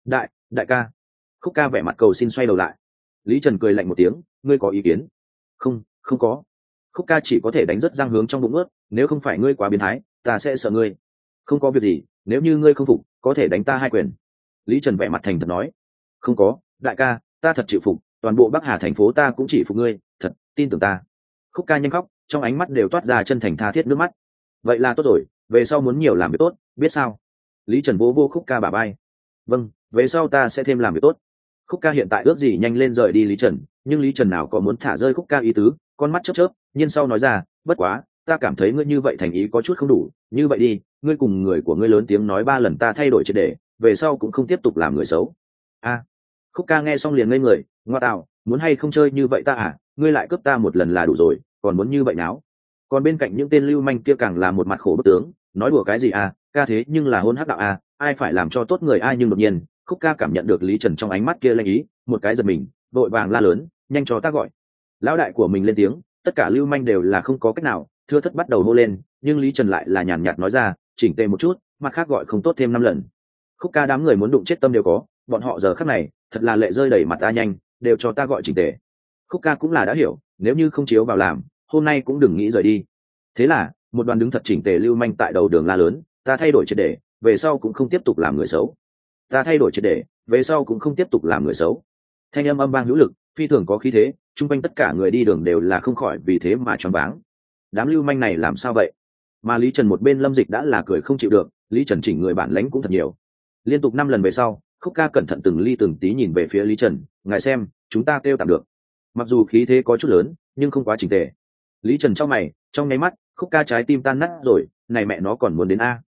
A: Đại ca. Khúc Ca vẻ mặt cầu xin xoay đầu lại. Lý Trần cười lạnh một tiếng, ngươi có ý kiến? Không có. Khúc Ca chỉ có thể đánh rất răng hướng trong bụng ướt, nếu không phải ngươi quá biến thái, ta sẽ sợ ngươi. Không có việc gì, nếu như ngươi không phục, có thể đánh ta 2 quyền. Lý Trần vẻ mặt thành thật nói. Không có, đại ca, ta thật chịu phục, toàn bộ Bắc Hà thành phố ta cũng chỉ phục ngươi, thật, tin tưởng ta. Khúc Ca nhanh khóc, trong ánh mắt đều toát ra chân thành tha thiết nước mắt. Vậy là tốt rồi, về sau muốn nhiều làm việc tốt, biết sao? Lý Trần vô vô Khúc Ca bả vai. Vâng, về sau ta sẽ thêm làm việc tốt. Khúc Ca hiện tại ước gì nhanh lên rời đi Lý Trần, nhưng Lý Trần nào có muốn thả rơi Khúc Ca ý tứ, con mắt chớp chớp, nhiên sau nói ra, bất quá, ta cảm thấy ngươi như vậy thành ý có chút không đủ, như vậy đi, ngươi cùng người của ngươi lớn tiếng nói 3 lần ta thay đổi triệt để, về sau cũng không tiếp tục làm người xấu. A. Khúc Ca nghe xong liền ngây người, ngoa tạo, muốn hay không chơi như vậy ta à, ngươi lại cướp ta một lần là đủ rồi, còn muốn như vậy náo. Còn bên cạnh những tên lưu manh kia càng là một mặt khổ bức tướng, nói đùa cái gì à, ca thế nhưng là hôn hắc đạo à, ai phải làm cho tốt người ai, nhưng đột nhiên, Khúc Ca cảm nhận được Lý Trần trong ánh mắt kia lanh ý, một cái giật mình, vội vàng la lớn, nhanh cho ta gọi. Lão đại của mình lên tiếng, tất cả lưu manh đều là không có cách nào, thưa thất bắt đầu hô lên, nhưng Lý Trần lại là nhàn nhạt nói ra, chỉnh tề một chút, mặt khác gọi không tốt thêm 5 lần. Khúc Ca đám người muốn đụng chết tâm đều có, bọn họ giờ khắc này thật là lệ rơi đầy mặt ta, nhanh đều cho ta gọi chỉnh tề. Khúc Ca cũng là đã hiểu, nếu như không chiếu vào làm, hôm nay cũng đừng nghĩ rời đi. Thế là một đoàn đứng thật chỉnh tề lưu manh tại đầu đường la lớn, ta thay đổi triệt để, về sau cũng không tiếp tục làm người xấu. Ta thay đổi triệt để, về sau cũng không tiếp tục làm người xấu. Thanh âm âm vang hữu lực, phi thường có khí thế, chung quanh tất cả người đi đường đều là không khỏi vì thế mà choáng váng. Đám lưu manh này làm sao vậy? Mà Lý Trần một bên Lâm Dịch đã là cười không chịu được, Lý Trần chỉnh người bản lãnh cũng thật nhiều. Liên tục 5 lần về sau, Khúc Ca cẩn thận từng ly từng tí nhìn về phía Lý Trần, ngài xem, chúng ta kêu tạm được. Mặc dù khí thế có chút lớn, nhưng không quá chỉnh tề. Lý Trần trong mày, trong nháy mắt, Khúc Ca trái tim tan nát rồi, này mẹ nó còn muốn đến a.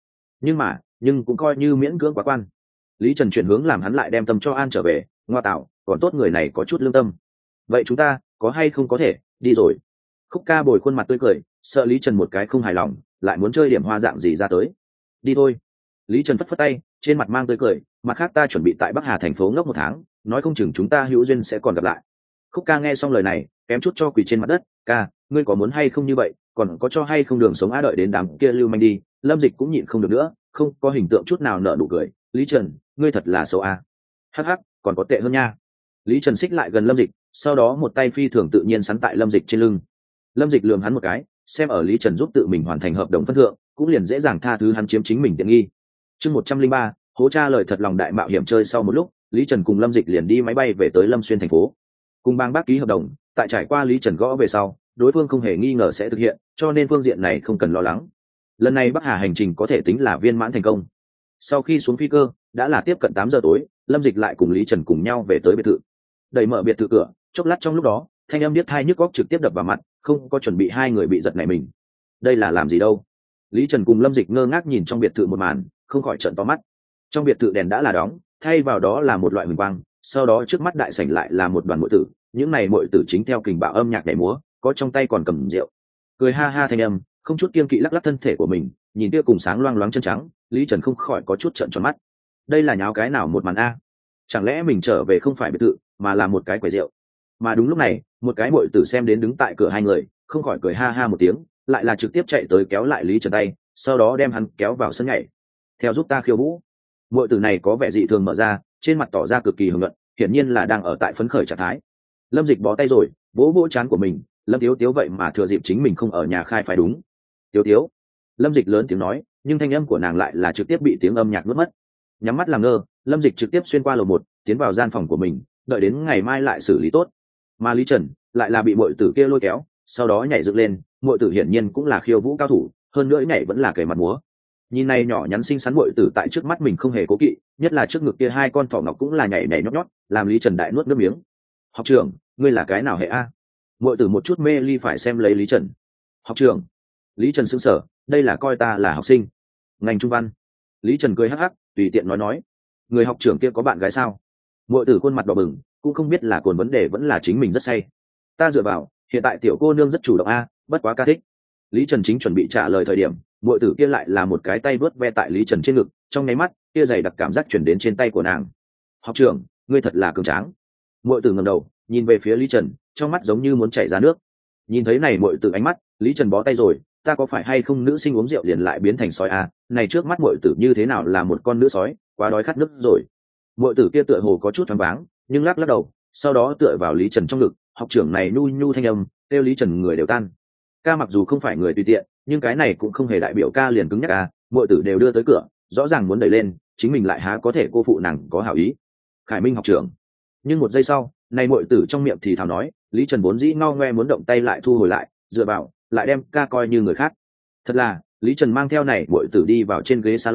A: Nhưng cũng coi như miễn cưỡng quá quan. Lý Trần chuyển hướng làm hắn lại đem tâm cho an trở về, ngoa tạo, còn tốt người này có chút lương tâm. Vậy chúng ta có hay không có thể đi rồi? Khúc Ca bồi khuôn mặt tươi cười, sợ Lý Trần một cái không hài lòng, lại muốn chơi điểm hoa dạng gì ra tới. Đi thôi. Lý Trần phất phất tay, trên mặt mang tươi cười, mặt khác ta chuẩn bị tại Bắc Hà thành phố ngốc 1 tháng, nói không chừng chúng ta hữu duyên sẽ còn gặp lại. Khúc Ca nghe xong lời này, kém chút cho quỳ trên mặt đất, ca, ngươi có muốn hay không như vậy, còn có cho hay không đường sống á, đợi đến đám kia lưu manh đi. Lâm Dịch cũng nhịn không được nữa, không có hình tượng chút nào nở nụ cười, Lý Trần, ngươi thật là xấu a. Hắc hắc, còn có tệ hơn nha. Lý Trần xích lại gần Lâm Dịch, sau đó một tay phi thường tự nhiên sắn tại Lâm Dịch trên lưng. Lâm Dịch lườm hắn một cái, xem ở Lý Trần giúp tự mình hoàn thành hợp đồng phân thượng, cũng liền dễ dàng tha thứ hắn chiếm chính mình tiện nghi. Chương 103, hố cha lời thật lòng đại mạo hiểm. Chơi sau một lúc, Lý Trần cùng Lâm Dịch liền đi máy bay về tới Lâm Xuyên thành phố. Cùng bang bác ký hợp đồng, tại trải qua Lý Trần gõ về sau, đối phương không hề nghi ngờ sẽ thực hiện, cho nên phương diện này không cần lo lắng. Lần này Bắc Hà hành trình có thể tính là viên mãn thành công. Sau khi xuống phi cơ, đã là tiếp cận 8 giờ tối, Lâm Dịch lại cùng Lý Trần cùng nhau về tới biệt thự. Đẩy mở biệt thự cửa, chốc lát trong lúc đó, thanh âm điếc tai nhức óc trực tiếp đập vào mặt, không có chuẩn bị hai người bị giật nảy mình. Đây là làm gì đâu? Lý Trần cùng Lâm Dịch ngơ ngác nhìn trong biệt thự một màn, không khỏi trợn to mắt. Trong biệt thự đèn đã là đóng, thay vào đó là một loại huỳnh quang, sau đó trước mắt đại sảnh lại là một đoàn muội tử, những này muội tử chính theo kình bạo âm nhạc nhảy múa, có trong tay còn cầm rượu. Cười ha ha thanh âm, không chút kiêng kỵ lắc lắc thân thể của mình, nhìn kia cùng sáng loang loáng chân trắng, Lý Trần không khỏi có chút trợn tròn mắt. Đây là nháo cái nào một màn a? Chẳng lẽ mình trở về không phải biệt thự, mà là một cái quầy rượu? Mà đúng lúc này, một cái muội tử xem đến đứng tại cửa hai người, không khỏi cười ha ha một tiếng, lại là trực tiếp chạy tới kéo lại Lý Trần tay, sau đó đem hắn kéo vào sân nhảy. Theo giúp ta khiêu vũ. Muội tử này có vẻ dị thường mở ra, trên mặt tỏ ra cực kỳ hưng luận, hiển nhiên là đang ở tại phấn khởi trạng thái. Lâm Dịch bó tay rồi, vỗ vỗ trán của mình, Lâm Tiếu Tiếu vậy mà thừa dịp chính mình không ở nhà khai phải đúng. Tiếu Tiếu. Lâm Dịch lớn tiếng nói, nhưng thanh âm của nàng lại là trực tiếp bị tiếng âm nhạc nuốt mất. Nhắm mắt làm ngơ, Lâm Dịch trực tiếp xuyên qua lầu 1, tiến vào gian phòng của mình, đợi đến ngày mai lại xử lý tốt. Mà Lý Trần lại là bị muội tử kia lôi kéo, sau đó nhảy dựng lên, muội tử hiển nhiên cũng là khiêu vũ cao thủ, hơn nữa nhảy vẫn là kề mặt múa. Nhìn này nhỏ nhắn xinh xắn muội tử tại trước mắt mình không hề cố kỵ, nhất là trước ngực kia hai con thỏ ngọc cũng là nhảy nhảy nhót nhót, làm Lý Trần đại nuốt nước miếng. Học trưởng, ngươi là cái nào hệ a? Muội tử một chút mê ly phải xem lấy Lý Trần. Học trưởng. Lý Trần sững sờ, đây là coi ta là học sinh ngành trung văn. Lý Trần cười hắc hắc, tùy tiện nói, người học trưởng kia có bạn gái sao? Muội tử khuôn mặt đỏ bừng, cũng không biết là cồn vấn đề vẫn là chính mình rất say. Ta dựa vào, hiện tại tiểu cô nương rất chủ động a, bất quá ca thích. Lý Trần chính chuẩn bị trả lời thời điểm, muội tử kia lại là một cái tay vớt ve tại Lý Trần trên ngực, trong nháy mắt kia dày đặc cảm giác chuyển đến trên tay của nàng. Học trưởng, ngươi thật là cường tráng. Muội tử ngẩng đầu nhìn về phía Lý Trần, trong mắt giống như muốn chảy ra nước. Nhìn thấy này muội tử ánh mắt, Lý Trần bó tay rồi, ta có phải hay không nữ sinh uống rượu liền lại biến thành sói a? Này trước mắt muội tử như thế nào là một con nữ sói, quá đói khát nước rồi. Muội tử kia tựa hồ có chút choáng váng, nhưng lắc lắc đầu, sau đó tựa vào Lý Trần trong ngực, học trưởng này nhu nhu thanh âm, kêu Lý Trần người đều tan. Ca mặc dù không phải người tùy tiện, nhưng cái này cũng không hề đại biểu ca liền cứng nhắc a, muội tử đều đưa tới cửa, rõ ràng muốn đẩy lên, chính mình lại há có thể cô phụ nàng có hảo ý. Khải Minh học trưởng. Nhưng một giây sau, này muội tử trong miệng thì thào nói, Lý Trần vốn dĩ ngao ngoe muốn động tay lại thu hồi lại, dựa vào, lại đem ca coi như người khác. Thật là, Lý Trần mang theo này muội tử đi vào trên ghế salon,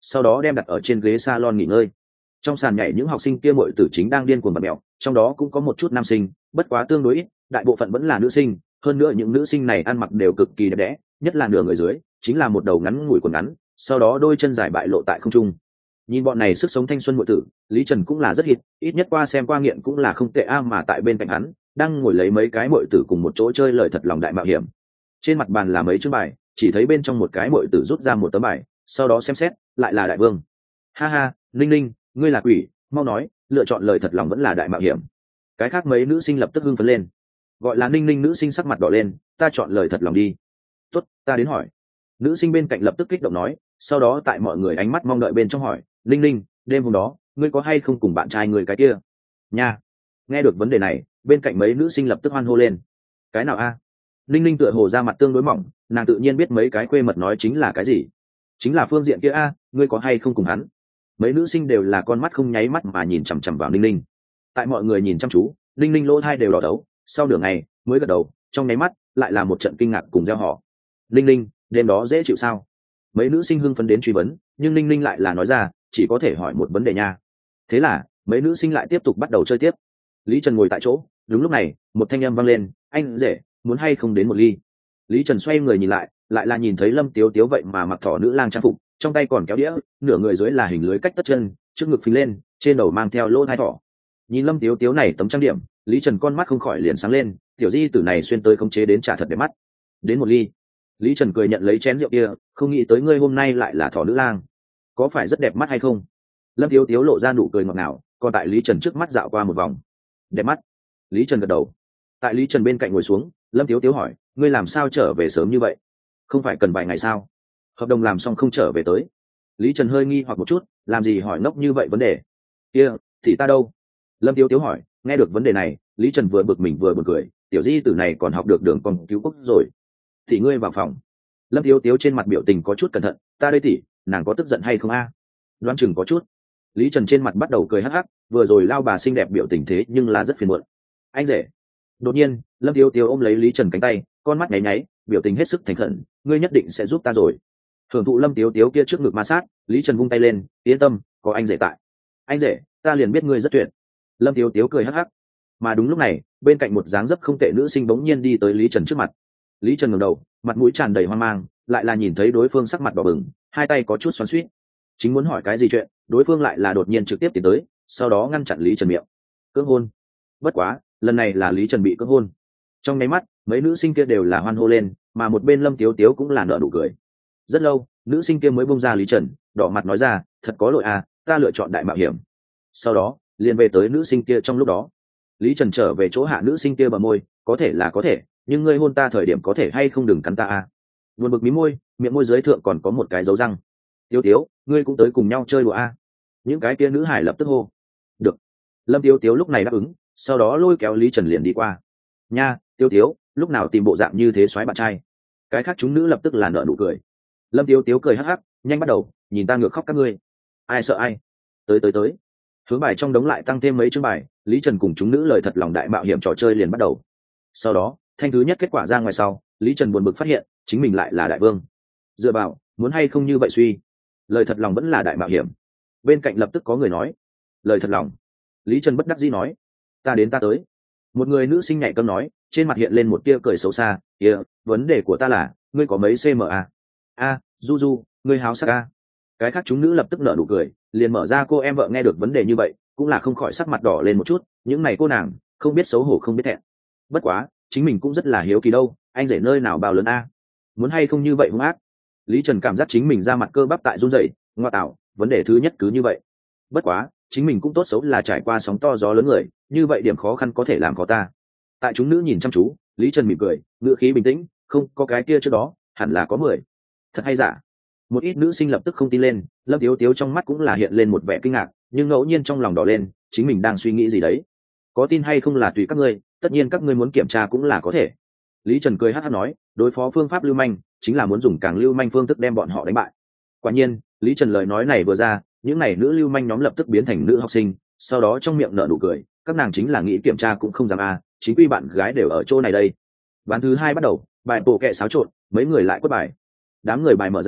A: sau đó đem đặt ở trên ghế salon nghỉ ngơi. Trong sàn nhảy những học sinh kia muội tử chính đang điên cuồng bật mèo, trong đó cũng có một chút nam sinh, bất quá tương đối ít, đại bộ phận vẫn là nữ sinh, hơn nữa những nữ sinh này ăn mặc đều cực kỳ đẹp đẽ, nhất là nửa người dưới chính là một đầu ngắn ngủi quần ngắn, sau đó đôi chân dài bại lộ tại không trung. Nhìn bọn này sức sống thanh xuân muội tử, Lý Trần cũng là rất ít nhất qua xem qua nghiện cũng là không tệ a, mà tại bên cạnh hắn đang ngồi lấy mấy cái muội tử cùng một chỗ chơi lời thật lòng đại mạo hiểm. Trên mặt bàn là mấy chương bài, chỉ thấy bên trong một cái muội tử rút ra một tấm bài, sau đó xem xét, lại là đại vương. Ha ha, Linh Linh, ngươi là quỷ, mau nói, lựa chọn lời thật lòng vẫn là đại mạo hiểm. Cái khác mấy nữ sinh lập tức hưng phấn lên. Gọi là Ninh Ninh nữ sinh sắc mặt đỏ lên, ta chọn lời thật lòng đi. Tốt, ta đến hỏi. Nữ sinh bên cạnh lập tức kích động nói, sau đó tại mọi người ánh mắt mong đợi bên trong hỏi, Ninh Ninh, đêm hôm đó ngươi có hay không cùng bạn trai người cái kia nha? Nghe được vấn đề này, bên cạnh mấy nữ sinh lập tức hoan hô lên. Cái nào a? Ninh Ninh tựa hồ ra mặt tương đối mỏng, nàng tự nhiên biết mấy cái khuê mật nói chính là cái gì. Chính là phương diện kia a, ngươi có hay không cùng hắn? Mấy nữ sinh đều là con mắt không nháy mắt mà nhìn chằm chằm vào Ninh Ninh. Tại mọi người nhìn chăm chú, Ninh Ninh lỗ thai đều đỏ đấu, sau nửa ngày mới gật đầu, trong nháy mắt lại là một trận kinh ngạc cùng gieo họ. Ninh Ninh, đêm đó dễ chịu sao? Mấy nữ sinh hưng phấn đến truy vấn, nhưng Ninh Ninh lại là nói ra, chỉ có thể hỏi một vấn đề nha. Thế là mấy nữ sinh lại tiếp tục bắt đầu chơi tiếp. Lý Trần ngồi tại chỗ, đúng lúc này một thanh âm vang lên, anh rể, muốn hay không đến một ly? Lý Trần xoay người nhìn lại là nhìn thấy Lâm Tiếu Tiếu vậy mà mặc thỏ nữ lang trang phục, trong tay còn kéo đĩa, nửa người dưới là hình lưới cách tất chân, trước ngực phình lên, trên đầu mang theo lỗ thai thỏ. Nhìn Lâm Tiếu Tiếu này tấm trang điểm, Lý Trần con mắt không khỏi liền sáng lên, tiểu di tử này xuyên tới không chế đến trả thật đẹp mắt. Đến một ly. Lý Trần cười nhận lấy chén rượu kia, không nghĩ tới ngươi hôm nay lại là thỏ nữ lang, có phải rất đẹp mắt hay không? Lâm Tiếu Tiếu lộ ra nụ cười ngọt ngào, còn tại Lý Trần trước mắt dạo qua một vòng. Đẹp mắt. Lý Trần gật đầu. Tại Lý Trần bên cạnh ngồi xuống, Lâm Tiếu Tiếu hỏi, ngươi làm sao trở về sớm như vậy? Không phải cần vài ngày sao? Hợp đồng làm xong không trở về tới. Lý Trần hơi nghi hoặc một chút, làm gì hỏi ngốc như vậy vấn đề? Kia, thì ta đâu? Lâm Tiếu Tiếu hỏi. Nghe được vấn đề này, Lý Trần vừa bực mình vừa buồn cười, tiểu di tử này còn học được đường con cứu quốc rồi. Thì ngươi vào phòng. Lâm Tiếu Tiếu trên mặt biểu tình có chút cẩn thận, ta đây tỷ, nàng có tức giận hay không a? Đoán chừng có chút. Lý Trần trên mặt bắt đầu cười hắc hắc, vừa rồi lao bà xinh đẹp biểu tình thế nhưng là rất phiền muộn. Anh rể. Đột nhiên, Lâm Tiếu Tiếu ôm lấy Lý Trần cánh tay, con mắt nháy nháy, biểu tình hết sức thành khẩn, ngươi nhất định sẽ giúp ta rồi. Hưởng thụ Lâm Tiếu Tiếu kia trước ngực ma sát, Lý Trần vung tay lên, yên tâm, có anh rể tại. Anh rể, ta liền biết ngươi rất tuyệt. Lâm Tiếu Tiếu cười hắc hắc. Mà đúng lúc này, bên cạnh một dáng dấp không tệ nữ sinh bỗng nhiên đi tới Lý Trần trước mặt. Lý Trần ngẩng đầu, mặt mũi tràn đầy hoang mang, lại là nhìn thấy đối phương sắc mặt đỏ bừng, hai tay có chút xoắn xuýt. Chính muốn hỏi cái gì chuyện, đối phương lại là đột nhiên trực tiếp tiến tới, sau đó ngăn chặn Lý Trần miệng. Cưỡng hôn. Bất quá, lần này là Lý Trần bị cưỡng hôn. Trong nháy mắt, mấy nữ sinh kia đều là hoan hô lên, mà một bên Lâm Tiếu Tiếu cũng là nở nụ cười. Rất lâu, nữ sinh kia mới buông ra Lý Trần, đỏ mặt nói ra, thật có lỗi à, ta lựa chọn đại mạo hiểm. Sau đó, liền về tới nữ sinh kia trong lúc đó. Lý Trần trở về chỗ hạ nữ sinh kia bờ môi, có thể là có thể, nhưng ngươi hôn ta thời điểm có thể hay không đừng cắn ta à. Buồn bực mí môi, miệng môi dưới thượng còn có một cái dấu răng. Tiếu Tiếu, ngươi cũng tới cùng nhau chơi đùa à. Những cái kia nữ hải lập tức hô. Được. Lâm Tiếu Tiếu lúc này đáp ứng, sau đó lôi kéo Lý Trần liền đi qua. Nha, Tiếu Tiếu, lúc nào tìm bộ dạng như thế soái bạn trai? Cái khác chúng nữ lập tức là nở nụ cười. Lâm Tiếu Tiếu cười hắc hắc, nhanh bắt đầu, nhìn ta ngược khóc các ngươi. Ai sợ ai? Tới. Hướng bài trong đống lại tăng thêm mấy chương bài, Lý Trần cùng chúng nữ lời thật lòng đại mạo hiểm trò chơi liền bắt đầu. Sau đó, thanh thứ nhất kết quả ra ngoài sau, Lý Trần buồn bực phát hiện, chính mình lại là đại vương. Dựa vào, muốn hay không như vậy suy. Lời thật lòng vẫn là đại mạo hiểm. Bên cạnh lập tức có người nói, lời thật lòng. Lý Trần bất đắc dĩ nói, ta đến ta tới. Một người nữ sinh nhạy cấm nói, trên mặt hiện lên một tia cười xấu xa, kia, vấn đề của ta là, ngươi có mấy cm à? A, Du, ngươi háo sắc a. Cái khác chúng nữ lập tức nở nụ cười, liền mở ra cô em vợ nghe được vấn đề như vậy, cũng là không khỏi sắc mặt đỏ lên một chút, những này cô nàng, không biết xấu hổ không biết thẹn. Bất quá, chính mình cũng rất là hiếu kỳ đâu, anh rể nơi nào bao lớn a? Muốn hay không như vậy hung ác? Lý Trần cảm giác chính mình ra mặt cơ bắp tại run rẩy, ngoa tạo, vấn đề thứ nhất cứ như vậy. Bất quá, chính mình cũng tốt xấu là trải qua sóng to gió lớn người, như vậy điểm khó khăn có thể làm khó ta. Tại chúng nữ nhìn chăm chú, Lý Trần mỉm cười, ngữ khí bình tĩnh, không có cái kia trước đó, hẳn là có 10. Thật hay giả? Một ít nữ sinh lập tức không tin lên, Lâm Tiếu Tiếu trong mắt cũng là hiện lên một vẻ kinh ngạc, nhưng ngẫu nhiên trong lòng đỏ lên, chính mình đang suy nghĩ gì đấy. Có tin hay không là tùy các ngươi, tất nhiên các ngươi muốn kiểm tra cũng là có thể. Lý Trần cười hắc hắc nói, đối phó phương pháp lưu manh, chính là muốn dùng càng lưu manh phương thức đem bọn họ đánh bại. Quả nhiên, Lý Trần lời nói này vừa ra, những này nữ lưu manh nhóm lập tức biến thành nữ học sinh, sau đó trong miệng nở nụ cười, các nàng chính là nghĩ kiểm tra cũng không dám a, chính quy bạn gái đều ở chỗ này đây. Ván thứ 2 bắt đầu, bài bộ kệ xáo trộn, mấy người lại quất bài. Đám người bài mở ra,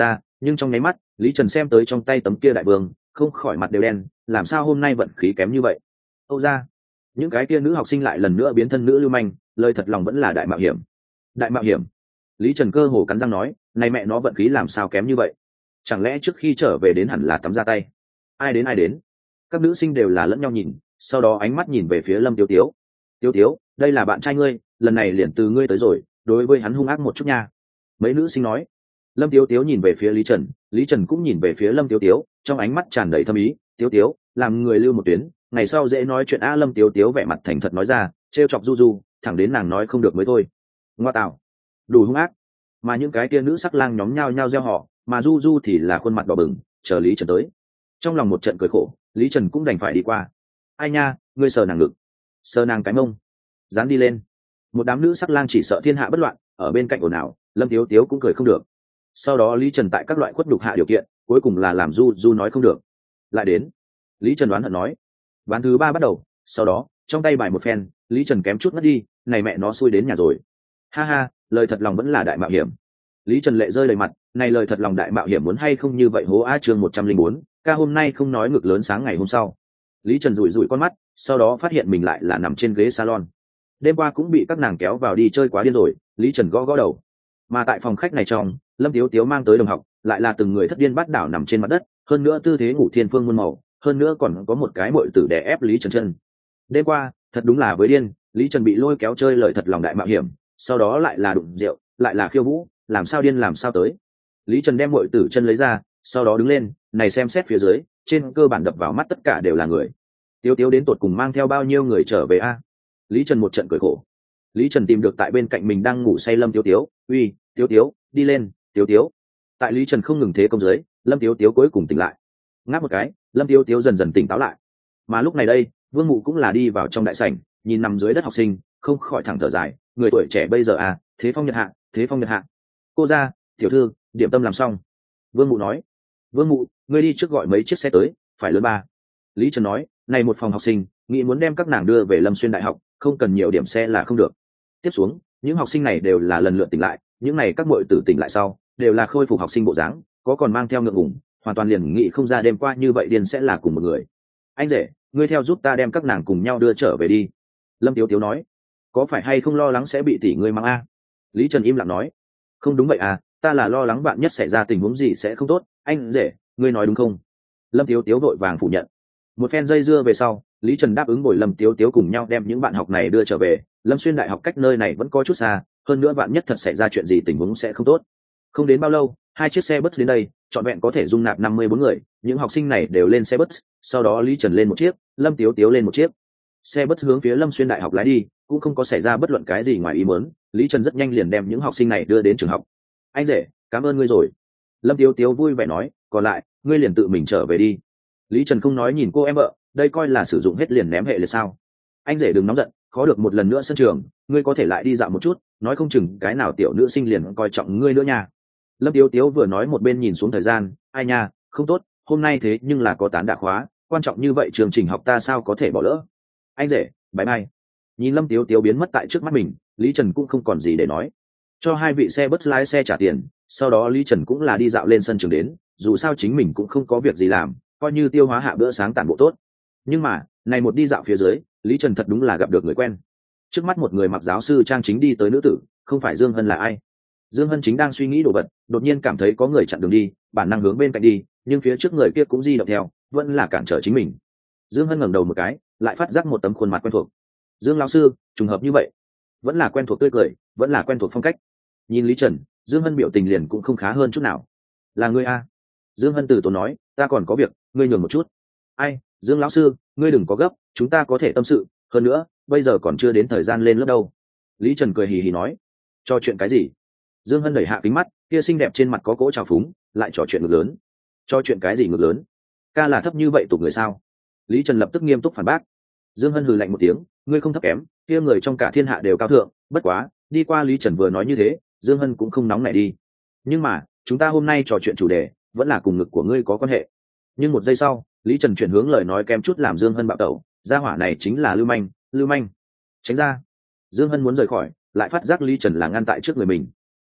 A: nhưng trong nháy mắt lý trần xem tới trong tay tấm kia đại vương không khỏi mặt đều đen, làm sao hôm nay vận khí kém như vậy. Âu ra những cái kia nữ học sinh lại lần nữa biến thân nữ lưu manh, lời thật lòng vẫn là đại mạo hiểm. Đại mạo hiểm. Lý Trần cơ hồ cắn răng nói, này mẹ nó vận khí làm sao kém như vậy, chẳng lẽ trước khi trở về đến hẳn là tắm ra tay. Ai đến ai đến. Các nữ sinh đều là lẫn nhau nhìn, sau đó ánh mắt nhìn về phía Lâm Tiếu Tiếu. Tiếu Tiếu, đây là bạn trai ngươi, lần này liền từ ngươi tới rồi, đối với hắn hung ác một chút nha. Mấy nữ sinh nói. Lâm Tiếu Tiếu nhìn về phía Lý Trần cũng nhìn về phía Lâm Tiếu Tiếu, trong ánh mắt tràn đầy thâm ý. Tiếu Tiếu, làm người lưu một tuyến, ngày sau dễ nói chuyện. Lâm Tiếu Tiếu vẻ mặt thành thật nói ra, trêu chọc Du Du, thẳng đến nàng nói không được mới thôi. Ngoa tạo, đủ hung ác. Mà những cái kia nữ sắc lang nhóm nhao nhao reo họ, mà Du Du thì là khuôn mặt đỏ bừng, chờ Lý Trần tới. Trong lòng một trận cười khổ, Lý Trần cũng đành phải đi qua. Ai nha, ngươi sờ nàng ngực, sờ nàng cái mông, dán đi lên. Một đám nữ sắc lang chỉ sợ thiên hạ bất loạn, ở bên cạnh ồn ào, Lâm Tiếu Tiếu cũng cười không được. Sau đó Lý Trần tại các loại khuất nhục hạ điều kiện, cuối cùng là làm Du Du nói không được. Lại đến. Lý Trần đoán hận nói. Ván thứ 3 bắt đầu, sau đó, trong tay bài một phen, Lý Trần kém chút mất đi, này mẹ nó xui đến nhà rồi. Ha ha, lời thật lòng vẫn là đại mạo hiểm. Lý Trần lệ rơi đầy mặt, này lời thật lòng đại mạo hiểm muốn hay không như vậy hố á. Chương 104, ca hôm nay không nói ngực lớn sáng ngày hôm sau. Lý Trần rủi rủi con mắt, sau đó phát hiện mình lại là nằm trên ghế salon. Đêm qua cũng bị các nàng kéo vào đi chơi quá điên rồi, Lý Trần gõ gõ đầu. Mà tại phòng khách này trong, Lâm Tiếu Tiếu mang tới đồng học, lại là từng người thất điên bắt đảo nằm trên mặt đất, hơn nữa tư thế ngủ thiên phương muôn màu, hơn nữa còn có một cái muội tử đè ép Lý Trần chân. Đêm qua, thật đúng là với điên, Lý Trần bị lôi kéo chơi lời thật lòng đại mạo hiểm, sau đó lại là đụng rượu, lại là khiêu vũ, làm sao điên làm sao tới. Lý Trần đem muội tử chân lấy ra, sau đó đứng lên, này xem xét phía dưới, trên cơ bản đập vào mắt tất cả đều là người. Tiếu Tiếu đến tột cùng mang theo bao nhiêu người trở về a? Lý Trần một trận cười khổ. Lý Trần tìm được tại bên cạnh mình đang ngủ say Lâm Tiếu Tiếu, uy, Tiếu Tiếu, đi lên, Tiếu Tiếu. Tại Lý Trần không ngừng thế công dưới, Lâm Tiếu Tiếu cuối cùng tỉnh lại. Ngáp một cái, Lâm Tiếu Tiếu dần dần tỉnh táo lại. Mà lúc này đây, Vương Mụ cũng là đi vào trong đại sảnh, nhìn nằm dưới đất học sinh, không khỏi thẳng thở dài, người tuổi trẻ bây giờ à, thế phong nhật hạ, thế phong nhật hạ. Cô ra, tiểu thư, điểm tâm làm xong. Vương Mụ nói. Vương Mụ, ngươi đi trước gọi mấy chiếc xe tới, phải lớn 3. Lý Trần nói, này một phòng học sinh, nghĩ muốn đem các nàng đưa về Lâm Xuyên Đại học, không cần nhiều điểm xe là không được. Tiếp xuống, những học sinh này đều là lần lượt tỉnh lại, những này các muội tử tỉnh lại sau, đều là khôi phục học sinh bộ dáng, có còn mang theo ngượng ngùng, hoàn toàn liền nghĩ không ra đêm qua như vậy điên sẽ là cùng một người. Anh rể, ngươi theo giúp ta đem các nàng cùng nhau đưa trở về đi. Lâm Tiếu Tiếu nói. Có phải hay không lo lắng sẽ bị tỷ ngươi mang a? Lý Trần im lặng nói. Không đúng vậy à, ta là lo lắng bạn nhất xảy ra tình huống gì sẽ không tốt, anh rể, ngươi nói đúng không? Lâm Tiếu Tiếu vội vàng phủ nhận. Một phen dây dưa về sau, Lý Trần đáp ứng bồi Lâm Tiếu Tiếu cùng nhau đem những bạn học này đưa trở về. Lâm Xuyên Đại học cách nơi này vẫn có chút xa, hơn nữa bạn nhất thật xảy ra chuyện gì tình huống sẽ không tốt. Không đến bao lâu, 2 chiếc xe bus đến đây, trọn vẹn có thể dung nạp 54 người, những học sinh này đều lên xe bus, sau đó Lý Trần lên một chiếc, Lâm Tiếu Tiếu lên một chiếc. Xe bus hướng phía Lâm Xuyên Đại học lái đi, cũng không có xảy ra bất luận cái gì ngoài ý muốn, Lý Trần rất nhanh liền đem những học sinh này đưa đến trường học. Anh rể, cảm ơn ngươi rồi. Lâm Tiếu Tiếu vui vẻ nói, còn lại, ngươi liền tự mình trở về đi. Lý Trần không nói nhìn cô em vợ, đây coi là sử dụng hết liền ném hệ liệt sao? Anh rể đừng nóng giận, khó được một lần nữa sân trường, ngươi có thể lại đi dạo một chút, nói không chừng cái nào tiểu nữ sinh liền coi trọng ngươi nữa nha. Lâm Tiếu Tiếu vừa nói một bên nhìn xuống thời gian, ai nha, không tốt, hôm nay thế nhưng là có tán đả khóa, quan trọng như vậy chương trình học ta sao có thể bỏ lỡ. Anh rể, bye bye. Nhìn Lâm Tiếu Tiếu biến mất tại trước mắt mình, Lý Trần cũng không còn gì để nói, cho 2 vị xe bus lái xe trả tiền, sau đó Lý Trần cũng là đi dạo lên sân trường đến, dù sao chính mình cũng không có việc gì làm, coi như tiêu hóa hạ bữa sáng tản bộ tốt. Nhưng mà này một đi dạo phía dưới, Lý Trần thật đúng là gặp được người quen. Trước mắt một người mặc giáo sư trang chính đi tới nữ tử, không phải Dương Hân là ai? Dương Hân chính đang suy nghĩ đồ vật, đột nhiên cảm thấy có người chặn đường đi, bản năng hướng bên cạnh đi, nhưng phía trước người kia cũng di động theo, vẫn là cản trở chính mình. Dương Hân ngẩng đầu một cái, lại phát giác một tấm khuôn mặt quen thuộc. Dương lão sư, trùng hợp như vậy, vẫn là quen thuộc tươi cười, vẫn là quen thuộc phong cách. Nhìn Lý Trần, Dương Hân biểu tình liền cũng không khá hơn chút nào. Là ngươi a? Dương Hân từ tốn nói, ta còn có việc, ngươi nhường một chút. Ai, Dương lão sư, ngươi đừng có gấp, chúng ta có thể tâm sự, hơn nữa, bây giờ còn chưa đến thời gian lên lớp đâu. Lý Trần cười hì hì nói, trò chuyện cái gì? Dương Hân đẩy hạ kính mắt, kia xinh đẹp trên mặt có cỗ trào phúng, lại trò chuyện ngược lớn. Trò chuyện cái gì ngược lớn? Ca là thấp như vậy tục người sao? Lý Trần lập tức nghiêm túc phản bác. Dương Hân hừ lạnh một tiếng, ngươi không thấp kém, kia người trong cả thiên hạ đều cao thượng, bất quá, đi qua Lý Trần vừa nói như thế, Dương Hân cũng không nóng nảy đi. Nhưng mà, chúng ta hôm nay trò chuyện chủ đề, vẫn là cùng ngực của ngươi có quan hệ. Nhưng một giây sau, Lý Trần chuyển hướng lời nói kém chút làm Dương Hân bạo tẩu, gia hỏa này chính là Lưu Manh, Lưu Manh. Tránh ra. Dương Hân muốn rời khỏi, lại phát giác Lý Trần là ngăn tại trước người mình.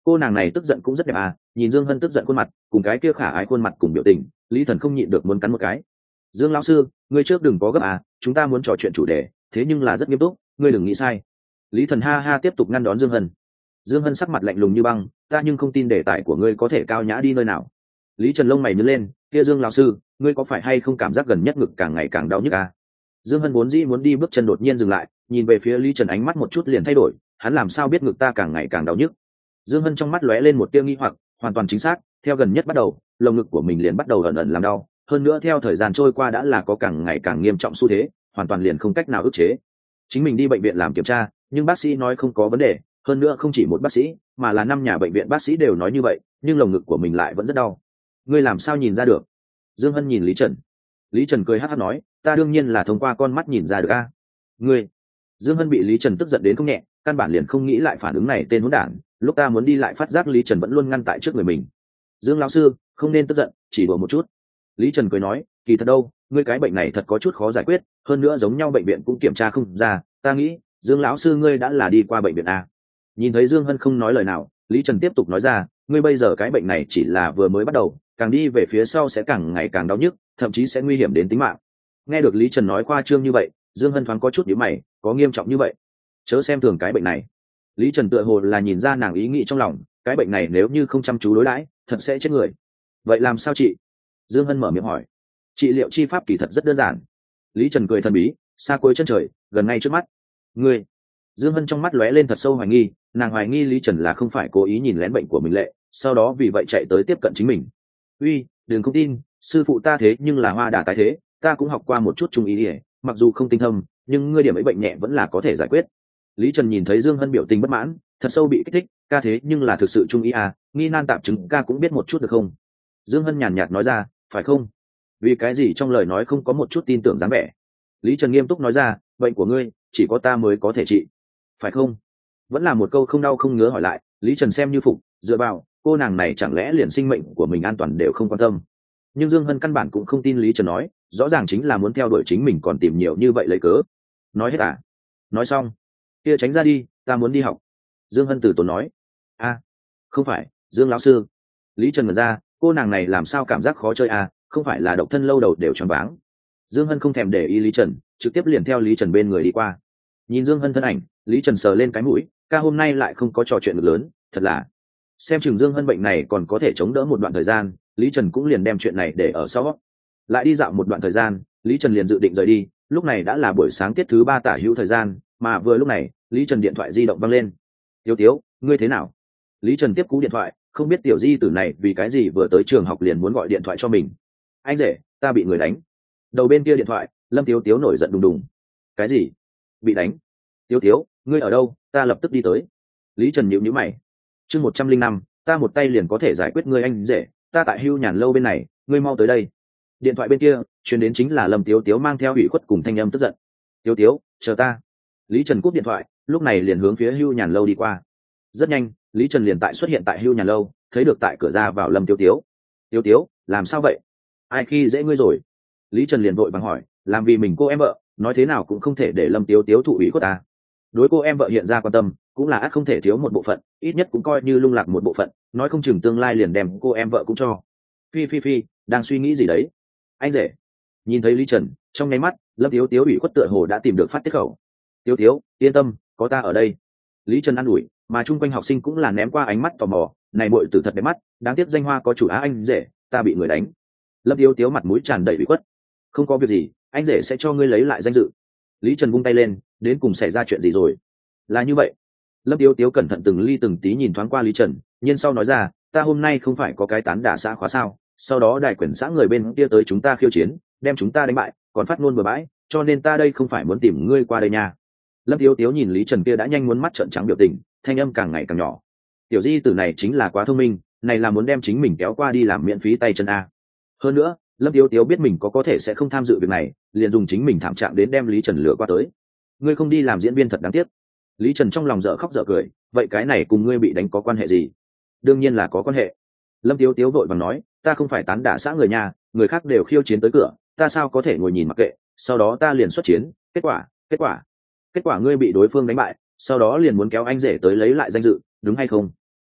A: cô nàng này tức giận cũng rất đẹp à, nhìn Dương Hân tức giận khuôn mặt cùng cái kia khả ái khuôn mặt cùng biểu tình, Lý Thần không nhịn được muốn cắn một cái. Dương lão sư, ngươi trước đừng có gấp à, chúng ta muốn trò chuyện chủ đề, thế nhưng là rất nghiêm túc, ngươi đừng nghĩ sai. Lý Thần ha ha tiếp tục ngăn đón Dương Hân. Dương Hân sắc mặt lạnh lùng như băng, ta nhưng không tin đề tài của ngươi có thể cao nhã đi nơi nào. Lý Trần lông mày nhướng lên, kia Dương lão sư, ngươi có phải hay không cảm giác gần nhất ngực càng ngày càng đau nhức à? Dương Hân vốn dĩ muốn đi bước chân đột nhiên dừng lại, nhìn về phía Lý Trần ánh mắt một chút liền thay đổi, hắn làm sao biết ngực ta càng ngày càng đau nhức? Dương Hân trong mắt lóe lên một tia nghi hoặc, hoàn toàn chính xác, theo gần nhất bắt đầu, lồng ngực của mình liền bắt đầu ẩn ẩn làm đau, hơn nữa theo thời gian trôi qua đã là có càng ngày càng nghiêm trọng xu thế, hoàn toàn liền không cách nào ức chế. Chính mình đi bệnh viện làm kiểm tra, nhưng bác sĩ nói không có vấn đề, hơn nữa không chỉ một bác sĩ, mà là 5 nhà bệnh viện bác sĩ đều nói như vậy, nhưng lồng ngực của mình lại vẫn rất đau. Ngươi làm sao nhìn ra được? Dương Hân nhìn Lý Trần. Lý Trần cười hắc hắc nói, ta đương nhiên là thông qua con mắt nhìn ra được a. Ngươi? Dương Hân bị Lý Trần tức giận đến không nhẹ, căn bản liền không nghĩ lại phản ứng này tên hỗn đản, lúc ta muốn đi lại phát giác Lý Trần vẫn luôn ngăn tại trước người mình. Dương lão sư, không nên tức giận, chỉ đùa một chút. Lý Trần cười nói, kỳ thật đâu, ngươi cái bệnh này thật có chút khó giải quyết, hơn nữa giống nhau bệnh viện cũng kiểm tra không ra, ta nghĩ Dương lão sư ngươi đã là đi qua bệnh viện a. Nhìn thấy Dương Hân không nói lời nào, Lý Trần tiếp tục nói ra, ngươi bây giờ cái bệnh này chỉ là vừa mới bắt đầu, càng đi về phía sau sẽ càng ngày càng đau nhức, thậm chí sẽ nguy hiểm đến tính mạng. Nghe được Lý Trần nói khoa trương như vậy, Dương Hân thoáng có chút nhíu mày, có nghiêm trọng như vậy? Chớ xem thường cái bệnh này. Lý Trần tựa hồ là nhìn ra nàng ý nghĩ trong lòng, cái bệnh này nếu như không chăm chú đối đãi, thật sẽ chết người. Vậy làm sao chị? Dương Hân mở miệng hỏi. Trị liệu chi pháp kỳ thật rất đơn giản. Lý Trần cười thần bí, xa cuối chân trời, gần ngay trước mắt. Ngươi? Dương Hân trong mắt lóe lên thật sâu hoài nghi, nàng hoài nghi Lý Trần là không phải cố ý nhìn lén bệnh của mình lệ, sau đó vì vậy chạy tới tiếp cận chính mình. Uy, đừng không tin, sư phụ ta thế nhưng là hoa đà tái thế, ta cũng học qua một chút trung ý, mặc dù không tinh thâm, nhưng ngươi điểm ấy bệnh nhẹ vẫn là có thể giải quyết. Lý Trần nhìn thấy Dương Hân biểu tình bất mãn, thật sâu bị kích thích, ca thế nhưng là thực sự trung ý à, nghi nan tạp chứng ca cũng biết một chút được không? Dương Hân nhàn nhạt nói ra, phải không? Vì cái gì trong lời nói không có một chút tin tưởng dáng vẻ? Lý Trần nghiêm túc nói ra, bệnh của ngươi chỉ có ta mới có thể trị, phải không? Vẫn là một câu không đau không ngứa hỏi lại, Lý Trần xem như phục, dựa vào, cô nàng này chẳng lẽ liền sinh mệnh của mình an toàn đều không quan tâm? Nhưng Dương Hân căn bản cũng không tin Lý Trần nói, rõ ràng chính là muốn theo đuổi chính mình còn tìm nhiều như vậy lấy cớ. Nói hết à? Nói xong, kia tránh ra đi, ta muốn đi học. Dương Hân từ tốn nói. A, không phải, Dương lão sư. Lý Trần ngẩn ra, cô nàng này làm sao cảm giác khó chơi à, không phải là độc thân lâu đầu đều choáng váng. Dương Hân không thèm để ý Lý Trần, trực tiếp liền theo Lý Trần bên người đi qua. Nhìn Dương Hân thân ảnh, Lý Trần sờ lên cái mũi, ca hôm nay lại không có trò chuyện được lớn, thật là. Xem chừng Dương Hân bệnh này còn có thể chống đỡ một đoạn thời gian, Lý Trần cũng liền đem chuyện này để ở sau. Lại đi dạo một đoạn thời gian, Lý Trần liền dự định rời đi, lúc này đã là buổi sáng tiết thứ 3 tả hữu thời gian, mà vừa lúc này, Lý Trần điện thoại di động vang lên. Tiếu Tiếu, ngươi thế nào? Lý Trần tiếp cú điện thoại, không biết tiểu di tử này vì cái gì vừa tới trường học liền muốn gọi điện thoại cho mình. Anh rể, ta bị người đánh. Đầu bên kia điện thoại, Lâm Tiếu Tiếu nổi giận đùng đùng. Cái gì? Bị đánh? Tiếu Tiếu, ngươi ở đâu? Ta lập tức đi tới. Lý Trần nhíu nhíu mày. Chương 105, ta một tay liền có thể giải quyết ngươi anh rể, ta tại Hưu Nhàn lâu bên này, ngươi mau tới đây. Điện thoại bên kia, truyền đến chính là Lâm Tiếu Tiếu mang theo ủy khuất cùng thanh âm tức giận. Tiếu Tiếu, chờ ta. Lý Trần cúp điện thoại, lúc này liền hướng phía Hưu Nhàn lâu đi qua. Rất nhanh, Lý Trần liền xuất hiện tại Hưu Nhàn lâu, thấy được tại cửa ra vào Lâm Tiếu Tiếu. Tiếu Tiếu, làm sao vậy? Ai khi dễ ngươi rồi? Lý Trần liền vội vàng hỏi, làm vì mình cô em vợ, nói thế nào cũng không thể để Lâm Tiếu Tiếu thụ ủy khuất ta. Đối cô em vợ hiện ra quan tâm, cũng là ắt không thể thiếu một bộ phận, ít nhất cũng coi như lung lạc một bộ phận, nói không chừng tương lai liền đem cô em vợ cũng cho. Phi, đang suy nghĩ gì đấy? Anh rể. Nhìn thấy Lý Trần, trong nháy mắt, Lâm Tiếu Tiếu ủy khuất tựa hồ đã tìm được phát tiết khẩu. Tiếu Tiếu, yên tâm, có ta ở đây. Lý Trần an ủi, mà chung quanh học sinh cũng là ném qua ánh mắt tò mò, này muội tử thật đẹp mắt, đáng tiếc danh hoa có chủ á anh rể, ta bị người đánh. Lâm Tiếu Tiếu mặt mũi tràn đầy ủy khuất. Không có việc gì, anh rể sẽ cho ngươi lấy lại danh dự. Lý Trần vung tay lên, đến cùng xảy ra chuyện gì rồi? Là như vậy. Lâm Tiếu Tiếu cẩn thận từng ly từng tí nhìn thoáng qua Lý Trần, nhưng sau nói ra, ta hôm nay không phải có cái tán đả xã khóa sao, sau đó đại quyển xã người bên kia tới chúng ta khiêu chiến, đem chúng ta đánh bại, còn phát ngôn bừa bãi, cho nên ta đây không phải muốn tìm ngươi qua đây nha. Lâm Tiếu Tiếu nhìn Lý Trần kia đã nhanh muốn mắt trợn trắng biểu tình, thanh âm càng ngày càng nhỏ. Tiểu di tử này chính là quá thông minh, này là muốn đem chính mình kéo qua đi làm miễn phí tay chân a. Hơn nữa, Lâm Tiếu Tiếu biết mình có thể sẽ không tham dự việc này, liền dùng chính mình thảm trạng đến đem Lý Trần lừa qua tới. Ngươi không đi làm diễn viên thật đáng tiếc. Lý Trần trong lòng dở khóc dở cười, vậy cái này cùng ngươi bị đánh có quan hệ gì? Đương nhiên là có quan hệ. Lâm Tiếu Tiếu vội vàng nói, ta không phải tán đả xã người nhà, người khác đều khiêu chiến tới cửa, ta sao có thể ngồi nhìn mặc kệ, sau đó ta liền xuất chiến, kết quả ngươi bị đối phương đánh bại, sau đó liền muốn kéo anh rể tới lấy lại danh dự, đúng hay không?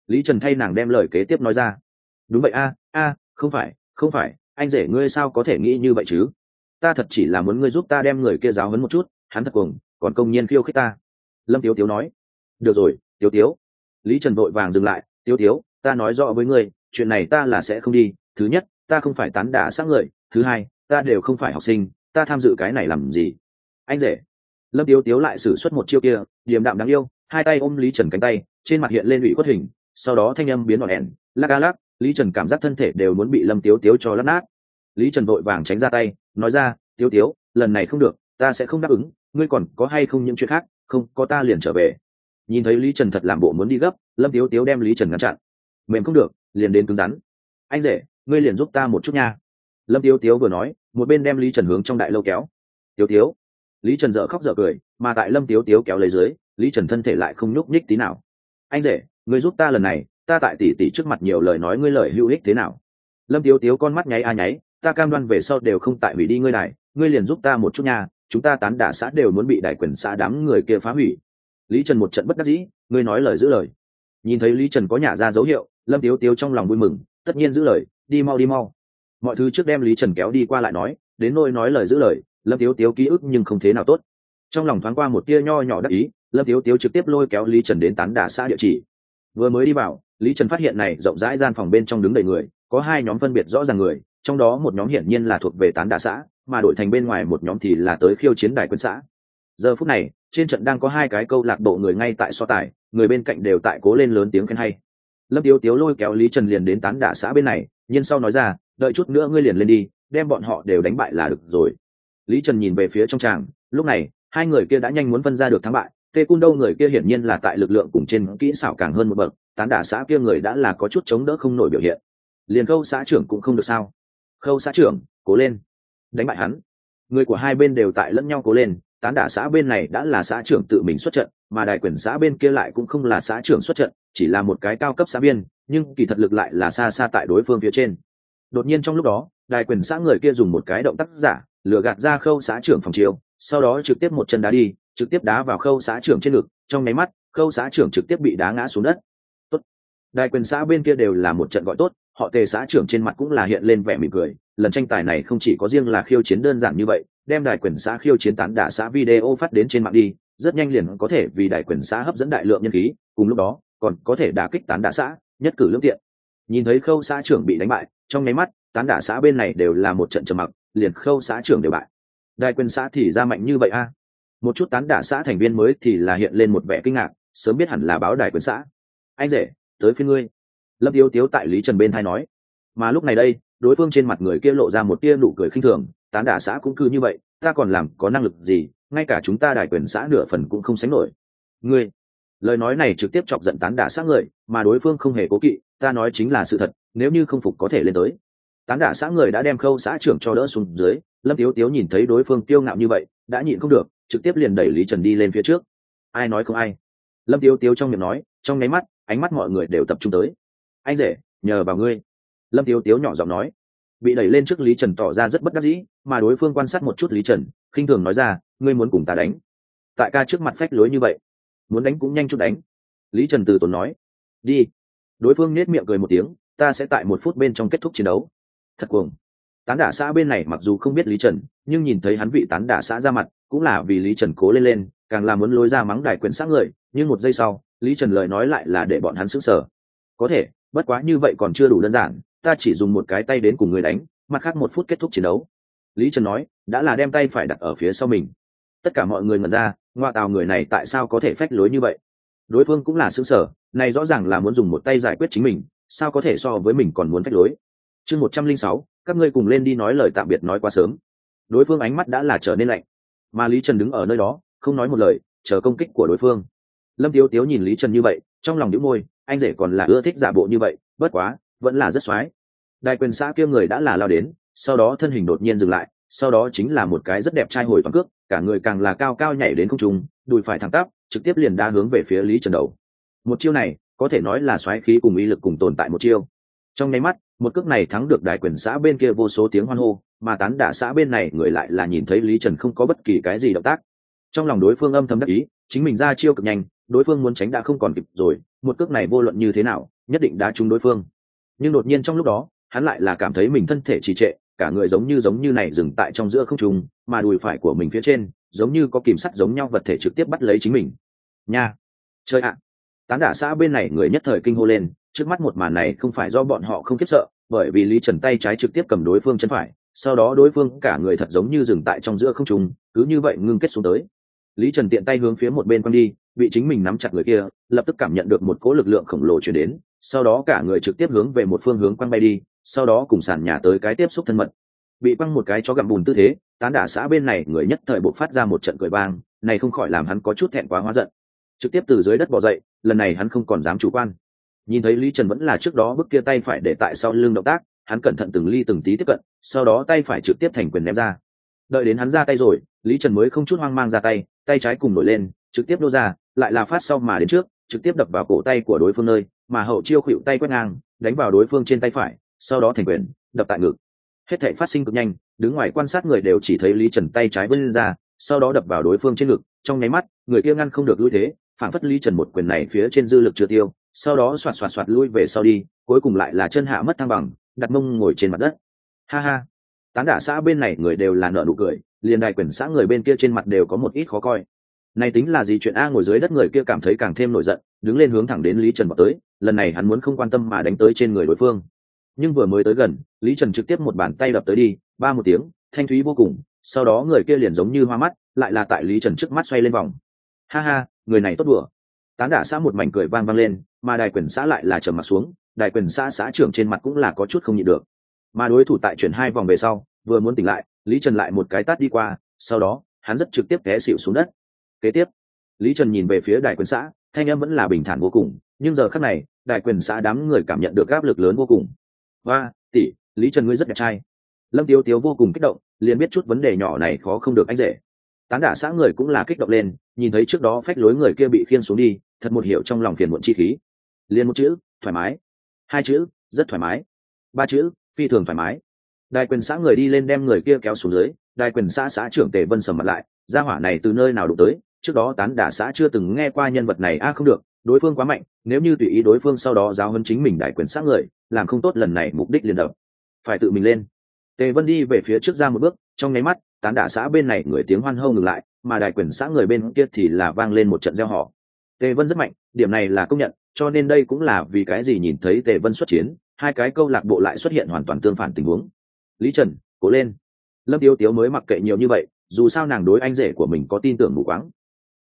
A: Lý Trần thay nàng đem lời kế tiếp nói ra. Đúng vậy a, không phải, anh rể ngươi sao có thể nghĩ như vậy chứ? Ta thật chỉ là muốn ngươi giúp ta đem người kia giáo huấn một chút, hắn thật cuồng, còn công nhiên khiêu khích ta. Lâm Tiếu Tiếu nói. Được rồi, Tiếu Tiếu. Lý Trần vội vàng dừng lại. Tiếu Tiếu, ta nói rõ với ngươi, chuyện này ta là sẽ không đi. Thứ nhất, ta không phải tán đả xác người. Thứ hai, ta đều không phải học sinh, ta tham dự cái này làm gì? Anh rể. Lâm Tiếu Tiếu lại sử xuất một chiêu kia, điềm đạm đáng yêu, hai tay ôm Lý Trần cánh tay, trên mặt hiện lên ủy khuất hình, sau đó thanh âm biến đỏ đèn, lắc a lắc, Lý Trần cảm giác thân thể đều muốn bị Lâm Tiếu Tiếu cho lắc nát. Lý Trần vội vàng tránh ra tay, nói ra, Tiếu Tiếu, lần này không được, ta sẽ không đáp ứng, ngươi còn có hay không những chuyện khác, không có ta liền trở về. Nhìn thấy Lý Trần thật làm bộ muốn đi gấp, Lâm Tiếu Tiếu đem Lý Trần ngăn chặn. Mềm không được, liền đến cứng rắn. Anh rể, ngươi liền giúp ta một chút nha. Lâm Tiếu Tiếu vừa nói, một bên đem Lý Trần hướng trong đại lâu kéo. Tiếu Tiếu. Lý Trần dở khóc dở cười, mà tại Lâm Tiếu Tiếu kéo lấy dưới, Lý Trần thân thể lại không nhúc nhích tí nào. Anh rể, ngươi giúp ta lần này, ta tại tỷ tỷ trước mặt nhiều lời nói ngươi lời hữu ích thế nào? Lâm Tiếu Tiếu con mắt nháy a nháy, ta cam đoan về sau đều không tại hủy đi ngươi đài, ngươi liền giúp ta một chút nha, chúng ta tán đả xã đều muốn bị đại quyền xã đám người kia phá hủy. Lý Trần một trận bất đắc dĩ, ngươi nói lời giữ lời. Nhìn thấy Lý Trần có nhả ra dấu hiệu, Lâm Tiếu Tiếu trong lòng vui mừng, tất nhiên giữ lời, đi mau đi mau. Mọi thứ trước đem Lý Trần kéo đi qua lại nói, đến nỗi nói lời giữ lời, Lâm Tiếu Tiếu ký ức nhưng không thế nào tốt. Trong lòng thoáng qua một tia nho nhỏ đắc ý, Lâm Tiếu Tiếu trực tiếp lôi kéo Lý Trần đến tán đả xã địa chỉ. Vừa mới đi vào, Lý Trần phát hiện này rộng rãi gian phòng bên trong đứng đầy người, có hai nhóm phân biệt rõ ràng người, trong đó một nhóm hiển nhiên là thuộc về tán đả xã, mà đổi thành bên ngoài một nhóm thì là tới khiêu chiến đài quân xã. Giờ phút này, trên trận đang có hai cái câu lạc bộ người ngay tại so tài, người bên cạnh đều tại cố lên lớn tiếng khen hay. Lâm Tiếu Tiếu lôi kéo Lý Trần liền đến tán đả xã bên này, nhưng sau nói ra, đợi chút nữa ngươi liền lên đi, đem bọn họ đều đánh bại là được rồi. Lý Trần nhìn về phía trong tràng, lúc này hai người kia đã nhanh muốn phân ra được thắng bại. Tê Cun đâu người kia hiển nhiên là tại lực lượng cùng trên kỹ xảo càng hơn một bậc, tán đả xã kia người đã là có chút chống đỡ không nổi biểu hiện. Liền Khâu xã trưởng cũng không được sao? Khâu xã trưởng, cố lên, đánh bại hắn. Người của hai bên đều tại lẫn nhau cố lên. Tán đả xã bên này đã là xã trưởng tự mình xuất trận, mà đài quyền xã bên kia lại cũng không là xã trưởng xuất trận, chỉ là một cái cao cấp xã viên, nhưng kỳ thật lực lại là xa xa tại đối phương phía trên. Đột nhiên trong lúc đó, đài quyền xã người kia dùng một cái động tác giả lừa gạt ra Khâu xã trưởng phòng chiếu, sau đó trực tiếp một chân đá đi, trực tiếp đá vào Khâu xã trưởng trên ngực, trong nháy mắt Khâu xã trưởng trực tiếp bị đá ngã xuống đất. Tốt. Đài quyền xã bên kia đều là một trận gọi tốt, họ Tề xã trưởng trên mặt cũng là hiện lên vẻ mỉm cười, lần tranh tài này không chỉ có riêng là khiêu chiến đơn giản như vậy, đem đài quyền xã khiêu chiến tán đả xã video phát đến trên mạng đi, rất nhanh liền có thể vì đài quyền xã hấp dẫn đại lượng nhân khí, cùng lúc đó còn có thể đả kích tán đả xã, nhất cử lưỡng tiện. Nhìn thấy Khâu xã trưởng bị đánh bại, trong nháy mắt tán đả xã bên này đều là một trận trầm mặc, liền Khâu xã trưởng đều bại. Đài quyền xã thì ra mạnh như vậy a? Một chút tán đả xã thành viên mới thì là hiện lên một vẻ kinh ngạc, sớm biết hẳn là báo đài quyền xã. Anh rể, tới phiên ngươi. Lâm Tiếu Tiếu tại Lý Trần bên thai nói. Mà lúc này đây, đối phương trên mặt người kia lộ ra một tia nụ cười khinh thường, tán đả xã cũng cứ như vậy, ta còn làm có năng lực gì, ngay cả chúng ta đài quyền xã nửa phần cũng không sánh nổi. Ngươi. Lời nói này trực tiếp chọc giận tán đả xã người, mà đối phương không hề cố kỵ, ta nói chính là sự thật, nếu như không phục có thể lên tới. Tán đả xã người đã đem Khâu xã trưởng cho đỡ xuống dưới, Lâm Tiếu Tiếu nhìn thấy đối phương kiêu ngạo như vậy, đã nhịn không được, trực tiếp liền đẩy Lý Trần đi lên phía trước. Ai nói không ai. Lâm Tiếu Tiếu trong miệng nói, trong nháy mắt, ánh mắt mọi người đều tập trung tới. Anh rể, nhờ vào ngươi. Lâm Tiếu Tiếu nhỏ giọng nói. Bị đẩy lên trước Lý Trần tỏ ra rất bất đắc dĩ, mà đối phương quan sát một chút Lý Trần, khinh thường nói ra, ngươi muốn cùng ta đánh. Tại ca trước mặt phách lối như vậy, muốn đánh cũng nhanh chút đánh. Lý Trần từ tốn nói. Đi. Đối phương nết miệng cười một tiếng, ta sẽ tại 1 phút bên trong kết thúc chiến đấu. Thật cuồng. Tán đả xã bên này mặc dù không biết Lý Trần, nhưng nhìn thấy hắn vị tán đả xã ra mặt, cũng là vì Lý Trần cố lên, càng là muốn lôi ra mắng đài quyền xã người, nhưng một giây sau, Lý Trần lời nói lại là để bọn hắn sững sờ. Có thể, bất quá như vậy còn chưa đủ đơn giản, ta chỉ dùng một cái tay đến cùng người đánh, mặt khác 1 phút kết thúc chiến đấu. Lý Trần nói, đã là đem tay phải đặt ở phía sau mình. Tất cả mọi người ngẩn ra, ngoa tào người này tại sao có thể phách lối như vậy? Đối phương cũng là sững sờ, này rõ ràng là muốn dùng một tay giải quyết chính mình, sao có thể so với mình còn muốn phách lối? Chương 106, các ngươi cùng lên đi nói lời tạm biệt nói quá sớm. Đối phương ánh mắt đã là trở nên lạnh, mà Lý Trần đứng ở nơi đó, không nói một lời, chờ công kích của đối phương. Lâm Tiếu Tiếu nhìn Lý Trần như vậy, trong lòng nhíu môi, anh rể còn là ưa thích giả bộ như vậy, bất quá, vẫn là rất xoái. Đài quyền xã kia người đã là lao đến, sau đó thân hình đột nhiên dừng lại, sau đó chính là một cái rất đẹp trai hồi toàn cước, cả người càng là cao cao nhảy đến không trung, đùi phải thẳng tắp, trực tiếp liền đá hướng về phía Lý Trần đầu. Một chiêu này, có thể nói là xoáy khí cùng uy lực cùng tồn tại một chiêu. Trong nháy mắt, một cước này thắng được đài quyền xã bên kia vô số tiếng hoan hô, mà tán đả xã bên này người lại là nhìn thấy Lý Trần không có bất kỳ cái gì động tác. Trong lòng đối phương âm thầm đắc ý, chính mình ra chiêu cực nhanh, đối phương muốn tránh đã không còn kịp rồi, một cước này vô luận như thế nào, nhất định đã trúng đối phương. Nhưng đột nhiên trong lúc đó hắn lại là cảm thấy mình thân thể trì trệ, cả người giống như này dừng tại trong giữa không trung, mà đùi phải của mình phía trên giống như có kìm sắt giống nhau vật thể trực tiếp bắt lấy chính mình. Nha, chơi ạ! Tán đả xã bên này người nhất thời kinh hô lên, trước mắt một màn này không phải do bọn họ không khiếp sợ, bởi vì Lý Trần tay trái trực tiếp cầm đối phương chân phải, sau đó đối phương cả người thật giống như dừng tại trong giữa không trung, cứ như vậy ngưng kết xuống tới. Lý Trần tiện tay hướng phía một bên quăng đi, bị chính mình nắm chặt người kia lập tức cảm nhận được một cỗ lực lượng khổng lồ chuyển đến, sau đó cả người trực tiếp hướng về một phương hướng quăng bay đi, sau đó cùng sàn nhà tới cái tiếp xúc thân mật. Bị quăng một cái chó gặm bùn tư thế, tán đả xã bên này người nhất thời bộc phát ra một trận cười vang, này không khỏi làm hắn có chút thẹn quá hóa giận, trực tiếp từ dưới đất bò dậy. Lần này hắn không còn dám chủ quan, nhìn thấy Lý Trần vẫn là trước đó bước kia tay phải để tại sau lưng động tác, hắn cẩn thận từng ly từng tí tiếp cận, sau đó tay phải trực tiếp thành quyền ném ra. Đợi đến hắn ra tay rồi, Lý Trần mới không chút hoang mang ra tay, tay trái cùng nổi lên, trực tiếp đô ra, lại là phát sau mà đến trước, trực tiếp đập vào cổ tay của đối phương nơi, mà hậu chiêu khuỵu tay quét ngang, đánh vào đối phương trên tay phải, sau đó thành quyền đập tại ngực. Hết thảy phát sinh cực nhanh, đứng ngoài quan sát người đều chỉ thấy Lý Trần tay trái vươn ra, sau đó đập vào đối phương trên ngực, trong nháy mắt, người kia ngăn không được lui thế, phản phất Lý Trần một quyền này phía trên dư lực chưa tiêu, sau đó xoạt lui về sau đi, cuối cùng lại là chân hạ mất thăng bằng, đặt mông ngồi trên mặt đất. Ha ha! Tán đả xã bên này người đều là nở nụ cười, liền đài quyền xã người bên kia trên mặt đều có một ít khó coi. Này tính là gì chuyện a? Ngồi dưới đất người kia cảm thấy càng thêm nổi giận, đứng lên hướng thẳng đến Lý Trần vào tới, lần này hắn muốn không quan tâm mà đánh tới trên người đối phương. Nhưng vừa mới tới gần, Lý Trần trực tiếp một bàn tay đập tới đi, ba một tiếng, thanh thúy vô cùng, sau đó người kia liền giống như hoa mắt, lại là tại Lý Trần trước mắt xoay lên vòng. Ha ha, người này tốt đùa. Tán đả xã một mảnh cười vang lên, mà đài quyền xã lại là trầm mặt xuống, đài quyền xã xã trưởng trên mặt cũng là có chút không nhịn được. Mà đối thủ tại chuyển hai vòng về sau, vừa muốn tỉnh lại, Lý Trần lại một cái tát đi qua, sau đó hắn rất trực tiếp té xỉu xuống đất. Kế tiếp, Lý Trần nhìn về phía đài quyền xã, thanh âm vẫn là bình thản vô cùng, nhưng giờ khắc này, đài quyền xã đám người cảm nhận được áp lực lớn vô cùng. Và tỷ, Lý Trần ngươi rất đẹp trai. Lâm Tiếu Tiếu vô cùng kích động, liền biết chút vấn đề nhỏ này khó không được anh rể. Tán đả xã người cũng là kích động lên, nhìn thấy trước đó phách lối người kia bị khiêng xuống đi, thật một hiểu trong lòng phiền muộn chi khí. Liền một chữ, thoải mái. Hai chữ, rất thoải mái. Ba chữ, phi thường thoải mái. Đài quyền xã người đi lên đem người kia kéo xuống dưới, đài quyền xã xã trưởng Tề Vân sầm mặt lại, gia hỏa này từ nơi nào đụng tới, trước đó tán đả xã chưa từng nghe qua nhân vật này a không được, đối phương quá mạnh, nếu như tùy ý đối phương sau đó giáo huấn chính mình đài quyền xã người, làm không tốt lần này mục đích liền đập, phải tự mình lên. Tề Vân đi về phía trước ra một bước, trong nháy mắt, tán đả xã bên này người tiếng hoan hô ngừng lại, mà đài quyền xã người bên kia thì là vang lên một trận reo hò. Tề Vân rất mạnh, điểm này là công nhận, cho nên đây cũng là vì cái gì nhìn thấy Tề Vân xuất chiến, hai cái câu lạc bộ lại xuất hiện hoàn toàn tương phản tình huống. Lý Trần, cố lên. Lâm Tiếu Tiếu mới mặc kệ nhiều như vậy, dù sao nàng đối anh rể của mình có tin tưởng mù quáng.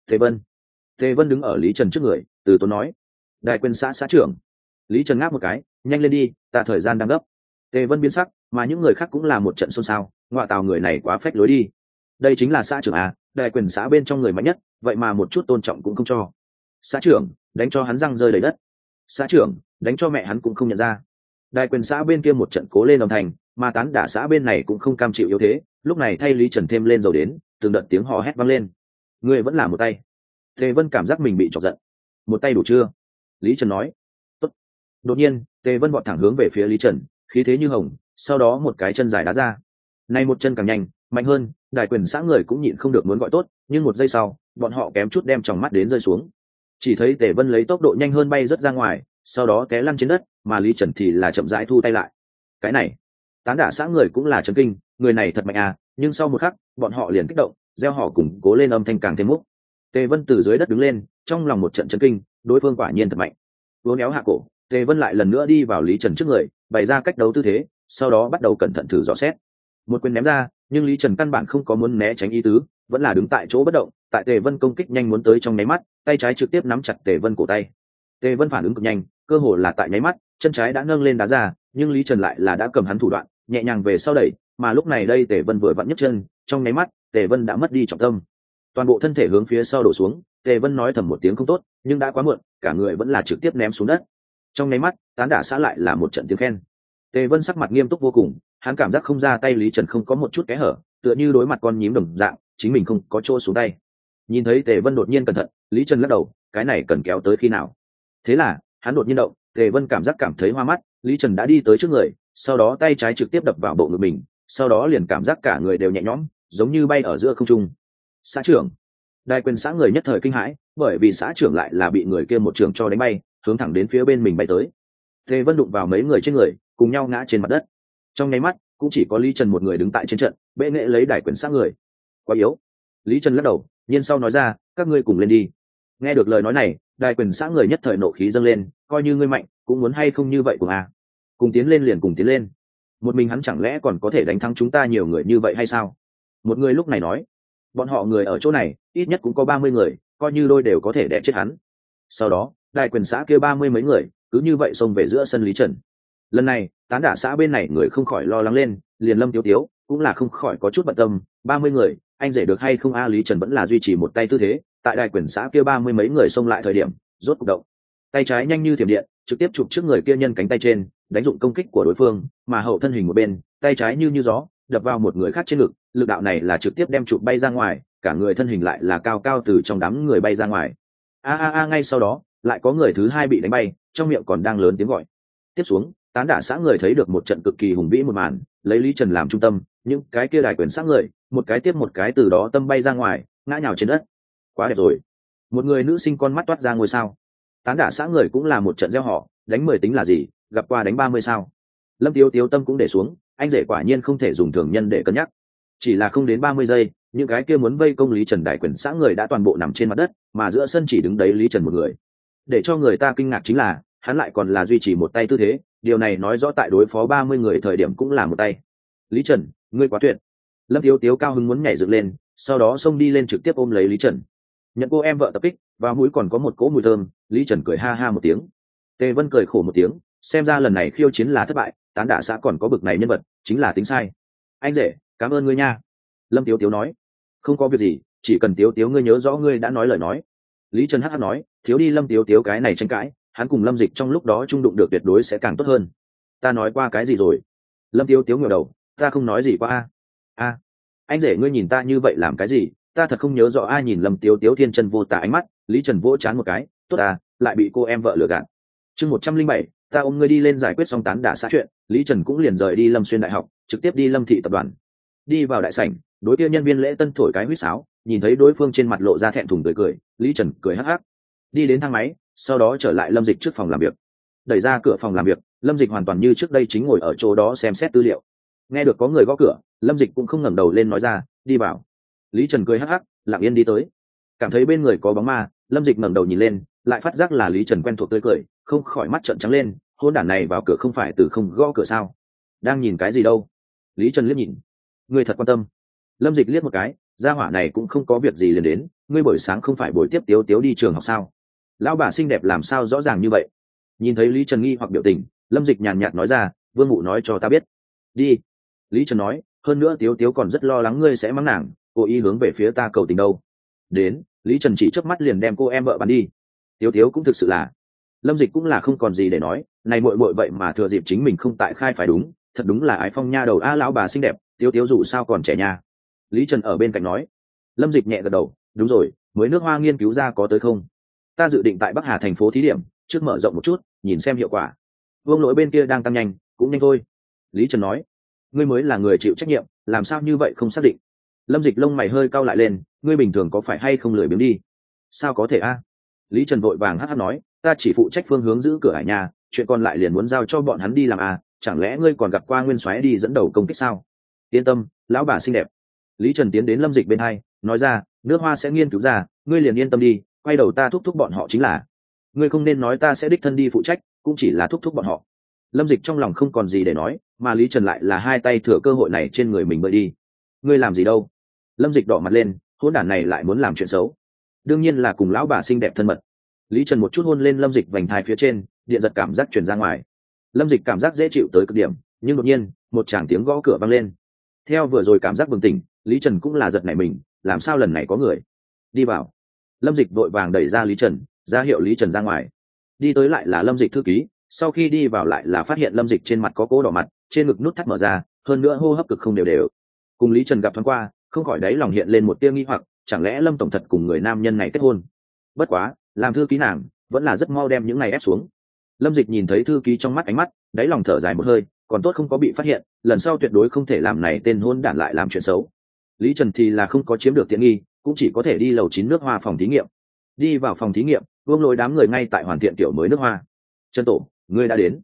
A: Tề Vân đứng ở Lý Trần trước người, từ tốn nói. Đài quyền xã xã trưởng. Lý Trần ngáp một cái, nhanh lên đi, ta thời gian đang gấp. Tề Vân biến sắc, mà những người khác cũng là một trận xôn xao, ngoại tào người này quá phách lối đi. Đây chính là xã trưởng à, đài quyền xã bên trong người mạnh nhất, vậy mà một chút tôn trọng cũng không cho. Xã trưởng, đánh cho hắn răng rơi đầy đất. Xã trưởng, đánh cho mẹ hắn cũng không nhận ra. Đài quyền xã bên kia một trận cố lên đồng thành, mà tán đả xã bên này cũng không cam chịu yếu thế, lúc này thay Lý Trần thêm lên dầu đến, từng đợt tiếng hò hét vang lên. Người vẫn là một tay. Tề Vân cảm giác mình bị chọc giận. Một tay đủ chưa? Lý Trần nói. Tốt. Đột nhiên, Tề Vân vọt thẳng hướng về phía Lý Trần, khí thế như hồng, sau đó một cái chân dài đá ra. Nay một chân càng nhanh, mạnh hơn, đài quyền xã người cũng nhịn không được muốn gọi tốt, nhưng một giây sau, bọn họ kém chút đem tròng mắt đến rơi xuống. Chỉ thấy Tề Vân lấy tốc độ nhanh hơn bay rất ra ngoài, sau đó té lăn trên đất, mà Lý Trần thì là chậm rãi thu tay lại. Cái này, tán đả xã người cũng là chấn kinh, người này thật mạnh à, nhưng sau một khắc, bọn họ liền kích động, reo hò cùng cố lên âm thanh càng thêm múc. Tề Vân từ dưới đất đứng lên, trong lòng một trận chấn kinh, đối phương quả nhiên thật mạnh. Vỗ néo hạ cổ, Tề Vân lại lần nữa đi vào Lý Trần trước người, bày ra cách đấu tư thế, sau đó bắt đầu cẩn thận thử dò xét. Một quyền ném ra, nhưng Lý Trần căn bản không có muốn né tránh ý tứ, vẫn là đứng tại chỗ bất động. Tại Tề Vân công kích nhanh muốn tới trong nháy mắt, tay trái trực tiếp nắm chặt Tề Vân cổ tay. Tề Vân phản ứng cực nhanh, cơ hồ là tại nháy mắt, chân trái đã nâng lên đá ra, nhưng Lý Trần lại là đã cầm hắn thủ đoạn, nhẹ nhàng về sau đẩy, mà lúc này đây Tề Vân vừa vặn nhấc chân, trong nháy mắt, Tề Vân đã mất đi trọng tâm, toàn bộ thân thể hướng phía sau đổ xuống. Tề Vân nói thầm một tiếng không tốt, nhưng đã quá muộn, cả người vẫn là trực tiếp ném xuống đất. Trong nháy mắt, tán đả xã lại là một trận tiếng khen. Tề Vân sắc mặt nghiêm túc vô cùng, hắn cảm giác không ra tay Lý Trần không có một chút kẽ hở, tựa như đối mặt con nhím đồng dạng, chính mình không có chỗ xuống tay. Nhìn thấy Tề Vân đột nhiên cẩn thận, Lý Trần lắc đầu, cái này cần kéo tới khi nào? Thế là, hắn đột nhiên động, Tề Vân cảm thấy hoa mắt, Lý Trần đã đi tới trước người, sau đó tay trái trực tiếp đập vào bộ ngực mình, sau đó liền cảm giác cả người đều nhẹ nhõm, giống như bay ở giữa không trung. Xã trưởng, đài quyền xã người nhất thời kinh hãi, bởi vì xã trưởng lại là bị người kia một trường cho đánh bay, hướng thẳng đến phía bên mình bay tới. Tề Vân đụng vào mấy người trên người, cùng nhau ngã trên mặt đất. Trong nháy mắt, cũng chỉ có Lý Trần một người đứng tại trên trận, bệ nghệ lấy đài quyền sát người. Quá yếu. Lý Trần lắc đầu, nhiên sau nói ra, các ngươi cùng lên đi. Nghe được lời nói này, đài quyền sát người nhất thời nộ khí dâng lên, coi như ngươi mạnh, cũng muốn hay không như vậy cùng à? Cùng tiến lên liền cùng tiến lên. Một mình hắn chẳng lẽ còn có thể đánh thắng chúng ta nhiều người như vậy hay sao? Một người lúc này nói, bọn họ người ở chỗ này, ít nhất cũng có 30 người, coi như đôi đều có thể đè chết hắn. Sau đó, đài quyền xã kia 30 mấy người, cứ như vậy xông về giữa sân Lý Trần. Lần này, tán đả xã bên này người không khỏi lo lắng lên, liền Lâm Tiếu Tiếu cũng là không khỏi có chút bận tâm, 30 người, anh rể được hay không a? Lý Trần vẫn là duy trì một tay tư thế, tại đài quyền xã kia 30 mấy người xông lại thời điểm, rốt cục động. Tay trái nhanh như thiểm điện, trực tiếp chụp trước người kia nhân cánh tay trên, đánh dụng công kích của đối phương, mà hậu thân hình một bên, tay trái như gió, đập vào một người khác trên ngực, lực đạo này là trực tiếp đem chụp bay ra ngoài, cả người thân hình lại là cao cao từ trong đám người bay ra ngoài. Ngay sau đó, lại có người thứ hai bị đánh bay, trong miệng còn đang lớn tiếng gọi. Tiếp xuống, tán đả xã người thấy được một trận cực kỳ hùng vĩ một màn, lấy Lý Trần làm trung tâm, những cái kia đài quyền xã người, một cái tiếp một cái từ đó tâm bay ra ngoài, ngã nhào trên đất. Quá đẹp rồi. Một người nữ sinh con mắt toát ra ngôi sao. Tán đả xã người cũng là một trận gieo họ, đánh 10 tính là gì, gặp qua đánh 30 sao. Lâm Tiếu Tiếu tâm cũng để xuống, anh rể quả nhiên không thể dùng thường nhân để cân nhắc. Chỉ là không đến 30 giây, những cái kia muốn vây công Lý Trần đài quyền xã người đã toàn bộ nằm trên mặt đất, mà giữa sân chỉ đứng đấy Lý Trần một người. Để cho người ta kinh ngạc chính là, hắn lại còn là duy trì một tay tư thế, điều này nói rõ tại đối phó 30 người thời điểm cũng là một tay. Lý Trần, ngươi quá tuyệt. Lâm Tiếu Tiếu cao hứng muốn nhảy dựng lên, sau đó xông đi lên trực tiếp ôm lấy Lý Trần. Nhận cô em vợ tập kích, vào mũi còn có một cỗ mùi thơm, Lý Trần cười ha ha một tiếng. Tề Vân cười khổ một tiếng, xem ra lần này khiêu chiến là thất bại, tán đả xã còn có bực này nhân vật, chính là tính sai. Anh rể, cảm ơn ngươi nha. Lâm Tiếu Tiếu nói. Không có việc gì, chỉ cần Tiếu Tiếu ngươi nhớ rõ ngươi đã nói lời nói. Lý Trần hắc hắc nói, thiếu đi Lâm Tiếu Tiếu cái này tranh cãi, hắn cùng Lâm Dịch trong lúc đó chung đụng được tuyệt đối sẽ càng tốt hơn. Ta nói qua cái gì rồi? Lâm Tiếu Tiếu ngửa đầu, ta không nói gì qua a. Anh rể ngươi nhìn ta như vậy làm cái gì? Ta thật không nhớ rõ. Ai nhìn Lâm Tiếu Tiếu thiên chân vô tà ánh mắt, Lý Trần vỗ chán một cái, tốt à, lại bị cô em vợ lừa gạt. Chương 107, ta ôm ngươi đi lên giải quyết xong tán đả xã chuyện, Lý Trần cũng liền rời đi Lâm Xuyên đại học, trực tiếp đi Lâm thị tập đoàn. Đi vào đại sảnh, đối kia nhân viên lễ tân thổi cái huýt sáo, nhìn thấy đối phương trên mặt lộ ra thẹn thùng tươi cười, Lý Trần cười hắc hắc. Đi đến thang máy, sau đó trở lại Lâm Dịch trước phòng làm việc. Đẩy ra cửa phòng làm việc, Lâm Dịch hoàn toàn như trước đây chính ngồi ở chỗ đó xem xét tư liệu. Nghe được có người gõ cửa, Lâm Dịch cũng không ngẩng đầu lên nói ra, đi vào. Lý Trần cười hắc hắc, lặng yên đi tới. Cảm thấy bên người có bóng ma, Lâm Dịch ngẩng đầu nhìn lên, lại phát giác là Lý Trần quen thuộc tươi cười, không khỏi mắt trợn trắng lên, hôn đản này vào cửa không phải từ không gõ cửa sao? Đang nhìn cái gì đâu? Lý Trần liếc nhìn. Ngươi thật quan tâm. Lâm Dịch liếc một cái, gia hỏa này cũng không có việc gì liền đến, ngươi buổi sáng không phải buổi tiếp Tiếu Tiếu đi trường học sao? Lão bà xinh đẹp làm sao rõ ràng như vậy? Nhìn thấy Lý Trần nghi hoặc biểu tình, Lâm Dịch nhàn nhạt nói ra, Vương Mụ nói cho ta biết. Đi. Lý Trần nói, hơn nữa Tiếu Tiếu còn rất lo lắng ngươi sẽ mắng nàng, cố ý hướng về phía ta cầu tình đâu. Đến, Lý Trần chỉ chớp mắt liền đem cô em vợ bắn đi. Tiếu Tiếu cũng thực sự là. Lâm Dịch cũng là không còn gì để nói, này muội muội vậy mà thừa dịp chính mình không tại khai phải đúng, thật đúng là ái phong nha đầu a. Lão bà xinh đẹp, Tiếu Tiếu dù sao còn trẻ nha. Lý Trần ở bên cạnh nói. Lâm Dịch nhẹ gật đầu, đúng rồi, mới nước hoa nghiên cứu ra có tới không? Ta dự định tại Bắc Hà thành phố thí điểm, trước mở rộng một chút, nhìn xem hiệu quả. Vương Lỗi bên kia đang tăng nhanh, cũng nhanh thôi. Lý Trần nói. Ngươi mới là người chịu trách nhiệm, làm sao như vậy không xác định? Lâm Dịch lông mày hơi cau lại lên, ngươi bình thường có phải hay không lười biếng đi? Sao có thể a? Lý Trần vội vàng hắc hắc nói, ta chỉ phụ trách phương hướng giữ cửa hải nhà, chuyện còn lại liền muốn giao cho bọn hắn đi làm à, chẳng lẽ ngươi còn gặp qua Nguyên Soái đi dẫn đầu công kích sao? Yên tâm, lão bà xinh đẹp. Lý Trần tiến đến Lâm Dịch bên hai, nói ra, nước hoa sẽ nghiên cứu ra, ngươi liền yên tâm đi, quay đầu ta thúc thúc bọn họ chính là. Ngươi không nên nói ta sẽ đích thân đi phụ trách, cũng chỉ là thúc thúc bọn họ. Lâm Dịch trong lòng không còn gì để nói, mà Lý Trần lại là hai tay thừa cơ hội này trên người mình bơi đi. Ngươi làm gì đâu? Lâm Dịch đỏ mặt lên, hỗn đản này lại muốn làm chuyện xấu. Đương nhiên là cùng lão bà xinh đẹp thân mật. Lý Trần một chút hôn lên Lâm Dịch vành thai phía trên, điện giật cảm giác truyền ra ngoài. Lâm Dịch cảm giác dễ chịu tới cực điểm, nhưng đột nhiên, một tràng tiếng gõ cửa vang lên. Theo vừa rồi cảm giác bừng tỉnh, Lý Trần cũng là giật nảy mình, làm sao lần này có người? Đi vào. Lâm Dịch vội vàng đẩy ra Lý Trần, ra hiệu Lý Trần ra ngoài. Đi tới lại là Lâm Dịch thư ký, sau khi đi vào lại là phát hiện Lâm Dịch trên mặt có cố đỏ mặt, trên ngực nút thắt mở ra, hơn nữa hô hấp cực không đều đều. Cùng Lý Trần gặp thoáng qua, không khỏi đáy lòng hiện lên một tia nghi hoặc, chẳng lẽ Lâm tổng thật cùng người nam nhân này kết hôn? Bất quá, làm thư ký nàng, vẫn là rất mau đem những này ép xuống. Lâm Dịch nhìn thấy thư ký trong mắt ánh mắt, đáy lòng thở dài một hơi, còn tốt không có bị phát hiện, lần sau tuyệt đối không thể làm này tên hôn đản lại làm chuyện xấu. Lý Trần thì là không có chiếm được tiện nghi, cũng chỉ có thể đi lầu 9 nước hoa phòng thí nghiệm. Đi vào phòng thí nghiệm, Vương Lỗi đám người ngay tại hoàn thiện kiểu mới nước hoa. Trần Tổ, ngươi đã đến.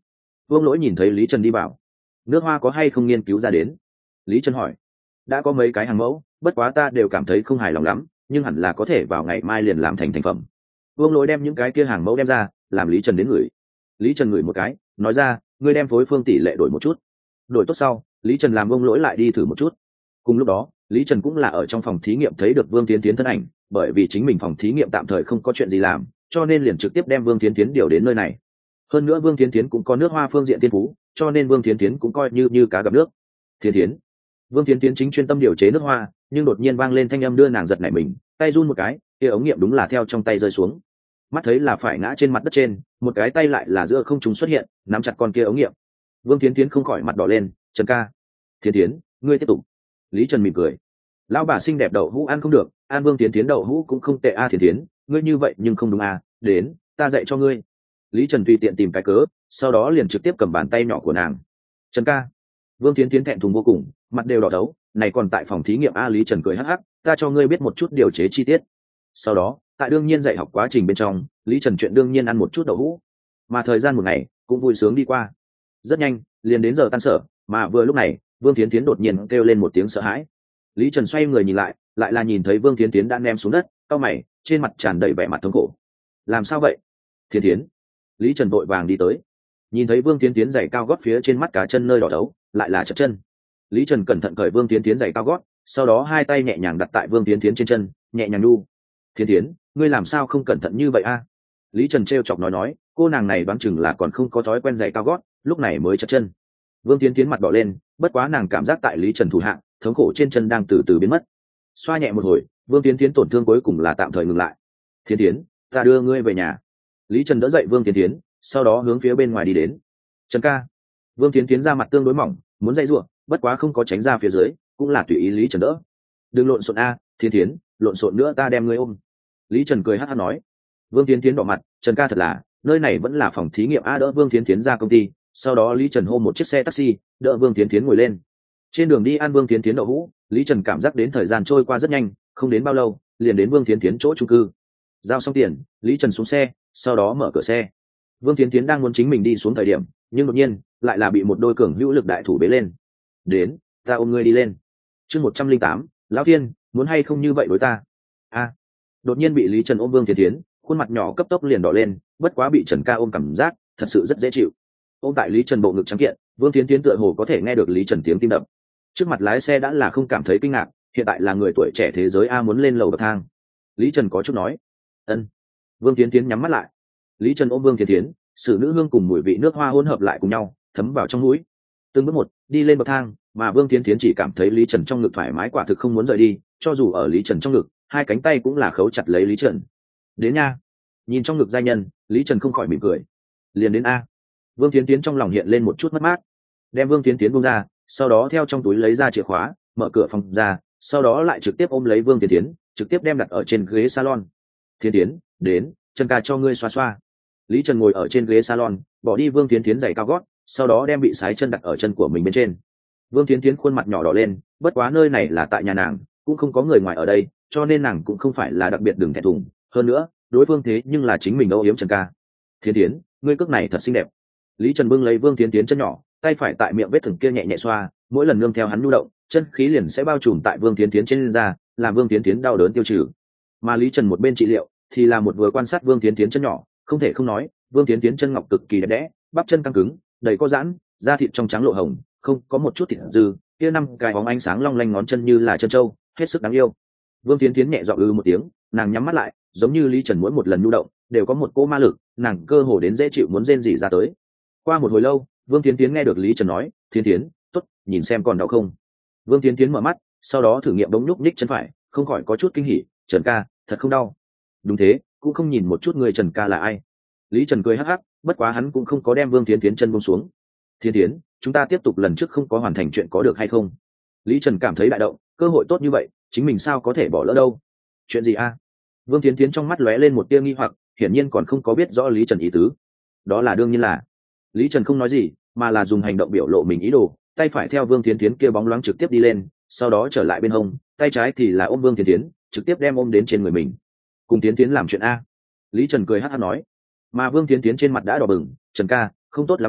A: Vương Lỗi nhìn thấy Lý Trần đi vào. Nước hoa có hay không nghiên cứu ra đến? Lý Trần hỏi. Đã có mấy cái hàng mẫu, bất quá ta đều cảm thấy không hài lòng lắm, nhưng hẳn là có thể vào ngày mai liền làm thành thành phẩm. Vương Lỗi đem những cái kia hàng mẫu đem ra, làm Lý Trần đến ngửi. Lý Trần ngửi một cái, nói ra, ngươi đem phối phương tỷ lệ đổi một chút. Đổi tốt sau, Lý Trần làm Vương Lỗi lại đi thử một chút. Cùng lúc đó, Lý Trần cũng là ở trong phòng thí nghiệm thấy được Vương Tiến Tiến thân ảnh, bởi vì chính mình phòng thí nghiệm tạm thời không có chuyện gì làm, cho nên liền trực tiếp đem Vương Tiến Tiến điều đến nơi này. Hơn nữa Vương Tiến Tiến cũng có nước hoa phương diện tiên phú, cho nên Vương Tiến Tiến cũng coi như cá gặp nước. Tiến Tiến, Vương Tiến Tiến chính chuyên tâm điều chế nước hoa, nhưng đột nhiên vang lên thanh âm đưa nàng giật nảy mình, tay run một cái, kia ống nghiệm đúng là theo trong tay rơi xuống. Mắt thấy là phải ngã trên mặt đất trên, một cái tay lại là giữa không trung xuất hiện, nắm chặt con kia ống nghiệm. Vương Tiến Tiến không khỏi mặt đỏ lên, Trần ca, Tiến Tiến, ngươi tiếp tục. Lý Trần mỉm cười, lão bà xinh đẹp đậu hũ ăn không được, ăn Vương Tiến Tiến đậu hũ cũng không tệ a. Tiến Tiến, ngươi như vậy nhưng không đúng a, đến, ta dạy cho ngươi. Lý Trần tùy tiện tìm cái cớ, sau đó liền trực tiếp cầm bàn tay nhỏ của nàng. Trần ca. Vương Tiến Tiến thẹn thùng vô cùng, mặt đều đỏ đấu, này còn tại phòng thí nghiệm a. Lý Trần cười hắc hắc, ta cho ngươi biết một chút điều chế chi tiết. Sau đó, tại đương nhiên dạy học quá trình bên trong, Lý Trần chuyện đương nhiên ăn một chút đậu hũ, mà thời gian một ngày cũng vui sướng đi qua. Rất nhanh, liền đến giờ tan sở, mà vừa lúc này, Vương Tiến Tiến đột nhiên kêu lên một tiếng sợ hãi. Lý Trần xoay người nhìn lại, lại là nhìn thấy Vương Tiến Tiến đã ném xuống đất, cau mày, trên mặt tràn đầy vẻ mặt thống khổ. Làm sao vậy? Tiến Tiến. Lý Trần vội vàng đi tới, nhìn thấy Vương Tiến Tiến giày cao gót phía trên mắt cá chân nơi đỏ đấu, lại là chật chân. Lý Trần cẩn thận cởi Vương Tiến Tiến giày cao gót, sau đó hai tay nhẹ nhàng đặt tại Vương Tiến Tiến trên chân, nhẹ nhàng đu. Tiến Tiến, ngươi làm sao không cẩn thận như vậy a? Lý Trần trêu chọc nói, cô nàng này đoán chừng là còn không có thói quen giày cao gót, lúc này mới chật chân. Vương Tiến Tiến mặt đỏ lên, bất quá nàng cảm giác tại Lý Trần thủ hạng, thống khổ trên chân đang từ từ biến mất. Xoa nhẹ một hồi, Vương Tiến Tiến tổn thương cuối cùng là tạm thời ngừng lại. Tiến Tiến, ta đưa ngươi về nhà. Lý Trần đỡ dậy Vương Tiến Tiến, sau đó hướng phía bên ngoài đi đến. Trần ca. Vương Tiến Tiến ra mặt tương đối mỏng, muốn dây ruộng, bất quá không có tránh ra phía dưới, cũng là tùy ý Lý Trần đỡ. Đừng lộn xộn a, Tiến Tiến, lộn xộn nữa ta đem ngươi ôm. Lý Trần cười hắt hắt nói. Vương Tiến Tiến đỏ mặt, Trần ca thật là, nơi này vẫn là phòng thí nghiệm a. Đỡ Vương Tiến Tiến ra công ty, sau đó Lý Trần hô một chiếc xe taxi, đỡ Vương Tiến Tiến ngồi lên. Trên đường đi ăn Vương Tiến Tiến đậu hũ, Lý Trần cảm giác đến thời gian trôi qua rất nhanh, không đến bao lâu, liền đến Vương Tiến Tiến chỗ chung cư. Giao xong tiền, Lý Trần xuống xe, sau đó mở cửa xe. Vương Tiến Tiến đang muốn chính mình đi xuống thời điểm, nhưng đột nhiên lại là bị một đôi cường hữu lực đại thủ bế lên. Đến, ta ôm ngươi đi lên. Chương 108, lão Thiên, muốn hay không như vậy đối ta? A. Đột nhiên bị Lý Trần ôm Vương Tiến Tiến, khuôn mặt nhỏ cấp tốc liền đỏ lên, bất quá bị Trần ca ôm cảm giác thật sự rất dễ chịu. Ôm tại Lý Trần bộ ngực trắng kiện, Vương Tiến Tiến tựa hồ có thể nghe được Lý Trần tiếng tim đập. Trước mặt lái xe đã là không cảm thấy kinh ngạc, hiện tại là người tuổi trẻ thế giới a, muốn lên lầu bậc thang. Lý Trần có chút nói. Ân. Vương Tiến Tiến nhắm mắt lại. Lý Trần ôm Vương Tiến Tiến, sử nữ hương cùng mùi vị nước hoa hỗn hợp lại cùng nhau, thấm vào trong mũi. Từng bước một đi lên bậc thang, mà Vương Tiến Tiến chỉ cảm thấy Lý Trần trong ngực thoải mái quả thực không muốn rời đi, cho dù ở Lý Trần trong ngực, hai cánh tay cũng là khấu chặt lấy Lý Trần. Đến nha. Nhìn trong ngực giai nhân, Lý Trần không khỏi mỉm cười. Liền đến a. Vương Tiến Tiến trong lòng hiện lên một chút mất mát, đem Vương Tiến Tiến buông ra, sau đó theo trong túi lấy ra chìa khóa, mở cửa phòng ra, sau đó lại trực tiếp ôm lấy Vương Tiến Tiến, trực tiếp đem đặt ở trên ghế salon. Tiến Tiến, đến, Trần ca cho ngươi xoa xoa. Lý Trần ngồi ở trên ghế salon, bỏ đi Vương Tiến Tiến giày cao gót, sau đó đem bị sái chân đặt ở chân của mình bên trên. Vương Tiến Tiến khuôn mặt nhỏ đỏ lên, bất quá nơi này là tại nhà nàng, cũng không có người ngoài ở đây, cho nên nàng cũng không phải là đặc biệt đừng thẹn thùng. Hơn nữa, đối phương thế nhưng là chính mình âu yếm Trần ca. Tiến Tiến, ngươi cước này thật xinh đẹp. Lý Trần bưng lấy Vương Tiến Tiến chân nhỏ, tay phải tại miệng vết thương kia nhẹ nhẹ xoa, mỗi lần nương theo hắn nhu động, chân khí liền sẽ bao trùm tại Vương Tiến Tiến trên da, làm Vương Tiến Tiến đau đớn tiêu trừ. Mà Lý Trần một bên trị liệu, thì là một vừa quan sát Vương Tiến Tiến chân nhỏ, không thể không nói, Vương Tiến Tiến chân ngọc cực kỳ đẹp đẽ, bắp chân căng cứng, đầy có giãn, da thịt trong trắng lộ hồng, không có một chút thịt dư, kia năm cái bóng ánh sáng long lanh ngón chân như là chân trâu, hết sức đáng yêu. Vương Tiến Tiến nhẹ giọng ư một tiếng, nàng nhắm mắt lại, giống như Lý Trần mỗi một lần nhu động, đều có một cỗ ma lực, nàng cơ hồ đến dễ chịu muốn rên rỉ ra tới. Qua một hồi lâu, Vương Tiến Tiến nghe được Lý Trần nói, Tiến Tiến, tốt, nhìn xem còn đau không. Vương Tiến Tiến mở mắt, sau đó thử nghiệm bỗng nhúc nhích chân phải, không khỏi có chút kinh hỉ, Trần ca, thật không đau. Đúng thế, cũng không nhìn một chút người Trần ca là ai. Lý Trần cười hắc hắc, bất quá hắn cũng không có đem Vương Tiến Tiến chân buông xuống. Tiến Tiến, chúng ta tiếp tục lần trước không có hoàn thành chuyện có được hay không? Lý Trần cảm thấy đại động, cơ hội tốt như vậy, chính mình sao có thể bỏ lỡ đâu? Chuyện gì a? Vương Tiến Tiến trong mắt lóe lên một tia nghi hoặc, hiển nhiên còn không có biết rõ Lý Trần ý tứ. Đó là đương nhiên là. Lý Trần không nói gì, mà là dùng hành động biểu lộ mình ý đồ, tay phải theo Vương Tiến Tiến kia bóng loáng trực tiếp đi lên, sau đó trở lại bên hông, tay trái thì là ôm Vương Tiến Tiến, trực tiếp đem ôm đến trên người mình. Cùng Tiến Tiến làm chuyện a. Lý Trần cười hắc hắc nói. Mà Vương Tiến Tiến trên mặt đã đỏ bừng, Trần ca, không tốt lắm đâu,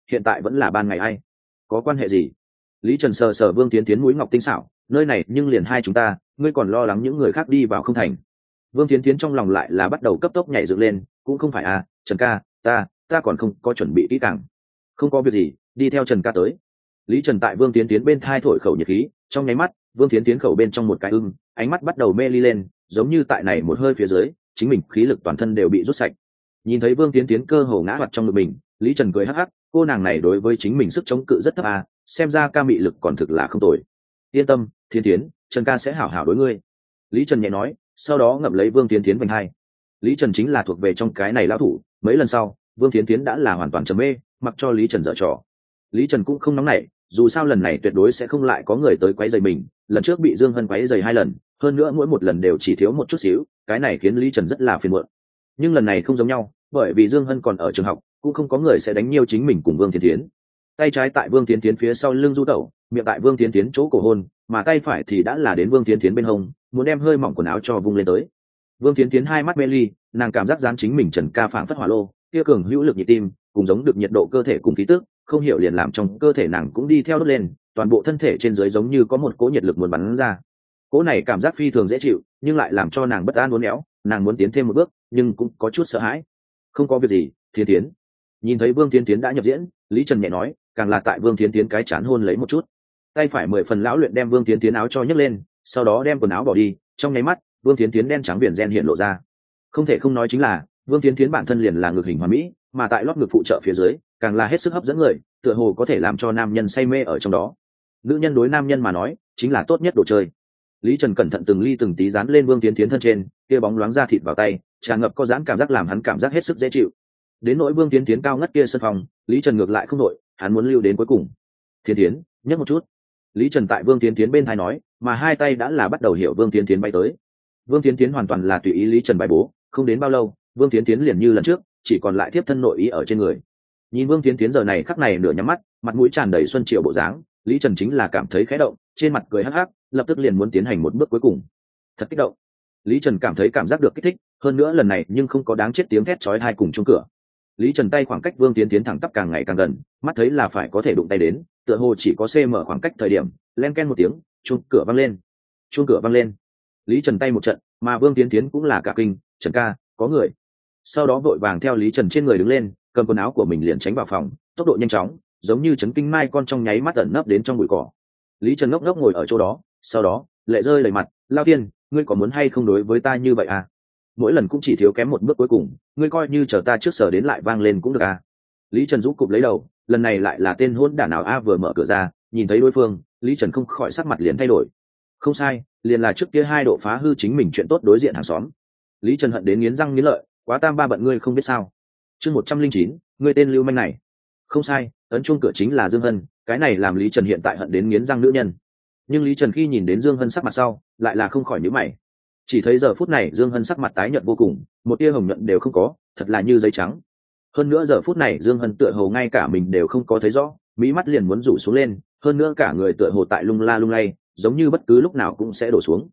A: hiện tại vẫn là ban ngày ai có quan hệ gì? Lý Trần sờ sờ Vương Tiến Tiến mũi ngọc tinh xảo, nơi này nhưng liền hai chúng ta, ngươi còn lo lắng những người khác đi vào không thành? Vương Tiến Tiến trong lòng lại là bắt đầu cấp tốc nhảy dựng lên, cũng không phải à, Trần ca, ta còn không có chuẩn bị kỹ càng. Không có việc gì, đi theo Trần ca tới. Lý Trần tại Vương Tiến Tiến bên thai thổi khẩu nhiệt khí, trong nháy mắt, Vương Tiến Tiến khẩu bên trong một cái ánh mắt bắt đầu mê ly lên, giống như tại này một hơi phía dưới, chính mình khí lực toàn thân đều bị rút sạch. Nhìn thấy Vương Tiến Tiến cơ hồ ngã hoạt trong ngực mình, Lý Trần cười hắc hắc, cô nàng này đối với chính mình sức chống cự rất thấp à, xem ra ca mị lực còn thực là không tồi. Yên tâm, Thiên Tiến, Trần ca sẽ hảo hảo đối ngươi. Lý Trần nhẹ nói, sau đó ngậm lấy Vương Tiến Tiến vành hai. Lý Trần chính là thuộc về trong cái này lão thủ, mấy lần sau, Vương Tiến Tiến đã là hoàn toàn trầm mê, mặc cho Lý Trần dở trò. Lý Trần cũng không nóng nảy, dù sao lần này tuyệt đối sẽ không lại có người tới quấy rầy mình, lần trước bị Dương Hân quấy rầy 2 lần, hơn nữa mỗi một lần đều chỉ thiếu một chút xíu, cái này khiến Lý Trần rất là phiền muộn. Nhưng lần này không giống nhau, bởi vì Dương Hân còn ở trường học, cũng không có người sẽ đánh nhiều chính mình cùng Vương Tiến Tiến. Tay trái tại Vương Tiến Tiến phía sau lưng du tẩu, miệng tại Vương Tiến Tiến chỗ cổ hôn, mà tay phải thì đã là đến Vương Tiến Tiến bên hông, muốn đem hơi mỏng quần áo cho vung lên tới. Vương Tiến Tiến hai mắt mê ly, nàng cảm giác dán chính mình Trần ca phảng phất hỏa lô, kia cường hữu lực nhịp tim, cùng giống được nhiệt độ cơ thể cùng khí tức, không hiểu liền làm trong cơ thể nàng cũng đi theo đốt lên, toàn bộ thân thể trên dưới giống như có một cỗ nhiệt lực muốn bắn ra. Cỗ này cảm giác phi thường dễ chịu, nhưng lại làm cho nàng bất an uốn éo, nàng muốn tiến thêm một bước, nhưng cũng có chút sợ hãi. Không có việc gì, Thiên Tiến. Nhìn thấy Vương Tiến Tiến đã nhập diễn, Lý Trần nhẹ nói, càng là tại Vương Tiến Tiến cái chán hôn lấy một chút. Tay phải 10 phần lão luyện đem Vương Tiến Tiến áo cho nhấc lên, sau đó đem quần áo bỏ đi, trong nháy mắt, Vương Tiến Tiến đen trắng viền gen hiện lộ ra. Không thể không nói chính là, Vương Tiến Tiến bản thân liền là ngực hình hoàn mỹ, mà tại lót ngực phụ trợ phía dưới, càng là hết sức hấp dẫn người, tựa hồ có thể làm cho nam nhân say mê ở trong đó. Nữ nhân đối nam nhân mà nói, chính là tốt nhất đồ chơi. Lý Trần cẩn thận từng ly từng tí dán lên Vương Tiến Tiến thân trên, kia bóng loáng ra thịt vào tay, tràn ngập có giãn cảm giác làm hắn cảm giác hết sức dễ chịu. Đến nỗi Vương Tiến Tiến cao ngất kia sân phòng, Lý Trần ngược lại không đội, hắn muốn lưu đến cuối cùng. Tiến Tiến, nhấc một chút. Lý Trần tại Vương Tiến Tiến bên tai nói, mà hai tay đã là bắt đầu hiểu Vương Tiến Tiến bay tới. Vương Tiến Tiến hoàn toàn là tùy ý Lý Trần bài bố, không đến bao lâu, Vương Tiến Tiến liền như lần trước, chỉ còn lại tiếp thân nội ý ở trên người. Nhìn Vương Tiến Tiến giờ này khắc này nửa nhắm mắt, mặt mũi tràn đầy xuân triệu bộ dáng, Lý Trần chính là cảm thấy khẽ động, trên mặt cười hắc hắc, lập tức liền muốn tiến hành một bước cuối cùng. Thật kích động. Lý Trần cảm thấy cảm giác được kích thích, hơn nữa lần này nhưng không có đáng chết tiếng thét chói tai cùng chuông cửa. Lý Trần tay khoảng cách Vương Tiến Tiến thẳng tắp càng ngày càng gần, mắt thấy là phải có thể đụng tay đến, tựa hồ chỉ có cm khoảng cách thời điểm, len ken một tiếng, chuông cửa vang lên. Chuông cửa vang lên. Lý Trần tay một trận, mà Vương Tiến Tiến cũng là cả kinh, Trần ca, có người. Sau đó vội vàng theo Lý Trần trên người đứng lên, cầm quần áo của mình liền tránh vào phòng, tốc độ nhanh chóng, giống như chấn kinh mai con trong nháy mắt ẩn nấp đến trong bụi cỏ. Lý Trần ngốc ngốc ngồi ở chỗ đó, sau đó lệ rơi đầy mặt, lao tiên, ngươi có muốn hay không đối với ta như vậy à? Mỗi lần cũng chỉ thiếu kém một bước cuối cùng, ngươi coi như chờ ta trước sở đến lại vang lên cũng được à? Lý Trần rũ cụp lấy đầu, lần này lại là tên hôn đản nào a vừa mở cửa ra, nhìn thấy đối phương, Lý Trần không khỏi sắc mặt liền thay đổi. Không sai, liền là trước kia 2 độ phá hư chính mình chuyện tốt đối diện hàng xóm. Lý Trần hận đến nghiến răng nghiến lợi, quá tam ba bận ngươi không biết sao? Chương 109, ngươi tên lưu manh này. Không sai, ấn chuông cửa chính là Dương Hân, cái này làm Lý Trần hiện tại hận đến nghiến răng nữ nhân. Nhưng Lý Trần khi nhìn đến Dương Hân sắc mặt sau, lại là không khỏi nhíu mày. Chỉ thấy giờ phút này Dương Hân sắc mặt tái nhợt vô cùng, một tia hồng nhuận đều không có, thật là như giấy trắng. Hơn nữa giờ phút này Dương Hân tựa hồ ngay cả mình đều không có thấy rõ, mí mắt liền muốn rủ xuống lên, hơn nữa cả người tựa hồ tại lung la lung lay, giống như bất cứ lúc nào cũng sẽ đổ xuống.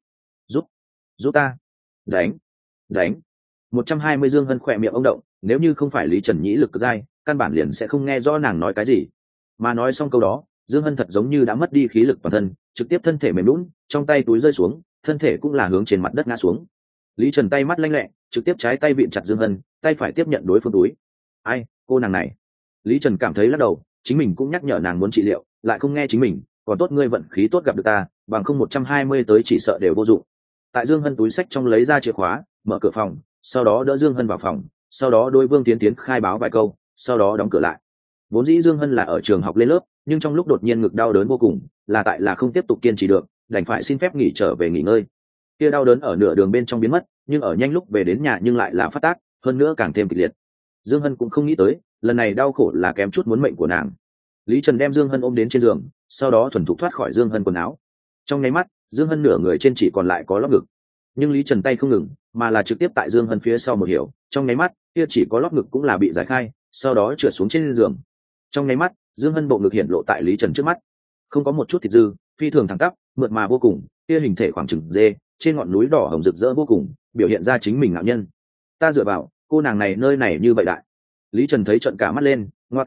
A: Giúp ta, đánh. 120 Dương Hân khỏe miệng ông động, nếu như không phải Lý Trần nhĩ lực dai, căn bản liền sẽ không nghe rõ nàng nói cái gì. Mà nói xong câu đó, Dương Hân thật giống như đã mất đi khí lực toàn thân, trực tiếp thân thể mềm lún, trong tay túi rơi xuống, thân thể cũng là hướng trên mặt đất ngã xuống. Lý Trần tay mắt lanh lẹ, trực tiếp trái tay vịn chặt Dương Hân, tay phải tiếp nhận đối phương túi. Ai, cô nàng này. Lý Trần cảm thấy lắc đầu, chính mình cũng nhắc nhở nàng muốn trị liệu, lại không nghe chính mình, còn tốt ngươi vận khí tốt gặp được ta, bằng không 120 tới chỉ sợ đều vô dụng. Tại Dương Hân túi xách trong lấy ra chìa khóa, mở cửa phòng, sau đó đỡ Dương Hân vào phòng, sau đó đôi Vương Tiến Tiến khai báo vài câu, sau đó đóng cửa lại. Vốn dĩ Dương Hân là ở trường học lên lớp, nhưng trong lúc đột nhiên ngực đau đớn vô cùng, là tại là không tiếp tục kiên trì được, đành phải xin phép nghỉ trở về nghỉ ngơi. Kia đau đớn ở nửa đường bên trong biến mất, nhưng ở nhanh lúc về đến nhà nhưng lại là phát tác, hơn nữa càng thêm kịch liệt. Dương Hân cũng không nghĩ tới, lần này đau khổ là kém chút muốn mệnh của nàng. Lý Trần đem Dương Hân ôm đến trên giường, sau đó thuần thục thoát khỏi Dương Hân quần áo. Trong nháy mắt, Dương Hân nửa người trên chỉ còn lại có lót ngực. Nhưng Lý Trần tay không ngừng, mà là trực tiếp tại Dương Hân phía sau một hiểu, trong nháy mắt, kia chỉ có lót ngực cũng là bị giải khai, sau đó trượt xuống trên giường. Trong nháy mắt, Dương Hân bộ ngực hiện lộ tại Lý Trần trước mắt, không có một chút thịt dư, phi thường thẳng tắp, mượt mà vô cùng, kia hình thể khoảng chừng dê, trên ngọn núi đỏ hồng rực rỡ vô cùng, biểu hiện ra chính mình ngạo nhân. Ta dựa vào, cô nàng này nơi này như vậy đại. Lý Trần thấy trợn cả mắt lên, ngoa tạo,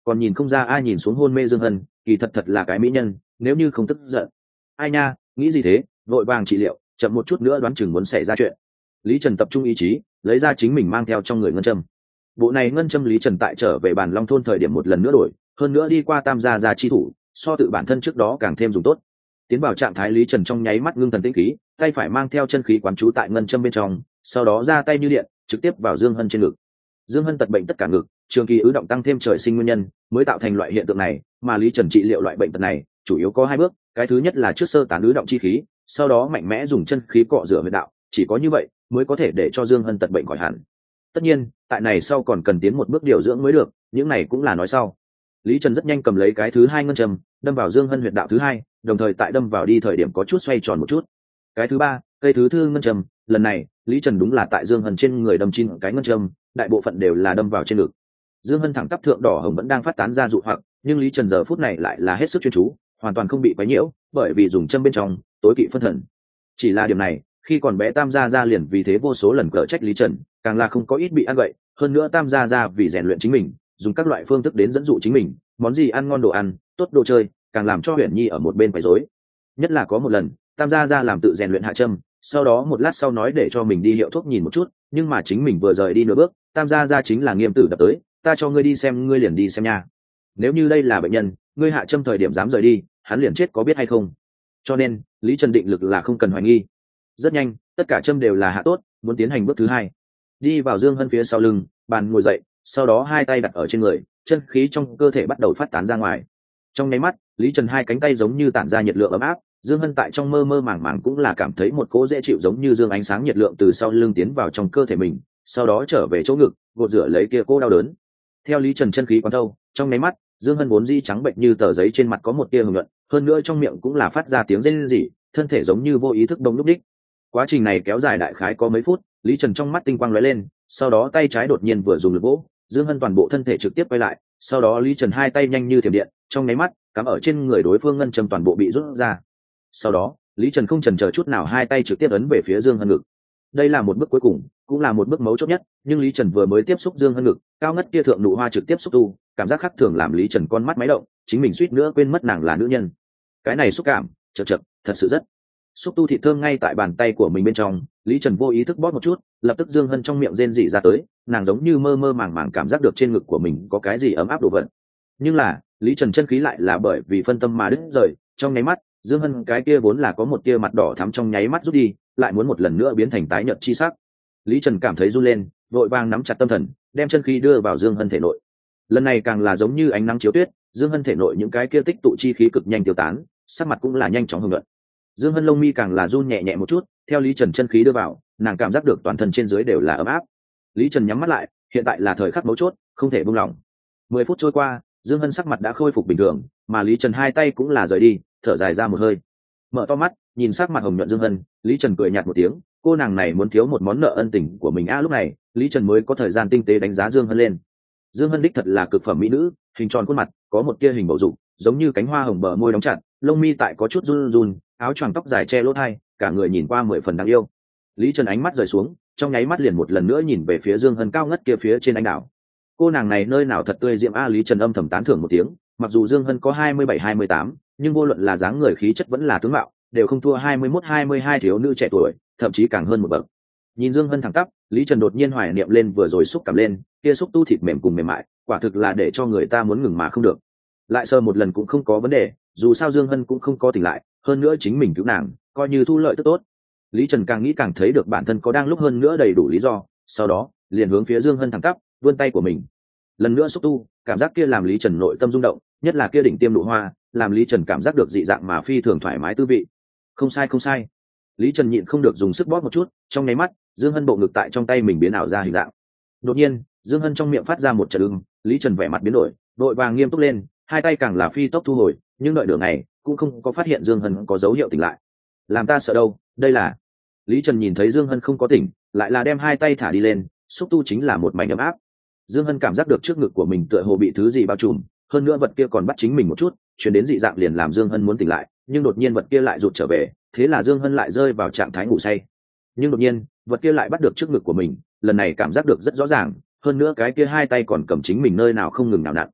A: còn nhìn không ra ai nhìn xuống hôn mê Dương Hân, kỳ thật thật là cái mỹ nhân, nếu như không tức giận. Ai nha, nghĩ gì thế, vội vàng trị liệu, chậm một chút nữa đoán chừng muốn xảy ra chuyện. Lý Trần tập trung ý chí, lấy ra chính mình mang theo trong người ngân châm. Bộ này ngân châm Lý Trần tại trở về Bàn Long thôn thời điểm một lần nữa đổi, hơn nữa đi qua Tam gia chi thủ, so tự bản thân trước đó càng thêm dùng tốt. Tiến vào trạng thái Lý Trần trong nháy mắt ngưng thần tĩnh khí, tay phải mang theo chân khí quán trú tại ngân châm bên trong, sau đó ra tay như điện, trực tiếp vào Dương Hân trên ngực. Dương Hân tật bệnh tất cả ngực, trường kỳ ứ động tăng thêm trời sinh nguyên nhân, mới tạo thành loại hiện tượng này, mà Lý Trần trị liệu loại bệnh tật này, chủ yếu có hai bước, cái thứ nhất là trước sơ tán ứ động chi khí, sau đó mạnh mẽ dùng chân khí cọ rửa huyệt đạo, chỉ có như vậy mới có thể để cho Dương Hân tật bệnh khỏi hẳn. Tất nhiên, tại này sau còn cần tiến một bước điều dưỡng mới được, những này cũng là nói sau. Lý Trần rất nhanh cầm lấy cái thứ hai ngân châm, đâm vào Dương Hân huyệt đạo thứ hai, đồng thời tại đâm vào đi thời điểm có chút xoay tròn một chút. Cái thứ ba, cây thứ tư ngân châm, lần này Lý Trần đúng là tại Dương Hân trên người đâm 9 cái ngân châm, đại bộ phận đều là đâm vào trên ngực. Dương Hân thẳng tắp thượng đỏ hồng vẫn đang phát tán ra dụ hoặc, nhưng Lý Trần giờ phút này lại là hết sức chuyên chú, hoàn toàn không bị quấy nhiễu, bởi vì dùng châm bên trong tối kỵ phân thần. Chỉ là điểm này, khi còn bé Tam gia liền vì thế vô số lần cở trách Lý Trần, càng là không có ít bị ăn vậy, hơn nữa Tam gia vì rèn luyện chính mình, dùng các loại phương thức đến dẫn dụ chính mình, món gì ăn ngon đồ ăn, tốt đồ chơi, càng làm cho Huyền Nhi ở một bên quấy rối. Nhất là có một lần, Tam gia làm tự rèn luyện hạ châm, sau đó một lát sau nói để cho mình đi hiệu thuốc nhìn một chút, nhưng mà chính mình vừa rời đi nửa bước, Tam gia chính là nghiêm tử đập tới, ta cho ngươi đi xem ngươi liền đi xem nha. Nếu như đây là bệnh nhân, ngươi hạ châm thời điểm dám rời đi, hắn liền chết có biết hay không? Cho nên, Lý Trần định lực là không cần hoài nghi. Rất nhanh, tất cả châm đều là hạ tốt, muốn tiến hành bước thứ hai. Đi vào Dương Hân phía sau lưng, bàn ngồi dậy, sau đó hai tay đặt ở trên người, chân khí trong cơ thể bắt đầu phát tán ra ngoài. Trong nháy mắt, Lý Trần hai cánh tay giống như tản ra nhiệt lượng ấm áp, Dương Hân tại trong mơ mơ màng màng cũng là cảm thấy một cỗ dễ chịu giống như dương ánh sáng nhiệt lượng từ sau lưng tiến vào trong cơ thể mình, sau đó trở về chỗ ngực, gột rửa lấy kia cô đau đớn. Theo Lý Trần chân khí quán thâu, trong nháy mắt, Dương Hân vốn di trắng bệnh như tờ giấy trên mặt có một tia hồng nhuận, hơn nữa trong miệng cũng là phát ra tiếng rên rỉ, thân thể giống như vô ý thức đông lúc đích. Quá trình này kéo dài đại khái có mấy phút, Lý Trần trong mắt tinh quang lóe lên, sau đó tay trái đột nhiên vừa dùng lực vỗ, Dương Hân toàn bộ thân thể trực tiếp quay lại, sau đó Lý Trần hai tay nhanh như thiểm điện, trong nháy mắt, cắm ở trên người đối phương ngân châm toàn bộ bị rút ra. Sau đó, Lý Trần không chần chờ chút nào hai tay trực tiếp ấn về phía Dương Hân ngực. Đây là một bước cuối cùng, cũng là một bước mấu chốt nhất, nhưng Lý Trần vừa mới tiếp xúc Dương Hân ngực, cao ngất kia thượng nụ hoa trực tiếp xúc tu, cảm giác khác thường làm Lý Trần con mắt máy động, chính mình suýt nữa quên mất nàng là nữ nhân. Cái này xúc cảm, chậc, thật sự rất. Xúc tu thịt thơm ngay tại bàn tay của mình bên trong, Lý Trần vô ý thức bóp một chút, lập tức Dương Hân trong miệng rên rỉ ra tới, nàng giống như mơ mơ màng màng cảm giác được trên ngực của mình có cái gì ấm áp đồ vật. Nhưng là, Lý Trần chân khí lại là bởi vì phân tâm mà đứt rời, trong nháy mắt, Dương Hân cái kia vốn là có một tia mặt đỏ thắm trong nháy mắt rút đi, lại muốn một lần nữa biến thành tái nhợt chi sắc. Lý Trần cảm thấy run lên, vội vàng nắm chặt tâm thần, đem chân khí đưa vào Dương Hân thể nội. Lần này càng là giống như ánh nắng chiếu tuyết, Dương Hân thể nội những cái kia tích tụ chi khí cực nhanh tiêu tán, sắc mặt cũng là nhanh chóng hưng luận. Dương Hân lông mi càng là run nhẹ nhẹ một chút, theo Lý Trần chân khí đưa vào, nàng cảm giác được toàn thân trên dưới đều là ấm áp. Lý Trần nhắm mắt lại, hiện tại là thời khắc mấu chốt, không thể buông lỏng. 10 phút trôi qua, Dương Hân sắc mặt đã khôi phục bình thường, mà Lý Trần hai tay cũng là rời đi, thở dài ra một hơi. Mở to mắt, nhìn sắc mặt hồng nhuận Dương Hân, Lý Trần cười nhạt một tiếng, cô nàng này muốn thiếu một món nợ ân tình của mình lúc này, Lý Trần mới có thời gian tinh tế đánh giá Dương Hân lên. Dương Hân đích thật là cực phẩm mỹ nữ, hình tròn khuôn mặt, có một tia hình bầu dục, giống như cánh hoa hồng, bờ môi đóng chặt, lông mi tại có chút run run, áo choàng tóc dài che lỗ tai, cả người nhìn qua 10 phần đáng yêu. Lý Trần ánh mắt rời xuống, trong nháy mắt liền một lần nữa nhìn về phía Dương Hân cao ngất kia phía trên anh đảo. Cô nàng này nơi nào thật tươi diễm Lý Trần âm thầm tán thưởng một tiếng, mặc dù Dương Hân có 27-28, nhưng vô luận là dáng người khí chất vẫn là tướng mạo, đều không thua 21-22 thiếu nữ trẻ tuổi, thậm chí càng hơn một bậc. Nhìn Dương Hân thẳng tắp, Lý Trần đột nhiên hoài niệm lên vừa rồi xúc cảm lên, kia xúc tu thịt mềm cùng mềm mại, quả thực là để cho người ta muốn ngừng mà không được. Lại sờ một lần cũng không có vấn đề, dù sao Dương Hân cũng không có tỉnh lại, hơn nữa chính mình cứu nàng, coi như thu lợi rất tốt. Lý Trần càng nghĩ càng thấy được bản thân có đang lúc hơn nữa đầy đủ lý do, sau đó liền hướng phía Dương Hân thẳng tắp, vươn tay của mình. Lần nữa xúc tu, cảm giác kia làm Lý Trần nội tâm rung động, nhất là kia đỉnh tiêm nụ hoa, làm Lý Trần cảm giác được dị dạng mà phi thường thoải mái tư vị. Không sai. Lý Trần nhịn không được dùng sức bóp một chút, trong nháy mắt, Dương Hân bộ ngực tại trong tay mình biến ảo ra hình dạng. Đột nhiên, Dương Hân trong miệng phát ra một trận ưng, Lý Trần vẻ mặt biến đổi, đội vàng nghiêm túc lên, hai tay càng là phi tốc thu hồi, nhưng đợi nửa ngày cũng không có phát hiện Dương Hân có dấu hiệu tỉnh lại. Làm ta sợ đâu, đây là. Lý Trần nhìn thấy Dương Hân không có tỉnh, lại là đem hai tay thả đi lên, xúc tu chính là một mảnh ấm áp. Dương Hân cảm giác được trước ngực của mình tựa hồ bị thứ gì bao trùm, hơn nữa vật kia còn bắt chính mình một chút, chuyển đến dị dạng liền làm Dương Hân muốn tỉnh lại, nhưng đột nhiên vật kia lại rụt trở về, thế là Dương Hân lại rơi vào trạng thái ngủ say. Nhưng đột nhiên, vật kia lại bắt được trước ngực của mình, lần này cảm giác được rất rõ ràng, hơn nữa cái kia hai tay còn cầm chính mình nơi nào không ngừng nào nặn.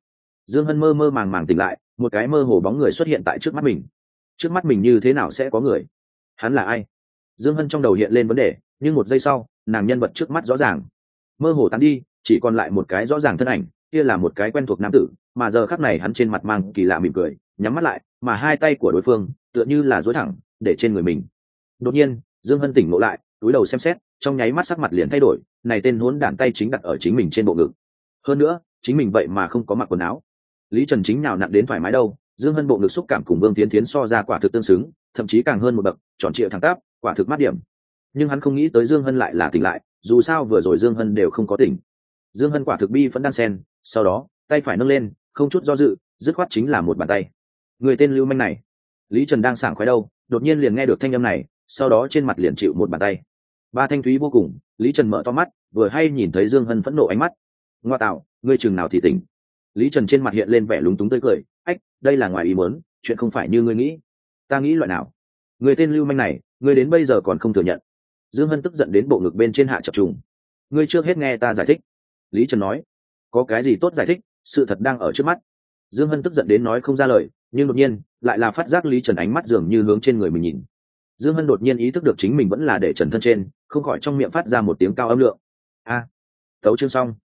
A: Dương Hân mơ mơ màng màng tỉnh lại, một cái mơ hồ bóng người xuất hiện tại trước mắt mình. Trước mắt mình như thế nào sẽ có người? Hắn là ai? Dương Hân trong đầu hiện lên vấn đề, nhưng một giây sau nàng nhân vật trước mắt rõ ràng, mơ hồ tán đi, chỉ còn lại một cái rõ ràng thân ảnh, kia là một cái quen thuộc nam tử, mà giờ khắc này hắn trên mặt mang kỳ lạ mỉm cười, nhắm mắt lại, mà hai tay của đối phương tựa như là duỗi thẳng để trên người mình. Đột nhiên Dương Hân tỉnh ngộ lại, cúi đầu xem xét, trong nháy mắt sắc mặt liền thay đổi, này tên hỗn đản tay chính đặt ở chính mình trên bộ ngực. Hơn nữa chính mình vậy mà không có mặc quần áo. Lý Trần chính nào nặng đến thoải mái đâu, Dương Hân bộ ngực xúc cảm cùng Vương Tiến Tiến so ra quả thực tương xứng, thậm chí càng hơn một bậc, tròn trịa thẳng tắp, quả thực mát điểm. Nhưng hắn không nghĩ tới Dương Hân lại là tỉnh lại, dù sao vừa rồi Dương Hân đều không có tỉnh. Dương Hân quả thực bi phẫn đan sen, sau đó tay phải nâng lên, không chút do dự, dứt khoát chính là một bàn tay. Người tên lưu manh này. Lý Trần đang sảng khoái đâu, đột nhiên liền nghe được thanh âm này, sau đó trên mặt liền chịu một bàn tay. Ba thanh thúy vô cùng, Lý Trần mở to mắt, vừa hay nhìn thấy Dương Hân phẫn nộ ánh mắt. Ngoa tạo, ngươi chừng nào thì tỉnh. Lý Trần trên mặt hiện lên vẻ lúng túng tươi cười, ách, đây là ngoài ý muốn, chuyện không phải như ngươi nghĩ. Ta nghĩ loại nào? Người tên lưu manh này, ngươi đến bây giờ còn không thừa nhận. Dương Hân tức giận đến bộ ngực bên trên hạ chập trùng. Ngươi trước hết nghe ta giải thích. Lý Trần nói. Có cái gì tốt giải thích, sự thật đang ở trước mắt. Dương Hân tức giận đến nói không ra lời, nhưng đột nhiên lại là phát giác Lý Trần ánh mắt dường như hướng trên người mình nhìn. Dương Hân đột nhiên ý thức được chính mình vẫn là để trần thân trên, không khỏi trong miệng phát ra một tiếng cao âm lượng. A, tấu chương xong.